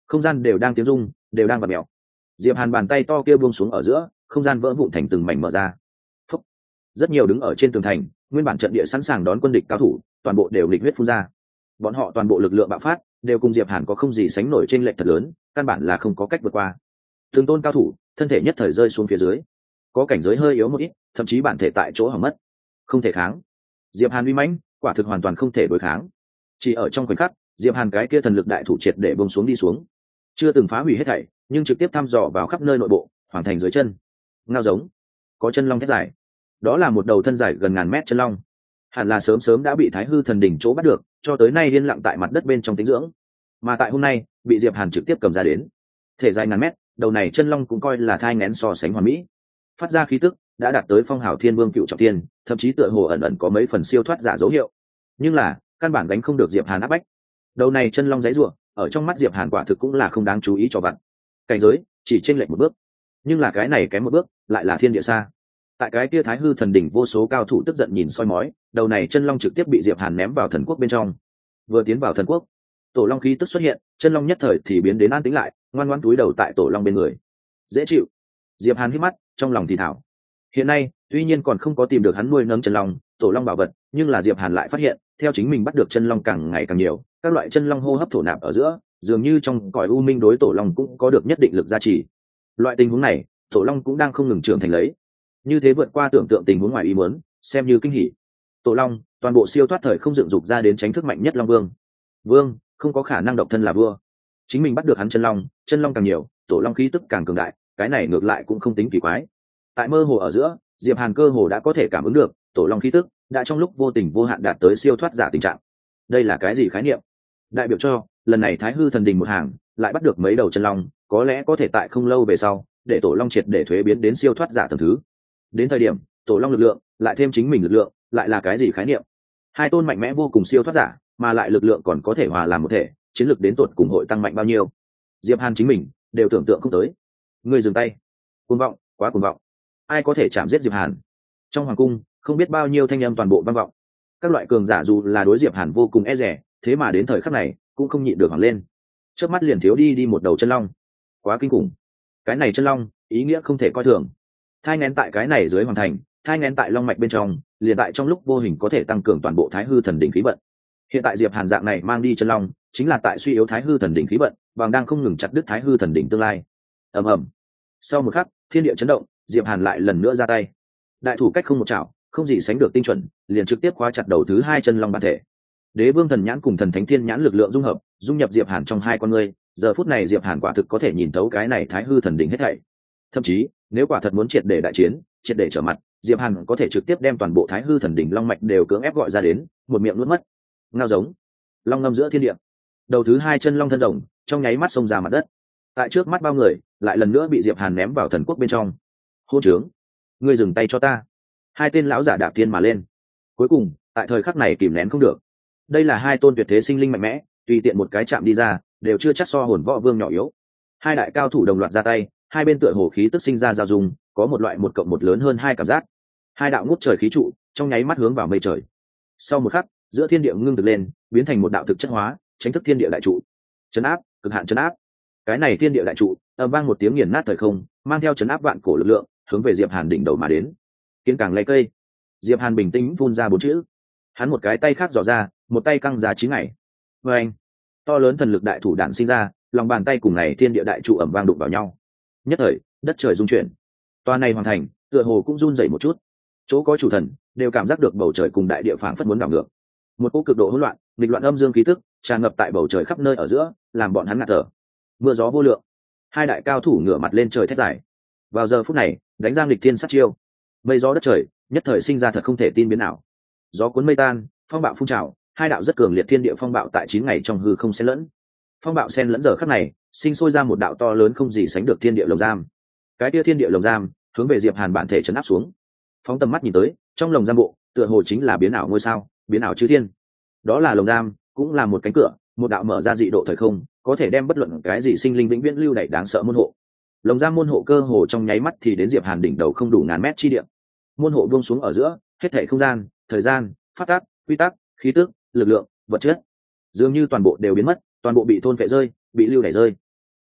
không gian đều đang tiếng rung, đều đang vặn mèo. Diệp Hàn bàn tay to kia buông xuống ở giữa, không gian vỡ vụn thành từng mảnh mở ra. Phúc. Rất nhiều đứng ở trên tường thành, nguyên bản trận địa sẵn sàng đón quân địch cao thủ, toàn bộ đều nghịch huyết phun ra. Bọn họ toàn bộ lực lượng bạo phát, đều cùng Diệp Hàn có không gì sánh nổi trên lệch thật lớn, căn bản là không có cách vượt qua. Từng tôn cao thủ, thân thể nhất thời rơi xuống phía dưới, có cảnh giới hơi yếu một ít, thậm chí bản thể tại chỗ hỏng mất, không thể kháng. Diệp Hàn uy mãnh, quả thực hoàn toàn không thể đối kháng. Chỉ ở trong khoảnh khắc, Diệp Hàn cái kia thần lực đại thủ triệt để buông xuống đi xuống, chưa từng phá hủy hết thảy, nhưng trực tiếp thăm dò vào khắp nơi nội bộ, hoàn thành dưới chân. Ngao giống, có chân long thét dài, đó là một đầu thân dài gần ngàn mét chân long, hẳn là sớm sớm đã bị Thái Hư Thần Đỉnh chỗ bắt được, cho tới nay yên lặng tại mặt đất bên trong tĩnh dưỡng, mà tại hôm nay bị Diệp Hàn trực tiếp cầm ra đến. Thể dài ngàn mét, đầu này chân long cũng coi là thai nghén so sánh hoàn mỹ, phát ra khí tức đã đạt tới phong hào thiên vương cựu trọng thiên, thậm chí tựa hồ ẩn ẩn có mấy phần siêu thoát giả dấu hiệu, nhưng là căn bản đánh không được Diệp Hàn áp bách. Đầu này chân long giấy rủa, ở trong mắt Diệp Hàn quả thực cũng là không đáng chú ý cho vặt. Cảnh giới chỉ chênh lệch một bước, nhưng là cái này kém một bước lại là thiên địa xa. Tại cái kia Thái Hư Thần Đỉnh vô số cao thủ tức giận nhìn soi mói, đầu này chân long trực tiếp bị Diệp Hàn ném vào thần quốc bên trong. Vừa tiến vào thần quốc, tổ long khí tức xuất hiện, chân long nhất thời thì biến đến an tĩnh lại, ngoan ngoãn túi đầu tại tổ long bên người. Dễ chịu. Diệp Hàn hít mắt, trong lòng thì thảo. Hiện nay, tuy nhiên còn không có tìm được hắn nuôi nấng chân long, tổ long bảo vật, nhưng là Diệp Hàn lại phát hiện, theo chính mình bắt được chân long càng ngày càng nhiều, các loại chân long hô hấp thổ nạp ở giữa, dường như trong cõi u minh đối tổ long cũng có được nhất định lực gia trì. Loại tình huống này, tổ long cũng đang không ngừng trưởng thành lấy. Như thế vượt qua tưởng tượng tình huống ngoài ý muốn, xem như kinh hỉ. Tổ long, toàn bộ siêu thoát thời không dựng dục ra đến tránh thức mạnh nhất long vương. Vương, không có khả năng độc thân là vua. Chính mình bắt được hắn chân long càng nhiều, tổ long khí tức càng cường đại, cái này ngược lại cũng không tính kỳ quái. Tại mơ hồ ở giữa, Diệp Hàn cơ hồ đã có thể cảm ứng được, tổ long khí tức đã trong lúc vô tình vô hạn đạt tới siêu thoát giả tình trạng. Đây là cái gì khái niệm? Đại biểu cho lần này Thái Hư Thần Đình một hàng lại bắt được mấy đầu chân long, có lẽ có thể tại không lâu về sau để tổ long triệt để thuế biến đến siêu thoát giả tầng thứ. Đến thời điểm tổ long lực lượng lại thêm chính mình lực lượng, lại là cái gì khái niệm? Hai tôn mạnh mẽ vô cùng siêu thoát giả, mà lại lực lượng còn có thể hòa làm một thể, chiến lực đến tột cùng hội tăng mạnh bao nhiêu? Diệp Hàn chính mình đều tưởng tượng không tới. Ngươi dừng tay. Cuồng vọng, quá cuồng vọng. Ai có thể chạm giết Diệp Hàn? Trong hoàng cung không biết bao nhiêu thanh âm toàn bộ vang vọng. Các loại cường giả dù là đối Diệp Hàn vô cùng e dè, thế mà đến thời khắc này cũng không nhịn được hoảng lên. Chớp mắt liền thiếu đi một đầu chân long, quá kinh khủng. Cái này chân long ý nghĩa không thể coi thường. Thai nghén tại cái này dưới hoàn thành, thai nghén tại long mạch bên trong, liền tại trong lúc vô hình có thể tăng cường toàn bộ Thái Hư Thần Đỉnh khí vận. Hiện tại Diệp Hàn dạng này mang đi chân long, chính là tại suy yếu Thái Hư Thần Đỉnh khí vận, bằng đang không ngừng chặt đứt Thái Hư Thần Đỉnh tương lai. Ầm ầm. Sau một khắc, thiên địa chấn động, Diệp Hàn lại lần nữa ra tay. Đại thủ cách không một chảo, không gì sánh được tinh chuẩn, liền trực tiếp khóa chặt đầu thứ hai chân long bản thể. Đế Vương Thần Nhãn cùng Thần Thánh Thiên Nhãn lực lượng dung hợp, dung nhập Diệp Hàn trong hai con ngươi, giờ phút này Diệp Hàn quả thực có thể nhìn thấu cái này Thái Hư Thần Đỉnh hết thảy. Thậm chí, nếu quả thật muốn triệt để đại chiến, triệt để trở mặt, Diệp Hàn có thể trực tiếp đem toàn bộ Thái Hư Thần Đỉnh long mạch đều cưỡng ép gọi ra đến, một miệng nuốt mất. Ngao giống, long ngâm giữa thiên địa. Đầu thứ hai chân long thân rồng, trong nháy mắt xông ra mặt đất. Tại trước mắt bao người, lại lần nữa bị Diệp Hàn ném vào thần quốc bên trong. Hôn trướng, ngươi dừng tay cho ta. Hai tên lão giả đạp thiên mà lên. Cuối cùng, tại thời khắc này kìm nén không được. Đây là hai tôn tuyệt thế sinh linh mạnh mẽ, tùy tiện một cái chạm đi ra, đều chưa chắc so hồn võ vương nhỏ yếu. Hai đại cao thủ đồng loạt ra tay, hai bên tựa hồ khí tức sinh ra giao dung, có một loại một cộng một lớn hơn hai cảm giác. Hai đạo ngút trời khí trụ, trong nháy mắt hướng vào mây trời. Sau một khắc, giữa thiên địa ngưng thực lên, biến thành một đạo thực chất hóa, tránh thức thiên địa đại trụ. Chấn áp, cực hạn chấn áp. Cái này thiên địa đại trụ, ầm vang một tiếng nghiền nát thời không, mang theo chấn áp vạn cổ lực lượng, hướng về Diệp Hàn đỉnh đầu mà đến. Kiến càng lấy cây. Diệp Hàn bình tĩnh phun ra bốn chữ. Hắn một cái tay khác dò ra, một tay căng ra 9 ngày. Và anh, to lớn thần lực đại thủ đạn sinh ra, lòng bàn tay cùng này thiên địa đại trụ ầm vang đụng vào nhau. Nhất thời, đất trời rung chuyển. Toa này hoàn thành, tựa hồ cũng run rẩy một chút. Chỗ có chủ thần đều cảm giác được bầu trời cùng đại địa phảng phất muốn đảo ngược. Một cỗ cực độ hỗn loạn, nghịch loạn âm dương khí tức tràn ngập tại bầu trời khắp nơi ở giữa, làm bọn hắn ngạt thở. Mưa gió vô lượng. Hai đại cao thủ ngửa mặt lên trời thét dài. Vào giờ phút này, đánh giang lịch thiên sát chiêu. Mây gió đất trời, nhất thời sinh ra thật không thể tin biến nào. Gió cuốn mây tan, phong bạo phun trào, hai đạo rất cường liệt thiên địa phong bạo tại 9 ngày trong hư không xen lẫn. Phong bạo xen lẫn giờ khắc này, sinh sôi ra một đạo to lớn không gì sánh được thiên địa lồng giam. Cái kia thiên địa lồng giam, hướng về Diệp Hàn bản thể trấn áp xuống. Phóng tầm mắt nhìn tới, trong lồng giam bộ, tựa hồ chính là biến ảo ngôi sao, biến ảo chư thiên. Đó là lồng giam, cũng là một cánh cửa, một đạo mở ra dị độ thời không, có thể đem bất luận cái gì sinh linh vĩnh viễn lưu đày đáng sợ môn hộ. Lồng giam môn hộ cơ hồ trong nháy mắt thì đến Diệp Hàn đỉnh đầu không đủ ngàn mét chi địa. Môn hộ buông xuống ở giữa, hết thảy không gian, thời gian, pháp tắc, quy tắc, khí tức, lực lượng, vật chất, dường như toàn bộ đều biến mất, toàn bộ bị thôn phệ rơi, bị lưu đày rơi.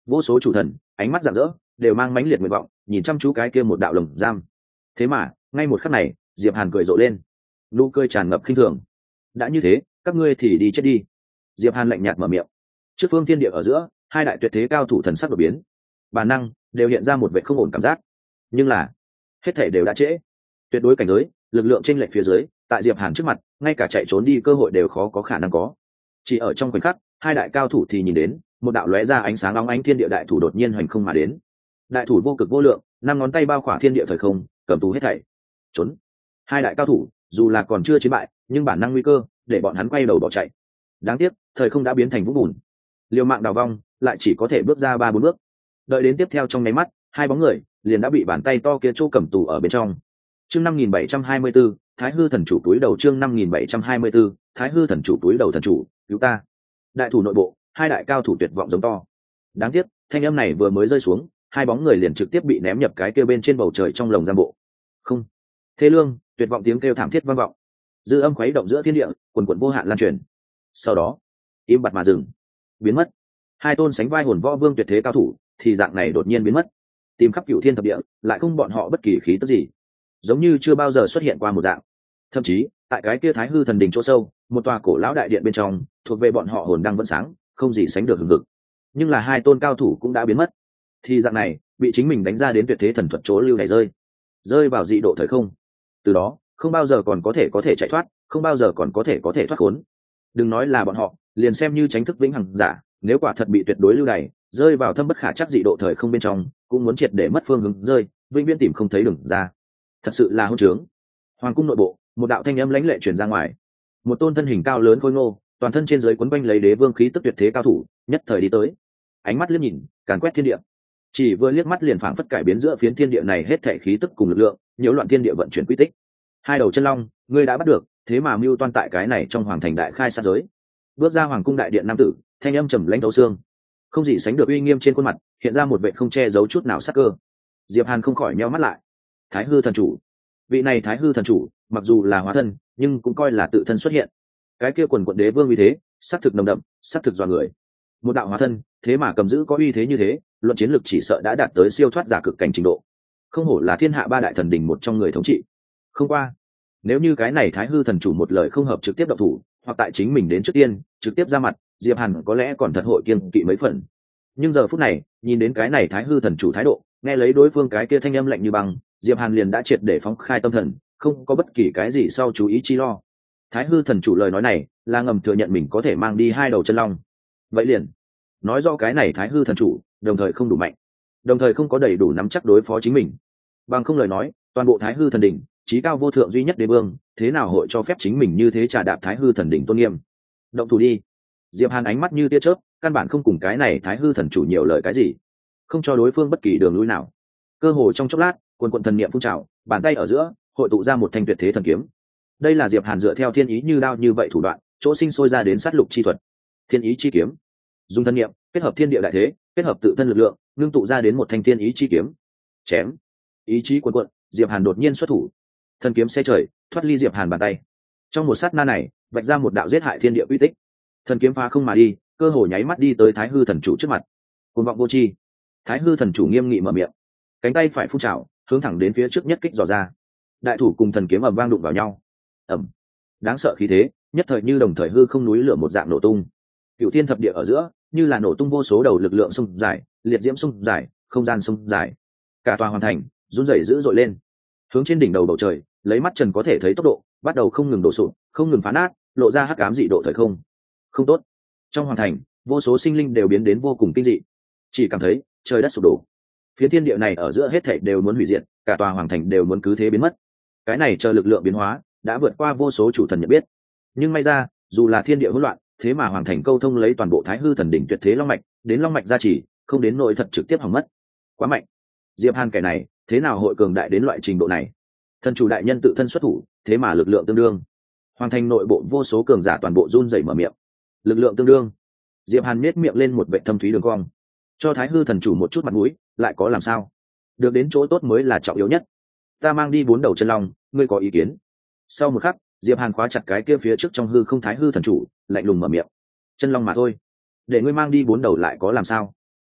vô số chủ thần ánh mắt rạng rỡ, đều mang mãnh liệt nguyện vọng nhìn chăm chú cái kia một đạo lồng giam. Thế mà ngay một khắc này, Diệp Hàn cười rộ lên, nụ cười tràn ngập khinh thường. Đã như thế, các ngươi thì đi chết đi. Diệp Hàn lạnh nhạt mở miệng. Trước phương thiên địa ở giữa, hai đại tuyệt thế cao thủ thần sắc đột biến, bản năng đều hiện ra một vẻ không ổn cảm giác. Nhưng là hết thảy đều đã trễ. Tuyệt đối cảnh giới, lực lượng trên lệch phía dưới, tại Diệp Hàn trước mặt, ngay cả chạy trốn đi cơ hội đều khó có khả năng có. Chỉ ở trong khoảnh khắc, hai đại cao thủ thì nhìn đến một đạo lóe ra ánh sáng óng ánh thiên địa đại thủ đột nhiên hoành không mà đến. Đại thủ vô cực vô lượng, năm ngón tay bao khỏa thiên địa thời không, cầm tù hết thảy. Trốn. Hai đại cao thủ dù là còn chưa chiến bại, nhưng bản năng nguy cơ để bọn hắn quay đầu bỏ chạy. Đáng tiếc thời không đã biến thành vũng bùn, liều mạng đào vong lại chỉ có thể bước ra 3-4 bước. Đợi đến tiếp theo trong nháy mắt, hai bóng người liền đã bị bàn tay to kia chỗ cầm tù ở bên trong. Chương 5724, Thái Hư thần chủ túi đầu. Chương 5724, Thái Hư thần chủ túi đầu. Thần chủ, cứu ta. Đại thủ nội bộ, hai đại cao thủ tuyệt vọng giống to. Đáng tiếc thanh âm này vừa mới rơi xuống, hai bóng người liền trực tiếp bị ném nhập cái kia bên trên bầu trời trong lồng giam bộ. Không. Thế lương, tuyệt vọng tiếng kêu thảm thiết vang vọng, dư âm khuấy động giữa thiên địa, quần quần vô hạn lan truyền. Sau đó im bặt mà dừng, biến mất. Hai tôn sánh vai hồn võ vương tuyệt thế cao thủ thì dạng này đột nhiên biến mất, tìm khắp cửu thiên thập địa lại không bọn họ bất kỳ khí tức gì, giống như chưa bao giờ xuất hiện qua một dạng. Thậm chí tại cái kia Thái Hư thần đình chỗ sâu, một tòa cổ lão đại điện bên trong, thuộc về bọn họ hồn đang vẫn sáng, không gì sánh được hừng hực. Nhưng là hai tôn cao thủ cũng đã biến mất, thì dạng này bị chính mình đánh ra đến tuyệt thế thần thuật chỗ lưu này rơi vào dị độ thời không. Từ đó không bao giờ còn có thể chạy thoát, không bao giờ còn có thể thoát khốn. Đừng nói là bọn họ, liền xem như tránh thức vĩnh hằng giả, nếu quả thật bị tuyệt đối lưu đày rơi vào thâm bất khả chắc dị độ thời không bên trong, cũng muốn triệt để mất phương hướng rơi, vĩnh viễn tìm không thấy đường ra. Thật sự là hỗn trướng. Hoàng cung nội bộ, một đạo thanh âm lãnh lệ truyền ra ngoài. Một tôn thân hình cao lớn khôi ngô, toàn thân trên dưới quấn quanh lấy đế vương khí tức tuyệt thế cao thủ, nhất thời đi tới. Ánh mắt liếc nhìn, càn quét thiên địa. Chỉ vừa liếc mắt liền phảng phất cải biến giữa phiến thiên địa này hết thảy khí tức cùng lực lượng, nhiễu loạn thiên địa vận chuyển quy tích. Hai đầu chân long, ngươi đã bắt được, thế mà mưu toan tại cái này trong hoàng thành đại khai sát giới. Bước ra hoàng cung đại điện nam tử, thanh âm trầm lãnh thấu xương, không gì sánh được uy nghiêm trên khuôn mặt hiện ra một vẻ không che giấu chút nào sắc cơ. Diệp Hàn không khỏi nheo mắt lại. Thái Hư thần chủ, vị này Thái Hư thần chủ mặc dù là hóa thân, nhưng cũng coi là tự thân xuất hiện. Cái kia quần quận đế vương uy thế, sắc thực nồng đậm, sắc thực dọa người. Một đạo hóa thân, thế mà cầm giữ có uy thế như thế, luận chiến lược chỉ sợ đã đạt tới siêu thoát giả cực cảnh trình độ. Không hổ là thiên hạ ba đại thần đình một trong người thống trị. Không qua, nếu như cái này Thái Hư thần chủ một lời không hợp trực tiếp động thủ, hoặc tại chính mình đến trước tiên trực tiếp ra mặt, Diệp Hàn có lẽ còn thật hội kiêng kỵ mấy phần. Nhưng giờ phút này, nhìn đến cái này Thái Hư thần chủ thái độ, nghe lấy đối phương cái kia thanh âm lạnh như băng, Diệp Hàn liền đã triệt để phóng khai tâm thần, không có bất kỳ cái gì sau chú ý chi lo. Thái Hư thần chủ lời nói này là ngầm thừa nhận mình có thể mang đi hai đầu chân long. Vậy liền nói rõ cái này Thái Hư thần chủ đồng thời không đủ mạnh, đồng thời không có đầy đủ nắm chắc đối phó chính mình. Bằng không lời nói, toàn bộ Thái Hư thần đỉnh, chí cao vô thượng duy nhất đế vương, thế nào hội cho phép chính mình như thế trà đạp Thái Hư thần đỉnh tôn nghiêm. Động thủ đi. Diệp Hàn ánh mắt như tia chớp, căn bản không cùng cái này Thái Hư thần chủ nhiều lời cái gì, không cho đối phương bất kỳ đường lui nào. Cơ hồ trong chốc lát, quần quần thần niệm phun trào, bàn tay ở giữa hội tụ ra một thanh tuyệt thế thần kiếm. Đây là Diệp Hàn dựa theo thiên ý như đao như vậy thủ đoạn, chỗ sinh sôi ra đến sát lục chi thuật. Thiên ý chi kiếm, dùng thần niệm kết hợp thiên địa đại thế, kết hợp tự thân lực lượng, ngưng tụ ra đến một thanh thiên ý chi kiếm. Chém. Ý chí cuồn cuộn, Diệp Hàn đột nhiên xuất thủ, thần kiếm xe trời thoát ly Diệp Hàn bàn tay. Trong một sát na này, vạch ra một đạo giết hại thiên địa uy tích. Thần kiếm phá không mà đi, cơ hồ nháy mắt đi tới Thái Hư thần chủ trước mặt. Cuồng vọng vô tri. Thái Hư thần chủ nghiêm nghị mở miệng, cánh tay phải phun trào, hướng thẳng đến phía trước nhất kích dò ra. Đại thủ cùng thần kiếm ầm vang đụng vào nhau. Ầm. Đáng sợ khí thế, nhất thời như đồng thời hư không núi lửa một dạng nổ tung. Cửu thiên thập địa ở giữa, như là nổ tung vô số đầu lực lượng xung giải, liệt diễm xung giải, không gian xung giải. Cả tòa hoàn thành run rẩy dữ dội lên. Hướng trên đỉnh đầu bầu trời, lấy mắt trần có thể thấy tốc độ, bắt đầu không ngừng đổ sụp, không ngừng phá nát, lộ ra hắc ám dị độ thời không. Không tốt. Trong hoàn thành, vô số sinh linh đều biến đến vô cùng kinh dị, chỉ cảm thấy trời đất sụp đổ. Phía thiên địa này ở giữa hết thảy đều muốn hủy diệt, cả tòa hoàng thành đều muốn cứ thế biến mất. Cái này chờ lực lượng biến hóa đã vượt qua vô số chủ thần nhận biết. Nhưng may ra, dù là thiên địa hỗn loạn, thế mà hoàng thành câu thông lấy toàn bộ Thái Hư thần đỉnh tuyệt thế long mạch, đến long mạch gia trì, không đến nội thật trực tiếp hỏng mất. Quá mạnh. Diệp Hàn kẻ này, thế nào hội cường đại đến loại trình độ này? Thần chủ đại nhân tự thân xuất thủ, thế mà lực lượng tương đương. Hoàng thành nội bộ vô số cường giả toàn bộ run rẩy mở miệng. Lực lượng tương đương. Diệp Hàn nhếch miệng lên một vẻ thâm thúy đường cong. Cho Thái Hư thần chủ một chút mặt mũi, lại có làm sao? Được đến chỗ tốt mới là trọng yếu nhất. Ta mang đi 4 đầu chân long, ngươi có ý kiến? Sau một khắc, Diệp Hàn khóa chặt cái kia phía trước trong hư không Thái Hư thần chủ, lạnh lùng mở miệng. Chân long mà thôi, để ngươi mang đi 4 đầu lại có làm sao?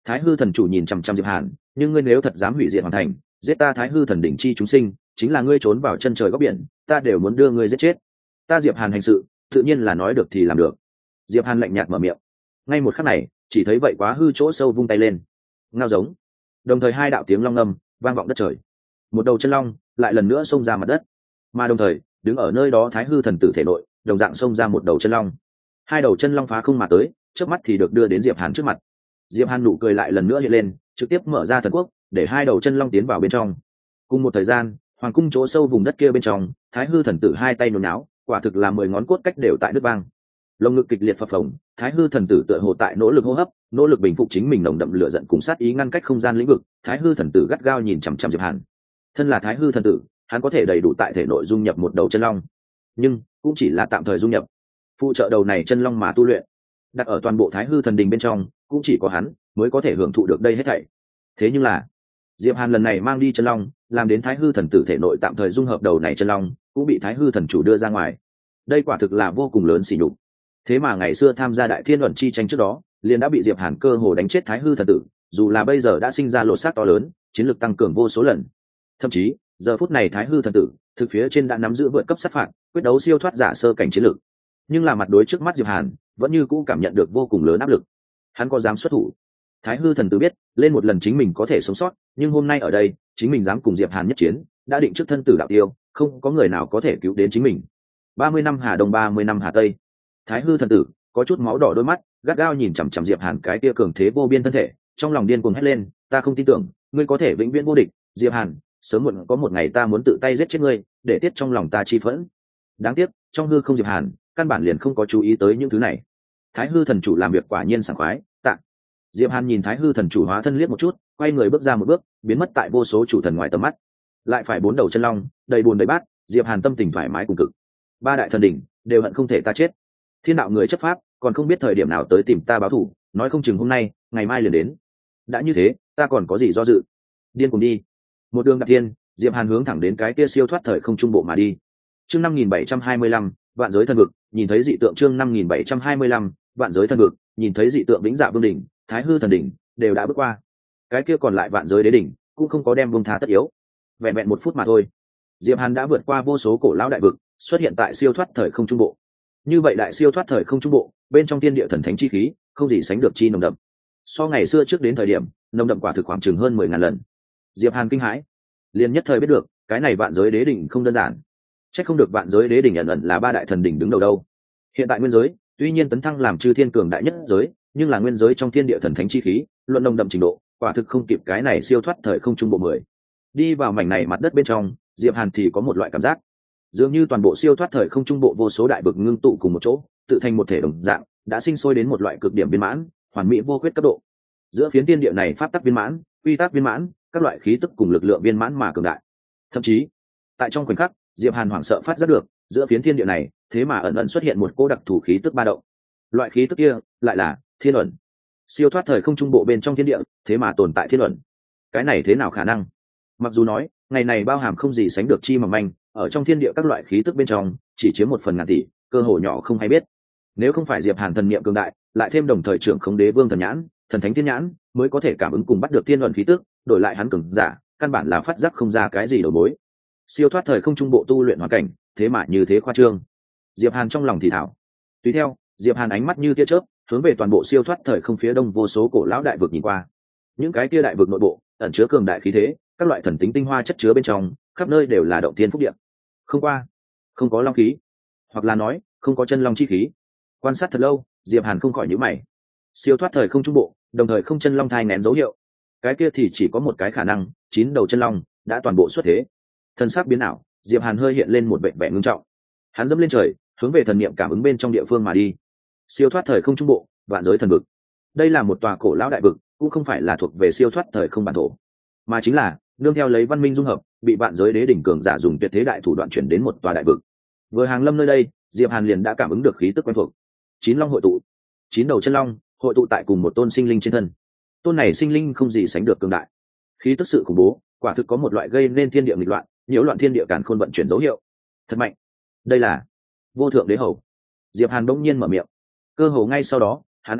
Thái hư thần chủ nhìn chằm chằm Diệp Hàn, nhưng ngươi nếu thật dám hủy diệt hoàn thành, giết ta Thái hư thần đỉnh chi chúng sinh, chính là ngươi trốn vào chân trời góc biển, ta đều muốn đưa ngươi giết chết. Ta Diệp Hàn hành sự tự nhiên là nói được thì làm được. Diệp Hàn lạnh nhạt mở miệng. Ngay một khắc này, chỉ thấy vậy quá hư chỗ sâu vung tay lên, ngao giống. Đồng thời hai đạo tiếng long ngâm vang vọng đất trời. Một đầu chân long lại lần nữa xông ra mặt đất, mà đồng thời đứng ở nơi đó Thái hư thần tử thể nội đồng dạng xông ra một đầu chân long. Hai đầu chân long phá không mà tới, trước mắt thì được đưa đến Diệp Hàn trước mặt. Diệp Hàn nụ cười lại lần nữa hiện lên, trực tiếp mở ra thần quốc, để hai đầu chân long tiến vào bên trong. Cùng một thời gian, hoàng cung chỗ sâu vùng đất kia bên trong, Thái hư thần tử hai tay nhốn nháo, quả thực là 10 ngón cốt cách đều tại nước băng. Lồng ngực kịch liệt phập phồng, Thái hư thần tử tựa hồ tại nỗ lực hô hấp, nỗ lực bình phục chính mình nồng đậm lửa giận cùng sát ý ngăn cách không gian lĩnh vực. Thái hư thần tử gắt gao nhìn chằm chằm Diệp Hàn. Thân là Thái hư thần tử, hắn có thể đầy đủ tại thể nội dung nhập một đầu chân long, nhưng cũng chỉ là tạm thời dung nhập, phụ trợ đầu này chân long mà tu luyện. Đặt ở toàn bộ Thái hư thần đình bên trong, cũng chỉ có hắn mới có thể hưởng thụ được đây hết thảy. Thế nhưng là Diệp Hàn lần này mang đi chân long, làm đến Thái hư thần tử thể nội tạm thời dung hợp đầu này chân long, cũng bị Thái hư thần chủ đưa ra ngoài. Đây quả thực là vô cùng lớn sỉ nhục. Thế mà ngày xưa tham gia đại thiên luận chi tranh trước đó, liền đã bị Diệp Hàn cơ hồ đánh chết Thái hư thần tử, dù là bây giờ đã sinh ra lột xác to lớn, chiến lược tăng cường vô số lần. Thậm chí giờ phút này Thái hư thần tử thực phía trên đã nắm giữ vượt cấp sát phạt, quyết đấu siêu thoát giả sơ cảnh chiến lược, nhưng là mặt đối trước mắt Diệp Hàn vẫn như cũ cảm nhận được vô cùng lớn áp lực. Hắn có dám xuất thủ? Thái hư thần tử biết lên một lần chính mình có thể sống sót, nhưng hôm nay ở đây chính mình dám cùng Diệp Hàn nhất chiến, đã định trước thân tử đạo tiêu, không có người nào có thể cứu đến chính mình. 30 năm Hà Đông 30 năm Hà Tây. Thái hư thần tử có chút máu đỏ đôi mắt, gắt gao nhìn chằm chằm Diệp Hàn cái tia cường thế vô biên thân thể, trong lòng điên cuồng hét lên, ta không tin tưởng ngươi có thể vĩnh viễn vô địch, Diệp Hàn, sớm muộn có một ngày ta muốn tự tay giết chết ngươi, để tiết trong lòng ta chi phẫn. Đáng tiếc trong hư không Diệp Hàn căn bản liền không có chú ý tới những thứ này. Thái hư thần chủ làm việc quả nhiên sảng khoái. Tạ. Diệp Hàn nhìn Thái hư thần chủ hóa thân liếc một chút, quay người bước ra một bước, biến mất tại vô số chủ thần ngoài tầm mắt. Lại phải 4 đầu chân long, đầy buồn đầy bát, Diệp Hàn tâm tình thoải mái cùng cực. 3 đại thần đỉnh đều hận không thể ta chết. Thiên đạo người chấp pháp, còn không biết thời điểm nào tới tìm ta báo thù, nói không chừng hôm nay, ngày mai liền đến. Đã như thế, ta còn có gì do dự? Điên cùng đi. Một đường đạp thiên, Diệp Hàn hướng thẳng đến cái kia siêu thoát thời không trung bộ mà đi. Chương 5725, vạn giới thần vực, nhìn thấy dị tượng. Chương 5725, vạn giới thần vực, nhìn thấy dị tượng Vĩnh Dạ Vương đỉnh, Thái hư thần đỉnh đều đã bước qua. Cái kia còn lại vạn giới đế đỉnh cũng không có đem buông tha tất yếu. Vẹn vẹn 1 phút mà thôi, Diệp Hàn đã vượt qua vô số cổ lão đại vực, xuất hiện tại siêu thoát thời không trung bộ. Như vậy đại siêu thoát thời không trung bộ, bên trong thiên địa thần thánh chi khí, không gì sánh được chi nồng đậm. So ngày xưa trước đến thời điểm, nồng đậm quả thực khoảng chừng hơn 10.000 lần. Diệp Hàn kinh hãi, liền nhất thời biết được, cái này vạn giới đế đỉnh không đơn giản. Chắc không được vạn giới đế đỉnh ẩn ẩn là 3 đại thần đỉnh đứng đầu đâu. Hiện tại nguyên giới, tuy nhiên tấn thăng làm chư thiên cường đại nhất giới, nhưng là nguyên giới trong thiên địa thần thánh chi khí, luận nồng đậm trình độ, quả thực không kịp cái này siêu thoát thời không trung bộ 10. Đi vào mảnh này mặt đất bên trong, Diệp Hàn thì có một loại cảm giác, dường như toàn bộ siêu thoát thời không trung bộ vô số đại vực ngưng tụ cùng một chỗ, tự thành một thể đồng dạng, đã sinh sôi đến một loại cực điểm viên mãn, hoàn mỹ vô khuyết cấp độ. Giữa phiến thiên địa này pháp tắc viên mãn, quy tắc viên mãn, các loại khí tức cùng lực lượng viên mãn mà cường đại. Thậm chí, tại trong khoảnh khắc, Diệp Hàn hoảng sợ phát giác được, giữa phiến thiên địa này, thế mà ẩn ẩn xuất hiện một cô đặc thù khí tức ba động. Loại khí tức kia lại là thiên ẩn. Siêu thoát thời không trung bộ bên trong thiên địa, thế mà tồn tại thiên ẩn. Cái này thế nào khả năng? Mặc dù nói, ngày này bao hàm không gì sánh được chi mỏng manh, ở trong thiên địa các loại khí tức bên trong, chỉ chiếm 1/1000 tỷ, cơ hội nhỏ không hay biết. Nếu không phải Diệp Hàn thần niệm cường đại, lại thêm đồng thời trưởng khống đế vương thần nhãn, thần thánh thiên nhãn, mới có thể cảm ứng cùng bắt được thiên ẩn khí tức, đổi lại hắn cường giả, căn bản là phát giác không ra cái gì đầu mối. Siêu thoát thời không trung bộ tu luyện hoàn cảnh, thế mà như thế khoa trương. Diệp Hàn trong lòng thì thảo. Tùy theo, Diệp Hàn ánh mắt như tia chớp, hướng về toàn bộ siêu thoát thời không phía đông vô số cổ lão đại vực nhìn qua. Những cái tia đại vực nội bộ, ẩn chứa cường đại khí thế, các loại thần tính tinh hoa chất chứa bên trong, khắp nơi đều là động thiên phúc địa. Không qua, không có long khí, hoặc là nói, không có chân long chi khí. Quan sát thật lâu, Diệp Hàn không khỏi nhíu mày. Siêu thoát thời không trung bộ, đồng thời không chân long thai nén dấu hiệu. Cái kia thì chỉ có một cái khả năng, 9 đầu chân long đã toàn bộ xuất thế. Thân sắc biến ảo, Diệp Hàn hơi hiện lên một vẻ vẻ ngưng trọng. Hắn dẫm lên trời, hướng về thần niệm cảm ứng bên trong địa phương mà đi. Siêu thoát thời không trung bộ, vạn giới thần vực. Đây là một tòa cổ lão đại vực, cũng không phải là thuộc về siêu thoát thời không bản thổ, mà chính là nương theo lấy văn minh dung hợp, bị vạn giới đế đỉnh cường giả dùng tuyệt thế đại thủ đoạn chuyển đến một tòa đại vực. Vừa hàng lâm nơi đây, Diệp Hàn liền đã cảm ứng được khí tức quen thuộc. 9 long hội tụ, 9 đầu chân long hội tụ tại cùng một tôn sinh linh trên thân. Tôn này sinh linh không gì sánh được cường đại, khí tức sự khủng bố, quả thực có một loại gây nên thiên địa nghịch loạn, nhiễu loạn thiên địa càn khôn vận chuyển dấu hiệu. Thật mạnh. Đây là vô thượng đế hầu. Diệp Hàn bỗng nhiên mở miệng. Cơ hồ ngay sau đó, hắn ánh mắt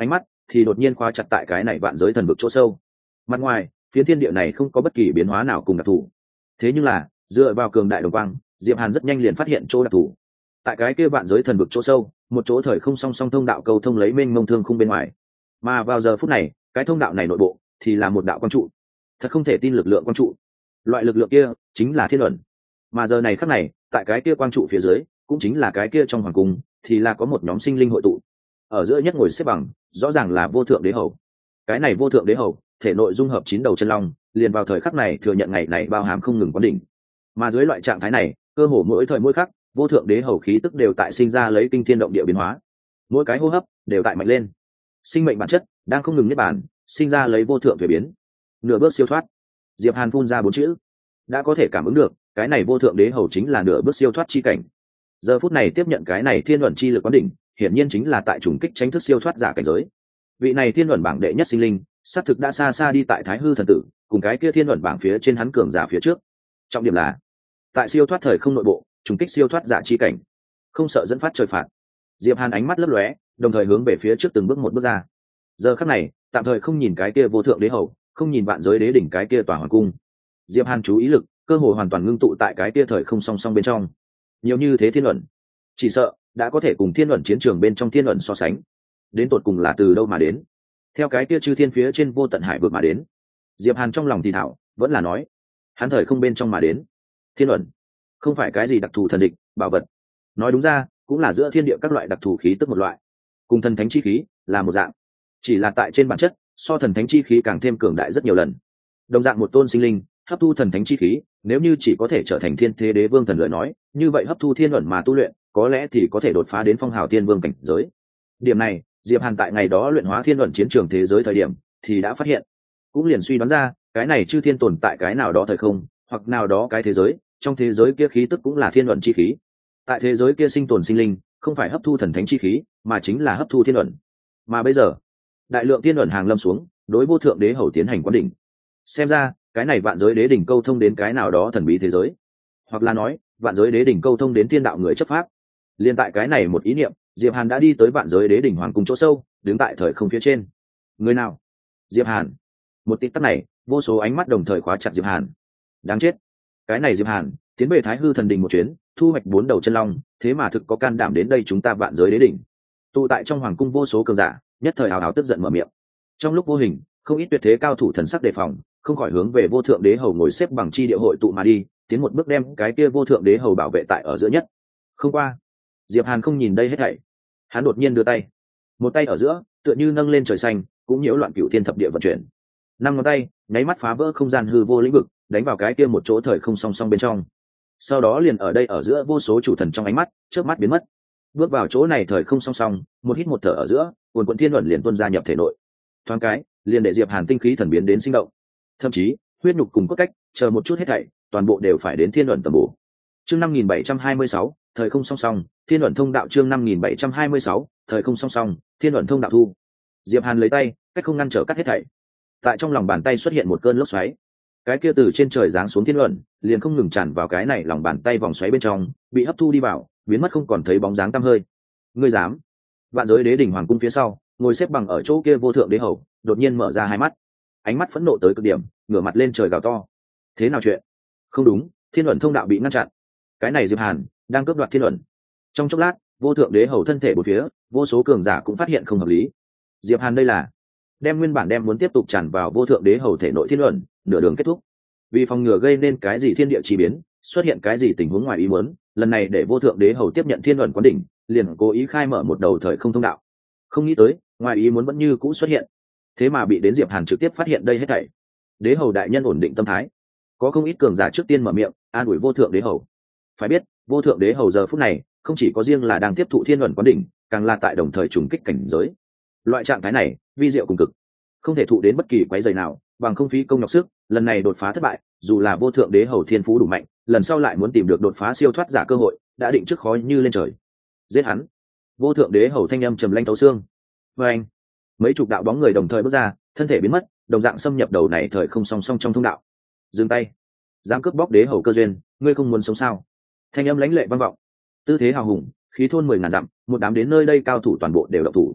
thì đột nhiên khóa chặt tại cái này vạn giới thần vực chỗ sâu. Mặt ngoài phiến thiên địa này không có bất kỳ biến hóa nào cùng đặc thù, thế nhưng là dựa vào cường đại đồng quang, Diệp Hàn rất nhanh liền phát hiện chỗ đặc thù. Tại cái kia vạn giới thần vực chỗ sâu, một chỗ thời không song song thông đạo câu thông lấy mênh mông thương khung bên ngoài, mà vào giờ phút này cái thông đạo này nội bộ thì là một đạo quang trụ. Thật không thể tin lực lượng quang trụ, loại lực lượng kia chính là thiên luận. Mà giờ này khắc này tại cái kia quang trụ phía dưới, cũng chính là cái kia trong hoàng cung, thì là có một nhóm sinh linh hội tụ. Ở giữa nhất ngồi xếp bằng, rõ ràng là vô thượng đế hầu. Cái này vô thượng đế hầu thể nội dung hợp 9 đầu chân long, liền vào thời khắc này thừa nhận ngày này bao hàm không ngừng quán đỉnh. Mà dưới loại trạng thái này, cơ hồ mỗi thời mỗi khắc, vô thượng đế hầu khí tức đều tại sinh ra lấy kinh thiên động địa biến hóa, mỗi cái hô hấp đều tại mạnh lên. Sinh mệnh bản chất đang không ngừng niết bàn, sinh ra lấy vô thượng thuế biến. Nửa bước siêu thoát. Diệp Hàn phun ra 4 chữ, đã có thể cảm ứng được cái này vô thượng đế hầu chính là nửa bước siêu thoát chi cảnh. Giờ phút này tiếp nhận cái này thiên luận chi lực quán đỉnh, hiển nhiên chính là tại trùng kích tránh thức siêu thoát giả cảnh giới. Vị này thiên luận bảng đệ nhất sinh linh, xác thực đã xa xa đi tại Thái Hư thần tử, cùng cái kia thiên luận bảng phía trên hắn cường giả phía trước. Trọng điểm là tại siêu thoát thời không nội bộ, trùng kích siêu thoát giả chi cảnh, không sợ dẫn phát trời phạt. Diệp Hàn ánh mắt lấp lóe, đồng thời hướng về phía trước từng bước một bước ra. Giờ khắc này, tạm thời không nhìn cái kia vô thượng đế hầu, không nhìn vạn giới đế đỉnh cái kia tòa hoàng cung. Diệp Hàn chú ý lực cơ hồ hoàn toàn ngưng tụ tại cái kia thời không song song bên trong. Nhiều như thế thiên luận, chỉ sợ đã có thể cùng thiên luận chiến trường bên trong thiên luận so sánh. Đến tột cùng là từ đâu mà đến? Theo cái kia chư thiên phía trên vô tận hải vực mà đến. Diệp Hàn trong lòng thì thảo, vẫn là nói, hắn thời không bên trong mà đến. Thiên luận không phải cái gì đặc thù thần địch, bảo vật. Nói đúng ra, cũng là giữa thiên địa các loại đặc thù khí tức một loại, cùng thần thánh chi khí là một dạng, chỉ là tại trên bản chất so thần thánh chi khí càng thêm cường đại rất nhiều lần. Đồng dạng một tôn sinh linh hấp thu thần thánh chi khí, nếu như chỉ có thể trở thành thiên thế đế vương thần lời nói, như vậy hấp thu thiên luận mà tu luyện, có lẽ thì có thể đột phá đến phong hào tiên vương cảnh giới. Điểm này Diệp Hàn tại ngày đó luyện hóa thiên luận chiến trường thế giới thời điểm thì đã phát hiện, cũng liền suy đoán ra cái này chư thiên tồn tại cái nào đó thời không, hoặc nào đó cái thế giới, trong thế giới kia khí tức cũng là thiên luận chi khí. Tại thế giới kia sinh tồn sinh linh không phải hấp thu thần thánh chi khí, mà chính là hấp thu thiên luận. Mà bây giờ đại lượng thiên luận hàng lâm xuống, đối vô thượng đế hầu tiến hành quán đỉnh. Xem ra cái này vạn giới đế đỉnh câu thông đến cái nào đó thần bí thế giới, hoặc là nói vạn giới đế đỉnh câu thông đến thiên đạo người chấp pháp. Liên tại cái này một ý niệm, Diệp Hàn đã đi tới vạn giới đế đỉnh hoàng cung chỗ sâu, đứng tại thời không phía trên. Người nào? Diệp Hàn. Một tích tắc này, vô số ánh mắt đồng thời khóa chặt Diệp Hàn. Đáng chết, cái này Diệp Hàn tiến về Thái Hư thần đình một chuyến, thu hoạch 4 đầu chân long, thế mà thực có can đảm đến đây chúng ta vạn giới đế đỉnh. Tụ tại trong hoàng cung vô số cường giả, nhất thời hào hào tức giận mở miệng. Trong lúc vô hình, không ít tuyệt thế cao thủ thần sắc đề phòng, không khỏi hướng về vô thượng đế hầu ngồi xếp bằng chi địa hội tụ mà đi, tiến một bước đem cái kia vô thượng đế hầu bảo vệ tại ở giữa nhất. Không qua, Diệp Hàn không nhìn đây hết thảy, hắn đột nhiên đưa tay, một tay ở giữa tựa như nâng lên trời xanh, cũng nhiễu loạn cửu thiên thập địa vận chuyển. 5 ngón tay nháy mắt phá vỡ không gian hư vô lĩnh vực, đánh vào cái kia một chỗ thời không song song bên trong. Sau đó liền ở đây ở giữa vô số chủ thần trong ánh mắt chớp mắt biến mất. Bước vào chỗ này thời không song song, một hít một thở ở giữa, cuồn cuộn thiên luận liền tuôn ra nhập thể nội. Thoáng cái liền để Diệp Hàn tinh khí thần biến đến sinh động, thậm chí huyết nhục cùng cốt cách chờ một chút hết thảy toàn bộ đều phải đến thiên luận tầm bổ. Chương 5726, thời không song song, thiên luận thông đạo. Chương 5726, thời không song song, thiên luận thông đạo thu. Diệp Hàn lấy tay cách không ngăn trở cắt hết thảy. Tại trong lòng bàn tay xuất hiện một cơn lốc xoáy, cái kia từ trên trời giáng xuống thiên luận liền không ngừng tràn vào cái này lòng bàn tay vòng xoáy bên trong, bị hấp thu đi vào, biến mất không còn thấy bóng dáng tăm hơi. Ngươi dám? Vạn giới đế đỉnh hoàng cung phía sau, ngồi xếp bằng ở chỗ kia vô thượng đế hầu đột nhiên mở ra hai mắt, ánh mắt phẫn nộ tới cực điểm, ngửa mặt lên trời gào to. Thế nào chuyện? Không đúng, thiên luận thông đạo bị ngăn chặn. Cái này Diệp Hàn đang cướp đoạt thiên luận. Trong chốc lát, vô thượng đế hầu thân thể bốn phía, vô số cường giả cũng phát hiện không hợp lý. Diệp Hàn đây là đem nguyên bản muốn tiếp tục tràn vào vô thượng đế hầu thể nội thiên luận, nửa đường kết thúc. Vì phòng ngừa gây nên cái gì thiên địa chi biến, xuất hiện cái gì tình huống ngoài ý muốn, lần này để vô thượng đế hầu tiếp nhận thiên luận quán đỉnh, liền cố ý khai mở một đầu thời không thông đạo. Không nghĩ tới, ngoài ý muốn vẫn như cũ xuất hiện, thế mà bị đến Diệp Hàn trực tiếp phát hiện đây hết thảy. Đế hầu đại nhân ổn định tâm thái, có không ít cường giả trước tiên mở miệng an ủi vô thượng đế hầu. Phải biết, vô thượng đế hầu giờ phút này không chỉ có riêng là đang tiếp thụ thiên luận quán đỉnh, càng là tại đồng thời trùng kích cảnh giới. Loại trạng thái này vi diệu cùng cực, không thể thụ đến bất kỳ quấy rầy nào, bằng không phí công nhọc sức. Lần này đột phá thất bại, dù là vô thượng đế hầu thiên phú đủ mạnh, lần sau lại muốn tìm được đột phá siêu thoát giả cơ hội, đã định trước khó như lên trời. Giết hắn! Vô thượng đế hầu thanh âm trầm lanh thấu xương. Và anh, mấy chục đạo bóng người đồng thời bước ra, thân thể biến mất, đồng dạng xâm nhập đầu này thời không song song trong thông đạo. Dừng tay! Dám cướp bóc đế hầu cơ duyên, ngươi không muốn sống sao? Thanh âm lãnh lệ vang vọng, tư thế hào hùng, khí thôn 10.000 dặm, một đám đến nơi đây cao thủ toàn bộ đều động thủ.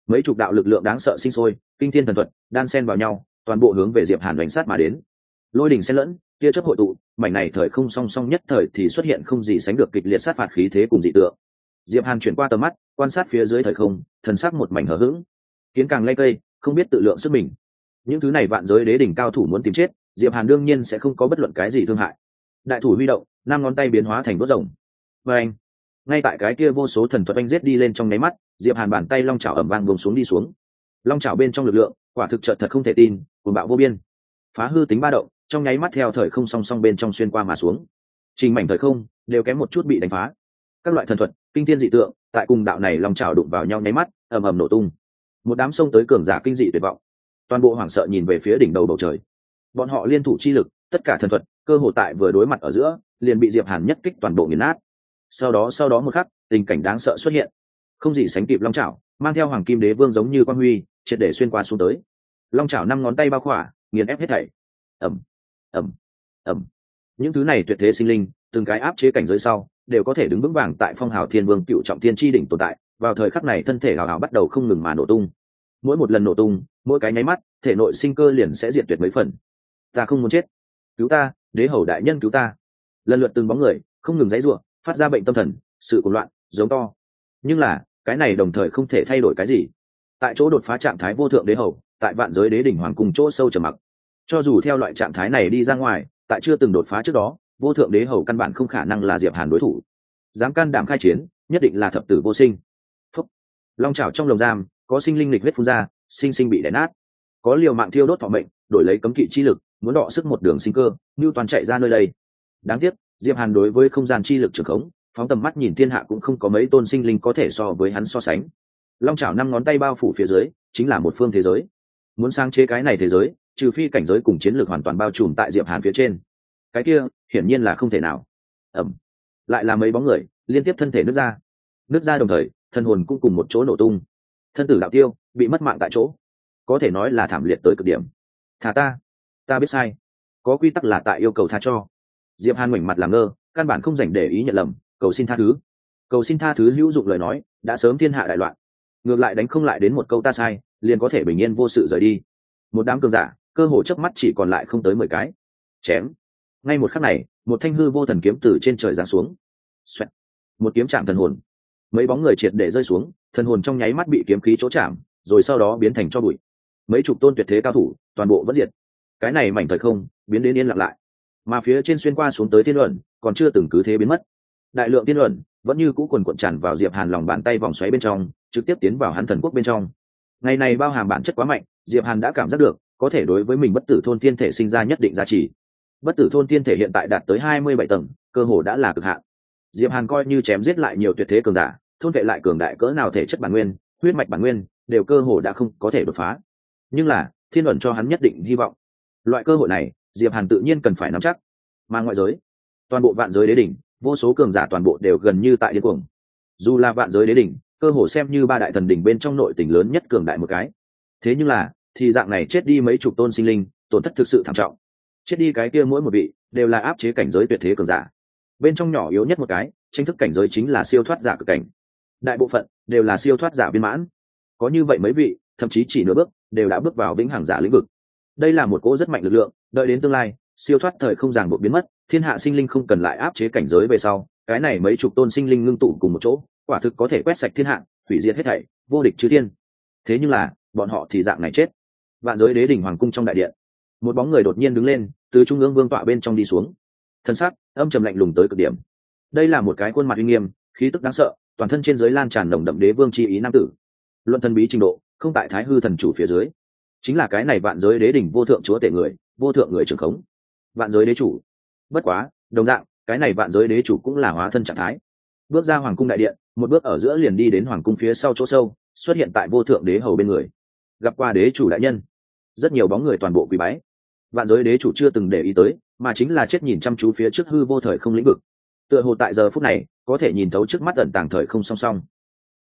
mấy chục đạo lực lượng đáng sợ sinh sôi, kinh thiên thần thuật đan xen vào nhau, toàn bộ hướng về Diệp Hàn đánh sát mà đến. Lôi đỉnh xen lẫn, tia chớp hội tụ, mảnh này thời không song song nhất thời thì xuất hiện không gì sánh được kịch liệt sát phạt khí thế cùng dị tượng. Diệp Hàn chuyển qua tầm mắt, quan sát phía dưới thời không, thần sắc một mảnh hờ hững. Kiến càng lay cây, không biết tự lượng sức mình. Những thứ này vạn giới đế đỉnh cao thủ muốn tìm chết, Diệp Hàn đương nhiên sẽ không có bất luận cái gì thương hại. Đại thủ huy động, năm ngón tay biến hóa thành đốt rồng. Và anh, ngay tại cái kia vô số thần thuật anh giết đi lên trong nháy mắt, Diệp Hàn bàn tay long chảo ầm vang buông xuống đi xuống. Long chảo bên trong lực lượng, quả thực chợt thật không thể tin, cuồng bạo vô biên. Phá hư tính ba động, trong nháy mắt theo thời không song song bên trong xuyên qua mà xuống. Trình mảnh thời không đều kém một chút bị đánh phá. Các loại thần thuật, kinh thiên dị tượng, tại cùng đạo này long chảo đụng vào nhau nháy mắt, ầm ầm nổ tung. Một đám sông tới cường giả kinh dị tuyệt vọng, toàn bộ hoảng sợ nhìn về phía đỉnh đầu bầu trời. Bọn họ liên thủ chi lực, tất cả thần thuật, cơ hội tại vừa đối mặt ở giữa, liền bị Diệp Hàn nhất kích toàn bộ nghiền nát. Sau đó một khắc, tình cảnh đáng sợ xuất hiện. Không gì sánh kịp long chảo, mang theo hoàng kim đế vương giống như quang huy, triệt để xuyên qua xuống tới. Long chảo năm ngón tay bao khỏa, nghiền ép hết thảy. Ầm, ầm, ầm. Những thứ này tuyệt thế sinh linh, từng cái áp chế cảnh giới sau, đều có thể đứng vững vàng tại phong hào thiên vương cựu trọng thiên chi đỉnh tồn tại. Vào thời khắc này thân thể hào hào bắt đầu không ngừng mà nổ tung. Mỗi một lần nổ tung, mỗi cái nháy mắt, thể nội sinh cơ liền sẽ diệt tuyệt mấy phần. Ta không muốn chết, cứu ta, đế hầu đại nhân cứu ta. Lần lượt từng bóng người không ngừng giãy giụa, phát ra bệnh tâm thần, sự cuồng loạn, giống to. Nhưng là, cái này đồng thời không thể thay đổi cái gì. Tại chỗ đột phá trạng thái vô thượng đế hầu, tại vạn giới đế đỉnh hoàng cùng chỗ sâu trầm mặc. Cho dù theo loại trạng thái này đi ra ngoài, tại chưa từng đột phá trước đó, vô thượng đế hầu căn bản không khả năng là Diệp Hàn đối thủ. Dám can đảm khai chiến, nhất định là thập tử vô sinh. Phúc. Long chảo trong lồng giam, có sinh linh lịch huyết phun ra, sinh sinh bị đè nát. Có liều mạng thiêu đốt thọ mệnh, đổi lấy cấm kỵ chi lực, muốn đọ sức một đường sinh cơ, như toàn chạy ra nơi đây. Đáng tiếc, Diệp Hàn đối với không gian chi lực trường khống, phóng tầm mắt nhìn thiên hạ cũng không có mấy tôn sinh linh có thể so với hắn so sánh. Long chảo năm ngón tay bao phủ phía dưới, chính là một phương thế giới. Muốn sáng chế cái này thế giới, trừ phi cảnh giới cùng chiến lược hoàn toàn bao trùm tại Diệp Hàn phía trên. Cái kia, hiển nhiên là không thể nào. Ầm. Lại là mấy bóng người, liên tiếp thân thể nứt ra. Nứt ra đồng thời, thân hồn cũng cùng một chỗ nổ tung. Thân tử đạo tiêu, bị mất mạng tại chỗ. Có thể nói là thảm liệt tới cực điểm. Thả ta biết sai. Có quy tắc là tại yêu cầu tha cho. Diệp Hàn ngoảnh mặt làm ngơ, căn bản không dành để ý nhận lầm, cầu xin tha thứ. Cầu xin tha thứ hữu dụng lời nói, đã sớm thiên hạ đại loạn. Ngược lại đánh không lại đến một câu ta sai, liền có thể bình yên vô sự rời đi. Một đám cường giả, cơ hồ chớp mắt chỉ còn lại không tới 10 cái. Chém. Ngay một khắc này, một thanh hư vô thần kiếm từ trên trời giáng xuống. Xoẹt. Một kiếm chạm thần hồn. Mấy bóng người triệt để rơi xuống, thần hồn trong nháy mắt bị kiếm khí chỗ chạm, rồi sau đó biến thành tro bụi. Mấy chục tôn tuyệt thế cao thủ, toàn bộ vẫn diệt. Cái này mảnh thời không, biến đến yên lặng lại. Mà phía trên xuyên qua xuống tới tiên luận, còn chưa từng cứ thế biến mất. Đại lượng tiên luận vẫn như cũ quần cuộn tràn vào Diệp Hàn lòng bàn tay vòng xoáy bên trong, trực tiếp tiến vào hắn thần quốc bên trong. Ngày này bao hàm bản chất quá mạnh, Diệp Hàn đã cảm giác được, có thể đối với mình bất tử thôn tiên thể sinh ra nhất định giá trị. Bất tử thôn tiên thể hiện tại đạt tới 27 tầng, cơ hồ đã là cực hạn. Diệp Hàn coi như chém giết lại nhiều tuyệt thế cường giả, thôn vệ lại cường đại cỡ nào thể chất bản nguyên, huyết mạch bản nguyên, đều cơ hồ đã không có thể đột phá. Nhưng là, thiên luận cho hắn nhất định hy vọng. Loại cơ hội này, Diệp Hàn tự nhiên cần phải nắm chắc. Mà ngoại giới, toàn bộ vạn giới đế đỉnh, vô số cường giả toàn bộ đều gần như tại điên cuồng. Dù là vạn giới đế đỉnh, cơ hồ xem như ba đại thần đỉnh bên trong nội tỉnh lớn nhất cường đại một cái. Thế nhưng là, thì dạng này chết đi mấy chục tôn sinh linh, tổn thất thực sự thảm trọng. Chết đi cái kia mỗi một vị, đều là áp chế cảnh giới tuyệt thế cường giả. Bên trong nhỏ yếu nhất một cái, tranh thức cảnh giới chính là siêu thoát giả cực cảnh. Đại bộ phận đều là siêu thoát giả viên mãn. Có như vậy mấy vị, thậm chí chỉ nửa bước, đều đã bước vào vĩnh hằng giả lĩnh vực. Đây là một cỗ rất mạnh lực lượng, đợi đến tương lai, siêu thoát thời không ràng buộc biến mất, thiên hạ sinh linh không cần lại áp chế cảnh giới về sau, cái này mấy chục tôn sinh linh ngưng tụ cùng một chỗ, quả thực có thể quét sạch thiên hạ, hủy diệt hết thảy, vô địch chư thiên. Thế nhưng là, bọn họ thì dạng này chết. Vạn giới đế đỉnh hoàng cung trong đại điện, một bóng người đột nhiên đứng lên, từ trung ương vương tọa bên trong đi xuống. Thân sắc âm trầm lạnh lùng tới cực điểm. Đây là một cái khuôn mặt uy nghiêm, khí tức đáng sợ, toàn thân trên dưới lan tràn nồng đậm đế vương chi ý nam tử. Luận thần bí trình độ, không tại thái hư thần chủ phía dưới. Chính là cái này vạn giới đế đỉnh vô thượng chúa tể người, vô thượng người trưởng khống. Vạn giới đế chủ. Bất quá, đồng dạng, cái này vạn giới đế chủ cũng là hóa thân trạng thái. Bước ra hoàng cung đại điện, một bước ở giữa liền đi đến hoàng cung phía sau chỗ sâu, xuất hiện tại vô thượng đế hầu bên người. Gặp qua đế chủ đại nhân. Rất nhiều bóng người toàn bộ quỳ bái. Vạn giới đế chủ chưa từng để ý tới, mà chính là chết nhìn chăm chú phía trước hư vô thời không lĩnh vực. Tựa hồ tại giờ phút này, có thể nhìn thấu trước mắt ẩn tàng thời không song song.